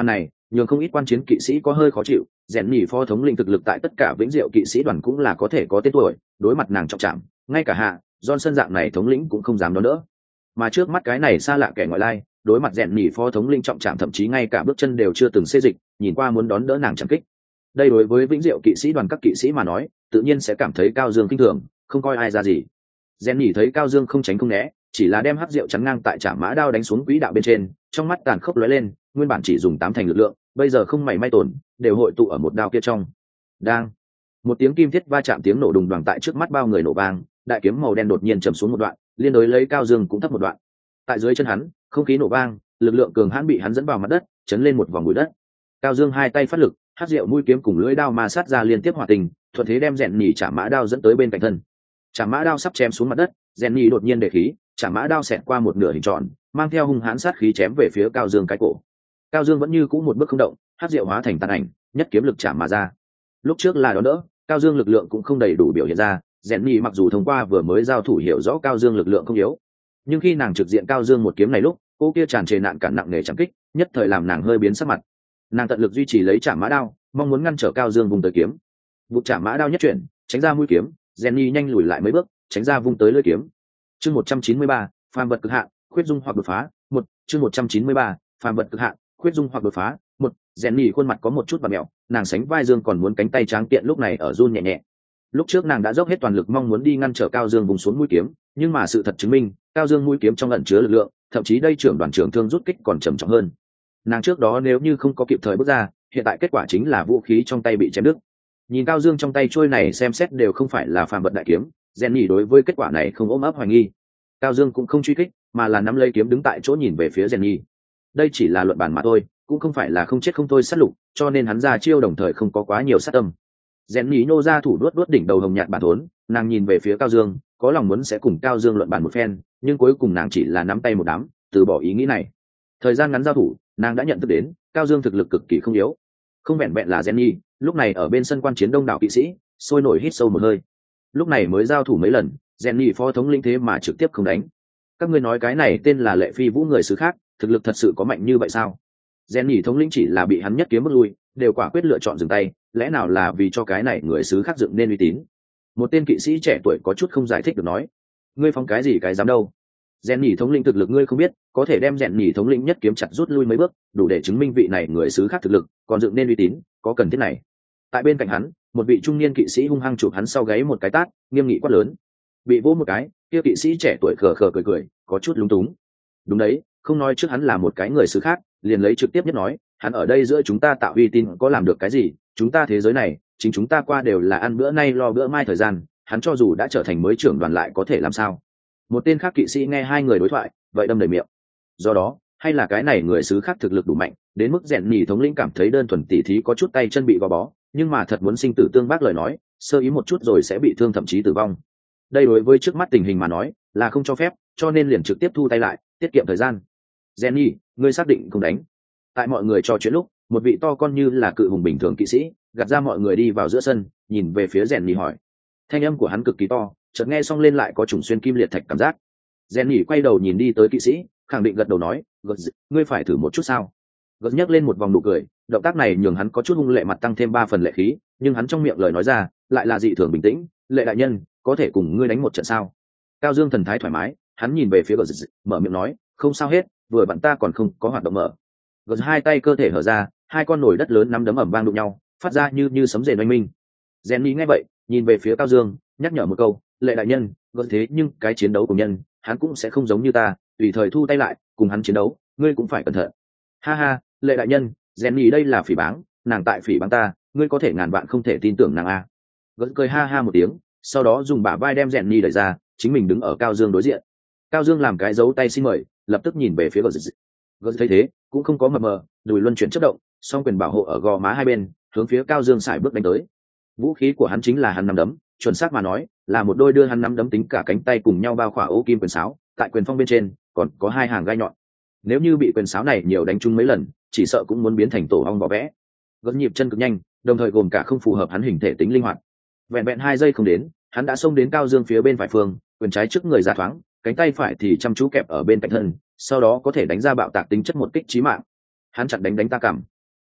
nhường không ít quan chiến kỵ sĩ có hơi khó chịu. Rèn nhì phó thống lĩnh thực lực tại tất cả vĩnh diệu kỵ sĩ đoàn cũng là có thể có tên tuổi, đối mặt nàng trọng trạm, ngay cả hạ Johnson dạng này thống lĩnh cũng không dám đón đỡ. Mà trước mắt cái này xa lạ kẻ ngoại lai, đối mặt rèn nhì phó thống lĩnh trọng trạm thậm chí ngay cả bước chân đều chưa từng xê dịch, nhìn qua muốn đón đỡ nàng chẳng kích. Đây đối với vĩnh diệu kỵ sĩ đoàn các kỵ sĩ mà nói, tự nhiên sẽ cảm thấy Cao Dương kinh thường, không coi ai ra gì. Rèn nhì thấy Cao Dương không tránh không né, chỉ là đem hắc diệu chắn ngang tại trảm mã đao đánh xuống quỹ đạo bên trên, trong mắt tàn khốc lóe lên, nguyên bản chỉ dùng 8 thành lực lượng, bây giờ không mảy may tổn, đều hội tụ ở một đao kia trong. Đang, một tiếng kim thiết va chạm tiếng nổ đùng đoàng tại trước mắt bao người nổ vang, đại kiếm màu đen đột nhiên chầm xuống một đoạn, liên đối lấy Cao Dương cũng thấp một đoạn. Tại dưới chân hắn, không khí nổ vang, lực lượng cường hãn bị hắn dẫn vào mặt đất, chấn lên một vòng bụi đất. Cao Dương hai tay phát lực, hắc diệu mũi kiếm cùng lưỡi đao ma sát ra liên tiếp hòa tình, thuận thế đem rèn nhì chạm mã đao dẫn tới bên cạnh thân. Chạm mã đao sắp chém xuống mặt đất, rèn nhì đột nhiên đề khí, chạm mã đao xẹt qua một nửa hình tròn, mang theo hung hãn sát khí chém về phía Cao Dương cái cổ. Cao Dương vẫn như cũ một bước không động, hắc diệu hóa thành tàn ảnh, nhất kiếm lực chạm mà ra. Lúc trước là đó đỡ, Cao Dương lực lượng cũng không đầy đủ biểu hiện ra, rèn nhì mặc dù thông qua vừa mới giao thủ hiểu rõ Cao Dương lực lượng không yếu, nhưng khi nàng trực diện Cao Dương một kiếm này lúc, cô kia tràn trề nạn cản nặng nề chẳng kích, nhất thời làm nàng hơi biến sắc mặt. Nàng tận lực duy trì lấy chạm mã đao, mong muốn ngăn trở Cao Dương vùng tới kiếm. Vụ chạm mã đao nhất chuyển, tránh ra mũi kiếm, Jenny nhanh lùi lại mấy bước, tránh ra vung tới lưỡi kiếm. Chương 193, phàm vật cực hạn, khuyết dung hoặc đột phá. Một, chương 193, phàm vật cực hạn, khuyết dung hoặc đột phá. Một, Jenny khuôn mặt có một chút vặn mèo, nàng sánh vai Dương còn muốn cánh tay tráng kiện lúc này ở run nhẹ nhẹ. Lúc trước nàng đã dốc hết toàn lực mong muốn đi ngăn trở Cao Dương vùng xuống mũi kiếm, nhưng mà sự thật chứng minh, Cao Dương mũi kiếm trong ẩn chứa lực lượng, thậm chí đây trưởng đoàn trưởng thương rút kích còn trầm trọng hơn. Nàng trước đó nếu như không có kịp thời bước ra, hiện tại kết quả chính là vũ khí trong tay bị chém đứt. Nhìn Cao Dương trong tay trôi này xem xét đều không phải là phàm vật đại kiếm, Jenny đối với kết quả này không ôm ấp hoài nghi. Cao Dương cũng không truy kích, mà là nắm lấy kiếm đứng tại chỗ nhìn về phía Jenny. Đây chỉ là luận bàn mà thôi, cũng không phải là không chết không thôi sát lục, cho nên hắn ra chiêu đồng thời không có quá nhiều sát tâm. Jenny nô ra thủ đuốt đỉnh đầu hồng nhạt bản thốn, nàng nhìn về phía Cao Dương, có lòng muốn sẽ cùng Cao Dương luận bàn một phen, nhưng cuối cùng nàng chỉ là nắm tay một đám, từ bỏ ý nghĩ này. Thời gian ngắn giao thủ, nàng đã nhận thức đến Cao Dương thực lực cực kỳ không yếu. Không vẹn vẹn là Jenny, lúc này ở bên sân quan chiến đông đảo kỵ sĩ sôi nổi hít sâu một hơi. Lúc này mới giao thủ mấy lần, Jenny phó thống lĩnh thế mà trực tiếp không đánh. Các ngươi nói cái này tên là Lệ Phi Vũ người xứ khác, thực lực thật sự có mạnh như vậy sao? Jenny thống lĩnh chỉ là bị hắn nhất kiếm bước lui, đều quả quyết lựa chọn dừng tay, lẽ nào là vì cho cái này người xứ khác dựng nên uy tín? Một tên kỵ sĩ trẻ tuổi có chút không giải thích được nói, ngươi phóng cái gì cái dám đâu? Jenny thống lĩnh thực lực ngươi không biết, có thể đem Jenny thống lĩnh nhất kiếm chặt rút lui mấy bước, đủ để chứng minh vị này người xứ khác thực lực, còn dựng nên uy tín, có cần thiết này? Tại bên cạnh hắn, một vị trung niên kỵ sĩ hung hăng chụp hắn sau gáy một cái tát, nghiêm nghị quát lớn. Bị vỗ một cái, kia kỵ sĩ trẻ tuổi khờ khờ cười, có chút lúng túng. Đúng đấy, không nói trước hắn là một cái người xứ khác, liền lấy trực tiếp nhất nói, hắn ở đây giữa chúng ta tạo uy tín có làm được cái gì? Chúng ta thế giới này, chính chúng ta qua đều là ăn bữa nay lo bữa mai thời gian, hắn cho dù đã trở thành mới trưởng đoàn lại có thể làm sao? Một tên khác kỵ sĩ nghe hai người đối thoại, vậy đâm đầy miệng. Do đó, hay là cái này người xứ khác thực lực đủ mạnh, đến mức rèn nhì thống lĩnh cảm thấy đơn thuần tỉ thí có chút tay chân bị gò bó, nhưng mà thật muốn sinh tử tương bác lời nói, sơ ý một chút rồi sẽ bị thương thậm chí tử vong. Đây đối với trước mắt tình hình mà nói, là không cho phép, cho nên liền trực tiếp thu tay lại, tiết kiệm thời gian. Jenny, ngươi xác định không đánh? Tại mọi người trò chuyện lúc, một vị to con như là cự hùng bình thường kỵ sĩ, gạt ra mọi người đi vào giữa sân, nhìn về phía Jenny hỏi. Thanh âm của hắn cực kỳ to, chợt nghe xong lên lại có trùng xuyên kim liệt thạch cảm giác. Jenny quay đầu nhìn đi tới kỵ sĩ, khẳng định gật đầu nói, ngươi phải thử một chút sao? Gật nhấc lên một vòng nụ cười, động tác này nhường hắn có chút hung lệ mặt tăng thêm 3 phần lệ khí, nhưng hắn trong miệng lời nói ra lại là dị thường bình tĩnh. Lệ đại nhân, có thể cùng ngươi đánh một trận sao? Cao Dương thần thái thoải mái, hắn nhìn về phía Gật, mở miệng nói, không sao hết, vừa vặn ta còn không có hoạt động mở. Gật hai tay cơ thể hở ra, hai con nồi đất lớn nắm đấm ầm vang đụng nhau, phát ra như sấm rền oanh minh. Jenny nghe vậy, nhìn về phía Cao Dương, nhắc nhở một câu, lệ đại nhân, Gật thế nhưng cái chiến đấu của nhân, hắn cũng sẽ không giống như ta, tùy thời thu tay lại, cùng hắn chiến đấu, ngươi cũng phải cẩn thận. Ha ha, lệ đại nhân, Jenny đây là phỉ báng, nàng tại phỉ báng ta, ngươi có thể ngàn vạn không thể tin tưởng nàng a. Gật cười ha ha một tiếng, sau đó dùng bả vai đem Jenny đẩy ra, chính mình đứng ở Cao Dương đối diện. Cao Dương làm cái dấu tay xin mời, lập tức nhìn về phía Gật. Gật thấy thế, cũng không có mập mờ, đùi luân chuyển chất động, song quyền bảo hộ ở gò má hai bên, hướng phía Cao Dương sải bước đánh tới. Vũ khí của hắn chính là hắn nắm đấm, chuẩn xác mà nói, là một đôi đưa hắn nắm đấm tính cả cánh tay cùng nhau bao khỏa ô kim quyền sáo, tại quyền phong bên trên còn có 2 hàng gai nhọn. Nếu như bị quyền sáo này nhiều đánh trúng mấy lần, chỉ sợ cũng muốn biến thành tổ ong vỏ vẽ. Gật nhịp chân cực nhanh, đồng thời gồm cả không phù hợp hắn hình thể tính linh hoạt. Vẹn vẹn 2 giây không đến, hắn đã xông đến Cao Dương phía bên phải phương, quyền trái trước người ra thoáng, cánh tay phải thì chăm chú kẹp ở bên cạnh thân, sau đó có thể đánh ra bạo tạc tính chất một kích chí mạng. Hắn chặn đánh ta cằm.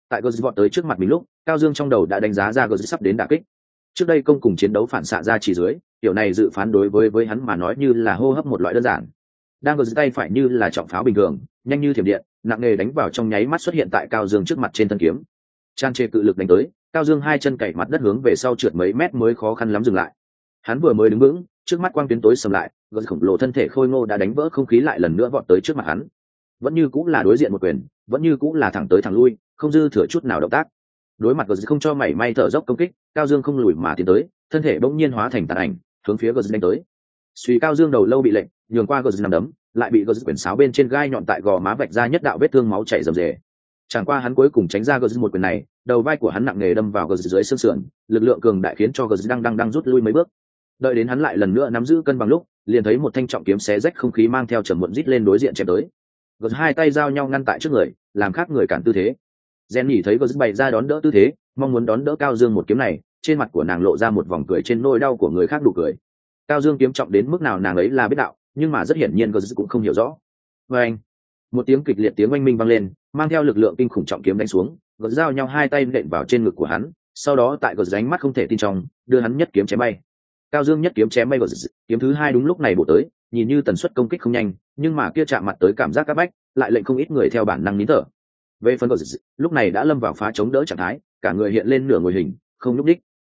tại gờ vọt tới trước mặt mình lúc Cao Dương trong đầu đã đánh giá ra gờ sắp đến đả kích. Trước đây công cùng chiến đấu phản xạ ra chỉ dưới, điều này dự phán đối với hắn mà nói như là hô hấp một loại đơn giản. Đang gờ tay phải như là trọng pháo bình thường, nhanh như thiểm điện, nặng nề đánh vào trong nháy mắt xuất hiện tại Cao Dương trước mặt trên thân kiếm. Tràn trề cự lực đánh tới, Cao Dương hai chân cày mặt đất hướng về sau trượt mấy mét mới khó khăn lắm dừng lại. Hắn vừa mới đứng vững, trước mắt quang tuyến tối sầm lại, gờ khổng lồ thân thể khôi ngô đã đánh vỡ không khí lại lần nữa vọt tới trước mặt hắn. Vẫn như cũng là đối diện một quyền, vẫn như cũng là thẳng tới thẳng lui, không dư thừa chút nào động tác. Đối mặt gờ không cho mảy may thở dốc công kích, Cao Dương không lùi mà tiến tới, thân thể bỗng nhiên hóa thành tàn ảnh, hướng phía gờ đánh tới. Suy Cao Dương đầu lâu bị lệnh, nhường qua gờ nằm đấm, lại bị gờ quyển sáo bên trên gai nhọn tại gò má vạch ra nhất đạo vết thương máu chảy rầm rề. Chẳng qua hắn cuối cùng tránh ra gờ một quyền này, đầu vai của hắn nặng nề đâm vào gờ dưới xương sườn, lực lượng cường đại khiến cho gờ đang rút lui mấy bước. Đợi đến hắn lại lần nữa nắm giữ cân bằng lúc, liền thấy một thanh trọng kiếm xé rách không khí mang theo trầm muộn rít lên đối diện chém tới. Gờ hai tay giao nhau ngăn tại trước người, làm khác người cản tư thế. Jenny thấy gờ bày ra đón đỡ tư thế, mong muốn đón đỡ Cao Dương một kiếm này, trên mặt của nàng lộ ra một vòng cười trên nỗi đau của người khác đủ cười. Cao Dương kiếm trọng đến mức nào nàng ấy là biết đạo, nhưng mà rất hiển nhiên gờ cũng không hiểu rõ. Và anh, một tiếng kịch liệt tiếng oanh minh vang lên, mang theo lực lượng kinh khủng trọng kiếm đánh xuống, gờ giao nhau hai tay nện vào trên ngực của hắn, sau đó tại gờ ánh mắt không thể tin trong, đưa hắn nhất kiếm chém bay. Cao Dương nhất kiếm chém bay gờ, kiếm thứ hai đúng lúc này bổ tới, nhìn như tần suất công kích không nhanh, nhưng mà kia chạm mặt tới cảm giác áp bách, lại lệnh không ít người theo bản năng nín thở. Về phần gờ lúc này đã lâm vào phá chống đỡ trạng thái, cả người hiện lên nửa ngồi hình, không nhúc đích.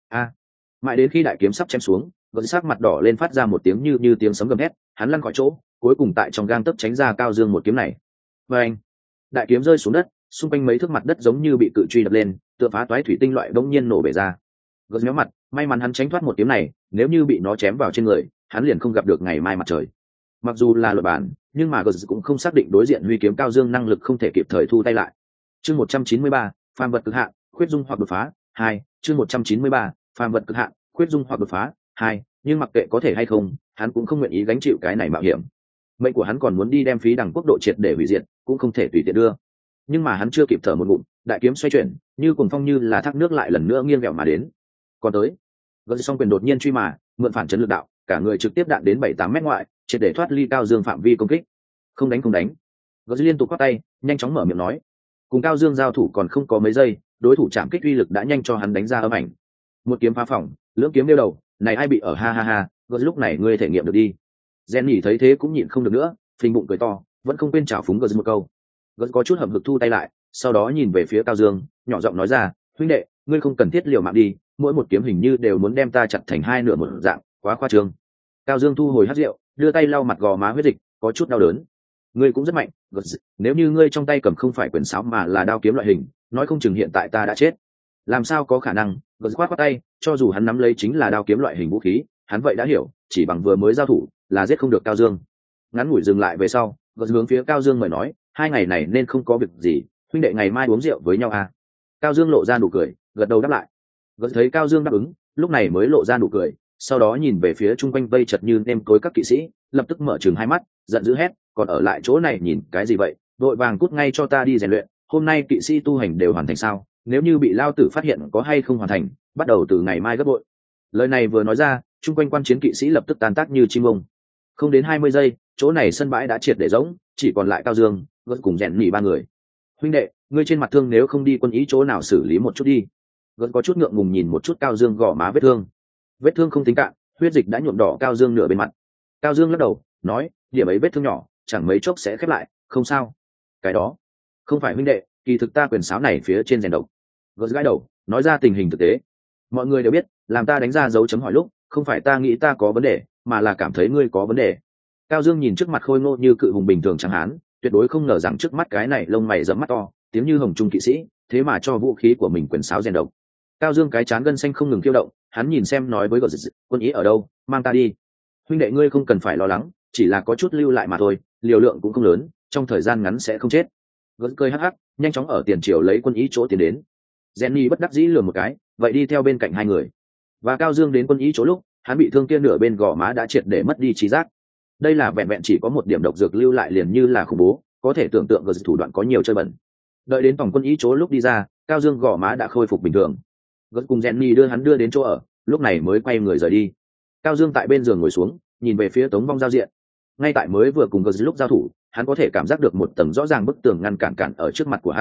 Mãi đến khi đại kiếm sắp chém xuống, gờ sắc mặt đỏ lên phát ra một tiếng như tiếng sấm gầm hét, hắn lăn khỏi chỗ, cuối cùng tại trong gang tấc tránh ra Cao Dương một kiếm này. Và anh, đại kiếm rơi xuống đất, xung quanh mấy thước mặt đất giống như bị cự truy đập lên, tựa phá toái thủy tinh loại bỗng nhiên nổ bể ra. Gờ méo mặt, may mắn hắn tránh thoát một kiếm này, nếu như bị nó chém vào trên người, hắn liền không gặp được ngày mai mặt trời. Mặc dù là luật bản, nhưng mà gờ cũng không xác định đối diện huy kiếm Cao Dương năng lực không thể kịp thời thu tay lại. Chương 193, phàm vật cực hạn, khuyết dung hoặc đột phá 2. Chương 193, phàm vật cực hạn, khuyết dung hoặc đột phá 2. Nhưng mặc kệ có thể hay không, hắn cũng không nguyện ý gánh chịu cái này mạo hiểm. Mệnh của hắn còn muốn đi đem phí đẳng quốc độ triệt để hủy diệt, cũng không thể tùy tiện đưa. Nhưng mà hắn chưa kịp thở một ngụm, đại kiếm xoay chuyển, như cuồng phong như là thác nước lại lần nữa nghiêng vẹo mà đến. Còn tới, gỡ xong quyền đột nhiên truy mà, mượn phản chấn lực đạo, cả người trực tiếp đạn đến 7-8 mét ngoại, triệt để thoát ly Cao Dương phạm vi công kích. Không đánh. Gỡ liên tục quát tay, nhanh chóng mở miệng nói. Cùng Cao Dương giao thủ còn không có mấy giây, đối thủ chạm kích uy lực đã nhanh cho hắn đánh ra âm ảnh. Một kiếm phá phòng, lưỡng kiếm đeo đầu, này ai bị ở ha, gỡ lúc này ngươi thể nghiệm được đi. Jenny thấy thế cũng nhịn không được nữa, phình bụng cười to, vẫn không quên chào phúng gỡ một câu. Gỡ có chút hậm hực thu tay lại, sau đó nhìn về phía Cao Dương, nhỏ giọng nói ra, huynh đệ, ngươi không cần thiết liều mạng đi, mỗi một kiếm hình như đều muốn đem ta chặt thành hai nửa một dạng, quá khoa trương. Cao Dương thu hồi hắc rượu, đưa tay lau mặt gò má huyết dịch, có chút đau đớn. Ngươi cũng rất mạnh, gỡ, nếu như ngươi trong tay cầm không phải quyền sáo mà là đao kiếm loại hình, nói không chừng hiện tại ta đã chết. Làm sao có khả năng? Gỡ khoát tay, cho dù hắn nắm lấy chính là đao kiếm loại hình vũ khí, hắn vậy đã hiểu, chỉ bằng vừa mới giao thủ là giết không được Cao Dương. Ngắn ngủi dừng lại về sau, gỡ hướng phía Cao Dương mời nói, 2 ngày này nên không có việc gì, huynh đệ ngày mai uống rượu với nhau à? Cao Dương lộ ra nụ cười, gật đầu đáp lại. Gỡ thấy Cao Dương đáp ứng, lúc này mới lộ ra nụ cười, sau đó nhìn về phía chung quanh vây chật như nêm cối các kỵ sĩ, lập tức mở trừng hai mắt, giận dữ hét, còn ở lại chỗ này nhìn cái gì vậy, vội vàng cút ngay cho ta đi rèn luyện, hôm nay kỵ sĩ tu hành đều hoàn thành sao? Nếu như bị lao tử phát hiện có hay không hoàn thành, bắt đầu từ ngày mai gấp bội. Lời này vừa nói ra, chung quanh quan chiến kỵ sĩ lập tức tan tác như chim ông. Không đến 20 giây, chỗ này sân bãi đã triệt để rỗng, chỉ còn lại Cao Dương, gỡ cùng rèn nhỉ 3 người. Huynh đệ, ngươi trên mặt thương nếu không đi quân ý chỗ nào xử lý một chút đi. Gỡ có chút ngượng ngùng nhìn một chút Cao Dương gò má vết thương. Vết thương không tính cạn, huyết dịch đã nhuộm đỏ Cao Dương nửa bên mặt. Cao Dương lắc đầu, nói, điểm ấy vết thương nhỏ, chẳng mấy chốc sẽ khép lại, không sao. Cái đó, không phải huynh đệ, kỳ thực ta quyền sáo này phía trên rèn độc. Gỡ gãi đầu, nói ra tình hình thực tế. Mọi người đều biết, làm ta đánh ra dấu chấm hỏi lúc, không phải ta nghĩ ta có vấn đề, mà là cảm thấy ngươi có vấn đề. Cao Dương nhìn trước mặt khôi ngô như cự hùng bình thường chẳng hán, tuyệt đối không ngờ rằng trước mắt cái này lông mày rậm mắt to, tiếng như hồng trung kỵ sĩ, thế mà cho vũ khí của mình quyền sáo rèn độc. Cao Dương cái chán gân xanh không ngừng khiêu động, hắn nhìn xem nói với gỡ, quân ý ở đâu, mang ta đi. Huynh đệ ngươi không cần phải lo lắng, chỉ là có chút lưu lại mà thôi, liều lượng cũng không lớn, trong thời gian ngắn sẽ không chết. Gỡ cười hắc hắc, nhanh chóng ở tiền triều lấy quân ý chỗ tiến đến. Jenny bất đắc dĩ lườm một cái, vậy đi theo bên cạnh hai người. Và Cao Dương đến quân ý chỗ lúc, hắn bị thương kia nửa bên gò má đã triệt để mất đi trí giác. Đây là vẹn vẹn chỉ có một điểm độc dược lưu lại liền như là khủng bố, có thể tưởng tượng gờ thủ đoạn có nhiều chơi bẩn. Đợi đến phòng quân ý chỗ lúc đi ra, Cao Dương gò má đã khôi phục bình thường. Gờ cùng Jenny đưa hắn đưa đến chỗ ở, lúc này mới quay người rời đi. Cao Dương tại bên giường ngồi xuống, nhìn về phía Tống Vong giao diện. Ngay tại mới vừa cùng gờ lúc giao thủ, hắn có thể cảm giác được một tầng rõ ràng bức tường ngăn cản ở trước mặt của hắn,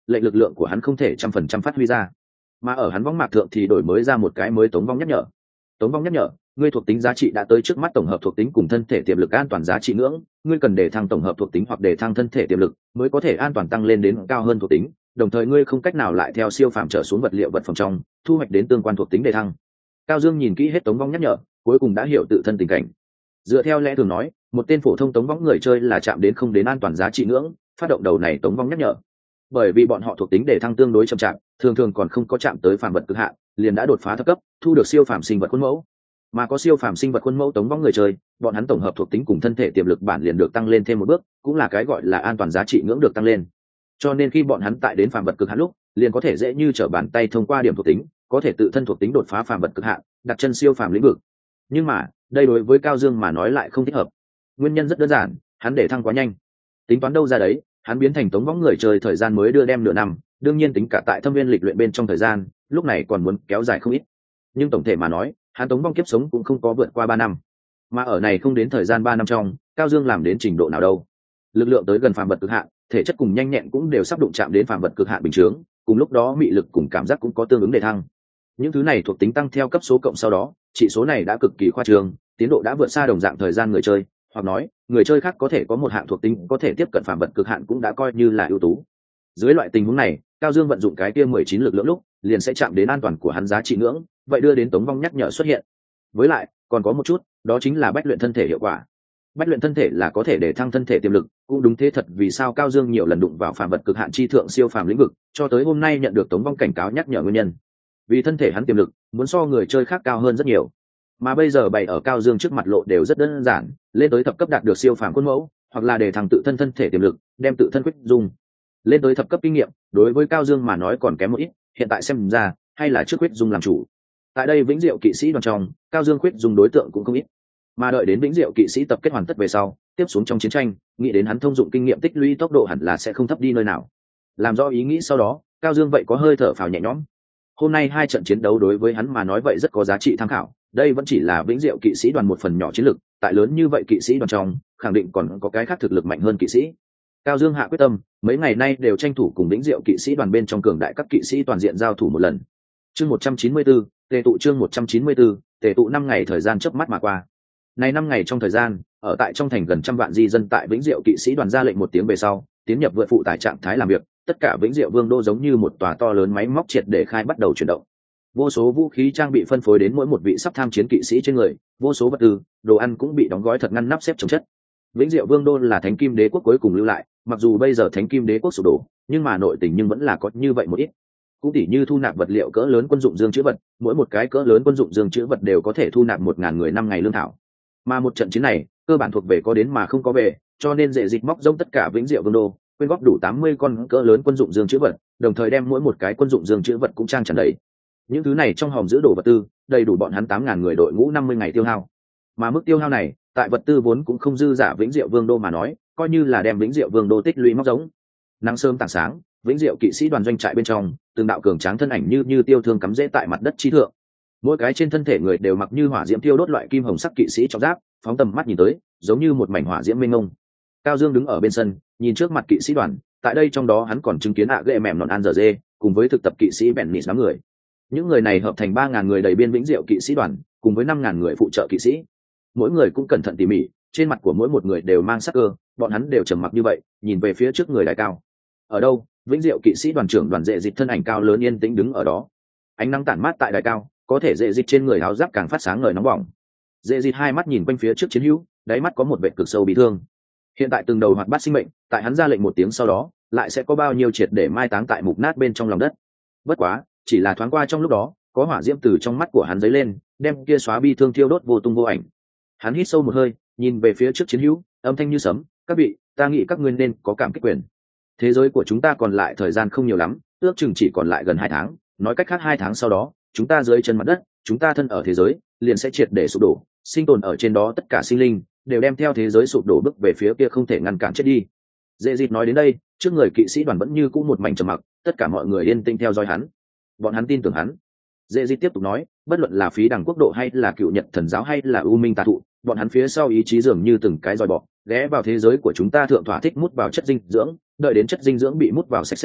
lệnh lực lượng của hắn không thể 100% phát huy ra. Mà ở hắn võng mạc thượng thì đổi mới ra một cái mới tống vong nhắc nhở. Tống vong nhắc nhở, ngươi thuộc tính giá trị đã tới trước mắt tổng hợp thuộc tính cùng thân thể tiềm lực an toàn giá trị ngưỡng, ngươi cần để thăng tổng hợp thuộc tính hoặc để thăng thân thể tiềm lực mới có thể an toàn tăng lên đến cao hơn thuộc tính, đồng thời ngươi không cách nào lại theo siêu phàm trở xuống vật liệu vật phẩm trong thu hoạch đến tương quan thuộc tính để thăng. Cao Dương nhìn kỹ hết tống vong nhắc nhở, cuối cùng đã hiểu tự thân tình cảnh. Dựa theo lẽ thường nói, một tên phổ thông tống vong người chơi là chạm đến không đến an toàn giá trị ngưỡng phát động đầu này tống vong nhắc nhở, bởi vì bọn họ thuộc tính để thăng tương đối chậm chạp, thường thường còn không có chạm tới phàm vật cực hạn liền đã đột phá thấp cấp, thu được siêu phàm sinh vật khuôn mẫu. Mà có siêu phàm sinh vật khuôn mẫu tống vong người chơi, bọn hắn tổng hợp thuộc tính cùng thân thể tiềm lực bản liền được tăng lên thêm một bước, cũng là cái gọi là an toàn giá trị ngưỡng được tăng lên. Cho nên khi bọn hắn tại đến phàm vật cực hạn lúc, liền có thể dễ như trở bàn tay thông qua điểm thuộc tính, có thể tự thân thuộc tính đột phá phàm vật cực hạn, đặt chân siêu phàm lĩnh vực. Nhưng mà, đây đối với Cao Dương mà nói lại không thích hợp. Nguyên nhân rất đơn giản, hắn để thăng quá nhanh. Tính toán đâu ra đấy, hắn biến thành tống võng người chơi thời gian mới đưa đem nửa năm, đương nhiên tính cả tại thâm viên lịch luyện bên trong thời gian, lúc này còn muốn kéo dài không ít. Nhưng tổng thể mà nói, hắn tống vong kiếp sống cũng không có vượt qua 3 năm. Mà ở này không đến thời gian 3 năm trong, Cao Dương làm đến trình độ nào đâu? Lực lượng tới gần phàm vật cực hạn, thể chất cùng nhanh nhẹn cũng đều sắp đụng chạm đến phàm vật cực hạn bình thường, cùng lúc đó mị lực cùng cảm giác cũng có tương ứng để thăng. Những thứ này thuộc tính tăng theo cấp số cộng sau đó, chỉ số này đã cực kỳ khoa trương, tiến độ đã vượt xa đồng dạng thời gian người chơi, hoặc nói, người chơi khác có thể có một hạng thuộc tính có thể tiếp cận phàm vật cực hạn cũng đã coi như là ưu tú. Dưới loại tình huống này, Cao Dương vận dụng cái kia 19 lực lượng lúc, liền sẽ chạm đến an toàn của hắn giá trị ngưỡng, vậy đưa đến tống vong nhắc nhở xuất hiện. Với lại, còn có một chút, đó chính là bách luyện thân thể hiệu quả. Bách luyện thân thể là có thể để thăng thân thể tiềm lực, cũng đúng thế thật vì sao Cao Dương nhiều lần đụng vào phàm vật cực hạn chi thượng siêu phàm lĩnh vực, cho tới hôm nay nhận được tống vong cảnh cáo nhắc nhở nguyên nhân. Vì thân thể hắn tiềm lực muốn so người chơi khác cao hơn rất nhiều, mà bây giờ bày ở Cao Dương trước mặt lộ đều rất đơn giản, lên tới thập cấp đạt được siêu phàm khuôn mẫu, hoặc là để thằng tự thân thể tiềm lực, đem tự thân quyết dung. Lên tới thập cấp kinh nghiệm, đối với Cao Dương mà nói còn kém một ít, hiện tại xem ra, hay là trước quyết dung làm chủ. Tại đây Vĩnh Diệu kỵ sĩ đoàn trong, Cao Dương quyết dung đối tượng cũng không ít, mà đợi đến Vĩnh Diệu kỵ sĩ tập kết hoàn tất về sau, tiếp xuống trong chiến tranh, nghĩ đến hắn thông dụng kinh nghiệm tích lũy tốc độ hẳn là sẽ không thấp đi nơi nào. Làm rõ ý nghĩ sau đó, Cao Dương vậy có hơi thở phào nhẹ nhõm. Hôm nay 2 trận chiến đấu đối với hắn mà nói vậy rất có giá trị tham khảo, đây vẫn chỉ là Vĩnh Diệu kỵ sĩ đoàn một phần nhỏ chiến lực, tại lớn như vậy kỵ sĩ đoàn trong, khẳng định còn có cái khác thực lực mạnh hơn kỵ sĩ. Cao Dương hạ quyết tâm, mấy ngày nay đều tranh thủ cùng Vĩnh Diệu kỵ sĩ đoàn bên trong cường đại các kỵ sĩ toàn diện giao thủ một lần. Chương 194, tề tụ chương 194, tề tụ 5 ngày thời gian chớp mắt mà qua. Này 5 ngày trong thời gian, ở tại trong thành gần trăm vạn di dân tại Vĩnh Diệu kỵ sĩ đoàn ra lệnh một tiếng về sau, tiến nhập vượt phụ tải trạng thái làm việc, tất cả Vĩnh Diệu Vương đô giống như một tòa to lớn máy móc triệt để khai bắt đầu chuyển động. Vô số vũ khí trang bị phân phối đến mỗi một vị sắp tham chiến kỵ sĩ trên người, vô số vật tư, đồ ăn cũng bị đóng gói thật ngăn nắp xếp chồng chất. Vĩnh Diệu Vương đô là Thánh Kim Đế quốc cuối cùng lưu lại, mặc dù bây giờ Thánh Kim Đế quốc sụp đổ, nhưng mà nội tình nhưng vẫn là có như vậy một ít. Cũng tỉ như thu nạp vật liệu cỡ lớn quân dụng dương chữ vật, mỗi một cái cỡ lớn quân dụng dương chữ vật đều có thể thu nạp 1000 người 5 ngày lương thảo. Mà một trận chiến này, cơ bản thuộc về có đến mà không có về, cho nên dễ dịch móc rông tất cả Vĩnh Diệu Vương đô, quyên góp đủ 80 con cỡ lớn quân dụng dương chữ vật, đồng thời đem mỗi một cái quân dụng dương chữ vật cũng trang tràn đầy. Những thứ này trong hòm giữ đồ vật tư, đầy đủ bọn hắn 8000 người đội ngũ 50 ngày tiêu hao. Mà mức tiêu hao này, tại vật tư vốn cũng không dư giả Vĩnh Diệu Vương đô mà nói, coi như là đem Vĩnh Diệu Vương đô tích lũy móc giống. Nắng sớm tảng sáng, Vĩnh Diệu kỵ sĩ đoàn doanh trại bên trong, từng đạo cường tráng thân ảnh như tiêu thương cắm rễ tại mặt đất chi thượng. Mỗi cái trên thân thể người đều mặc như hỏa diễm tiêu đốt loại kim hồng sắc kỵ sĩ trọng giáp, phóng tầm mắt nhìn tới, giống như một mảnh hỏa diễm mênh mông. Cao Dương đứng ở bên sân, nhìn trước mặt kỵ sĩ đoàn, tại đây trong đó hắn còn chứng kiến gệ mềm nọn an giờ dê, cùng với thực tập kỵ sĩ bèn nịt 8 người. Những người này hợp thành 3000 người đầy biên Vĩnh Diệu kỵ sĩ đoàn, cùng với 5000 người phụ trợ kỵ sĩ. Mỗi người cũng cẩn thận tỉ mỉ, trên mặt của mỗi một người đều mang sắc cơ, bọn hắn đều trầm mặc như vậy, nhìn về phía trước người đại cao. Ở đâu? Vĩnh Diệu kỵ sĩ đoàn trưởng Đoàn Dệ Dịch thân ảnh cao lớn yên tĩnh đứng ở đó. Ánh nắng tản mát tại đại cao, có thể Dệ Dịch trên người áo giáp càng phát sáng ngời nóng bỏng. Dệ Dịch hai mắt nhìn quanh phía trước chiến hữu, đáy mắt có một vệt cực sâu bị thương. Hiện tại từng đầu hoạt bát sinh mệnh, tại hắn ra lệnh một tiếng sau đó, lại sẽ có bao nhiêu triệt để mai táng tại mục nát bên trong lòng đất. Bất quá, chỉ là thoáng qua trong lúc đó, có hỏa diễm từ trong mắt của hắn dấy lên, đem kia xóa bi thương thiêu đốt vô tung vô ảnh. Hắn hít sâu một hơi, nhìn về phía trước chiến hữu, âm thanh như sấm, "Các vị, ta nghĩ các ngươi nên có cảm kích quyền. Thế giới của chúng ta còn lại thời gian không nhiều lắm, ước chừng chỉ còn lại gần 2 tháng, nói cách khác 2 tháng sau đó, chúng ta dưới chân mặt đất, chúng ta thân ở thế giới, liền sẽ triệt để sụp đổ, sinh tồn ở trên đó tất cả sinh linh đều đem theo thế giới sụp đổ bước về phía kia không thể ngăn cản chết đi." Dễ dịt nói đến đây, trước người kỵ sĩ đoàn vẫn như cũ một mảnh trầm mặc, tất cả mọi người yên tĩnh theo dõi hắn. Bọn hắn tin tưởng hắn. Dễ dịt tiếp tục nói, bất luận là phí đằng quốc độ hay là cựu Nhật thần giáo hay là U Minh tà thụ, bọn hắn phía sau ý chí dường như từng cái roi bọ, ghé vào thế giới của chúng ta thượng thỏa thích mút vào chất dinh dưỡng, đợi đến chất dinh dưỡng bị mút vào sạch sẽ,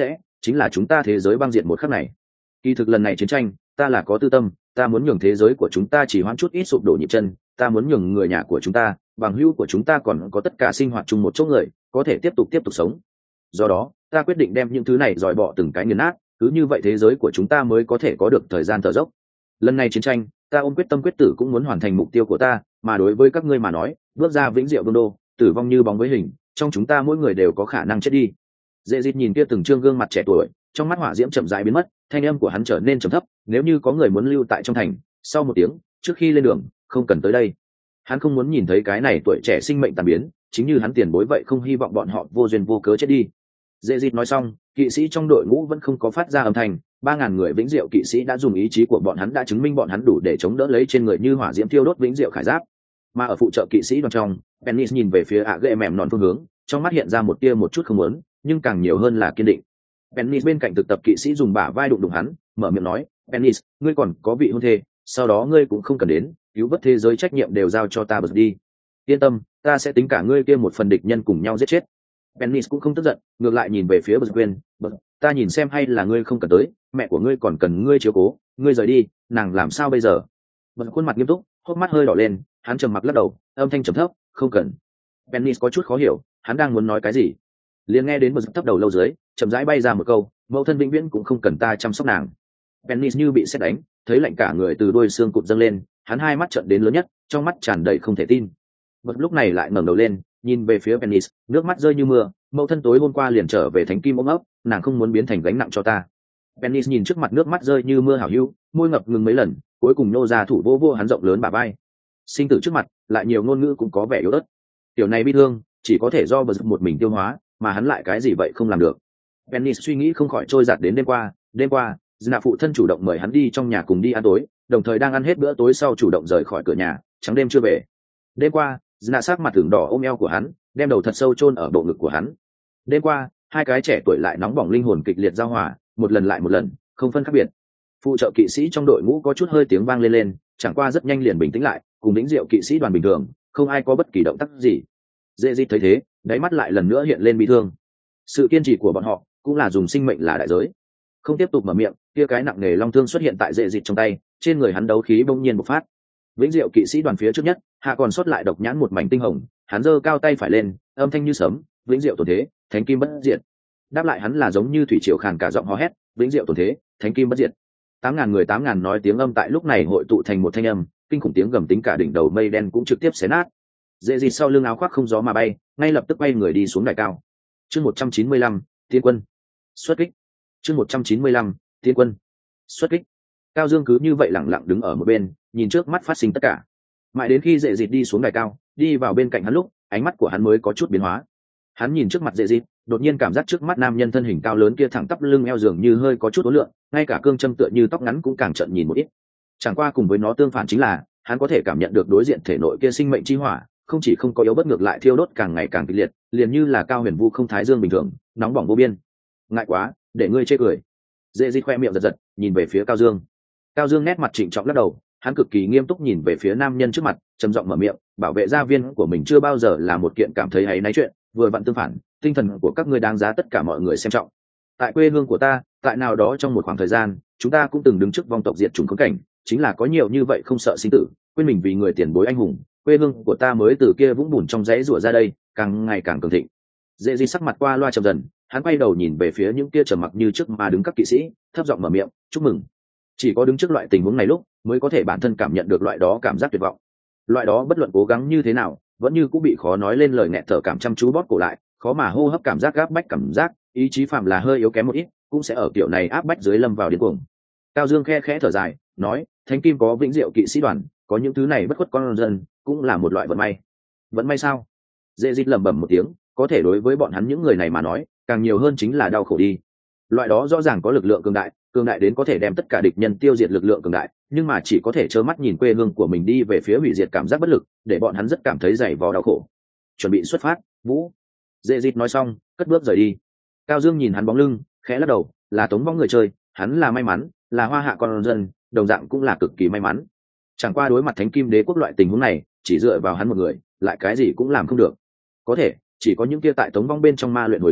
chính là chúng ta thế giới băng diện một khắc này. Kỳ thực lần này chiến tranh ta là có tư tâm, ta muốn nhường thế giới của chúng ta chỉ hoãn chút ít sụp đổ nhịp chân, ta muốn nhường người nhà của chúng ta, bằng hữu của chúng ta còn có tất cả sinh hoạt chung một chỗ người có thể tiếp tục sống. Do đó ta quyết định đem những thứ này dòi bỏ từng cái nghiền nát, cứ như vậy thế giới của chúng ta mới có thể có được thời gian thở dốc. Lần này chiến tranh ta ôm quyết tâm quyết tử cũng muốn hoàn thành mục tiêu của ta, mà đối với các ngươi mà nói, bước ra vĩnh diệu vương đô, tử vong như bóng với hình, trong chúng ta mỗi người đều có khả năng chết đi. Dễ dịt nhìn kia từng trương gương mặt trẻ tuổi, trong mắt hỏa diễm chậm rãi biến mất, thanh âm của hắn trở nên trầm thấp, nếu như có người muốn lưu tại trong thành, sau một tiếng trước khi lên đường không cần tới đây. Hắn không muốn nhìn thấy cái này tuổi trẻ sinh mệnh tàn biến, chính như hắn tiền bối vậy không hy vọng bọn họ vô duyên vô cớ chết đi. Dễ dịt nói xong, kỵ sĩ trong đội ngũ vẫn không có phát ra âm thanh, 3.000 người vĩnh diệu kỵ sĩ đã dùng ý chí của bọn hắn đã chứng minh bọn hắn đủ để chống đỡ lấy trên người như hỏa diễm thiêu đốt vĩnh diệu khải giáp. Mà ở phụ trợ kỵ sĩ đoàn trong, Pennis nhìn về phía ạ ghệ mềm nọn phương hướng, trong mắt hiện ra một tia một chút không muốn, nhưng càng nhiều hơn là kiên định. Pennis bên cạnh thực tập kỵ sĩ dùng bả vai đụng hắn, mở miệng nói, Pennis, ngươi còn có vị hôn thê, sau đó ngươi cũng không cần đến, cứu vớt thế giới trách nhiệm đều giao cho ta bật đi. Yên tâm, ta sẽ tính cả ngươi kia một phần địch nhân cùng nhau giết chết. Pennis cũng không tức giận, ngược lại nhìn về phía bật, ta nhìn xem hay là ngươi không cần tới, mẹ của ngươi còn cần ngươi chiếu cố, ngươi rời đi, nàng làm sao bây giờ? Bật khuôn mặt nghiêm túc, hốc mắt hơi đỏ lên, hắn trầm mặc lắc đầu, âm thanh trầm thấp, không cần. Pennis có chút khó hiểu, hắn đang muốn nói cái gì? Liền nghe đến bật thấp đầu lâu dưới, chậm rãi bay ra một câu, mẫu thân vĩnh viễn cũng không cần ta chăm sóc nàng. Pennis như bị sét đánh, thấy lạnh cả người từ đôi xương cụt dâng lên, hắn hai mắt trợn đến lớn nhất, trong mắt tràn đầy không thể tin. Bật lúc này lại ngẩng đầu lên, nhìn về phía Pennis, nước mắt rơi như mưa, mẫu thân tối hôm qua liền trở về thánh kim ôm ấp, nàng không muốn biến thành gánh nặng cho ta. Pennis nhìn trước mặt nước mắt rơi như mưa hảo hữu, môi ngập ngừng mấy lần, cuối cùng nô ra thủ vô hắn rộng lớn bả vai. Sinh tử trước mặt, lại nhiều ngôn ngữ cũng có vẻ yếu ớt. Tiểu này bi thương, chỉ có thể do bật một mình tiêu hóa, mà hắn lại cái gì vậy không làm được. Pennis suy nghĩ không khỏi trôi giạt đến đêm qua, Dna phụ thân chủ động mời hắn đi trong nhà cùng đi ăn tối, đồng thời đang ăn hết bữa tối sau chủ động rời khỏi cửa nhà, trắng đêm chưa về. Đêm qua, Dna sắc mặt tưởng đỏ ôm eo của hắn, đem đầu thật sâu chôn ở bộ ngực của hắn. Đêm qua, hai cái trẻ tuổi lại nóng bỏng linh hồn kịch liệt giao hòa, một lần lại một lần, không phân khác biệt. Phụ trợ kỵ sĩ trong đội ngũ có chút hơi tiếng vang lên, chẳng qua rất nhanh liền bình tĩnh lại, cùng lĩnh diệu kỵ sĩ đoàn bình thường, không ai có bất kỳ động tác gì. Dễ dịt thấy thế, đáy mắt lại lần nữa hiện lên bi thương. Sự kiên trì của bọn họ cũng là dùng sinh mệnh là đại giới. Không tiếp tục mở miệng, kia cái nặng nề long thương xuất hiện tại dễ dịt trong tay, trên người hắn đấu khí bỗng nhiên bộc phát. Vĩnh diệu kỵ sĩ đoàn phía trước nhất, hạ còn sót lại độc nhãn một mảnh tinh hồng, hắn giơ cao tay phải lên, âm thanh như sấm, vĩnh diệu tổn thế, thánh kim bất diệt. Đáp lại hắn là giống như thủy triều khàn cả giọng hò hét, vĩnh diệu tổn thế, thánh kim bất diệt. 8.000 người 8.000 nói tiếng âm tại lúc này hội tụ thành một thanh âm, kinh khủng tiếng gầm tính cả đỉnh đầu mây đen cũng trực tiếp xé nát. Dễ dịt sau lưng áo khoác không gió mà bay, ngay lập tức bay người đi xuống đài cao. Chương 195, Tiên quân xuất kích. Chương 195, Tiên quân xuất kích. Cao Dương cứ như vậy lặng lặng đứng ở một bên, nhìn trước mắt phát sinh tất cả. Mãi đến khi Dễ dịt đi xuống đài cao, đi vào bên cạnh hắn lúc, ánh mắt của hắn mới có chút biến hóa. Hắn nhìn trước mặt Dễ dịt, đột nhiên cảm giác trước mắt nam nhân thân hình cao lớn kia thẳng tắp lưng eo dường như hơi có chút uốn lượn, ngay cả cương châm tựa như tóc ngắn cũng càng trận nhìn một ít. Chẳng qua cùng với nó tương phản chính là, hắn có thể cảm nhận được đối diện thể nội kia sinh mệnh chi hỏa, không chỉ không có yếu bất ngược lại thiêu đốt càng ngày càng kịch liệt, liền như là cao huyền vu không thái dương bình thường, nóng bỏng vô biên. Ngại quá, để ngươi chê cười. Dễ dịt khoe miệng giật giật, nhìn về phía Cao Dương. Cao Dương nét mặt trịnh trọng lắc đầu, hắn cực kỳ nghiêm túc nhìn về phía nam nhân trước mặt, trầm giọng mở miệng, bảo vệ gia viên của mình chưa bao giờ là một kiện cảm thấy hay náy chuyện, vừa vặn tương phản, tinh thần của các ngươi đáng giá tất cả mọi người xem trọng. Tại quê hương của ta, tại nào đó trong một khoảng thời gian, chúng ta cũng từng đứng trước vong tộc diệt chủng khốn cảnh, chính là có nhiều như vậy không sợ sinh tử, quên mình vì người tiền bối anh hùng, quê hương của ta mới từ kia vũng bùn trong rẫy rủa ra đây, càng ngày càng cường thịnh. Dễ gì sắc mặt qua loa trầm dần, hắn quay đầu nhìn về phía những kia trầm mặc như trước mà đứng các kỵ sĩ, thấp giọng mở miệng, chúc mừng. Chỉ có đứng trước loại tình huống này lúc, mới có thể bản thân cảm nhận được loại đó cảm giác tuyệt vọng. Loại đó bất luận cố gắng như thế nào, vẫn như cũng bị khó nói lên lời, nghẹt thở cảm chăm chú bóp cổ lại, khó mà hô hấp, cảm giác gáp bách, cảm giác ý chí phạm là hơi yếu kém một ít, cũng sẽ ở kiểu này áp bách dưới lâm vào điên cuồng. Cao Dương khe khẽ thở dài, nói, Thánh Kim có vĩnh diệu kỵ sĩ đoàn, có những thứ này bất khuất con dân, cũng là một loại vận may. Vận may sao? Dễ dịch lẩm bẩm một tiếng, có thể đối với bọn hắn những người này mà nói, càng nhiều hơn chính là đau khổ đi. Loại đó rõ ràng có lực lượng cường đại đến có thể đem tất cả địch nhân tiêu diệt lực lượng cường đại, nhưng mà chỉ có thể trơ mắt nhìn quê hương của mình đi về phía hủy diệt, cảm giác bất lực, để bọn hắn rất cảm thấy dày vò đau khổ. Chuẩn bị xuất phát, Vũ. Dễ dịch nói xong, cất bước rời đi. Cao Dương nhìn hắn bóng lưng, khẽ lắc đầu, là tống bóng người chơi, hắn là may mắn, là hoa hạ con dân, đồng dạng cũng là cực kỳ may mắn. Chẳng qua đối mặt Thánh Kim Đế quốc loại tình huống này, chỉ dựa vào hắn một người, lại cái gì cũng làm không được. Có thể, chỉ có những kia tại tống vong bên trong ma luyện hồi lâu,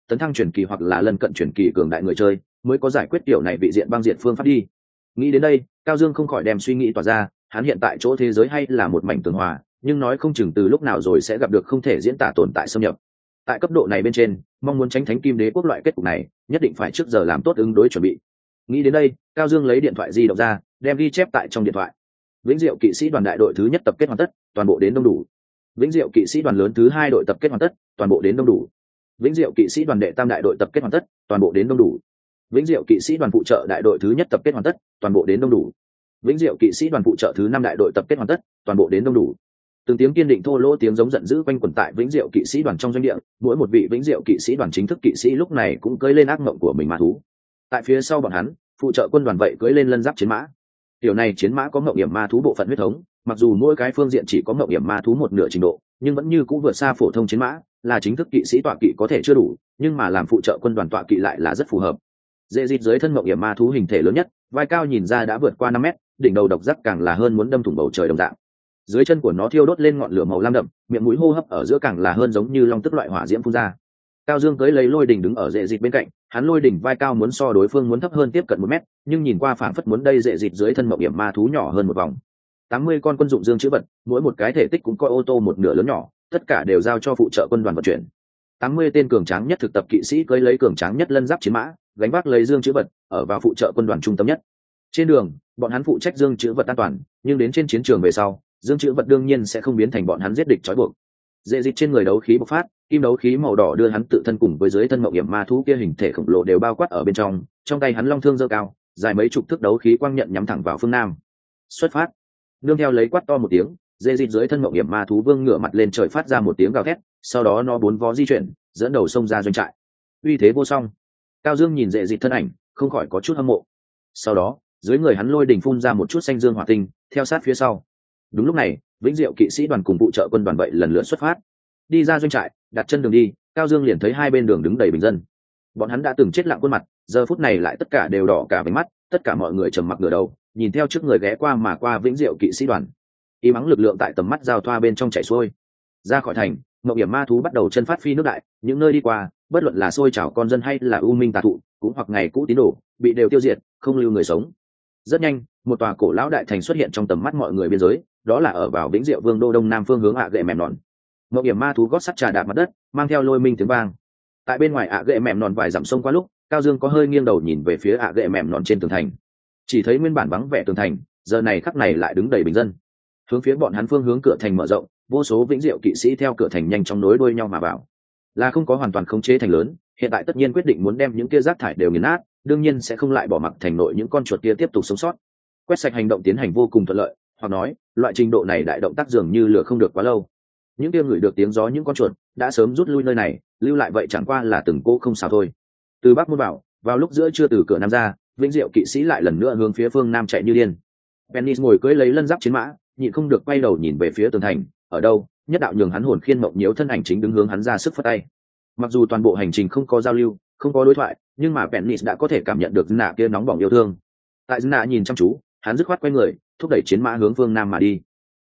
tấn thăng truyền kỳ hoặc là lân cận truyền kỳ cường đại người chơi mới có giải quyết kiểu này vị diện băng diện phương pháp đi. Nghĩ đến đây, Cao Dương không khỏi đem suy nghĩ tỏa ra, hắn hiện tại chỗ thế giới hay là một mảnh tường hòa, nhưng nói không chừng từ lúc nào rồi sẽ gặp được không thể diễn tả tồn tại xâm nhập. Tại cấp độ này bên trên, mong muốn tránh thánh kim đế quốc loại kết cục này, nhất định phải trước giờ làm tốt ứng đối chuẩn bị. Nghĩ đến đây, Cao Dương lấy điện thoại di động ra, đem ghi chép tại trong điện thoại. Vĩnh Diệu kỵ sĩ đoàn đại đội thứ nhất tập kết hoàn tất, toàn bộ đến đông đủ. Vĩnh Diệu kỵ sĩ đoàn lớn thứ hai đội tập kết hoàn tất, toàn bộ đến đông đủ. Vĩnh Diệu kỵ sĩ đoàn đệ tam đại đội tập kết hoàn tất, toàn bộ đến đông đủ. Vĩnh Diệu kỵ sĩ đoàn phụ trợ đại đội thứ nhất tập kết hoàn tất, toàn bộ đến đông đủ. Vĩnh Diệu kỵ sĩ đoàn phụ trợ thứ năm đại đội tập kết hoàn tất, toàn bộ đến đông đủ. Từng tiếng kiên định thô lỗ tiếng giống giận dữ quanh quẩn tại Vĩnh Diệu kỵ sĩ đoàn trong doanh địa, mỗi một vị Vĩnh Diệu kỵ sĩ đoàn chính thức kỵ sĩ lúc này cũng cưỡi lên ác mộng của mình ma thú. Tại phía sau bọn hắn, phụ trợ quân đoàn vậy cưỡi lên lân giáp chiến mã. Điều này chiến mã có ngộng hiểm ma thú bộ phận huyết thống, mặc dù mỗi cái phương diện chỉ có ngộng hiểm ma thú một nửa trình độ, nhưng vẫn như cũng vượt xa phổ thông chiến mã, là chính thức kỵ sĩ tọa kỵ có thể chưa đủ, nhưng mà làm phụ trợ quân đoàn tọa kỵ lại là rất phù hợp. Dễ dịt dưới thân ngộng hiểm ma thú hình thể lớn nhất, vai cao nhìn ra đã vượt qua 5 mét, đỉnh đầu độc giác càng là hơn muốn đâm thủng bầu trời đồng dạng. Dưới chân của nó thiêu đốt lên ngọn lửa màu lam đậm, miệng mũi hô hấp ở giữa càng là hơn giống như long tức loại hỏa diễm phun ra. Cao Dương cưỡi lấy lôi đỉnh đứng ở dễ dịt bên cạnh, hắn lôi đỉnh vai cao muốn so đối phương muốn thấp hơn tiếp cận 1 mét, nhưng nhìn qua phảng phất muốn đây dễ dịt dưới thân mộng hiểm ma thú nhỏ hơn một vòng. 80 con quân dụng dương chữ vật, mỗi một cái thể tích cũng coi ô tô một nửa lớn nhỏ, tất cả đều giao cho phụ trợ quân đoàn vận chuyển. 80 tên cường tráng nhất thực tập kỵ sĩ cưỡi lấy cường tráng nhất lân giáp chiến mã, gánh vác lấy dương chữ vật, ở vào phụ trợ quân đoàn trung tâm nhất. Trên đường, bọn hắn phụ trách dương chữ vật an toàn, nhưng đến trên chiến trường về sau, dương chữ vật đương nhiên sẽ không biến thành bọn hắn giết địch trói buộc. Dễ dịt trên người đấu khí bộc phát, kim đấu khí màu đỏ đưa hắn tự thân cùng với dưới thân mộng hiểm ma thú kia hình thể khổng lồ đều bao quát ở bên trong tay hắn long thương giơ cao, dài mấy chục thước đấu khí quang nhận nhắm thẳng vào phương nam. Xuất phát. Nương theo lấy quát to một tiếng, dễ dịt dưới thân mộng hiểm ma thú vương ngửa mặt lên trời phát ra một tiếng gào thét, sau đó nó bốn vó di chuyển, dẫn đầu xông ra doanh trại. Uy thế vô song. Cao Dương nhìn dễ dịt thân ảnh, không khỏi có chút hâm mộ. Sau đó, dưới người hắn lôi đỉnh phun ra một chút xanh dương hỏa tinh, theo sát phía sau. Đúng lúc này, Vĩnh Diệu kỵ sĩ đoàn cùng phụ trợ quân đoàn vậy lần lượt xuất phát. Đi ra doanh trại, đặt chân đường đi, Cao Dương liền thấy hai bên đường đứng đầy bình dân. Bọn hắn đã từng chết lặng khuôn mặt, giờ phút này lại tất cả đều đỏ cả váy mắt, tất cả mọi người trầm mặc ngửa đầu, nhìn theo trước người ghé qua mà qua Vĩnh Diệu kỵ sĩ đoàn. Y mắng lực lượng tại tầm mắt giao thoa bên trong chảy xuôi. Ra khỏi thành, mộng hiểm ma thú bắt đầu chân phát phi nước đại, những nơi đi qua, bất luận là xôi trào con dân hay là u minh tà thụ, cũng hoặc ngày cũ tín đồ, bị đều tiêu diệt, không lưu người sống. Rất nhanh, một tòa cổ lão đại thành xuất hiện trong tầm mắt mọi người biên giới, đó là ở vào Vĩnh Diệu Vương đô đông nam phương hướng ạ gệ mềm nòn. Mộng hiểm ma thú gót sắt trà đạp mặt đất, mang theo lôi minh tiếng vang. Tại bên ngoài ạ gệ mềm nòn vài dặm sông qua lúc, Cao Dương có hơi nghiêng đầu nhìn về phía ạ gệ mềm nòn trên tường thành. Chỉ thấy nguyên bản vắng vẻ tường thành, giờ này khắc này lại đứng đầy bình dân. Hướng phía bọn hắn phương hướng cửa thành mở rộng, vô số Vĩnh Diệu kỵ sĩ theo cửa thành nhanh chóng nối đuôi nhau mà vào. Là không có hoàn toàn khống chế thành lớn, hiện tại tất nhiên quyết định muốn đem những kia rác thải đều nghiền nát, đương nhiên sẽ không lại bỏ mặc thành nội những con chuột kia tiếp tục sống sót. Quét sạch hành động tiến hành vô cùng thuận lợi, hoặc nói, loại trình độ này đại động tác dường như lửa không được quá lâu. Những kia người được tiếng gió những con chuột đã sớm rút lui nơi này, lưu lại vậy chẳng qua là từng cỗ không xào thôi. Từ bắc môn vào lúc giữa trưa từ cửa nam ra, Vĩnh Diệu kỵ sĩ lại lần nữa hướng phía phương nam chạy như điên. Pennis ngồi cưỡi lấy lân giáp chiến mã, nhịn không được quay đầu nhìn về phía tường thành, ở đâu, nhất đạo nhường hắn hồn khiên mộng nhiễu thân ảnh chính đứng hướng hắn ra sức phất tay. Mặc dù toàn bộ hành trình không có giao lưu, không có đối thoại, nhưng mà Pennis đã có thể cảm nhận được nạ kia nóng bỏng yêu thương. Tại nạ nhìn chăm chú, hắn dứt khoát quay người, thúc đẩy chiến mã hướng phương nam mà đi.